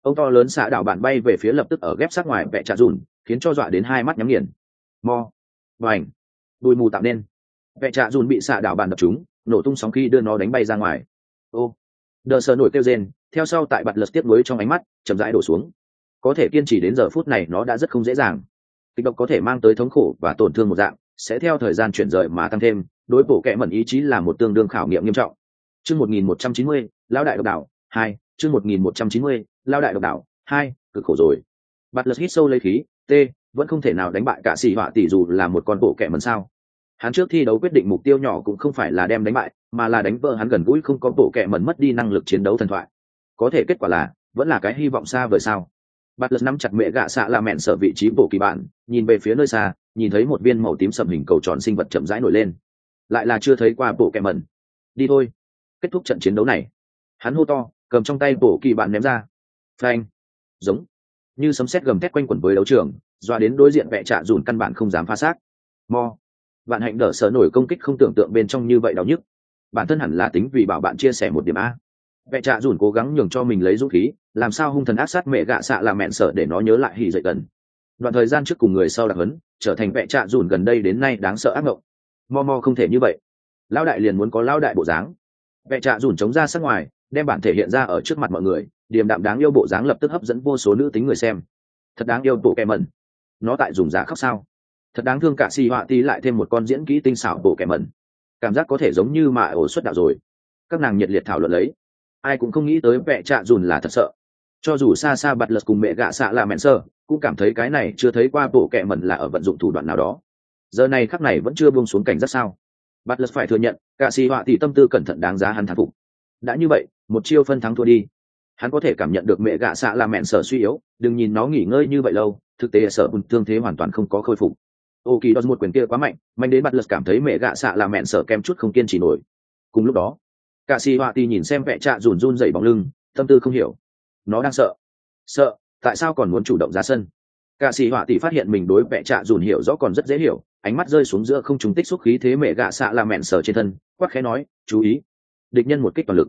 Ông to lớn xạ đảo bạn bay về phía lập tức ở ghép sát ngoài vẽ trạ dùn, khiến cho dọa đến hai mắt nhắm nghiền. Mo, vành, bụi mù tạo nên. Vẽ trạ dùn bị xạ đảo bạn đập trúng, nổ tung sóng khi đưa nó đánh bay ra ngoài. Ô, đờ sờ nổi kêu rên, theo sau tại bạt lật tiếp nối trong ánh mắt, chậm rãi đổ xuống. Có thể kiên trì đến giờ phút này nó đã rất không dễ dàng. Kịch độc có thể mang tới thống khổ và tổn thương một dạng, sẽ theo thời gian chuyển rời mà tăng thêm. Đối bộ kệ mẩn ý chí là một tương đương khảo nghiệm nghiêm trọng. Chương 1190, lão đại độc đảo 2, chương 1190, lão đại độc đảo 2, cực khổ rồi. Bạt lật hít sâu lấy khí, vẫn không thể nào đánh bại cả xì họa tỷ dù là một con bộ kệ mẩn sao? Hắn trước thi đấu quyết định mục tiêu nhỏ cũng không phải là đem đánh bại, mà là đánh vỡ hắn gần gũi không có bộ kệ mẩn mất đi năng lực chiến đấu thần thoại. Có thể kết quả là vẫn là cái hy vọng xa vời sao? Bạt lật nắm chặt mẹ gạ xạ là mẹn sở vị trí bộ kỳ bạn, nhìn về phía nơi xa, nhìn thấy một viên màu tím sầm hình cầu tròn sinh vật chậm rãi nổi lên. Lại là chưa thấy qua bộ kệ mẩn. Đi thôi, kết thúc trận chiến đấu này. Hắn hô to, cầm trong tay bộ kỳ bạn ném ra. Phanh, giống như sấm sét gầm thét quanh quẩn với đấu trường, doa đến đối diện vẽ trạ dùn căn bản không dám phá xác. Mo, bạn hạnh đỡ sở nổi công kích không tưởng tượng bên trong như vậy đau nhức. Bản thân hẳn là tính vì bảo bạn chia sẻ một điểm a. Vẽ trạ dùn cố gắng nhường cho mình lấy dũng khí, làm sao hung thần ác sát mẹ gạ xạ là mẹn sợ để nó nhớ lại hỉ dậy gần. Đoạn thời gian trước cùng người sau đặc hấn, trở thành vẽ trạ dùn gần đây đến nay đáng sợ ác mộng. Mo không thể như vậy. Lão đại liền muốn có lão đại bộ dáng. Vẽ trạ dùn chống ra sát ngoài, đem bản thể hiện ra ở trước mặt mọi người, điềm đạm đáng yêu bộ dáng lập tức hấp dẫn vô số nữ tính người xem. Thật đáng yêu bộ kẻ mẩn. Nó tại dùng giá khóc sao? Thật đáng thương cả xì họa tí lại thêm một con diễn kỹ tinh xảo bộ kẻ mẩn. Cảm giác có thể giống như mà ổ xuất đạo rồi. Các nàng nhiệt liệt thảo luận lấy. Ai cũng không nghĩ tới vẽ trạ dùn là thật sợ. Cho dù xa xa bật lật cùng mẹ gạ xạ là mẹn sơ, cũng cảm thấy cái này chưa thấy qua bộ kẻ mẩn là ở vận dụng thủ đoạn nào đó. Giờ này khắc này vẫn chưa buông xuống cảnh giác sao? Bạt lật phải thừa nhận, cả xì họa thì tâm tư cẩn thận đáng giá hắn thán phục. Đã như vậy, một chiêu phân thắng thua đi. Hắn có thể cảm nhận được mẹ gạ xạ là mẹn sở suy yếu, đừng nhìn nó nghỉ ngơi như vậy lâu, thực tế sở thương thế hoàn toàn không có khôi phục. Ô kỳ đón một quyền kia quá mạnh, mạnh đến bạt lật cảm thấy mẹ gạ xạ là mẹn sở kem chút không kiên trì nổi. Cùng lúc đó, cả xì họa thì nhìn xem vẽ trạ run run dậy bóng lưng, tâm tư không hiểu. Nó đang sợ, tại sao còn muốn chủ động ra sân? Cả xì họa thì phát hiện mình đối vẽ trạ run hiểu rõ còn rất dễ hiểu, ánh mắt rơi xuống giữa không trung tích xúc khí thế mẹ gạ xạ là mẹn sở trên thân, quát khẽ nói, chú ý, địch nhân một kích toàn lực.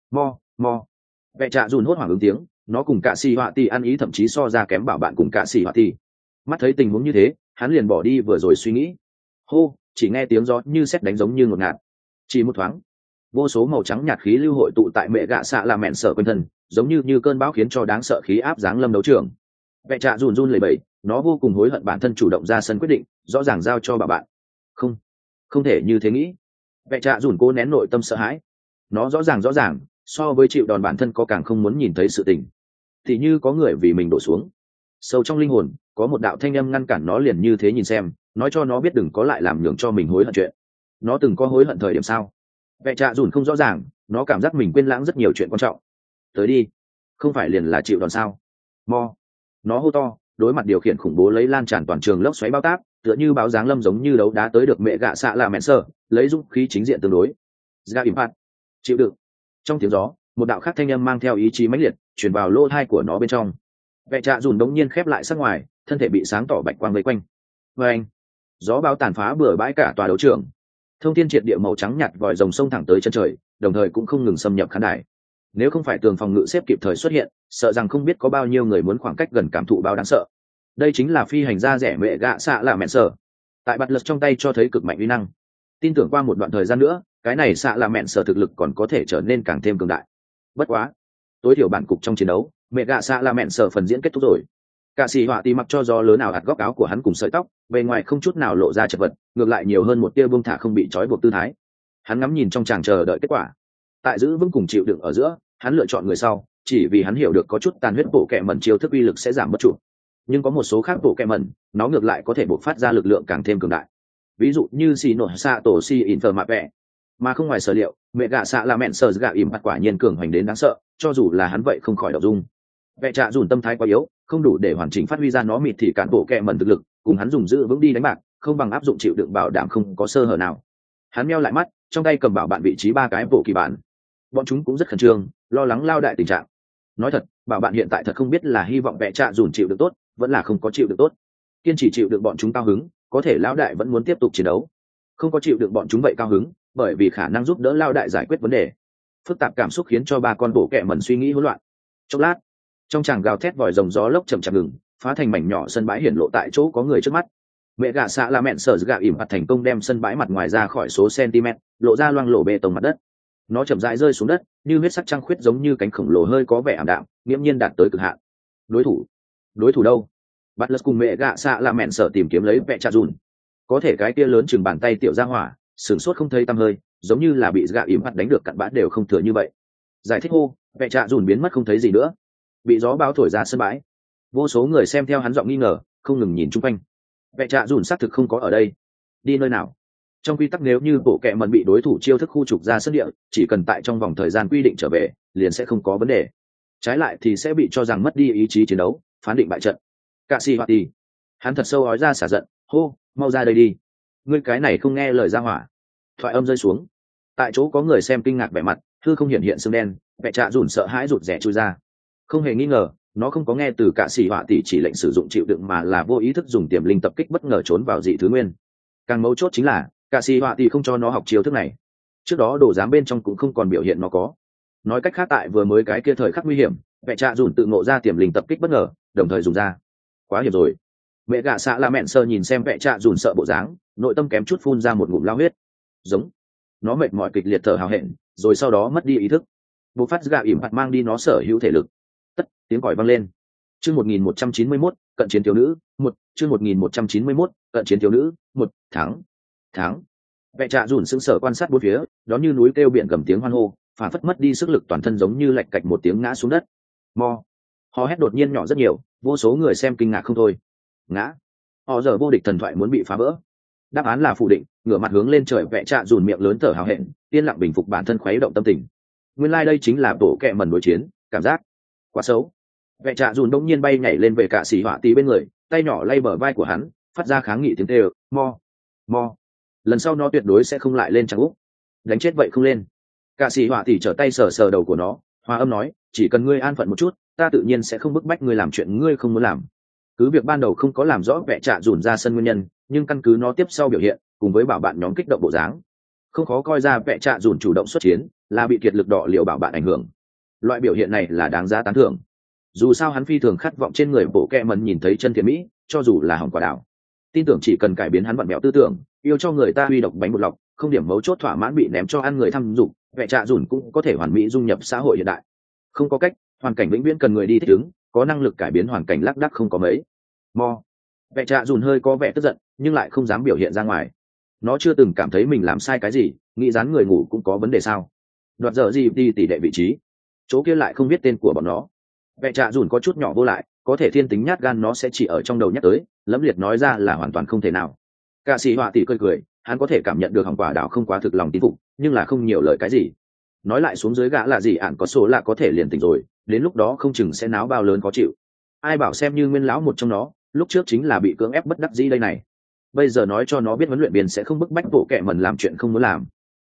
Mo, vẽ trạ run hốt hoảng ứng tiếng, nó cùng cả xì họa thì ăn ý thậm chí so ra kém bảo bạn cùng cả xì họa thì. Mắt thấy tình huống như thế, hắn liền bỏ đi vừa rồi suy nghĩ. Hô, chỉ nghe tiếng gió như sét đánh giống như ngột ngạt. Chỉ một thoáng, vô số màu trắng nhạt khí lưu hội tụ tại mẹ gạ xạ là mẹn sở quanh thân, giống như cơn bão khiến cho đáng sợ khí áp giáng lâm đấu trường. Vẽ trạ run lẩy bẩy, nó vô cùng hối hận bản thân chủ động ra sân quyết định, rõ ràng giao cho bà bạn. Không thể như thế nghĩ. Vẽ trạ run cố nén nội tâm sợ hãi. Nó rõ ràng, so với chịu đòn bản thân có càng không muốn nhìn thấy sự tình. Thì như có người vì mình đổ xuống. Sâu trong linh hồn, có một đạo thanh âm ngăn cản nó liền như thế nhìn xem, nói cho nó biết đừng có lại làm nhường cho mình hối hận chuyện. Nó từng có hối hận thời điểm sao? Vẽ trạ run không rõ ràng, nó cảm giác mình quên lãng rất nhiều chuyện quan trọng. Tới đi, không phải liền là chịu đòn sao? Mo, nó hô to, đối mặt điều khiển khủng bố lấy lan tràn toàn trường lốc xoáy bao tác, tựa như báo giáng lâm giống như đấu đá tới được mẹ gạ xạ là mẹn sơ, lấy dũng khí chính diện tương đối. Ra impact, chịu đựng. Trong tiếng gió, một đạo khác thanh âm mang theo ý chí mãnh liệt, truyền vào lỗ tai của nó bên trong. Vẽ trạ run đống nhiên khép lại sát ngoài, thân thể bị sáng tỏ bạch quang vây quanh. Và anh, gió bão tàn phá bừa bãi cả tòa đấu trường. Thông thiên triệt địa màu trắng nhạt vòi rồng sông thẳng tới chân trời, đồng thời cũng không ngừng xâm nhập khán đài. Nếu không phải tường phòng ngự xếp kịp thời xuất hiện, sợ rằng không biết có bao nhiêu người muốn khoảng cách gần cảm thụ bao đáng sợ. Đây chính là phi hành gia rẻ mẹ gạ xạ là mẹn sở. Tại bạt lật trong tay cho thấy cực mạnh uy năng. Tin tưởng qua một đoạn thời gian nữa, cái này xạ là mẹn sở thực lực còn có thể trở nên càng thêm cường đại. Bất quá, tối thiểu bản cục trong chiến đấu, mẹ gạ xạ là mẹn sở phần diễn kết thúc rồi. Cả xì họa tí mặc cho gió lớn nào hạt góc áo của hắn cùng sợi tóc, bề ngoài không chút nào lộ ra chật vật, ngược lại nhiều hơn một tia buông thả không bị trói buộc tư thái. Hắn ngắm nhìn trong tràng chờ đợi kết quả. Tại giữ vững cùng chịu đựng ở giữa, hắn lựa chọn người sau, chỉ vì hắn hiểu được có chút tàn huyết bộ kệ mẩn chiêu thức uy lực sẽ giảm bất trụ. Nhưng có một số khác bộ kệ mẩn, nó ngược lại có thể bộc phát ra lực lượng càng thêm cường đại. Ví dụ như xì nổ xạ tổ xì inter mạ vẹ, mà không ngoài sở liệu, mẹ gạ xạ là mẹn sở gạ ỉm mặt quả nhiên cường hoành đến đáng sợ, cho dù là hắn vậy không khỏi động dung. Vẽ trạ dùn tâm thái quá yếu, không đủ để hoàn chỉnh phát huy ra nó mịt thì cản bộ kệ mẩn thực lực, cùng hắn dùng giữ vững đi đánh bạc, không bằng áp dụng chịu đựng bảo đảm không có sơ hở nào. Hắn meo lại mắt, trong tay cầm bảo bạn vị trí ba cái bộ kỳ bản. Bọn chúng cũng rất khẩn trương, lo lắng lao đại tình trạng. Nói thật, bảo bạn hiện tại thật không biết là hy vọng vẽ trạ dùn chịu được tốt, vẫn là không có chịu được tốt. Kiên trì chịu được bọn chúng cao hứng, có thể lão đại vẫn muốn tiếp tục chiến đấu. Không có chịu được bọn chúng vậy cao hứng, bởi vì khả năng giúp đỡ lao đại giải quyết vấn đề. Phức tạp cảm xúc khiến cho ba con bộ kệ mẩn suy nghĩ hỗn loạn. Chốc lát, Trong tràng gào thét vòi rồng gió lốc chậm chậm ngừng, phá thành mảnh nhỏ sân bãi hiển lộ tại chỗ có người trước mắt. Mẹ gạ xạ là mẹn sở gạ ỉm mặt thành công đem sân bãi mặt ngoài ra khỏi số cm, lộ ra loang lổ bê tông mặt đất. Nó chậm rãi rơi xuống đất, như huyết sắc trăng khuyết giống như cánh khổng lồ hơi có vẻ ảm đạm, nghiễm nhiên đạt tới cực hạn. Đối thủ đâu? Butler cùng mẹ gạ xạ là mẹn sở tìm kiếm lấy vẹ trà dùn. Có thể cái kia lớn chừng bàn tay tiểu ra hỏa, sửng sốt không thấy tăm hơi, giống như là bị gạ ỉm mặt đánh được cặn bã đều không thừa như vậy. Giải thích hô, vẹ trà dùn biến mất không thấy gì nữa, bị gió bão thổi ra sân bãi. Vô số người xem theo hắn giọng nghi ngờ, không ngừng nhìn chung quanh. Vẹ trà dùn xác thực không có ở đây. Đi nơi nào? Trong quy tắc nếu như bộ kệ mẩn bị đối thủ chiêu thức khu trục ra sân địa, chỉ cần tại trong vòng thời gian quy định trở về, liền sẽ không có vấn đề. Trái lại thì sẽ bị cho rằng mất đi ý chí chiến đấu, phán định bại trận. Cạ sĩ Hoạt Tỷ, hắn thật sâu ói ra xả giận, hô, mau ra đây đi, ngươi cái này không nghe lời ra hỏa. Thoại âm rơi xuống, tại chỗ có người xem kinh ngạc vẻ mặt, hư không hiện hiện xương đen, vẹ trà dùn sợ hãi rụt rè chui ra. Không hề nghi ngờ, nó không có nghe từ Cạ sĩ Hoạt Tỷ chỉ lệnh sử dụng chịu đựng, mà là vô ý thức dùng tiềm linh tập kích bất ngờ trốn vào dị thứ nguyên. Càng mấu chốt chính là Cạ sĩ Hoạt Tỷ không cho nó học chiêu thức này. Trước đó đồ giám bên trong cũng không còn biểu hiện nó có. Nói cách khác, tại vừa mới cái kia thời khắc nguy hiểm, vẹ trà dùn tự ngộ ra tiềm linh tập kích bất ngờ, đồng thời dùng ra. Quá hiểm rồi. Mẹ gạ xạ là mẹn sơ nhìn xem vẹ trà dùn sợ bộ dáng, nội tâm kém chút phun ra một ngụm lao huyết. Giống. Nó mệt mỏi kịch liệt thở hào hẹn, rồi sau đó mất đi ý thức. Bộc phát gạ ỉm mặt mang đi nó sở hữu thể lực. Tất tiếng còi vang lên. Chương 1191, cận chiến thiếu nữ, 1, chương 1191, cận chiến thiếu nữ, 1, thắng. Vẹ trà dùn sững sờ quan sát bốn phía, đón như núi kêu biển gầm tiếng hoan hô, phản phất mất đi sức lực toàn thân, giống như lạch cạch một tiếng ngã xuống đất. Mo. Hò hét đột nhiên nhỏ rất nhiều, vô số người xem kinh ngạc không thôi. Ngã. Họ giờ vô địch thần thoại muốn bị phá vỡ. Đáp án là phủ định. Ngửa mặt hướng lên trời, vẹ trà dùn miệng lớn thở hào hẹn, yên lặng bình phục bản thân khuấy động tâm tình. Nguyên lai đây chính là bộ kệ mẩn đối chiến, cảm giác quá xấu. Vẹ trà dùn đông nhiên bay nhảy lên về Cạ sĩ Họa Tỷ bên người, tay nhỏ lay bờ vai của hắn, phát ra kháng nghị tiếng kêu, mo. Lần sau nó tuyệt đối sẽ không lại lên chẳng úc. Đánh chết vậy không lên. Cạ sĩ Họa Tỷ trở tay sờ sờ đầu của nó, hòa âm nói, chỉ cần ngươi an phận một chút, ta tự nhiên sẽ không bức bách ngươi làm chuyện ngươi không muốn làm. Cứ việc ban đầu không có làm rõ vẹ trà dùn ra sân nguyên nhân, nhưng căn cứ nó tiếp sau biểu hiện cùng với bảo bạn nhóm kích động bộ dáng, không khó coi ra vẹ trà dùn chủ động xuất chiến là bị kiệt lực đọ liệu bảo bạn ảnh hưởng. Loại biểu hiện này là đáng giá tán thưởng. Dù sao hắn phi thường khát vọng trên người bộ kệ mẩn nhìn thấy chân thiện mỹ, cho dù là hỏng quả đảo. Tin tưởng chỉ cần cải biến hắn vặn vẹo tư tưởng, yêu cho người ta huy độc bánh bột lọc, không điểm mấu chốt thỏa mãn bị ném cho ăn người thăm dục, vẹ trà dùn cũng có thể hoàn mỹ dung nhập xã hội hiện đại. Không có cách, hoàn cảnh vĩnh viễn cần người đi thích ứng, có năng lực cải biến hoàn cảnh lác đác không có mấy. Vẹ trà dùn hơi có vẻ tức giận, nhưng lại không dám biểu hiện ra ngoài. Nó chưa từng cảm thấy mình làm sai cái gì, nghĩ dán người ngủ cũng có vấn đề sao? Đoạt giờ gì đi tỷ đệ vị trí, chỗ kia lại không biết tên của bọn nó. Vẹ trà dùn có chút nhỏ vô lại, có thể thiên tính nhát gan nó sẽ chỉ ở trong đầu nhắc tới, lẫm liệt nói ra là hoàn toàn không thể nào. Cạ sĩ Họa Tỷ cười, hắn có thể cảm nhận được hỏng quả đảo không quá thực lòng tín phục, nhưng là không nhiều lời cái gì. Nói lại xuống dưới gã là gì ạn có số là có thể liền tỉnh rồi, đến lúc đó không chừng sẽ náo bao lớn khó chịu. Ai bảo xem như nguyên lão một trong nó, lúc trước chính là bị cưỡng ép bất đắc dĩ đây này. Bây giờ nói cho nó biết huấn luyện viên sẽ không bức bách bộ kệ mẩn làm chuyện không muốn làm.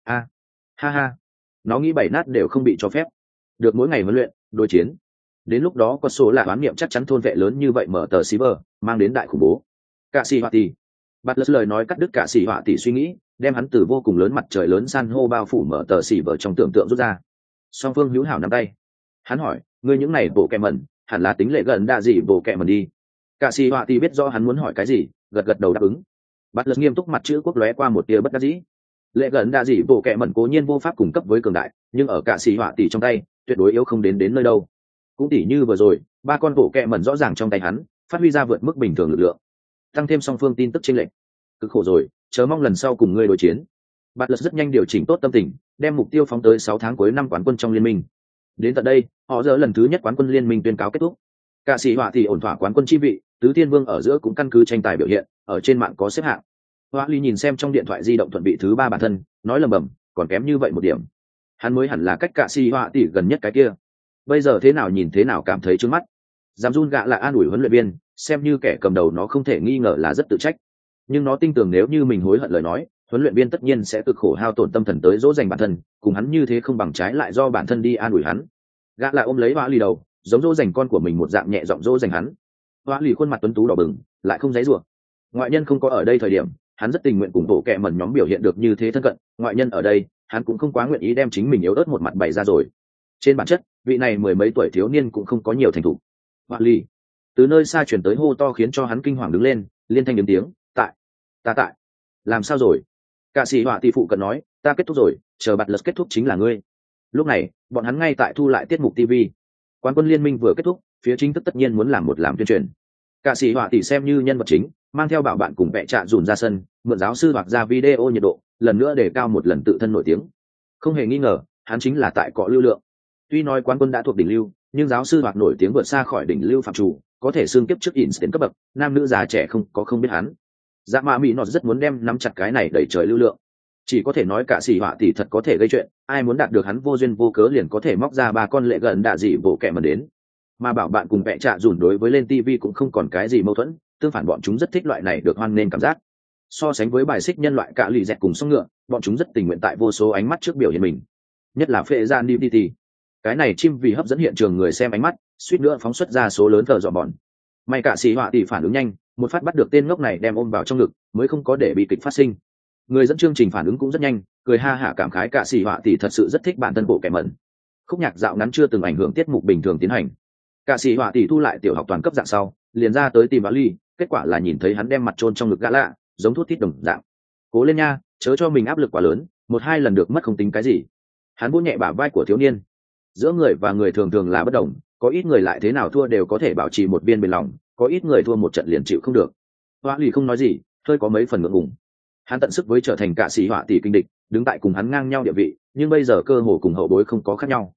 Ha, nó nghĩ bảy nát đều không bị cho phép. Được mỗi ngày huấn luyện, đối chiến. Đến lúc đó có số là đoán niệm chắc chắn thôn vệ lớn như vậy mở tờ Silver, mang đến đại khủng bố. Cạ sĩ Họa Tỷ. Butler lời nói cắt đứt Cạ sĩ Họa Tỷ suy nghĩ, đem hắn từ vô cùng lớn mặt trời lớn san hô bao phủ mở tờ Silver trong tưởng tượng rút ra. Song phương hữu hảo nắm tay. Hắn hỏi, ngươi những này bộ kệ mẩn, hẳn là tính lệ gần đa gì bộ kệ mẩn đi. Cạ sĩ Họa Tỷ biết rõ hắn muốn hỏi cái gì, gật đầu đáp ứng. Butler nghiêm túc, mặt chữ quốc lóe qua một tia bất đắc dĩ. Lệ gần đa gì bộ kệ mẩn cố nhiên vô pháp cung cấp với cường đại, nhưng ở Cạ sĩ Họa Tỷ trong tay, tuyệt đối yếu không đến nơi đâu. Cũng tỉ như vừa rồi, ba con bộ kệ mẩn rõ ràng trong tay hắn, phát huy ra vượt mức bình thường lực lượng. Tăng thêm song phương tin tức chênh lệch. Cực khổ rồi, chớ mong lần sau cùng ngươi đối chiến. Butler rất nhanh điều chỉnh tốt tâm tình, đem mục tiêu phóng tới 6 tháng cuối năm quán quân trong liên minh. Đến tận đây, họ giờ lần thứ nhất quán quân liên minh tuyên cáo kết thúc. Cạ sĩ Họa Tỷ ổn thỏa quán quân chi vị, tứ thiên vương ở giữa cũng căn cứ tranh tài biểu hiện, ở trên mạng có xếp hạng. Hoa Ly nhìn xem trong điện thoại di động thuận vị thứ 3 bản thân, nói lầm bầm, còn kém như vậy một điểm. Hắn mới hẳn là cách Cạ sĩ Họa Tỷ gần nhất cái kia. Bây giờ thế nào nhìn thế nào cảm thấy trướng mắt. Dám run gạ là an ủi huấn luyện viên, xem như kẻ cầm đầu nó không thể nghi ngờ là rất tự trách. Nhưng nó tin tưởng nếu như mình hối hận lời nói, huấn luyện viên tất nhiên sẽ cực khổ hao tổn tâm thần tới dỗ dành bản thân, cùng hắn như thế không bằng trái lại do bản thân đi an ủi hắn. Gạ là ôm lấy Hoa Ly đầu, giống dỗ dành con của mình một dạng nhẹ giọng dỗ dành hắn. Hoa Ly khuôn mặt tuấn tú đỏ bừng, lại không giãy giụa. Ngoại nhân không có ở đây thời điểm, hắn rất tình nguyện cùng bộ kệ mẩn nhóm biểu hiện được như thế thân cận, ngoại nhân ở đây, hắn cũng không quá nguyện ý đem chính mình yếu ớt một mặt bày ra rồi. Trên bản chất vị này mười mấy tuổi thiếu niên cũng không có nhiều thành thục. Họa ly từ nơi xa chuyển tới hô to khiến cho hắn kinh hoàng đứng lên, liên thanh đến tiếng tại tại làm sao rồi? Cả sĩ họa tỷ phụ cận nói ta kết thúc rồi, chờ bạt lật kết thúc chính là ngươi. Lúc này bọn hắn ngay tại thu lại tiết mục TV. Quán quân liên minh vừa kết thúc, phía chính thức tất nhiên muốn làm một làm tuyên truyền. Cả sĩ họa tỷ xem như nhân vật chính, mang theo bảo bạn cùng vẽ trạ dùn ra sân, mượn giáo sư hoặc ra video nhiệt độ, lần nữa để cao một lần tự thân nổi tiếng. Không hề nghi ngờ, hắn chính là tại cọ lưu lượng. Tuy nói quán quân đã thuộc đỉnh lưu, nhưng giáo sư hoặc nổi tiếng vượt xa khỏi đỉnh lưu phạm chủ, có thể xương kiếp trước Instant cấp bậc, nam nữ già trẻ không biết hắn. Dạ mạ mỹ nọ rất muốn đem nắm chặt cái này đẩy trời lưu lượng. Chỉ có thể nói cả sĩ họa tỷ thật có thể gây chuyện, ai muốn đạt được hắn vô duyên vô cớ liền có thể móc ra ba con lệ gần đạ dị bộ kẻ mà đến. Mà bảo bạn cùng vẽ trạ dùn đối với lên TV cũng không còn cái gì mâu thuẫn, tương phản bọn chúng rất thích loại này được hoan nên cảm giác. So sánh với bài xích nhân loại cả lì dẹt cùng song ngựa, bọn chúng rất tình nguyện tại vô số ánh mắt trước biểu hiện mình. Nhất là phệ gian DPT. Cái này chim vì hấp dẫn hiện trường người xem ánh mắt, suýt nữa phóng xuất ra số lớn cờ dọ bọn. May cả sĩ họa tỷ phản ứng nhanh, một phát bắt được tên ngốc này đem ôm vào trong ngực, mới không có để bị kịch phát sinh. Người dẫn chương trình phản ứng cũng rất nhanh, cười ha hả cảm khái cả sĩ họa tỷ thật sự rất thích bản thân bộ kẻ mẩn. Khúc nhạc dạo ngắn chưa từng ảnh hưởng tiết mục bình thường tiến hành. Cả sĩ họa tỷ thu lại tiểu học toàn cấp dạng sau, liền ra tới tìm Ali, kết quả là nhìn thấy hắn đem mặt chôn trong ngực gã lạ, giống thuốc thít đồng dạng. Cố lên nha, chớ cho mình áp lực quá lớn, một hai lần được mất không tính cái gì. Hắn vỗ nhẹ bả vai của thiếu niên. Giữa người và người thường thường là bất đồng, có ít người lại thế nào thua đều có thể bảo trì một viên bền lòng, có ít người thua một trận liền chịu không được. Hoa lì không nói gì, hơi có mấy phần ngượng ngùng. Hắn tận sức với trở thành cả sĩ họa tỷ kinh địch, đứng tại cùng hắn ngang nhau địa vị, nhưng bây giờ cơ hồ cùng hậu bối không có khác nhau.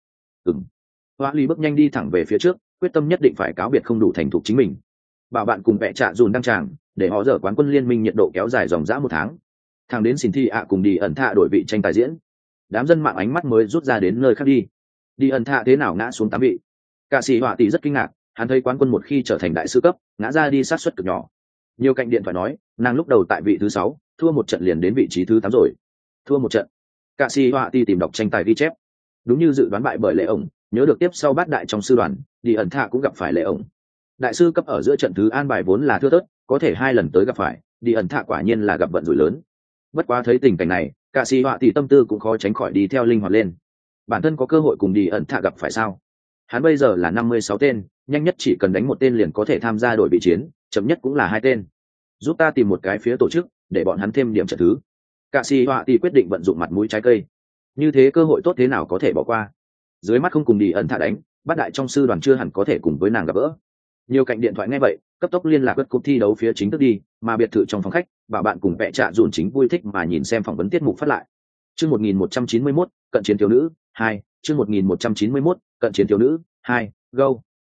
Hoa lì bước nhanh đi thẳng về phía trước, quyết tâm nhất định phải cáo biệt không đủ thành thục chính mình. Bảo bạn cùng vẽ trạ dùn đăng tràng, để họ dở quán quân liên minh nhiệt độ kéo dài dòng dã một tháng. Thằng đến xin thi ạ cùng đi ẩn thạ đổi vị tranh tài diễn. Đám dân mạng ánh mắt mới rút ra đến nơi khác đi. Đi ẩn thạ thế nào ngã xuống 8 vị. Cả sĩ họa tỷ rất kinh ngạc, hắn thấy quán quân một khi trở thành đại sư cấp, ngã ra đi sát suất cực nhỏ. Nhiều cạnh điện thoại nói, nàng lúc đầu tại vị thứ 6, thua một trận liền đến vị trí thứ 8 rồi. Thua một trận. Cả sĩ họa tỷ tìm đọc tranh tài ghi chép. Đúng như dự đoán bại bởi lệ ổng, nhớ được tiếp sau bát đại trong sư đoàn, đi ẩn thạ cũng gặp phải lệ ổng. Đại sư cấp ở giữa trận thứ an bài vốn là thưa thớt, có thể 2 lần tới gặp phải, đi ẩn thạ quả nhiên là gặp vận rủi lớn. Bất quá thấy tình cảnh này, cả sĩ họa tỷ tâm tư cũng khó tránh khỏi đi theo linh hoạt lên. Bản thân có cơ hội cùng đi ẩn thạ gặp phải sao? Hắn bây giờ là 56 tên, nhanh nhất chỉ cần đánh một tên liền có thể tham gia đội bị chiến, chậm nhất cũng là 2 tên. Giúp ta tìm một cái phía tổ chức, để bọn hắn thêm điểm trận thứ. Cả sĩ họa tỷ quyết định vận dụng mặt mũi trái cây. Như thế cơ hội tốt thế nào có thể bỏ qua? Dưới mắt không cùng đi ẩn thạ đánh, bát đại trong sư đoàn chưa hẳn có thể cùng với nàng gặp gỡ. Nhiều cạnh điện thoại nghe vậy, cấp tốc liên lạc với cuộc thi đấu phía chính thức đi, mà biệt thự trong phòng khách, bảo bạn cùng vẽ trạ dùn chính vui thích mà nhìn xem phỏng vấn tiết mục phát lại. Chương 1191, cận chiến thiếu nữ 2, chương 1191, cận chiến thiếu nữ 2, go.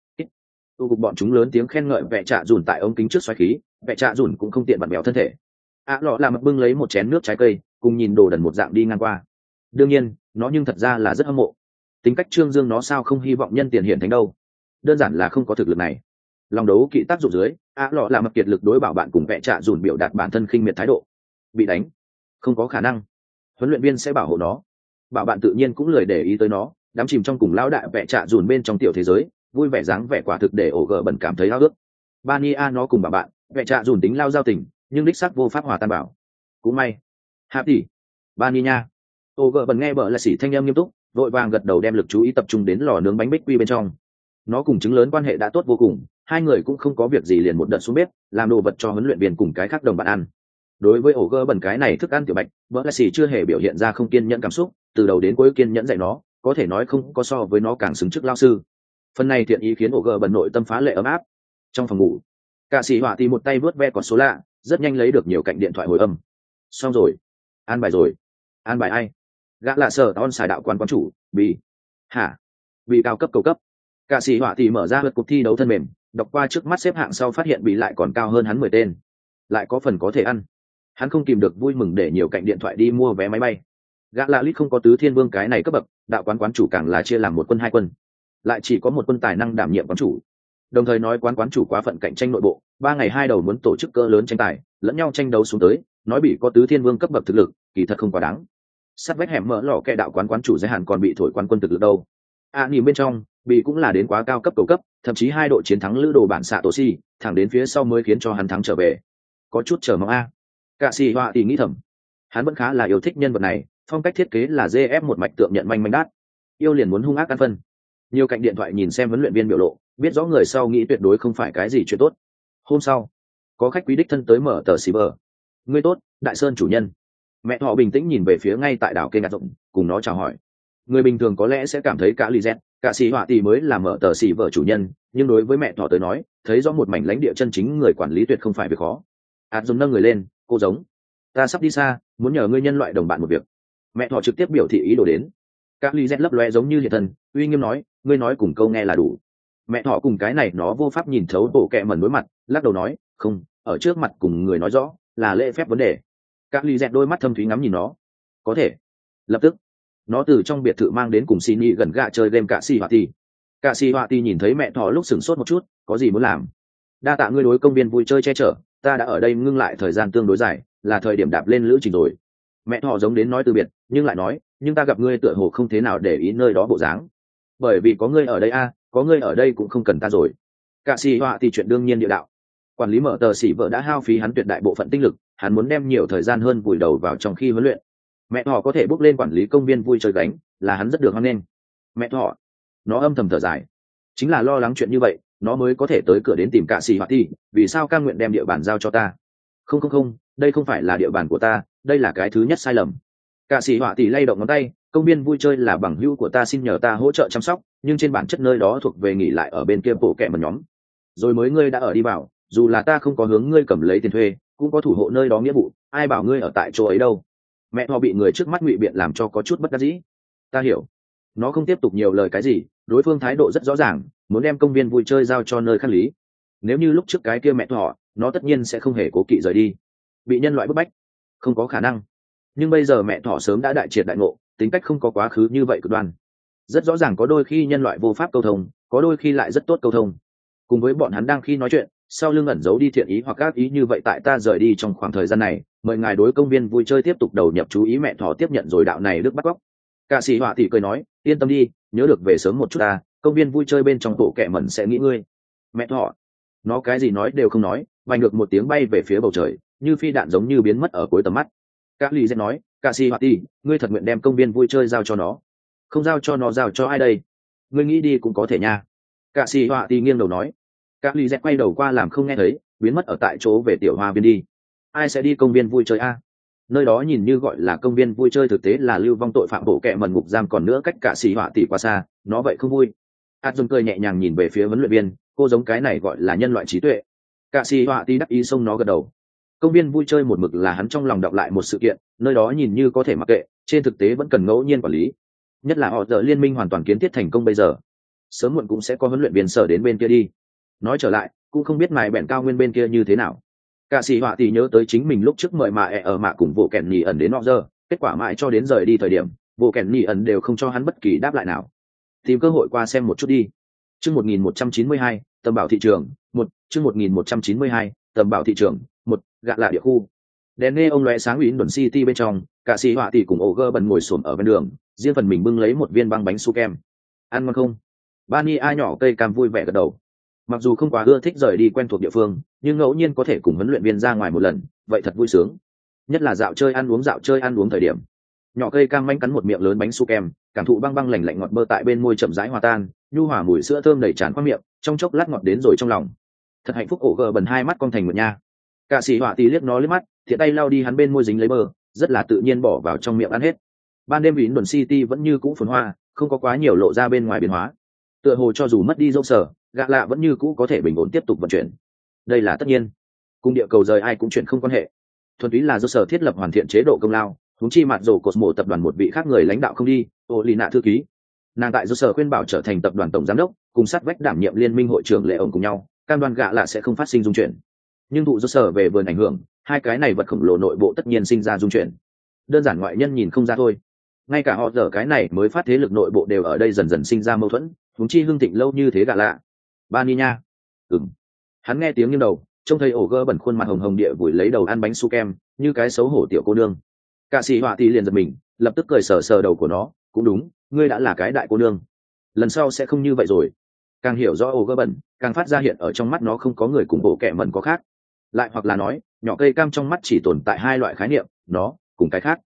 Tu cục bọn chúng lớn tiếng khen ngợi vẽ trạ dùn tại ống kính trước xoáy khí, vẽ trạ dùn cũng không tiện bật mèo thân thể. Lọ làm mập bưng lấy một chén nước trái cây, cùng nhìn đồ đần một dạng đi ngang qua. Đương nhiên, nó nhưng thật ra là rất hâm mộ. Tính cách trương dương nó sao không hy vọng nhân tiền hiển thánh đâu? Đơn giản là không có thực lực này. Lòng đấu kỵ tác dụng dưới, lọ làm mập kiệt lực đối bảo bạn cùng vẽ trạ dùn biểu đạt bản thân khinh miệt thái độ. Bị đánh, không có khả năng. Huấn luyện viên sẽ bảo hộ nó. Bảo bạn tự nhiên cũng lười để ý tới nó, đắm chìm trong cùng lão đại vẽ trạ dùn bên trong tiểu thế giới, vui vẻ dáng vẻ quả thực để ổ gờ bẩn cảm thấy háo ước. Bania nó cùng bảo bạn, vẽ trạ dùn tính lao giao tình, nhưng đích xác vô pháp hòa tan bảo. Cũng may. Hạp tỷ. Bania. Ổ gờ bẩn nghe bợ là xỉ thanh âm nghiêm túc, vội vàng gật đầu đem lực chú ý tập trung đến lò nướng bánh bích quy bên trong. Nó cùng trứng lớn quan hệ đã tốt vô cùng, hai người cũng không có việc gì liền một đợt xuống bếp, làm đồ vật cho huấn luyện viên cùng cái khác đồng bạn ăn. Đối với ổ gơ bẩn cái này thức ăn tiểu bạch, vợ là xỉ chưa hề biểu hiện ra không kiên nhẫn cảm xúc, từ đầu đến cuối kiên nhẫn dạy nó, có thể nói không có so với nó càng xứng chức lao sư. Phần này thiện ý khiến ổ gơ bẩn nội tâm phá lệ ấm áp. Trong phòng ngủ, cả sĩ họa thì một tay vớt ve con số lạ, rất nhanh lấy được nhiều cạnh điện thoại hồi âm. Xong rồi, an bài rồi. An bài ai? Gã là sở on xài đạo quán chủ, bị hả? Bị cao cấp cầu cấp. Cả sĩ họa thì mở ra lượt cuộc thi đấu thân mềm, đọc qua trước mắt xếp hạng sau phát hiện bị lại còn cao hơn hắn 10 tên, lại có phần có thể ăn. Hắn không kìm được vui mừng để nhiều cạnh điện thoại đi mua vé máy bay. Gã là lít không có tứ thiên vương cái này cấp bậc, đạo quán chủ càng là chia làm một quân hai quân, lại chỉ có một quân tài năng đảm nhiệm quán chủ. Đồng thời nói quán chủ quá phận cạnh tranh nội bộ, 3 ngày 2 đầu muốn tổ chức cỡ lớn tranh tài, lẫn nhau tranh đấu xuống tới, nói bị có tứ thiên vương cấp bậc thực lực, kỳ thật không quá đáng. Sát vách hẻm mở lò kẹ đạo quán chủ giới hạn còn bị thổi quán quân thực lực đâu. Nhìn bên trong, bị cũng là đến quá cao cấp cầu cấp, thậm chí 2 độ chiến thắng lữ đồ bản xạ tổ si, thẳng đến phía sau mới khiến cho hắn thắng trở về. Có chút chờ mong a. Cả sĩ họa thì nghĩ thầm, hắn vẫn khá là yêu thích nhân vật này, phong cách thiết kế là GF một mạch tượng nhận manh manh đát. yêu liền muốn hung ác ăn phân. Nhiều cạnh điện thoại nhìn xem huấn luyện viên biểu lộ, biết rõ người sau nghĩ tuyệt đối không phải cái gì chuyện tốt. Hôm sau, có khách quý đích thân tới mở tờ xì bờ. Ngươi tốt, Đại Sơn chủ nhân. Mẹ họ bình tĩnh nhìn về phía ngay tại đảo kênh ngạt rộng, cùng nó chào hỏi. Người bình thường có lẽ sẽ cảm thấy cả Lizet, cả xì họa tỷ mới là mở tờ xì vợ chủ nhân, nhưng đối với mẹ thỏ tới nói, thấy rõ một mảnh lãnh địa chân chính người quản lý tuyệt không phải việc khó. Dùng nâng người lên, cô giống. Ta sắp đi xa, muốn nhờ ngươi nhân loại đồng bạn một việc. Mẹ thỏ trực tiếp biểu thị ý đồ đến. Cả Lizet lấp loe giống như hiện thần, uy nghiêm nói, ngươi nói cùng câu nghe là đủ. Mẹ thỏ cùng cái này nó vô pháp nhìn thấu bộ kẹ mẩn đối mặt, lắc đầu nói, không, ở trước mặt cùng người nói rõ, là lễ phép vấn đề. Cả Lizet đôi mắt thâm thúy ngắm nhìn nó. Có thể. Lập tức nó từ trong biệt thự mang đến cùng xin nhị gần gạ chơi game cả si họa ti nhìn thấy mẹ thỏ lúc sửng sốt một chút, có gì muốn làm. Đa tạ ngươi đối công viên vui chơi che chở, ta đã ở đây ngưng lại thời gian tương đối dài, là thời điểm đạp lên lữ trình rồi. Mẹ thỏ giống đến nói từ biệt, nhưng lại nói, nhưng ta gặp ngươi tựa hồ không thế nào để ý nơi đó bộ dáng. Bởi vì có ngươi ở đây có ngươi ở đây cũng không cần ta rồi. Cả si họa ti chuyện đương nhiên địa đạo. Quản lý mở tờ xỉ vợ đã hao phí hắn tuyệt đại bộ phận tinh lực, hắn muốn đem nhiều thời gian hơn vùi đầu vào trong khi huấn luyện. Mẹ thỏ có thể bước lên quản lý công viên vui chơi gánh, là hắn rất được hoan nghênh. Mẹ thỏ, nó âm thầm thở dài, chính là lo lắng chuyện như vậy, nó mới có thể tới cửa đến tìm cả xì hoạt ti. Vì sao cam nguyện đem địa bàn giao cho ta? Không, đây không phải là địa bàn của ta, đây là cái thứ nhất sai lầm. Cả xì hoạt ti lay động ngón tay, công viên vui chơi là bằng hữu của ta, xin nhờ ta hỗ trợ chăm sóc, nhưng trên bản chất nơi đó thuộc về nghỉ lại ở bên kia bộ kẹ một nhóm. Rồi mới ngươi đã ở đi vào, dù là ta không có hướng ngươi cầm lấy tiền thuê, cũng có thủ hộ nơi đó nghĩa vụ, ai bảo ngươi ở tại chỗ ấy đâu. Mẹ thỏ bị người trước mắt ngụy biện làm cho có chút bất đắc dĩ. Ta hiểu. Nó không tiếp tục nhiều lời cái gì, đối phương thái độ rất rõ ràng, muốn đem công viên vui chơi giao cho nơi khác lý. Nếu như lúc trước cái kia mẹ thỏ, nó tất nhiên sẽ không hề cố kỵ rời đi. Bị nhân loại bức bách, không có khả năng. Nhưng bây giờ mẹ thỏ sớm đã đại triệt đại ngộ, tính cách không có quá khứ như vậy cực đoan. Rất rõ ràng có đôi khi nhân loại vô pháp câu thông, có đôi khi lại rất tốt câu thông. Cùng với bọn hắn đang khi nói chuyện, sau lưng ẩn giấu đi thiện ý hoặc ác ý như vậy, tại ta rời đi trong khoảng thời gian này, mời ngài đối công viên vui chơi tiếp tục đầu nhập chú ý. Mẹ thỏ tiếp nhận rồi đạo này đức bắt cóc. Cả sĩ họa thì cười nói, yên tâm đi, nhớ được về sớm một chút ta, công viên vui chơi bên trong bộ kẹ mẩn sẽ nghĩ ngươi. Mẹ thỏ, nó cái gì nói đều không nói, vành ngược một tiếng bay về phía bầu trời, như phi đạn giống như biến mất ở cuối tầm mắt. Cả lì dễ nói, cả sĩ họa thì, ngươi thật nguyện đem công viên vui chơi giao cho nó? Không giao cho nó giao cho ai đây? Ngươi nghĩ đi cũng có thể nha. Cả sĩ họa thì nghiêng đầu nói. Các ly dẹt quay đầu qua làm không nghe thấy, biến mất ở tại chỗ về tiểu hoa viên đi. Ai sẽ đi công viên vui chơi nơi đó nhìn như gọi là công viên vui chơi, thực tế là lưu vong tội phạm bộ kẹ mần ngục giam, còn nữa cách cả xì họa tỷ quá xa, nó vậy không vui. Dùng cười nhẹ nhàng nhìn về phía huấn luyện viên, cô giống cái này gọi là nhân loại trí tuệ. Cả xì họa tỷ đắc ý xông nó gật đầu. Công viên vui chơi một mực là hắn trong lòng đọc lại một sự kiện, nơi đó nhìn như có thể mặc kệ, trên thực tế vẫn cần ngẫu nhiên quản lý. Nhất là họ giờ liên minh hoàn toàn kiến thiết thành công bây giờ, sớm muộn cũng sẽ có huấn luyện viên sở đến bên kia đi. Nói trở lại, cũng không biết mài bẹn cao nguyên bên kia như thế nào. Cả sĩ họa thì nhớ tới chính mình lúc trước mời ở mạ cùng vụ kèn nhì ẩn đến nọ giờ, kết quả mãi cho đến rời đi thời điểm, vụ kèn nhì ẩn đều không cho hắn bất kỳ đáp lại nào. Tìm cơ hội qua xem một chút đi. Chương 1192, tầm bảo thị trường, chương 1192, tầm bảo thị trường, gạ lạ địa khu. Đèn nghe ông lóe sáng ủy đồn city bên trong, cả sĩ họa thì cùng Oger bần ngồi xổm ở bên đường, riêng phần mình bưng lấy một viên băng bánh su kem. Ăn ngon không? Bani nhỏ cây cam vui vẻ gật đầu. Mặc dù không quá ưa thích rời đi quen thuộc địa phương, nhưng ngẫu nhiên có thể cùng huấn luyện viên ra ngoài một lần, vậy thật vui sướng. Nhất là dạo chơi ăn uống thời điểm. Nhỏ cây cam manh cắn một miệng lớn bánh su kem, cảm thụ băng băng lạnh lạnh ngọt bơ tại bên môi chậm rãi hòa tan, nhu hòa mùi sữa thơm đầy tràn qua miệng, trong chốc lát ngọt đến rồi trong lòng. Thật hạnh phúc. Ổ gờ bần hai mắt con thành một nha. Cả sĩ họa tí liếc nó liếc mắt, thiện tay lau đi hắn bên môi dính lấy bơ, rất là tự nhiên bỏ vào trong miệng ăn hết. Ban đêm Vĩnh Đồn City vẫn như cũ phồn hoa, không có quá nhiều lộ ra bên ngoài biến hóa. Tựa hồ cho dù mất đi dâu sở, gạ lạ vẫn như cũ có thể bình ổn tiếp tục vận chuyển. Đây là tất nhiên, cùng địa cầu rời ai cũng chuyển không quan hệ, thuần túy là do sở thiết lập hoàn thiện chế độ công lao. Huống chi mặt rồ Cosmo tập đoàn một vị khác người lãnh đạo không đi, ô lì nạ thư ký, nàng tại do sở khuyên bảo trở thành tập đoàn tổng giám đốc, cùng sát vách đảm nhiệm liên minh hội trưởng lệ ổng cùng nhau, cam đoan gạ lạ sẽ không phát sinh dung chuyển. Nhưng thụ do sở về vườn ảnh hưởng, hai cái này vật khổng lồ nội bộ tất nhiên sinh ra dung chuyển. Đơn giản ngoại nhân nhìn không ra thôi, ngay cả họ giờ cái này mới phát thế lực nội bộ đều ở đây dần dần sinh ra mâu thuẫn. Huống chi hưng thịnh lâu như thế gạ lạ. Bani nha. Hắn nghe tiếng nghiêng đầu, trông thấy ổ gơ bẩn khuôn mặt hồng hồng địa vùi lấy đầu ăn bánh su kem, như cái xấu hổ tiểu cô nương. Cả sĩ họa thì liền giật mình, lập tức cười sờ sờ đầu của nó, cũng đúng, ngươi đã là cái đại cô nương, lần sau sẽ không như vậy rồi. Càng hiểu rõ ổ gơ bẩn, càng phát ra hiện ở trong mắt nó không có người cùng bộ kẻ mẩn có khác, lại hoặc là nói nhỏ cây cam trong mắt chỉ tồn tại hai loại khái niệm, nó cùng cái khác.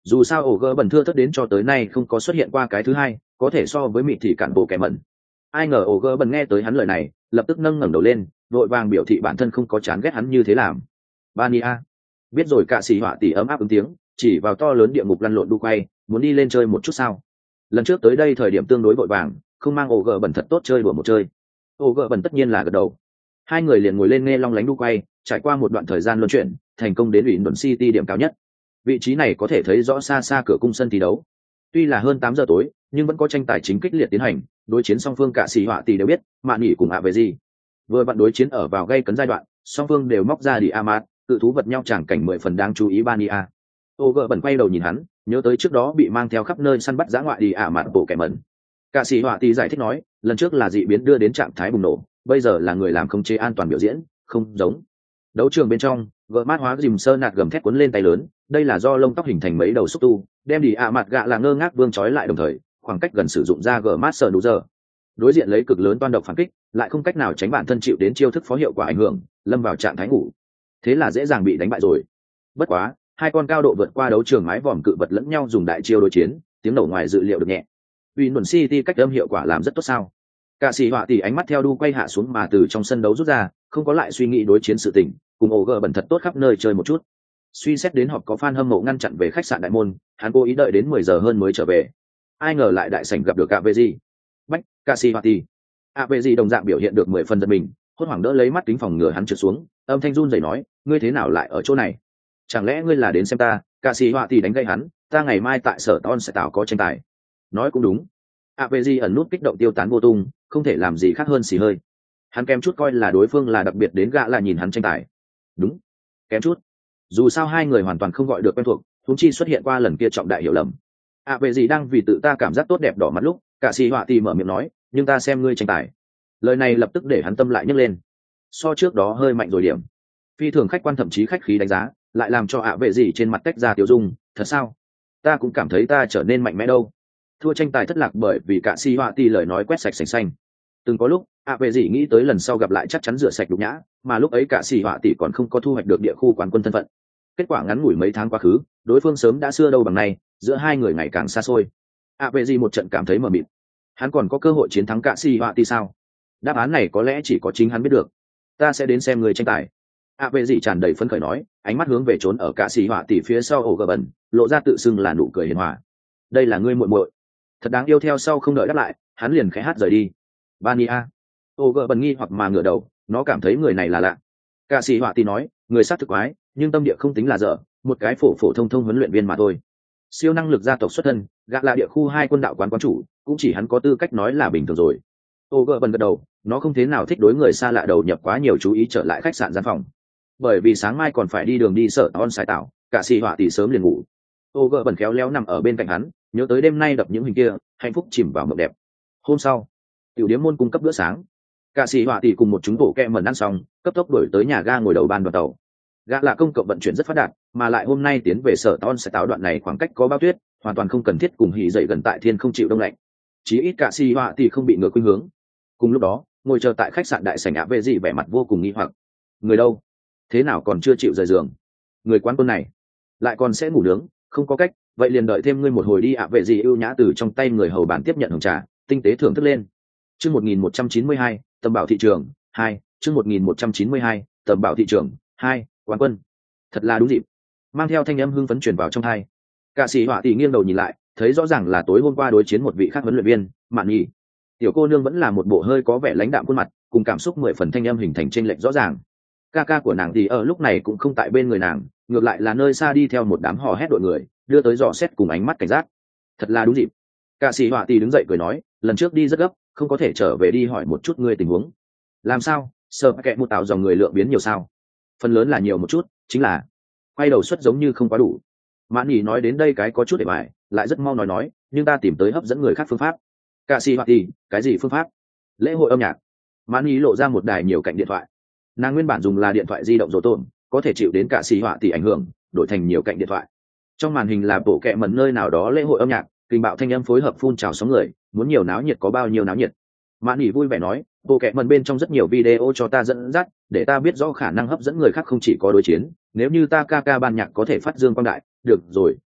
Dù sao ổ gỡ bẩn thưa thất đến cho tới nay không có xuất hiện qua cái thứ hai có thể so với mịt thì cản bộ kẻ mẩn. Ai ngờ ổ gỡ bẩn nghe tới hắn lời này lập tức nâng ngẩng đầu lên, vội vàng biểu thị bản thân không có chán ghét hắn như thế làm. Bania biết rồi, cả xì họa tỷ ấm áp ứng tiếng, chỉ vào to lớn địa ngục lăn lộn đu quay, muốn đi lên chơi một chút sao? Lần trước tới đây thời điểm tương đối vội vàng, không mang ổ gỡ bẩn thật tốt chơi đùa một chơi. Ổ gỡ bẩn tất nhiên là gật đầu. Hai người liền ngồi lên nghe long lánh đu quay, trải qua một đoạn thời gian luân chuyển, thành công đến ủy đồn City điểm cao nhất. Vị trí này có thể thấy rõ xa xa cửa cung sân thi đấu. Tuy là hơn 8 giờ tối, nhưng vẫn có tranh tài chính kích liệt tiến hành, đối chiến song phương cả xì họa tỷ đều biết, mạn nghỉ cùng ạ về gì. Vừa vặn đối chiến ở vào gây cấn giai đoạn, song phương đều móc ra đi Amat, cự thú vật nhau chẳng cảnh 10 phần đáng chú ý Bania. Ô gỡ bẩn quay đầu nhìn hắn, nhớ tới trước đó bị mang theo khắp nơi săn bắt dã ngoại đi Amat bộ kẻ mẩn. Cả sĩ họa tỷ giải thích nói, lần trước là dị biến đưa đến trạng thái bùng nổ, bây giờ là người làm khống chế an toàn biểu diễn, không giống. Đấu trường bên trong, gỡ mát hóa dìm sơ nạt gầm thét cuốn lên tay lớn, đây là do lông tóc hình thành mấy đầu xúc tu, đem đi Amat gạ là ngơ ngác vương trói lại đồng thời, khoảng cách gần sử dụng ra gỡ mát sờ nú giờ. Đối diện lấy cực lớn toan độc phản kích, lại không cách nào tránh bản thân chịu đến chiêu thức phó hiệu quả ảnh hưởng, lâm vào trạng thái ngủ. Thế là dễ dàng bị đánh bại rồi. Bất quá, hai con cao độ vượt qua đấu trường mái vòm cự vật lẫn nhau dùng đại chiêu đối chiến, tiếng nổ ngoài dự liệu được nhẹ. Windows City cách âm hiệu quả làm rất tốt sao? Cả sĩ họa tỷ ánh mắt theo đu quay hạ xuống mà từ trong sân đấu rút ra, không có lại suy nghĩ đối chiến sự tình, cùng ổ gờ bẩn thật tốt khắp nơi chơi một chút. Suy xét đến họp có fan hâm mộ ngăn chặn về khách sạn đại môn, hắn cố ý đợi đến 10 giờ hơn mới trở về. Ai ngờ lại đại sảnh gặp được AVG. Bách, cả sĩ họa tỷ. AVG đồng dạng biểu hiện được 10 phần giật mình, hốt hoảng đỡ lấy mắt kính phòng ngừa hắn trượt xuống, âm thanh run rẩy nói, ngươi thế nào lại ở chỗ này? Chẳng lẽ ngươi là đến xem ta? Cả sĩ họa tỷ đánh gây hắn, ta ngày mai tại sở ton sẽ tạo có tranh tài. Nói cũng đúng. AVG ẩn nút kích động tiêu tán vô tung, không thể làm gì khác hơn xì hơi. Hắn kém chút coi là đối phương là đặc biệt đến gạ là nhìn hắn tranh tài. Đúng, kém chút. Dù sao hai người hoàn toàn không gọi được quen thuộc, huống chi xuất hiện qua lần kia trọng đại hiểu lầm. AVG đang vì tự ta cảm giác tốt đẹp đỏ mặt lúc, cả sĩ họa tỷ mở miệng nói, nhưng ta xem ngươi tranh tài. Lời này lập tức để hắn tâm lại nhấc lên. So trước đó hơi mạnh rồi điểm. Phi thường khách quan thậm chí khách khí đánh giá, lại làm cho AVG trên mặt tách ra tiểu dung, thật sao? Ta cũng cảm thấy ta trở nên mạnh mẽ đâu. Thua tranh tài thất lạc bởi vì cả si họa ti lời nói quét sạch sành xanh. Từng có lúc về gì nghĩ tới lần sau gặp lại chắc chắn rửa sạch nhục nhã, mà lúc ấy cả si họa ti còn không có thu hoạch được địa khu quán quân thân phận. Kết quả ngắn ngủi mấy tháng quá khứ, đối phương sớm đã xưa đâu bằng nay, giữa hai người ngày càng xa xôi. Về gì một trận cảm thấy mờ mịt, hắn còn có cơ hội chiến thắng cả si họa ti sao? Đáp án này có lẽ chỉ có chính hắn biết được. Ta sẽ đến xem người tranh tài. Về gì tràn đầy phấn khởi nói, ánh mắt hướng về trốn ở cả si họa ti phía sau ổ gờ bẩn, lộ ra tự xưng là nụ cười hiền hòa. Đây là ngươi muội muội. Thật đáng yêu. Theo sau không đợi đáp lại, hắn liền khẽ hát rời đi. Bania. Ô gờ bần nghi hoặc mà ngửa đầu, nó cảm thấy người này là lạ. Cả sĩ họa tỷ nói, người sát thực quái, nhưng tâm địa không tính là dở, một cái phổ phổ thông thông huấn luyện viên mà thôi. Siêu năng lực gia tộc xuất thân, gã là địa khu 2 quân đạo quán quán chủ, cũng chỉ hắn có tư cách nói là bình thường rồi. Ô gờ bần gật đầu, nó không thế nào thích đối người xa lạ đầu nhập quá nhiều chú ý trở lại khách sạn gian phòng. Bởi vì sáng mai còn phải đi đường đi sở on sai tạo, cả sĩ họa tỷ sớm liền ngủ. Ô gờ bần khéo léo nằm ở bên cạnh hắn, nhớ tới đêm nay đập những hình kia, hạnh phúc chìm vào mộng đẹp. Hôm sau, tiểu điếm môn cung cấp bữa sáng, cả sĩ họa tỷ cùng một chúng bộ kẹ mẩn ăn xong, cấp tốc đuổi tới nhà ga ngồi đầu ban đoàn tàu. Ga là công cộng vận chuyển rất phát đạt, mà lại hôm nay tiến về sở ton sẽ tạo đoạn này khoảng cách có bao tuyết, hoàn toàn không cần thiết cùng hỉ dậy gần tại thiên không chịu đông lạnh. Chí ít cả sĩ họa tỷ không bị ngược khuynh hướng. Cùng lúc đó, ngồi chờ tại khách sạn đại sảnh ạ về gì vẻ mặt vô cùng nghi hoặc. Người đâu? Thế nào còn chưa chịu rời giường? Người quán quân này lại còn sẽ ngủ nướng, không có cách, vậy liền đợi thêm ngươi một hồi đi ạ về gì ưu nhã từ trong tay người hầu bàn tiếp nhận hồng trà, tinh tế thưởng thức lên. Chương 1192, tầm bảo thị trường 2, chương 1192, tầm bảo thị trường 2, quán quân. Thật là đúng dịp. Mang theo thanh âm hưng phấn truyền vào trong tai. Cả sĩ họa tỷ nghiêng đầu nhìn lại, thấy rõ ràng là tối hôm qua đối chiến một vị khác huấn luyện viên, Mạn Nhi. Tiểu cô nương vẫn là một bộ hơi có vẻ lãnh đạm khuôn mặt, cùng cảm xúc 10 phần thanh âm hình thành chênh lệch rõ ràng. Ca của nàng thì ở lúc này cũng không tại bên người nàng, ngược lại là nơi xa đi theo một đám hò hét đội người, đưa tới dò xét cùng ánh mắt cảnh giác. Thật là đúng dịp. Cả sĩ họa tỷ đứng dậy cười nói, lần trước đi rất gấp, không có thể trở về đi hỏi một chút ngươi tình huống. Làm sao? Sợ kệ một tạo dòng người lượng biến nhiều sao? Phần lớn là nhiều một chút, chính là quay đầu suất giống như không quá đủ. Mạn Nhĩ nói đến đây cái có chút để bài, lại rất mau nói, nhưng ta tìm tới hấp dẫn người khác phương pháp. Cả sĩ họa tỷ, cái gì phương pháp? Lễ hội âm nhạc. Mạn Nhĩ lộ ra một đài nhiều cạnh điện thoại. Nàng nguyên bản dùng là điện thoại di động rổ tồn, có thể chịu đến cả sĩ họa tỷ ảnh hưởng, đổi thành nhiều cạnh điện thoại. Trong màn hình là bộ kệ mẩn nơi nào đó lễ hội âm nhạc, kinh bạo thanh âm phối hợp phun trào sóng người, muốn nhiều náo nhiệt có bao nhiêu náo nhiệt. Mạn Nhĩ vui vẻ nói, bộ kệ mẩn bên trong rất nhiều video cho ta dẫn dắt, để ta biết rõ khả năng hấp dẫn người khác không chỉ có đối chiến, nếu như ta ca ban nhạc có thể phát dương quang đại, được rồi,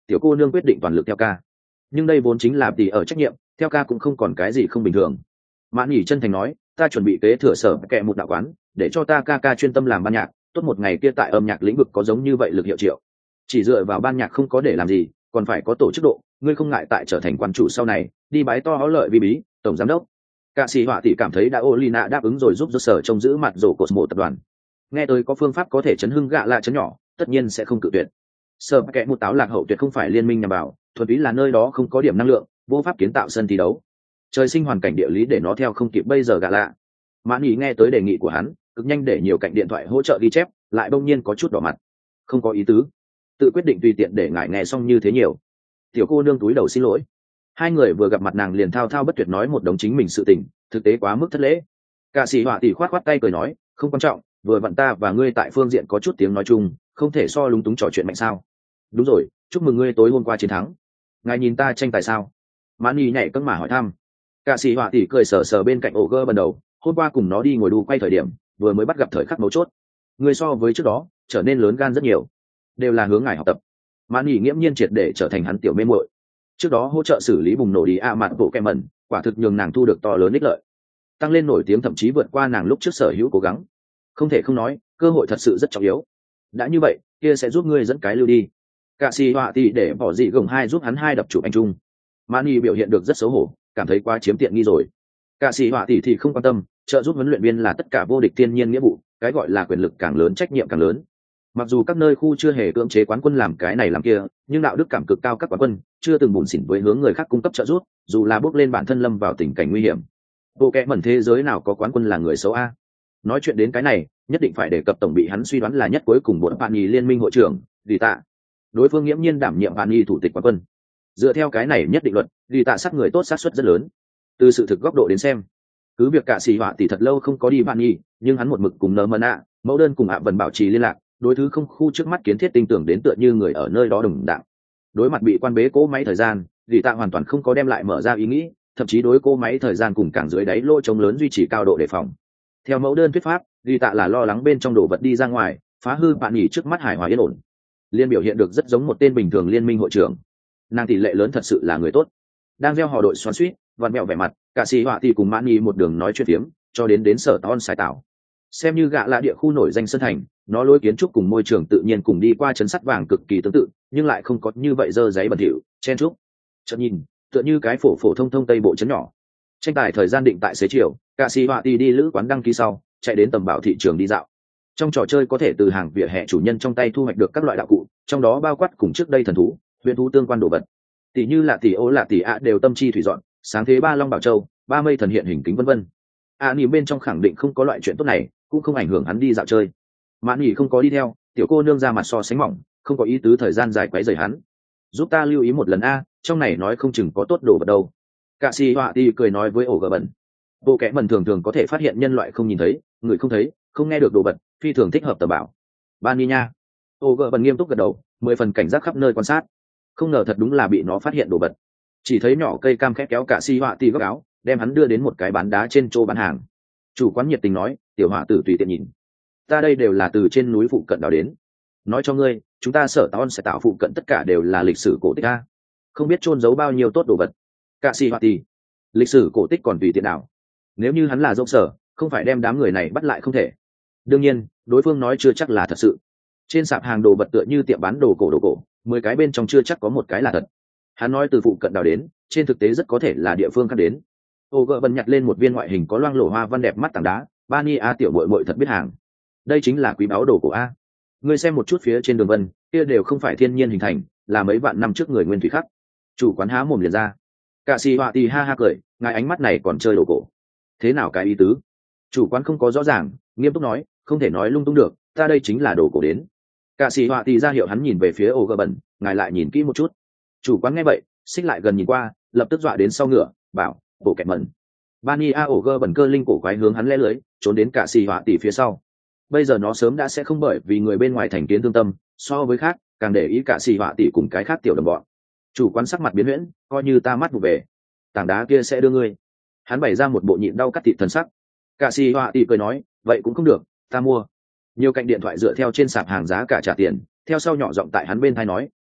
tiểu cô nương quyết định toàn lực theo ca. Nhưng đây vốn chính là tỷ ở trách nhiệm, theo ca cũng không còn cái gì không bình thường. Mãn nhỉ chân thành nói, ta chuẩn bị kế thừa sở kệ một đạo quán, để cho ta ca ca chuyên tâm làm ban nhạc, tốt một ngày kia tại âm nhạc lĩnh vực có giống như vậy lực hiệu triệu. Chỉ dựa vào ban nhạc không có để làm gì, còn phải có tổ chức độ, ngươi không ngại tại trở thành quan chủ sau này đi bái to háo lợi vi bí tổng giám đốc. Cả sĩ họa tỷ cảm thấy đã Olina đáp ứng rồi giúp do sở trông giữ mặt rổ cột một tập đoàn. Nghe tới có phương pháp có thể chấn hưng gạ lạ chấn nhỏ, tất nhiên sẽ không cự tuyệt. Sở kệ một táo lạc hậu tuyệt không phải liên minh nhằm vào, thuần túy là nơi đó không có điểm năng lượng, vô pháp kiến tạo sân thi đấu. Trời sinh hoàn cảnh địa lý để nó theo không kịp bây giờ gạ lạ. Mãn ý nghe tới đề nghị của hắn, cực nhanh để nhiều cạnh điện thoại hỗ trợ ghi chép, lại bỗng nhiên có chút đỏ mặt. Không có ý tứ, tự quyết định tùy tiện để ngại nghe xong như thế nhiều. Tiểu cô nương túi đầu xin lỗi. Hai người vừa gặp mặt nàng liền thao thao bất tuyệt nói một đống chính mình sự tình, thực tế quá mức thất lễ. Cả sĩ họa tỷ khoát khoát tay cười nói, không quan trọng, vừa vặn ta và ngươi tại phương diện có chút tiếng nói chung, không thể so lúng túng trò chuyện mạnh sao. Đúng rồi, chúc mừng ngươi tối hôm qua chiến thắng. Ngài nhìn ta tranh tài sao? Mãn Nhi nhảy cẫng mà hỏi thăm. Cả sĩ họa tỷ cười sờ sờ bên cạnh ổ gơ ban đầu, hôm qua cùng nó đi ngồi đu quay thời điểm, vừa mới bắt gặp thời khắc mấu chốt. Ngươi so với trước đó trở nên lớn gan rất nhiều, đều là hướng ngài học tập. Mãn Nhi nghiễm nhiên triệt để trở thành hắn tiểu mê muội. Trước đó hỗ trợ xử lý bùng nổ đi mạn bộ kem mẩn, quả thực nhường nàng thu được to lớn ích lợi, tăng lên nổi tiếng thậm chí vượt qua nàng lúc trước sở hữu cố gắng. Không thể không nói, cơ hội thật sự rất trọng yếu. Đã như vậy, kia sẽ giúp ngươi dẫn cái lưu đi. Cả sĩ họa tỷ để bỏ dị gồng hai giúp hắn hai đập chụp anh trung. Mani biểu hiện được rất xấu hổ, cảm thấy quá chiếm tiện nghi rồi. Cả sĩ họa tỷ thì không quan tâm, trợ giúp huấn luyện viên là tất cả vô địch thiên nhiên nghĩa vụ, cái gọi là quyền lực càng lớn trách nhiệm càng lớn. Mặc dù các nơi khu chưa hề cưỡng chế quán quân làm cái này làm kia, nhưng đạo đức cảm cực cao các quán quân chưa từng bủn xỉn với hướng người khác cung cấp trợ giúp, dù là bước lên bản thân lâm vào tình cảnh nguy hiểm. Bộ kẽ mẩn thế giới nào có quán quân là người xấu a? Nói chuyện đến cái này, nhất định phải đề cập tổng bị hắn suy đoán là nhất cuối cùng bộ bạn nhì liên minh hội trưởng, Lý Tạ. Đối phương nghiễm nhiên đảm nhiệm bạn nhì thủ tịch quán quân. Dựa theo cái này nhất định luật, Lý Tạ sát người tốt sát suất rất lớn. Từ sự thực góc độ đến xem, cứ việc cả sĩ họa tỷ thật lâu không có đi bạn nhì, nhưng hắn một mực cùng nơ mân ạ, mẫu đơn cùng ạ vần bảo trì liên lạc, đối thứ không khu trước mắt kiến thiết tin tưởng đến tựa như người ở nơi đó đồng đạo. Đối mặt bị quan bế cố máy thời gian, Lý Tạ hoàn toàn không có đem lại mở ra ý nghĩ, thậm chí đối cố máy thời gian cùng càng dưới đáy lỗ trống lớn duy trì cao độ đề phòng. Theo mẫu đơn thuyết pháp, Lý Tạ là lo lắng bên trong đồ vật đi ra ngoài, phá hư bạn nghỉ trước mắt hài hòa yên ổn. Liên biểu hiện được rất giống một tên bình thường liên minh hội trưởng. Nàng tỷ lệ lớn thật sự là người tốt. Đang gieo họ đội xoắn xuýt, vặn mẹo vẻ mặt, cả sĩ họa thì cùng Mãn Nhi một đường nói chuyện phiếm, cho đến sở ton sải tạo. Xem như gạ là địa khu nổi danh sân thành, nó lối kiến trúc cùng môi trường tự nhiên cùng đi qua chấn sắt vàng cực kỳ tương tự, nhưng lại không có như vậy dơ giấy bẩn thỉu, chen trúc. Chợt nhìn, tựa như cái phổ thông tây bộ trấn nhỏ. Tranh tài thời gian định tại xế chiều, cả sĩ họa đi lữ quán đăng ký sau, chạy đến tầm bảo thị trường đi dạo. Trong trò chơi có thể từ hàng vỉa hè chủ nhân trong tay thu hoạch được các loại đạo cụ, trong đó bao quát cùng trước đây thần thú, huyền thú tương quan đồ vật. Tỷ như là tỷ ô là tỷ ạ đều tâm chi thủy dọn, sáng thế ba long bảo châu, ba mây thần hiện hình kính vân vân. Nhìn bên trong khẳng định không có loại chuyện tốt này, cũng không ảnh hưởng hắn đi dạo chơi. Mãn Nhĩ không có đi theo, tiểu cô nương ra mặt so sánh mỏng, không có ý tứ thời gian dài quấy rầy hắn. Giúp ta lưu ý một lần a, trong này nói không chừng có tốt đồ vật đâu. Cả sĩ họa đi cười nói với ổ gờ bẩn. Bộ kẽ mẩn thường thường có thể phát hiện nhân loại không nhìn thấy, người không thấy, không nghe được đồ vật, phi thường thích hợp tờ bảo. Ban nha. Ổ gờ bẩn nghiêm túc gật đầu, 10 phần cảnh giác khắp nơi quan sát. Không ngờ thật đúng là bị nó phát hiện đồ vật. Chỉ thấy nhỏ cây cam khép kéo cả sĩ họa đi góc áo, đem hắn đưa đến một cái bán đá trên chỗ bán hàng. Chủ quán nhiệt tình nói, tiểu họa tử tùy tiện nhìn. Ta đây đều là từ trên núi phụ cận đào đến. Nói cho ngươi, chúng ta sở taon sẽ tạo phụ cận tất cả đều là lịch sử cổ tích a, không biết chôn giấu bao nhiêu tốt đồ vật. Cả sĩ họa tỷ, lịch sử cổ tích còn tùy tiện nào? Nếu như hắn là dốc sở, không phải đem đám người này bắt lại không thể. Đương nhiên, đối phương nói chưa chắc là thật sự. Trên sạp hàng đồ vật tựa như tiệm bán đồ cổ, 10 cái bên trong chưa chắc có một cái là thật. Hắn nói từ phụ cận đào đến, trên thực tế rất có thể là địa phương khác đến. Ô gợ bần nhặt lên một viên ngoại hình có loang lổ hoa văn đẹp mắt tảng đá, Bani a tiểu muội muội thật biết hàng. Đây chính là quý báu đồ cổ a. Ngươi xem một chút phía trên đường vân, kia đều không phải thiên nhiên hình thành, là mấy vạn năm trước người nguyên thủy khắc. Chủ quán há mồm liền ra. Cả sĩ họa tì ha ha cười, ngài ánh mắt này còn chơi đồ cổ. Thế nào cái ý tứ? Chủ quán không có rõ ràng, nghiêm túc nói, không thể nói lung tung được, ta đây chính là đồ cổ đến. Cả sĩ họa tì ra hiệu hắn nhìn về phía ô gờ bẩn, ngài lại nhìn kỹ một chút. Chủ quán nghe vậy, xích lại gần nhìn qua, lập tức dọa đến sau ngựa, bảo, bộ kẹt mẩn. Bani a ổ gơ bẩn cơ linh cổ quái hướng hắn lẽ lưới, trốn đến cả sĩ họa tì phía sau. Bây giờ nó sớm đã sẽ không bởi vì người bên ngoài thành kiến thương tâm, so với khác càng để ý cả sĩ họa tỉ cùng cái khác tiểu đồng bọn. Chủ quán sắc mặt biến huyễn, coi như ta mắt vụ về, tảng đá kia sẽ đưa ngươi. Hắn bày ra một bộ nhịn đau cắt thịt thần sắc. Cả sĩ họa tỉ cười nói, vậy cũng không được, ta mua. Nhiều cạnh điện thoại dựa theo trên sạp hàng giá cả trả tiền, theo sau nhỏ giọng tại hắn bên tai nói,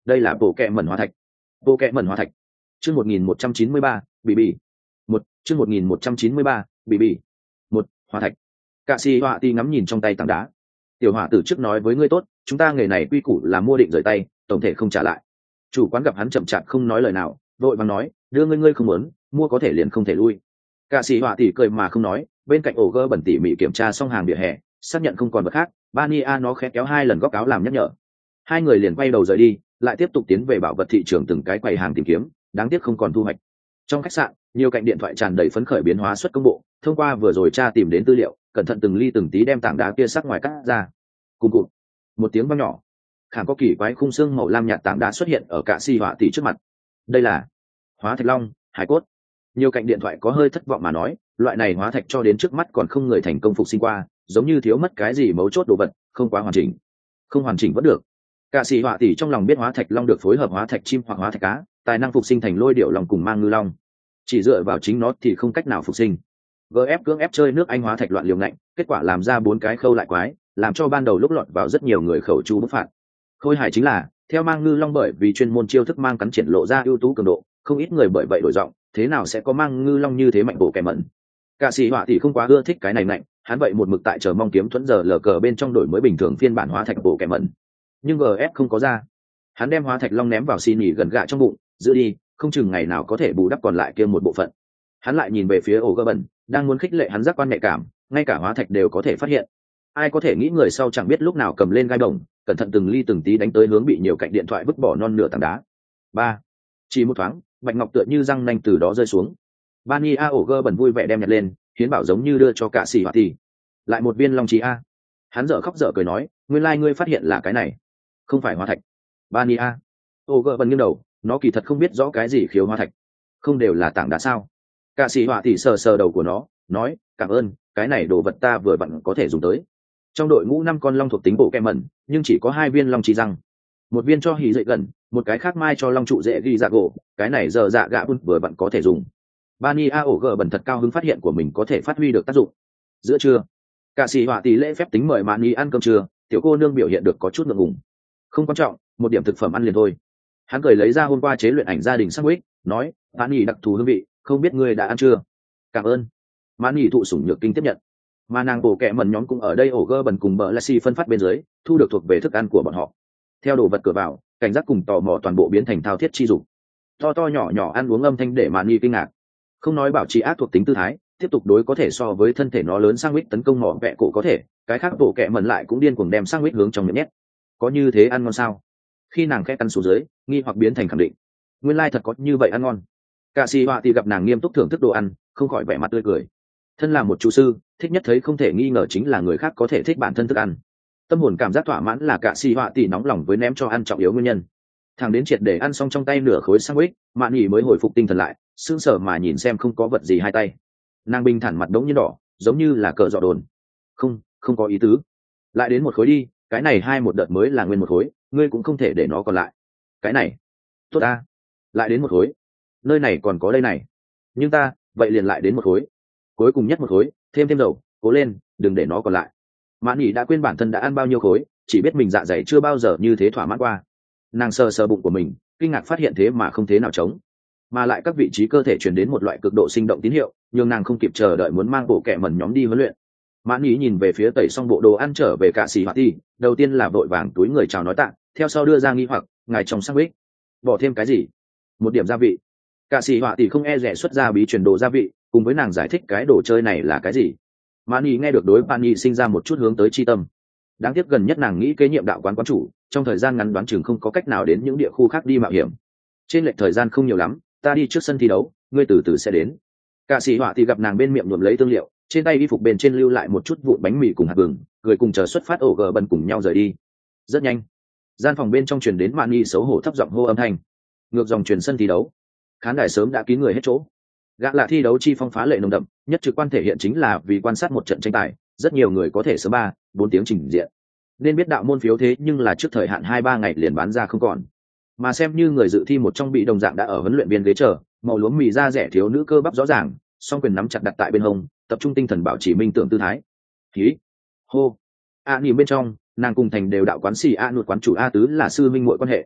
đây là bộ kệ mẩn hóa thạch. Bộ kệ mẩn hóa thạch. Chương 1193, bị bị. Chương 1193, bị. Hóa thạch. Cạ sĩ họa ti ngắm nhìn trong tay tảng đá. Tiểu hỏa tử trước nói với ngươi tốt, chúng ta nghề này quy củ là mua định rời tay, tổng thể không trả lại. Chủ quán gặp hắn chậm chạp không nói lời nào, vội vàng nói, đưa ngươi không muốn, mua có thể liền không thể lui. Cạ sĩ họa tỷ cười mà không nói, bên cạnh ổ gơ bẩn tỉ mỉ kiểm tra xong hàng vỉa hè, xác nhận không còn vật khác, Bania nó khẽ kéo 2 lần góc áo làm nhắc nhở. Hai người liền quay đầu rời đi, lại tiếp tục tiến về bảo vật thị trường từng cái quầy hàng tìm kiếm, đáng tiếc không còn thu hoạch. Trong khách sạn, nhiều cạnh điện thoại tràn đầy phấn khởi biến hóa xuất công bộ, thông qua vừa rồi tra tìm đến tư liệu, cẩn thận từng ly từng tí đem tảng đá kia sắc ngoài cắt ra. Cùng cụt, một tiếng vang nhỏ, khảm có kỳ quái khung xương màu lam nhạt tảng đá xuất hiện ở Cạ sĩ họa tỷ trước mặt. Đây là hóa thạch long, hải cốt. Nhiều cạnh điện thoại có hơi thất vọng mà nói, loại này hóa thạch cho đến trước mắt còn không người thành công phục sinh qua, giống như thiếu mất cái gì mấu chốt đồ vật, không quá hoàn chỉnh. Không hoàn chỉnh vẫn được. Cạ sĩ họa tỷ trong lòng biết hóa thạch long được phối hợp hóa thạch chim hoặc hóa thạch cá, tài năng phục sinh thành lôi điệu long cùng mang ngư long. Chỉ dựa vào chính nó thì không cách nào phục sinh. GF cưỡng ép chơi nước Anh hóa thạch loạn liều ngạnh, kết quả làm ra 4 cái khâu lại quái, làm cho ban đầu lúc lọt vào rất nhiều người khẩu chu bức phạt. Khôi hài chính là, theo mang ngư long bởi vì chuyên môn chiêu thức mang cắn triển lộ ra ưu tú cường độ, không ít người bởi vậy đổi giọng, thế nào sẽ có mang ngư long như thế mạnh bộ kẻ mẩn. Cạ sĩ họa tỷ không quá ưa thích cái này mạnh, hắn vậy một mực tại chờ mong kiếm thuẫn giờ lờ cờ bên trong đổi mới bình thường phiên bản hóa thạch bộ kẻ mẩn. Nhưng GF không có ra. Hắn đem hóa thạch long ném vào xi nhì gần gạ trong bụng, giữ đi, không chừng ngày nào có thể bù đắp còn lại kia một bộ phận. Hắn lại nhìn về phía ổ gơ bẩn, đang muốn khích lệ hắn giác quan nhạy cảm, ngay cả hóa thạch đều có thể phát hiện. Ai có thể nghĩ người sau chẳng biết lúc nào cầm lên gai bổng, cẩn thận từng ly từng tí đánh tới hướng bị nhiều cạnh điện thoại vứt bỏ non nửa tảng đá. Ba, chỉ một thoáng, bạch ngọc tựa như răng nanh từ đó rơi xuống. Bania ổ gơ bẩn vui vẻ đem nhặt lên, hiến bảo giống như đưa cho Cạ sĩ họa tỷ. Lại một viên long trí a. Hắn dở khóc dở cười nói, nguyên lai ngươi phát hiện là cái này, không phải hóa thạch. Bania. Ổ gơ bẩn nghiêng đầu, nó kỳ thật không biết rõ cái gì khiếu hóa thạch, không đều là tảng đá sao? Cạ sĩ họa tỷ sờ sờ đầu của nó, nói, cảm ơn, cái này đồ vật ta vừa vặn có thể dùng tới. Trong đội ngũ 5 con long thuộc tính bộ kẹ mẩn, nhưng chỉ có 2 viên long trí răng, một viên cho hỉ dậy gần, một cái khác mai cho long trụ dễ ghi dạ gỗ, cái này giờ dạ gạ bun vừa vặn có thể dùng. Bania ổ gờ bẩn thật cao hứng phát hiện của mình có thể phát huy được tác dụng. Giữa trưa, Cạ sĩ họa tỷ lễ phép tính mời Mani ăn cơm trưa, tiểu cô nương biểu hiện được có chút ngượng ngùng. Không quan trọng, một điểm thực phẩm ăn liền thôi. Hắn cười lấy ra hôm qua chế luyện ảnh gia đình sandwich, nói, Mani đặc thù hương vị, không biết ngươi đã ăn chưa? Cảm ơn. Mani thụ sủng nhược kinh tiếp nhận. Mà nàng bổ kẹ mẩn nhóm cũng ở đây ổ gơ bẩn cùng bờ Lassie phân phát bên dưới, thu được thuộc về thức ăn của bọn họ. Theo đồ vật cửa vào, cảnh giác cùng tò mò toàn bộ biến thành thao thiết chi dục. To to nhỏ nhỏ ăn uống âm thanh để Mani kinh ngạc. Không nói bảo trì ác thuộc tính tư thái, tiếp tục đối có thể so với thân thể nó lớn sandwich tấn công mỏ vẹ cổ có thể, cái khác bổ kẹ mẩn lại cũng điên cuồng đem sandwich hướng trong miệng nhét. Có như thế ăn ngon sao? Khi nàng khẽ cắn xuống dưới, nghi hoặc biến thành khẳng định. Nguyên lai thật có như vậy ăn ngon. Cạ sĩ họa thì gặp nàng nghiêm túc thưởng thức đồ ăn, không khỏi vẻ mặt tươi cười. Thân là một chủ sư, thích nhất thấy không thể nghi ngờ chính là người khác có thể thích bản thân thức ăn. Tâm hồn cảm giác thỏa mãn là Cạ sĩ họa tỷ nóng lòng với ném cho ăn trọng yếu nguyên nhân. Thằng đến triệt để ăn xong trong tay nửa khối sandwich, Mạn Nhĩ mới hồi phục tinh thần lại, sững sờ mà nhìn xem không có vật gì hai tay. Nàng bình thản mặt đống như đỏ, giống như là cờ dọ đồn. Không có ý tứ. Lại đến một khối đi, cái này hai một đợt mới là nguyên một khối, ngươi cũng không thể để nó còn lại. Cái này, tốt ta. Lại đến một khối. Nơi này còn có đây này. Nhưng ta, vậy liền lại đến một khối. Cuối cùng nhất một khối, thêm dầu, cố lên, đừng để nó còn lại. Mạn Nhĩ đã quên bản thân đã ăn bao nhiêu khối, chỉ biết mình dạ dày chưa bao giờ như thế thỏa mãn qua. Nàng sờ sờ bụng của mình, kinh ngạc phát hiện thế mà không thế nào trống, mà lại các vị trí cơ thể truyền đến một loại cực độ sinh động tín hiệu, nhưng nàng không kịp chờ đợi muốn mang bộ kẻ mẩn nhóm đi huấn luyện. Mạn Nhĩ nhìn về phía tẩy xong bộ đồ ăn trở về Cạ sĩ họa tỷ, đầu tiên là vội vàng túi người chào nói tạ, theo sau đưa ra nghi hoặc, ngài trong sandwich bỏ thêm cái gì? Một điểm gia vị. Cạ sĩ họa tỷ không e dè xuất ra bí truyền đồ gia vị, cùng với nàng giải thích cái đồ chơi này là cái gì. Mạn Nhĩ nghe được đối Mạn Nhĩ sinh ra một chút hướng tới chi tâm. Đáng tiếc gần nhất nàng nghĩ kế nhiệm đạo quán quán chủ, trong thời gian ngắn đoán chừng không có cách nào đến những địa khu khác đi mạo hiểm. Trên lệch thời gian không nhiều lắm, ta đi trước sân thi đấu, ngươi từ từ sẽ đến. Cạ sĩ họa thì gặp nàng bên miệng nhuộm lấy tương liệu, trên tay y phục bên trên lưu lại một chút vụn bánh mì cùng hạt vừng, người cùng chờ xuất phát ổ gờ bần cùng nhau rời đi. Rất nhanh, gian phòng bên trong truyền đến Mạn Nhĩ xấu hổ thấp giọng hô âm thanh. Ngược dòng truyền sân thi đấu, khán đài sớm đã kín người hết chỗ. Gã là thi đấu chi phong phá lệ nồng đậm, nhất trực quan thể hiện chính là vì quan sát một trận tranh tài, rất nhiều người có thể sớm 3-4 tiếng trình diện. Nên biết đạo môn phiếu thế nhưng là trước thời hạn 2-3 ngày liền bán ra không còn. Mà xem như người dự thi một trong bị đồng dạng đã ở huấn luyện viên ghế chờ, màu lúa mì da rẻ thiếu nữ cơ bắp rõ ràng, song quyền nắm chặt đặt tại bên hông, tập trung tinh thần bảo trì minh tưởng tư thái. Khí, hô, nhìn bên trong, nàng cùng thành đều đạo quán xì nuột quán chủ A tứ là sư minh muội quan hệ.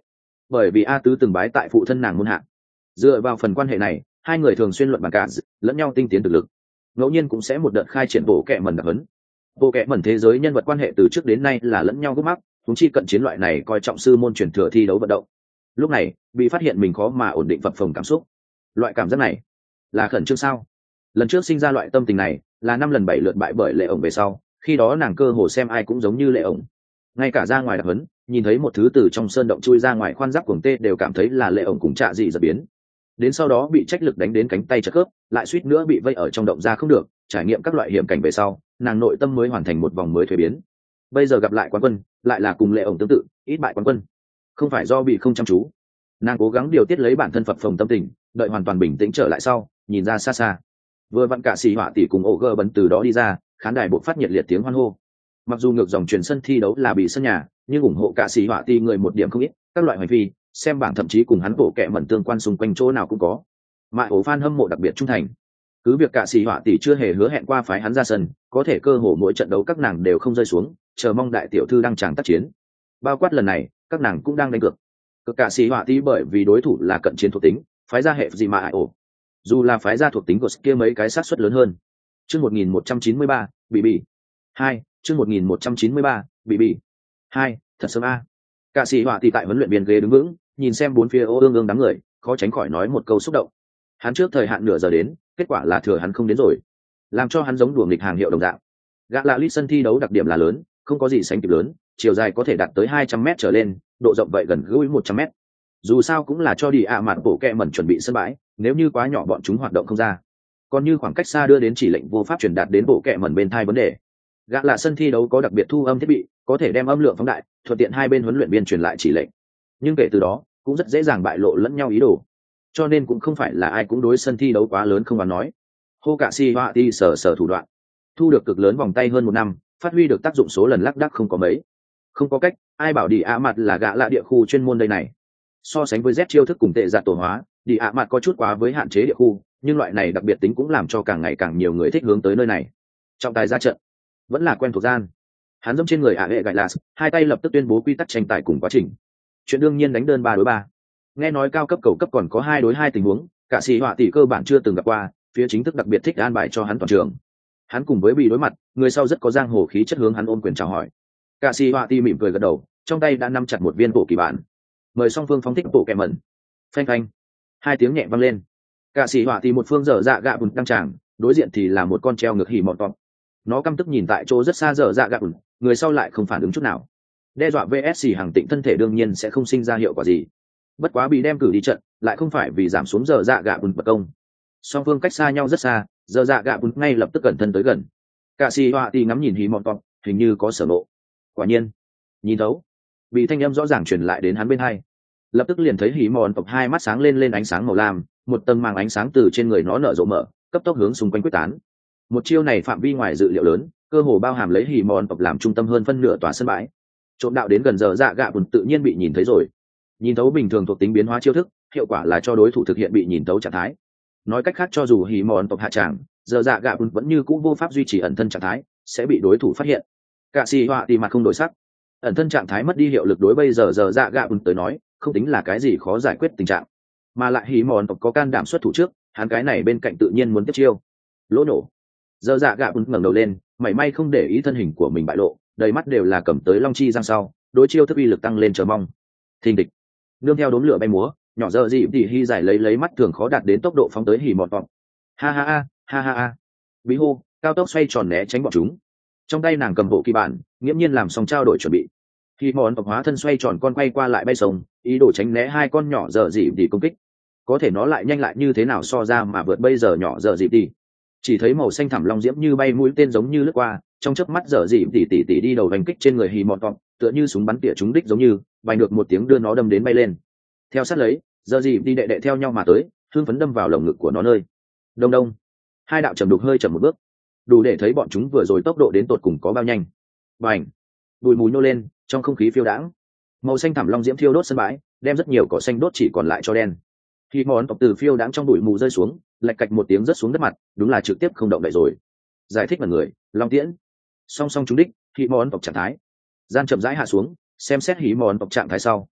bởi vì A Tứ từng bái tại phụ thân nàng môn hạ. Dựa vào phần quan hệ này, hai người thường xuyên luận bàn cả lẫn nhau tinh tiến thực lực, ngẫu nhiên cũng sẽ một đợt khai triển bộ kệ mẩn đặc hấn. Bộ kệ mẩn thế giới nhân vật quan hệ từ trước đến nay là lẫn nhau gút mắc, chúng chi cận chiến loại này coi trọng sư môn truyền thừa thi đấu vận động. Lúc này bị phát hiện mình khó mà ổn định phập phồng cảm xúc. Loại cảm giác này là khẩn trương sao? Lần trước sinh ra loại tâm tình này là 5 lần 7 lượt bại bởi Lệ ổng về sau, khi đó nàng cơ hồ xem ai cũng giống như Lệ ổng, ngay cả ra ngoài đặc hấn nhìn thấy một thứ từ trong sơn động chui ra ngoài khoan giáp cuồng tê đều cảm thấy là Lệ ổng cùng Trạ Dị giật biến. Đến sau đó bị trách lực đánh đến cánh tay chật khớp, lại suýt nữa bị vây ở trong động ra không được, trải nghiệm các loại hiểm cảnh về sau, nàng nội tâm mới hoàn thành một vòng mới thuế biến. Bây giờ gặp lại quán quân, lại là cùng Lệ ổng tương tự, ít bại quán quân. Không phải do bị không chăm chú, nàng cố gắng điều tiết lấy bản thân phập phồng tâm tình, đợi hoàn toàn bình tĩnh trở lại sau, nhìn ra xa xa. Vừa vặn cả xì họa tỷ cùng ổ gơ bấn từ đó đi ra, khán đài buộc phát nhiệt liệt tiếng hoan hô. Mặc dù ngược dòng truyền sân thi đấu là bị sân nhà, nhưng ủng hộ cả xì họa tỷ người một điểm không ít, các loại hoài phi, xem bảng thậm chí cùng hắn bộ kệ mẩn tương quan xung quanh chỗ nào cũng có. Mà ổ fan hâm mộ đặc biệt trung thành. Cứ việc cả xì họa tỷ chưa hề hứa hẹn qua phái hắn ra sân, có thể cơ hồ mỗi trận đấu các nàng đều không rơi xuống, chờ mong đại tiểu thư đăng tràng tác chiến. Bao quát lần này, các nàng cũng đang đánh cược. Cực cả xì họa tỷ bởi vì đối thủ là cận chiến thuộc tính, phái ra hệ gì mà ai ổ. Dù là phái ra thuộc tính của kia mấy cái sát suất lớn hơn. Chương 1193, bị. 2, chương 1193, bị. 2, thật sớm a. Cả sĩ họa thì tại huấn luyện viên ghế đứng vững, nhìn xem bốn phía ô ương ương đám người, khó tránh khỏi nói một câu xúc động. Hắn trước thời hạn nửa giờ đến, kết quả là thừa hắn không đến rồi, làm cho hắn giống đùa nghịch hàng hiệu đồng dạng. Gã lạ lít sân thi đấu đặc điểm là lớn, không có gì sánh kịp lớn, chiều dài có thể đạt tới 200m trở lên, độ rộng vậy gần gũi 100m. Dù sao cũng là cho đi mạn bộ kẹ mẩn chuẩn bị sân bãi, nếu như quá nhỏ bọn chúng hoạt động không ra. Còn như khoảng cách xa đưa đến chỉ lệnh vô pháp truyền đạt đến bộ kẹ mẩn bên thai vấn đề. Gã lạ sân thi đấu có đặc biệt thu âm thiết bị, có thể đem âm lượng phóng đại, thuận tiện hai bên huấn luyện viên truyền lại chỉ lệnh. Nhưng kể từ đó, cũng rất dễ dàng bại lộ lẫn nhau ý đồ. Cho nên cũng không phải là ai cũng đối sân thi đấu quá lớn không dám nói. Hô cả si hoa ti sở thủ đoạn, thu được cực lớn vòng tay hơn 1 năm, phát huy được tác dụng số lần lác đác không có mấy. Không có cách, ai bảo đi ạ mặt là gã lạ địa khu chuyên môn đây này. So sánh với Z chiêu thức cùng tệ giặt tổ hóa, đi ạ mặt có chút quá với hạn chế địa khu, nhưng loại này đặc biệt tính cũng làm cho càng ngày càng nhiều người thích hướng tới nơi này. Trọng tài ra trận, vẫn là quen thuộc gian. Hắn dẫm trên người hệ gạch lạt, hai tay lập tức tuyên bố quy tắc tranh tài cùng quá trình. Chuyện đương nhiên đánh đơn 3 đối 3. Nghe nói cao cấp cầu cấp còn có 2 đối 2 tình huống, cả sĩ họa tỷ cơ bản chưa từng gặp qua, phía chính thức đặc biệt thích an bài cho hắn toàn trường. Hắn cùng với bị đối mặt, người sau rất có giang hồ khí chất hướng hắn ôm quyền chào hỏi. Cả sĩ họa tỷ mỉm cười gật đầu, trong tay đã nắm chặt một viên bộ kỳ bản. Mời song phương phóng thích bộ kẹ mẩn. Phanh phanh, 2 tiếng nhẹ vang lên. Cả sĩ họa tỷ một phương dở dạ gạ bùn đăng tràng, đối diện thì là một con treo ngược hỉ mọn tọt. Nó căm tức nhìn tại chỗ rất xa dở dạ gạ bùn, người sau lại không phản ứng chút nào. Đe dọa VSC hàng tịnh thân thể đương nhiên sẽ không sinh ra hiệu quả gì. Bất quá bị đem cử đi trận, lại không phải vì giảm xuống dở dạ gạ bùn bật công. Song phương cách xa nhau rất xa, dở dạ gạ bùn ngay lập tức cẩn thân tới gần. Cả sĩ họa tỷ ngắm nhìn hỉ mọn tọt, hình như có sở nộ. Quả nhiên, nhìn thấu. Bị thanh âm rõ ràng truyền lại đến hắn bên hai, lập tức liền thấy hỉ mòn tộc hai mắt sáng lên ánh sáng màu lam, một tầng màng ánh sáng từ trên người nó nở rộ mở, cấp tốc hướng xung quanh quyết tán. Một chiêu này phạm vi ngoài dự liệu lớn, cơ hồ bao hàm lấy hỉ mòn tộc làm trung tâm hơn phân nửa tòa sân bãi. Trộm đạo đến gần giờ dạ gạ bùn tự nhiên bị nhìn thấy rồi. Nhìn thấu bình thường thuộc tính biến hóa chiêu thức, hiệu quả là cho đối thủ thực hiện bị nhìn thấu trạng thái. Nói cách khác cho dù hỉ mòn tộc hạ tràng, giờ dạ gạ bùn vẫn như cũ vô pháp duy trì ẩn thân trạng thái, sẽ bị đối thủ phát hiện. Cả sĩ họa thì mặt không đổi sắc. Ẩn thân trạng thái mất đi hiệu lực đối bây giờ dạ gạ bùn tới nói không tính là cái gì khó giải quyết tình trạng, mà lại hí mòn tộc có can đảm xuất thủ trước, hắn cái này bên cạnh tự nhiên muốn tiếp chiêu. Lỗ nổ. Giờ dạ gạ bùn ngẩng đầu lên, mảy may không để ý thân hình của mình bại lộ, đầy mắt đều là cầm tới long chi giang sau, đối chiêu thức uy lực tăng lên chờ mong. Thình địch. Nương theo đốm lửa bay múa, nhỏ giờ dị thì hy giải lấy mắt thường khó đạt đến tốc độ phóng tới hỉ mòn tộc. Ha ha ha, ha ha ha. Bí hô, cao tốc xoay tròn né tránh bọn chúng. Trong tay nàng cầm bộ kỳ bản, nghiễm nhiên làm xong trao đổi chuẩn bị. Khi món tộc hóa thân xoay tròn con quay qua lại bay sông, ý đồ tránh né 2 con nhỏ dở dịp đi công kích. Có thể nó lại nhanh lại như thế nào so ra mà vượt bây giờ nhỏ dở dịp đi. Chỉ thấy màu xanh thẳm long diễm như bay mũi tên giống như lướt qua, trong chớp mắt dở dịp tỉ đi đầu đánh kích trên người hì mọn tộc, tựa như súng bắn tỉa trúng đích giống như, vành được một tiếng đưa nó đâm đến bay lên. Theo sát lấy, dở dịp đi đệ theo nhau mà tới, hương phấn đâm vào lồng ngực của nó nơi. Đông đông. 2 đạo trầm đục hơi chậm một bước, đủ để thấy bọn chúng vừa rồi tốc độ đến tột cùng có bao nhanh. Bành. Bụi mù nhô lên, trong không khí phiêu đãng, màu xanh thẳm long diễm thiêu đốt sân bãi, đem rất nhiều cỏ xanh đốt chỉ còn lại cho đen. Khi món tộc từ phiêu đãng trong bụi mù rơi xuống, lạch cạch một tiếng rớt xuống đất mặt, đúng là trực tiếp không động đậy rồi. Giải thích mọi người, long tiễn. Song song trúng đích, khi món tộc trạng thái. Gian chậm rãi hạ xuống, xem xét hí món tộc trạng thái sau,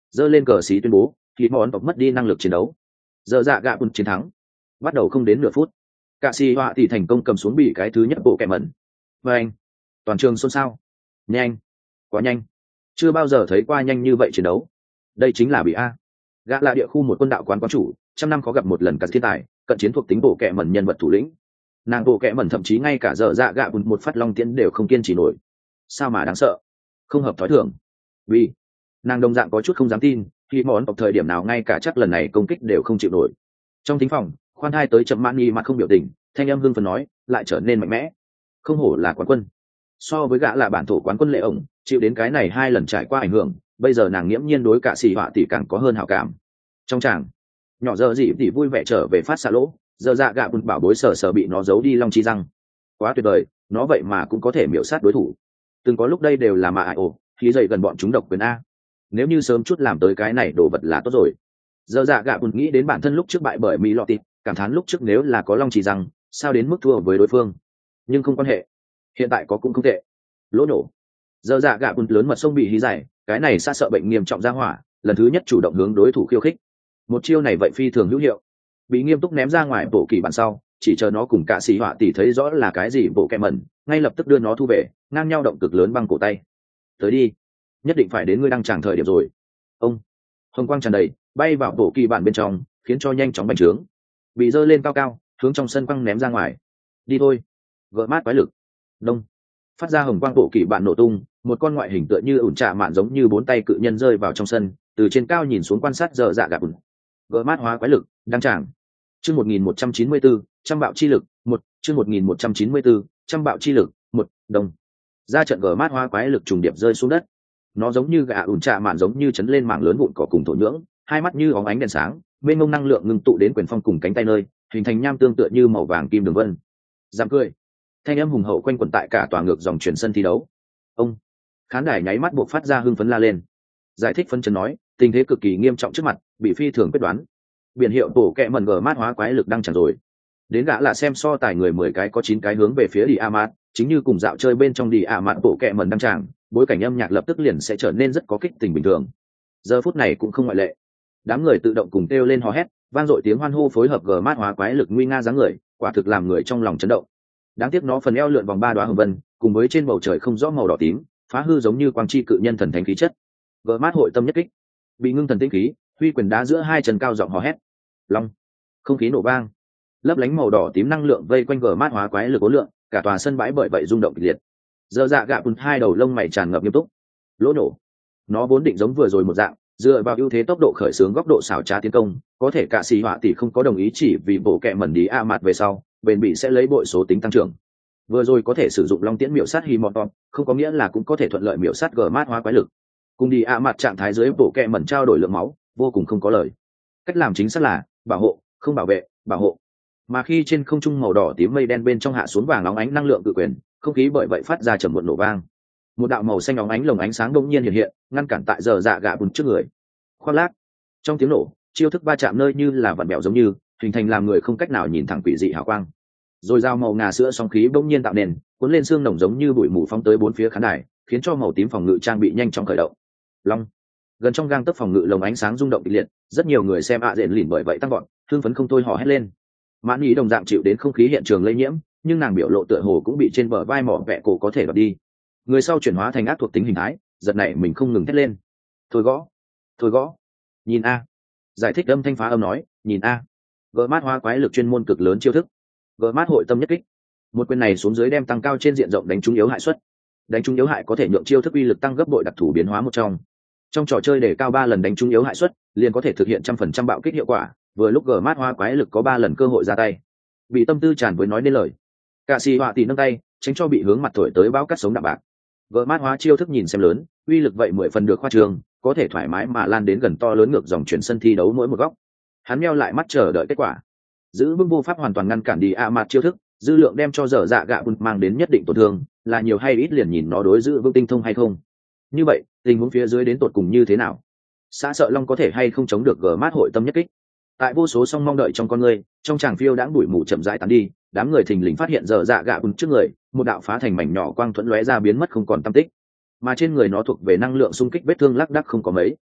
giơ lên cờ xí tuyên bố khi món tộc mất đi năng lực chiến đấu. Giờ dạ gạ bùn chiến thắng. Bắt đầu không đến nửa phút, cạ xì họa thì thành công cầm xuống bị cái thứ nhất bộ kẹ mẩn. Và anh, toàn trường xôn xao. Nhanh, quá nhanh, chưa bao giờ thấy qua nhanh như vậy chiến đấu. Đây chính là bị a. Gã là địa khu một quân đạo quán quán chủ, trăm năm có gặp một lần cả thiên tài, cận chiến thuộc tính bộ kẹ mẩn nhân vật thủ lĩnh. Nàng bộ kẹ mẩn thậm chí ngay cả giờ dạ gạ bùn một phát long tiễn đều không kiên trì nổi. Sao mà đáng sợ, không hợp thói thường. Vì nàng đồng dạng có chút không dám tin, khi món tộc thời điểm nào ngay cả chắc lần này công kích đều không chịu nổi. Trong thính phòng, khoan hai tới chậm mãn nghi mặt không biểu tình, thanh âm hưng phấn nói lại trở nên mạnh mẽ. Không hổ là quán quân. So với gã là bản thổ quán quân lệ ổng, chịu đến cái này 2 lần trải qua ảnh hưởng, bây giờ nàng nghiễm nhiên đối cả xì họa tỷ càng có hơn hảo cảm. Trong tràng, nhỏ giờ dị tỷ vui vẻ trở về phát xạ lỗ, giờ dạ gạ bùn bảo bối sờ bị nó giấu đi long chi răng. Quá tuyệt vời, nó vậy mà cũng có thể miểu sát đối thủ. Từng có lúc đây đều là mà khí dậy gần bọn chúng độc quyền a. Nếu như sớm chút làm tới cái này đồ vật là tốt rồi. Giờ dạ gạ bùn nghĩ đến bản thân lúc trước bại bởi mỹ lọ tịt, cảm thán lúc trước nếu là có long chỉ rằng sao đến mức thua với đối phương. Nhưng không quan hệ, hiện tại có cũng không tệ. Lỗ nổ. Giờ dạ gạ bùn lớn mật sông bị hí giải, cái này xa sợ bệnh nghiêm trọng ra hỏa, lần thứ nhất chủ động hướng đối thủ khiêu khích. Một chiêu này vậy phi thường hữu hiệu. Bị nghiêm túc ném ra ngoài bộ kỳ bản sau, chỉ chờ nó cùng cả xì họa tỷ thấy rõ là cái gì bộ kẹ mẩn, ngay lập tức đưa nó thu về, ngang nhau động cực lớn băng cổ tay. Tới đi, nhất định phải đến ngươi đang tràng thời điểm rồi. Ông hồng quang tràn đầy, bay vào bộ kỳ bản bên trong, khiến cho nhanh chóng bành trướng, bị dơ lên cao cao, hướng trong sân quăng ném ra ngoài. Đi thôi, gỡ mát quái lực. Đông, phát ra hồng quang bộ kỳ bản nổ tung, một con ngoại hình tựa như ủn trà mạn giống như 4 tay cự nhân rơi vào trong sân, từ trên cao nhìn xuống quan sát giờ dạ gạ bùn. Gỡ mát hóa quái lực đăng tràng. Chương 1194, trăm bạo chi lực 1, chương 1194, trăm bạo chi lực 1, đồng. Ra trận gỡ mát hóa quái lực trùng điệp rơi xuống đất. Nó giống như gã ủn trà mạn giống như chấn lên mảng lớn vụn cỏ cùng thổ nhưỡng, hai mắt như óng ánh đèn sáng, bên ngông năng lượng ngưng tụ đến quyền phong cùng cánh tay nơi, hình thành nham tương tựa như màu vàng kim đường vân. Giảm cười, thanh âm hùng hậu quanh quẩn tại cả tòa ngược dòng chuyển sân thi đấu. Ông khán đài nháy mắt buộc phát ra hưng phấn la lên. Giải thích phân chấn nói, tình thế cực kỳ nghiêm trọng trước mặt, bị phi thường quyết đoán. Biển hiệu tổ kẹ mẩn gờ mát hóa quái lực đang chẳng rồi. Đến gã là xem so tài người 10 cái có 9 cái hướng về phía đi Amat, chính như cùng dạo chơi bên trong đi Amat bộ kẹ mẩn đang chẳng, bối cảnh âm nhạc lập tức liền sẽ trở nên rất có kích tình bình thường. Giờ phút này cũng không ngoại lệ. Đám người tự động cùng kêu lên hò hét, vang dội tiếng hoan hô phối hợp gờ mát hóa quái lực nguy nga dáng người, quả thực làm người trong lòng chấn động. Đáng tiếc nó phần eo lượn vòng 3 đóa hồng vân, cùng với trên bầu trời không rõ màu đỏ tím, phá hư giống như quang chi cự nhân thần thánh khí chất. Gờ mát hội tâm nhất kích, bị ngưng thần tinh khí, huy quyền đá giữa hai chân cao giọng hò hét. Long, không khí nổ vang, lấp lánh màu đỏ tím năng lượng vây quanh gờ mát hóa quái lực ố lượng, cả tòa sân bãi bởi vậy rung động kịch liệt. Giờ dạ gạ bùn hai đầu lông mày tràn ngập nghiêm túc. Lỗ nổ, nó vốn định giống vừa rồi một dạng, dựa vào ưu thế tốc độ khởi xướng góc độ xảo trá tiến công, có thể cả xì họa tỷ không có đồng ý chỉ vì bộ kẹ mẩn đi Amat về sau, bền bị sẽ lấy bội số tính tăng trưởng. Vừa rồi có thể sử dụng long tiễn miểu sát Himoton, không có nghĩa là cũng có thể thuận lợi miểu sát gờ mát hóa quái lực. Cùng đi Amat trạng thái dưới bộ kẹ mẩn trao đổi lượng máu, vô cùng không có lời. Cách làm chính xác là bảo hộ, không bảo vệ, bảo hộ. Mà khi trên không trung màu đỏ tím mây đen bên trong hạ xuống vàng óng ánh năng lượng cự quyền, không khí bởi vậy phát ra trầm muộn nổ vang. Một đạo màu xanh óng ánh lồng ánh sáng đột nhiên hiện hiện, ngăn cản tại giờ dạ gạ bùn trước người. Khoác lác, trong tiếng nổ, chiêu thức va chạm nơi như là vặn bẹo giống như, hình thành làm người không cách nào nhìn thẳng quỷ dị hào quang. Rồi dao màu ngà sữa sóng khí bỗng nhiên tạo nền, cuốn lên xương nồng giống như bụi mù phóng tới bốn phía khán đài, khiến cho màu tím phòng ngự trang bị nhanh chóng khởi động. Long, gần trong gang tấc phòng ngự lồng ánh sáng rung động kịch liệt, rất nhiều người xem dện lìn bởi vậy tăng vọt, hưng phấn không thôi hò hét lên. Mãn Ý đồng dạng chịu đến không khí hiện trường lây nhiễm, nhưng nàng biểu lộ tựa hồ cũng bị trên bờ vai mỏ vẹ cổ có thể đoạt đi. Người sau chuyển hóa thành ác thuộc tính hình thái, giật này mình không ngừng thét lên. Thôi gõ, thôi gõ, nhìn a. Giải thích âm thanh phá âm nói, nhìn a. Gỡ mát hóa quái lực chuyên môn cực lớn chiêu thức. Gỡ mát hội tâm nhất kích. Một quyền này xuống dưới đem tăng cao trên diện rộng đánh trúng yếu hại suất. Đánh trúng yếu hại có thể nhượng chiêu thức uy lực tăng gấp bội đặc thù biến hóa một trong trò chơi để cao 3 lần đánh trúng yếu hại suất, liền có thể thực hiện 100% bạo kích hiệu quả, vừa lúc gỡ mát hóa quái lực có 3 lần cơ hội ra tay. Bị tâm tư tràn với nói nên lời. Cả xì họa tỷ nâng tay, tránh cho bị hướng mặt thổi tới bão cắt sống đạm bạc. Gỡ mát hóa chiêu thức nhìn xem lớn, uy lực vậy 10 phần được khoa trương, có thể thoải mái mà lan đến gần to lớn ngược dòng chuyển sân thi đấu mỗi một góc. Hắn meo lại mắt chờ đợi kết quả. Giữ vững vô pháp hoàn toàn ngăn cản đi Amat chiêu thức, dư lượng đem cho dở dạ gạ bùn mang đến nhất định tổn thương, là nhiều hay ít liền nhìn nó đối giữ vững tinh thông hay không. Như vậy, tình huống phía dưới đến tột cùng như thế nào? Xã sợ long có thể hay không chống được gỡ mát hội tâm nhất kích? Tại vô số song mong đợi trong con người, trong tràng phiêu đãng bụi mù chậm rãi tán đi, đám người thình lình phát hiện dở dạ gạ bùn trước người, một đạo phá thành mảnh nhỏ quang thuẫn lóe ra biến mất không còn tăm tích. Mà trên người nó thuộc về năng lượng xung kích vết thương lác đác không có mấy.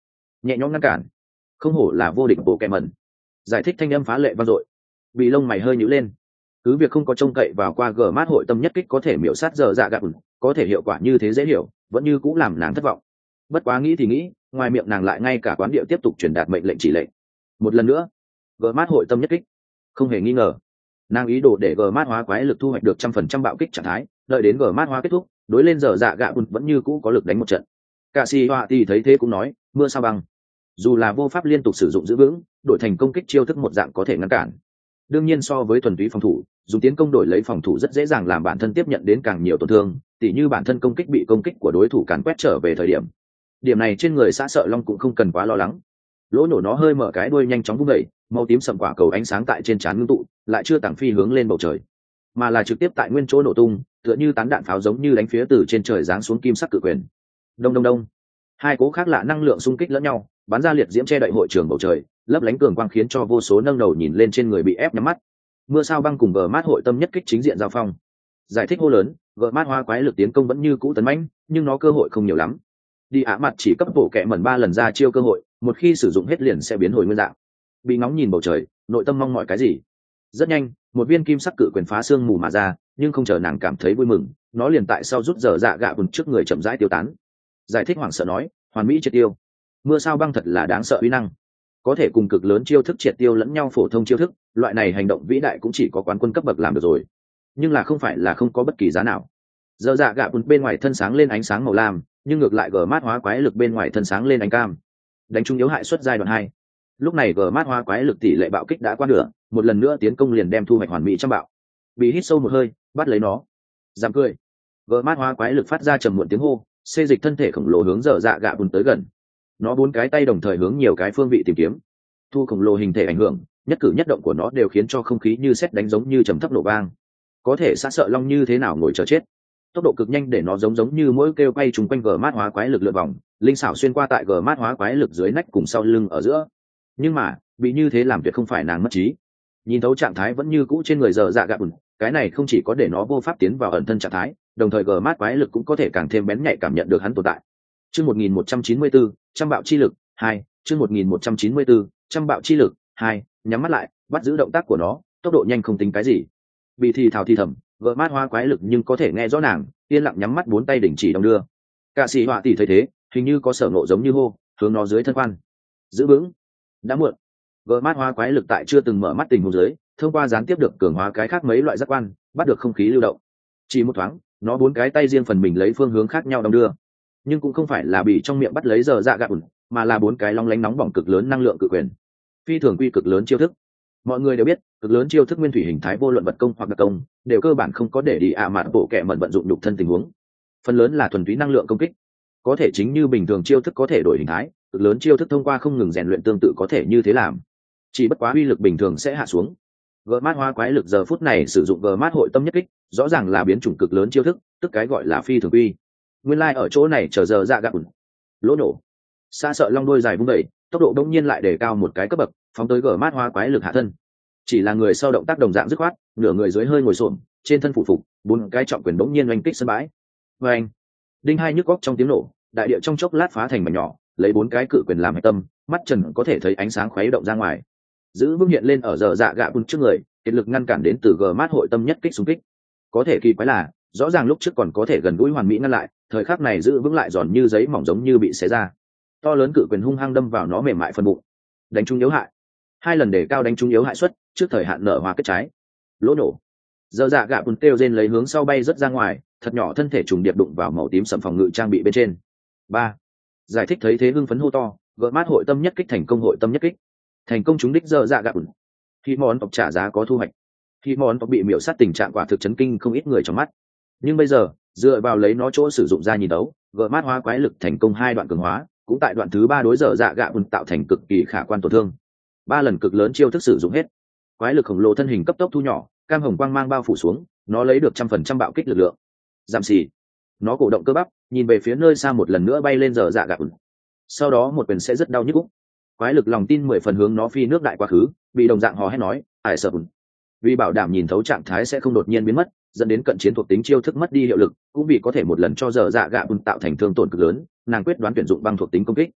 nhẹ nhõm ngăn cản. Không hổ là vô địch bộ kẹ mẩn. Giải thích thanh âm phá lệ vang dội. Bị lông mày hơi nhíu lên. Cứ việc không có trông cậy vào qua gờ mát hội tâm nhất kích có thể miểu sát giờ dạ gạ có thể hiệu quả như thế dễ hiểu, vẫn như cũng làm nàng thất vọng. Bất quá nghĩ thì nghĩ, ngoài miệng nàng lại ngay cả quán điệu tiếp tục truyền đạt mệnh lệnh chỉ lệnh. Một lần nữa, gờ mát hội tâm nhất kích. Không hề nghi ngờ, nàng ý đồ để gờ mát hóa quái lực thu hoạch được 100% bạo kích trạng thái, đợi đến gờ mát hóa kết thúc, đối lên giờ dạ gạ vẫn như cũ có lực đánh một trận. Cả si họa thì thấy thế cũng nói, mưa sao băng. Dù là vô pháp liên tục sử dụng giữ vững, đổi thành công kích chiêu thức một dạng có thể ngăn cản. Đương nhiên so với thuần túy phòng thủ, dùng tiến công đổi lấy phòng thủ rất dễ dàng làm bản thân tiếp nhận đến càng nhiều tổn thương, tỉ như bản thân công kích bị công kích của đối thủ càn quét trở về thời điểm. Điểm này trên người xã sợ long cũng không cần quá lo lắng. Lỗ nổ nó hơi mở cái đuôi nhanh chóng vung đẩy, màu tím sầm quả cầu ánh sáng tại trên trán ngưng tụ, lại chưa tàng phi hướng lên bầu trời, mà là trực tiếp tại nguyên chỗ nổ tung, tựa như tán đạn pháo giống như đánh phía từ trên trời giáng xuống kim sắc cự quyền. Đông đông đông. Hai cố khác lạ năng lượng xung kích lẫn nhau, bắn ra liệt diễm che đậy hội trường bầu trời, lấp lánh cường quang khiến cho vô số nâng đầu nhìn lên trên người bị ép nhắm mắt. Mưa sao băng cùng gờ mát hội tâm nhất kích chính diện giao phong. Giải thích hô lớn, gờ mát hoa quái lực tiến công vẫn như cũ tấn mãnh, nhưng nó cơ hội không nhiều lắm. Đi ạ mặt chỉ cấp bộ kẹ mẩn 3 lần ra chiêu cơ hội, một khi sử dụng hết liền sẽ biến hồi nguyên dạng. Bị ngóng nhìn bầu trời, nội tâm mong mọi cái gì. Rất nhanh, một viên kim sắc cự quyền phá xương mù mà ra, nhưng không chờ nàng cảm thấy vui mừng, nó liền tại sau rút giờ dạ gạ bùn trước người chậm rãi tiêu tán. Giải thích hoảng sợ nói, hoàn mỹ triệt tiêu. Mưa sao băng thật là đáng sợ uy năng, có thể cùng cực lớn chiêu thức triệt tiêu lẫn nhau phổ thông chiêu thức, loại này hành động vĩ đại cũng chỉ có quán quân cấp bậc làm được rồi, nhưng là không phải là không có bất kỳ giá nào. Giờ dạ gạ bùn bên ngoài thân sáng lên ánh sáng màu lam, nhưng ngược lại gờ mát hóa quái lực bên ngoài thân sáng lên ánh cam. Đánh trúng yếu hại suất giai đoạn 2. Lúc này gờ mát hóa quái lực tỷ lệ bạo kích đã qua nửa, một lần nữa tiến công liền đem thu hoạch hoàn mỹ trăm bạo. Bị hít sâu một hơi, bắt lấy nó. Giảm cười. Gờ mát hóa quái lực phát ra trầm muộn tiếng hô, xê dịch thân thể khổng lồ hướng giờ dạ gạ bùn tới gần. Nó 4 cái tay đồng thời hướng nhiều cái phương vị tìm kiếm. Thu khổng lồ hình thể ảnh hưởng, nhất cử nhất động của nó đều khiến cho không khí như sét đánh giống như trầm thấp nổ vang. Có thể xã sợ long như thế nào ngồi chờ chết. Tốc độ cực nhanh để nó giống như mỗi kêu quay trùng quanh gờ mát hóa quái lực lượn vòng, linh xảo xuyên qua tại gờ mát hóa quái lực dưới nách cùng sau lưng ở giữa. Nhưng mà bị như thế làm việc không phải nàng mất trí. Nhìn thấu trạng thái vẫn như cũ trên người giờ dạ gạ bùn, cái này không chỉ có để nó vô pháp tiến vào ẩn thân trạng thái, đồng thời gờ mát quái lực cũng có thể càng thêm bén nhạy cảm nhận được hắn tồn tại. Chương 1194, trăm bạo chi lực 2, chương 1194, trăm bạo chi lực 2, nhắm mắt lại, bắt giữ động tác của nó, tốc độ nhanh không tính cái gì. Bị thì thào thì thầm, gờ mát hóa quái lực nhưng có thể nghe rõ nàng, yên lặng nhắm mắt 4 tay đỉnh chỉ đong đưa. Cả sĩ họa tỷ thấy thế, hình như có sở ngộ giống như hô, hướng nó dưới thân quan. Giữ vững. Đã muộn. Gờ mát hóa quái lực tại chưa từng mở mắt tình huống dưới, thông qua gián tiếp được cường hóa cái khác mấy loại giác quan, bắt được không khí lưu động. Chỉ một thoáng, nó 4 cái tay riêng phần mình lấy phương hướng khác nhau đong đưa, nhưng cũng không phải là bị trong miệng bắt lấy giờ dạ gạ bùn, mà là 4 cái long lánh nóng bỏng cực lớn năng lượng cự quyền. Phi thường quy cực lớn chiêu thức. Mọi người đều biết, cực lớn chiêu thức nguyên thủy hình thái vô luận vật công hoặc đặc công, đều cơ bản không có để đi ạ mạn bộ kệ mẩn vận dụng nhục thân tình huống. Phần lớn là thuần túy năng lượng công kích. Có thể chính như bình thường chiêu thức có thể đổi hình thái, cực lớn chiêu thức thông qua không ngừng rèn luyện tương tự có thể như thế làm. Chỉ bất quá uy lực bình thường sẽ hạ xuống. Gờ mát hóa quái lực giờ phút này sử dụng gờ mát hội tâm nhất kích, rõ ràng là biến chủng cực lớn chiêu thức, tức cái gọi là phi thường quy. Nguyên lai ở chỗ này chờ giờ dạ gạ bùn. Lỗ nổ. Xa sợ long đuôi dài vung đẩy, tốc độ đông nhiên lại đề cao một cái cấp bậc, phóng tới gờ mát hóa quái lực hạ thân. Chỉ là người sau động tác đồng dạng dứt khoát, nửa người dưới hơi ngồi xổm, trên thân phụ phục, 4 cái trọng quyền bỗng nhiên oanh kích sân bãi. Và anh, đinh hai nhức góc trong tiếng nổ, đại địa trong chốc lát phá thành mảnh nhỏ, lấy 4 cái cự quyền làm hệ tâm, mắt trần có thể thấy ánh sáng khuấy động ra ngoài. Giữ vững hiện lên ở giờ dạ gạ bùn trước người, kiệt lực ngăn cản đến từ gờ mát hội tâm nhất kích xung kích. Có thể kỳ quái là, rõ ràng lúc trước còn có thể gần gũi hoàn mỹ ngăn lại, thời khắc này giữ vững lại giòn như giấy mỏng giống như bị xé ra. To lớn cự quyền hung hăng đâm vào nó mềm mại phần bụng. Đánh trúng yếu hại. 2 lần đề cao đánh trúng yếu hại suất, trước thời hạn nở hoa kết trái. Lỗ nổ. Giờ dạ gạ bùn kêu rên lấy hướng sau bay rất ra ngoài, thật nhỏ thân thể trùng điệp đụng vào màu tím sẫm phòng ngự trang bị bên trên. 3. Giải thích thấy thế hưng phấn hô to, gỡ mát hội tâm nhất kích thành công, hội tâm nhất kích thành công trúng đích giờ dạ gạ bùn. Khi món tộc trả giá có thu hoạch. Khi món tộc bị miểu sát tình trạng quả thực chấn kinh không ít người trong mắt. Nhưng bây giờ, dựa vào lấy nó chỗ sử dụng ra nhìn đấu, gỡ mát hóa quái lực thành công 2 đoạn cường hóa, cũng tại đoạn thứ 3 đối giờ dạ gạ bùn tạo thành cực kỳ khả quan tổn thương. 3 lần cực lớn chiêu thức sử dụng hết, quái lực khổng lồ thân hình cấp tốc thu nhỏ, cam hồng quang mang bao phủ xuống, nó lấy được 100% bạo kích lực lượng. Giảm xì, nó cổ động cơ bắp, nhìn về phía nơi xa một lần nữa bay lên giờ dạ gạ bùn. Sau đó một quyền sẽ rất đau nhức úc. Quái lực lòng tin 10 phần hướng nó phi nước đại quá khứ, bị đồng dạng hò hét nói, "Ai sợ bùn." Vì bảo đảm nhìn thấu trạng thái sẽ không đột nhiên biến mất, dẫn đến cận chiến thuộc tính chiêu thức mất đi hiệu lực, cũng vì có thể một lần cho giờ dạ gạ bùn tạo thành thương tổn cực lớn, nàng quyết đoán tuyển dụng băng thuộc tính công kích.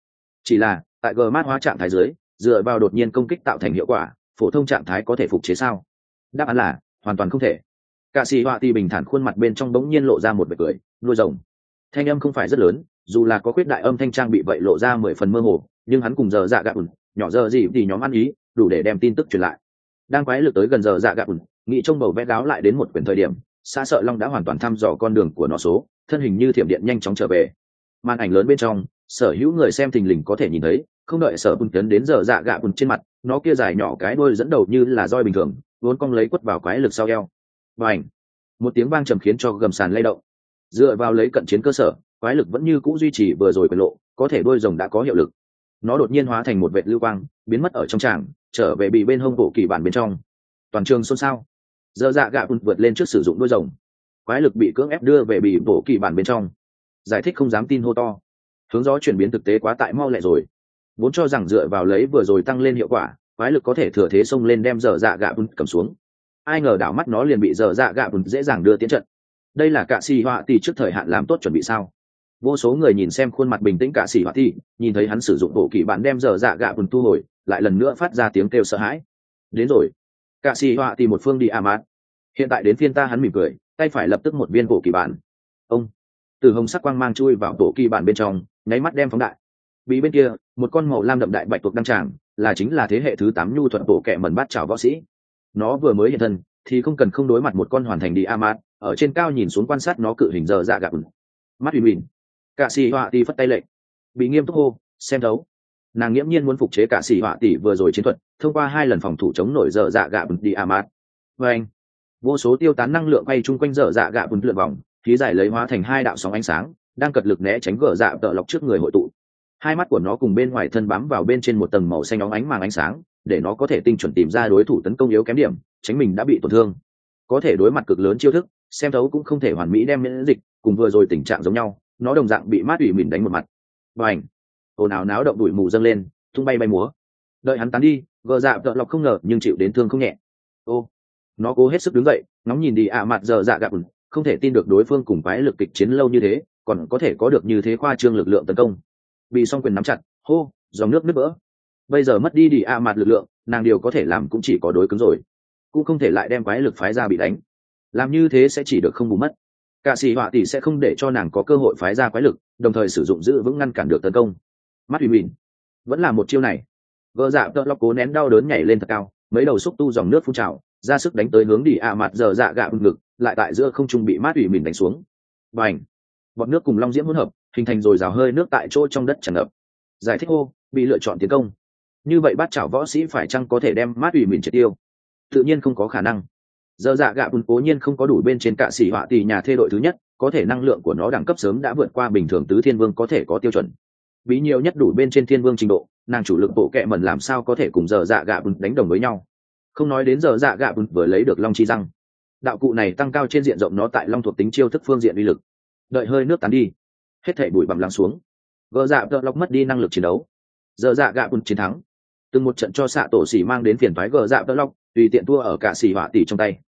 Chỉ là tại g mát hóa trạng thái dưới, dựa vào đột nhiên công kích tạo thành hiệu quả, phổ thông trạng thái có thể phục chế sao? Đáp án là hoàn toàn không thể. Cả sĩ họa tỷ bình thản khuôn mặt bên trong bỗng nhiên lộ ra một vệt cười, nuôi rồng. Thanh âm không phải rất lớn, dù là có khuyết đại âm thanh trang bị vậy lộ ra 10 phần mơ hồ, nhưng hắn cùng giờ dạ gạ ủn, nhỏ giờ gì thì nhóm ăn ý, đủ để đem tin tức truyền lại. Đang quái lực tới gần giờ dạ gạ ủn, nghĩ trong bầu vẽ đáo lại đến một quyển thời điểm, xa sợ long đã hoàn toàn thăm dò con đường của nó số, thân hình như thiểm điện nhanh chóng trở về. Màn ảnh lớn bên trong, sở hữu người xem thình lình có thể nhìn thấy, không đợi sở bùn tiến đến giờ dạ gạ ủn trên mặt, nó kia dài nhỏ cái đuôi dẫn đầu như là roi bình thường, vốn cong lấy quất vào quái lực sau eo. Bành! Một tiếng vang trầm khiến cho gầm sàn lay động. Dựa vào lấy cận chiến cơ sở, quái lực vẫn như cũ duy trì vừa rồi quyền lộ, có thể đuôi rồng đã có hiệu lực. Nó đột nhiên hóa thành một vệt lưu quang, biến mất ở trong tràng, trở về bị bên hông bộ kỳ bản bên trong. Toàn trường xôn xao. Giờ dạ gạ ủn vượt lên trước sử dụng đuôi rồng, quái lực bị cưỡng ép đưa về bị bộ kỳ bản bên trong. Giải thích không dám tin hô to. Hướng gió chuyển biến thực tế quá tại mau lẹ rồi. Vốn cho rằng dựa vào lấy vừa rồi tăng lên hiệu quả, quái lực có thể thừa thế xông lên đem giờ dạ gạ ủn cầm xuống. Ai ngờ đảo mắt nó liền bị giờ dạ gạ ủn dễ dàng đưa tiến trận. Đây là cả sĩ họa tỷ trước thời hạn làm tốt chuẩn bị sao? Vô số người nhìn xem khuôn mặt bình tĩnh cả sĩ họa tỷ, nhìn thấy hắn sử dụng bộ kỳ bản đem giờ dạ gạ ủn thu hồi, lại lần nữa phát ra tiếng kêu sợ hãi. Đến rồi. Cả sĩ họa tỷ một phương đi mát. Hiện tại đến phiên ta, hắn mỉm cười, tay phải lập tức một viên bộ kỳ bản. Ông từ hồng sắc quang mang chui vào bộ kỳ bản bên trong, nháy mắt đem phóng đại. Bị bên kia, một con màu lam đậm đại bạch tuộc đăng tràng, là chính là thế hệ thứ 8 nhu thuận bộ kệ mẩn bát chảo võ sĩ. Nó vừa mới hiện thân, thì không cần không đối mặt một con hoàn thành đi mát, ở trên cao nhìn xuống quan sát nó cự hình giờ dạ gạ ủn. Mắt ủy mìn. Cả sĩ họa tỷ phất tay lệnh. Bị nghiêm túc hô, xem thấu. Nàng nghiễm nhiên muốn phục chế cả sĩ họa tỷ vừa rồi chiến thuật, thông qua 2 lần phòng thủ chống nổi giờ dạ gạ ủn đi mát. Và anh, vô số tiêu tán năng lượng quay chung quanh giờ dạ gạ ủn lượn vòng, khí giải lấy hóa thành 2 đạo sóng ánh sáng, đang cật lực né tránh gở dạ tợ lọc trước người hội tụ. Hai mắt của nó cùng bên ngoài thân bám vào bên trên một tầng màu xanh óng ánh màng ánh sáng, để nó có thể tinh chuẩn tìm ra đối thủ tấn công yếu kém điểm, tránh mình đã bị tổn thương. Có thể đối mặt cực lớn chiêu thức, xem thấu cũng không thể hoàn mỹ đem miễn dịch, cùng vừa rồi tình trạng giống nhau, nó đồng dạng bị mát ủy mìn đánh một mặt. Bành! Ồn ào náo động bụi mù dâng lên, tung bay bay múa. Đợi hắn tán đi, gờ dạ tợ lọc không ngờ nhưng chịu đến thương không nhẹ. Ô! Nó cố hết sức đứng dậy, ngóng nhìn đi mặt giờ dạ gạ ủn, không thể tin được đối phương cùng quái lực kịch chiến lâu như thế, còn có thể có được như thế khoa trương lực lượng tấn công. Bị song quyền nắm chặt, hô, dòng nước nứt vỡ. Bây giờ mất đi mặt lực lượng, nàng điều có thể làm cũng chỉ có đối cứng rồi, cũng không thể lại đem quái lực phái ra bị đánh. Làm như thế sẽ chỉ được không bù mất. Cả sĩ họa tỷ sẽ không để cho nàng có cơ hội phái ra quái lực, đồng thời sử dụng giữ vững ngăn cản được tấn công. Mắt ủy mìn, vẫn là một chiêu này. Gỡ dạ tợ lọc cố nén đau đớn nhảy lên thật cao, mấy đầu xúc tu dòng nước phun trào, ra sức đánh tới hướng đi mặt giờ dạ gạ ủn ngực, lại tại giữa không trung bị mát ủy mìn đánh xuống. Bành! Bọt nước cùng long diễm hỗn hợp, hình thành rồi rào hơi nước tại chỗ trong đất tràn ngập. Giải thích hô, bị lựa chọn tiến công. Như vậy bát chảo võ sĩ phải chăng có thể đem mát ủy mìn triệt tiêu? Tự nhiên không có khả năng. Giờ dạ gạ ủn cố nhiên không có đủ bên trên cả sĩ họa tỷ nhà thê đội thứ nhất, có thể năng lượng của nó đẳng cấp sớm đã vượt qua bình thường tứ thiên vương có thể có tiêu chuẩn. Bí nhiều nhất đủ bên trên thiên vương trình độ, nàng chủ lực bộ kệ mẩn làm sao có thể cùng giờ dạ gạ ủn đánh đồng với nhau? Không nói đến giờ dạ gạ ủn vừa lấy được long chi răng, đạo cụ này tăng cao trên diện rộng nó tại long thuộc tính chiêu thức phương diện uy lực. Đợi hơi nước tán đi, hết thảy bụi bặm lắng xuống, gờ dạ tợ lọc mất đi năng lực chiến đấu, giờ dạ gạ ủn chiến thắng. Từng một trận cho xạ tổ xỉ mang đến phiền toái gờ dạ tợ lọc, tùy tiện thua ở cả xỉ họa tỷ trong tay.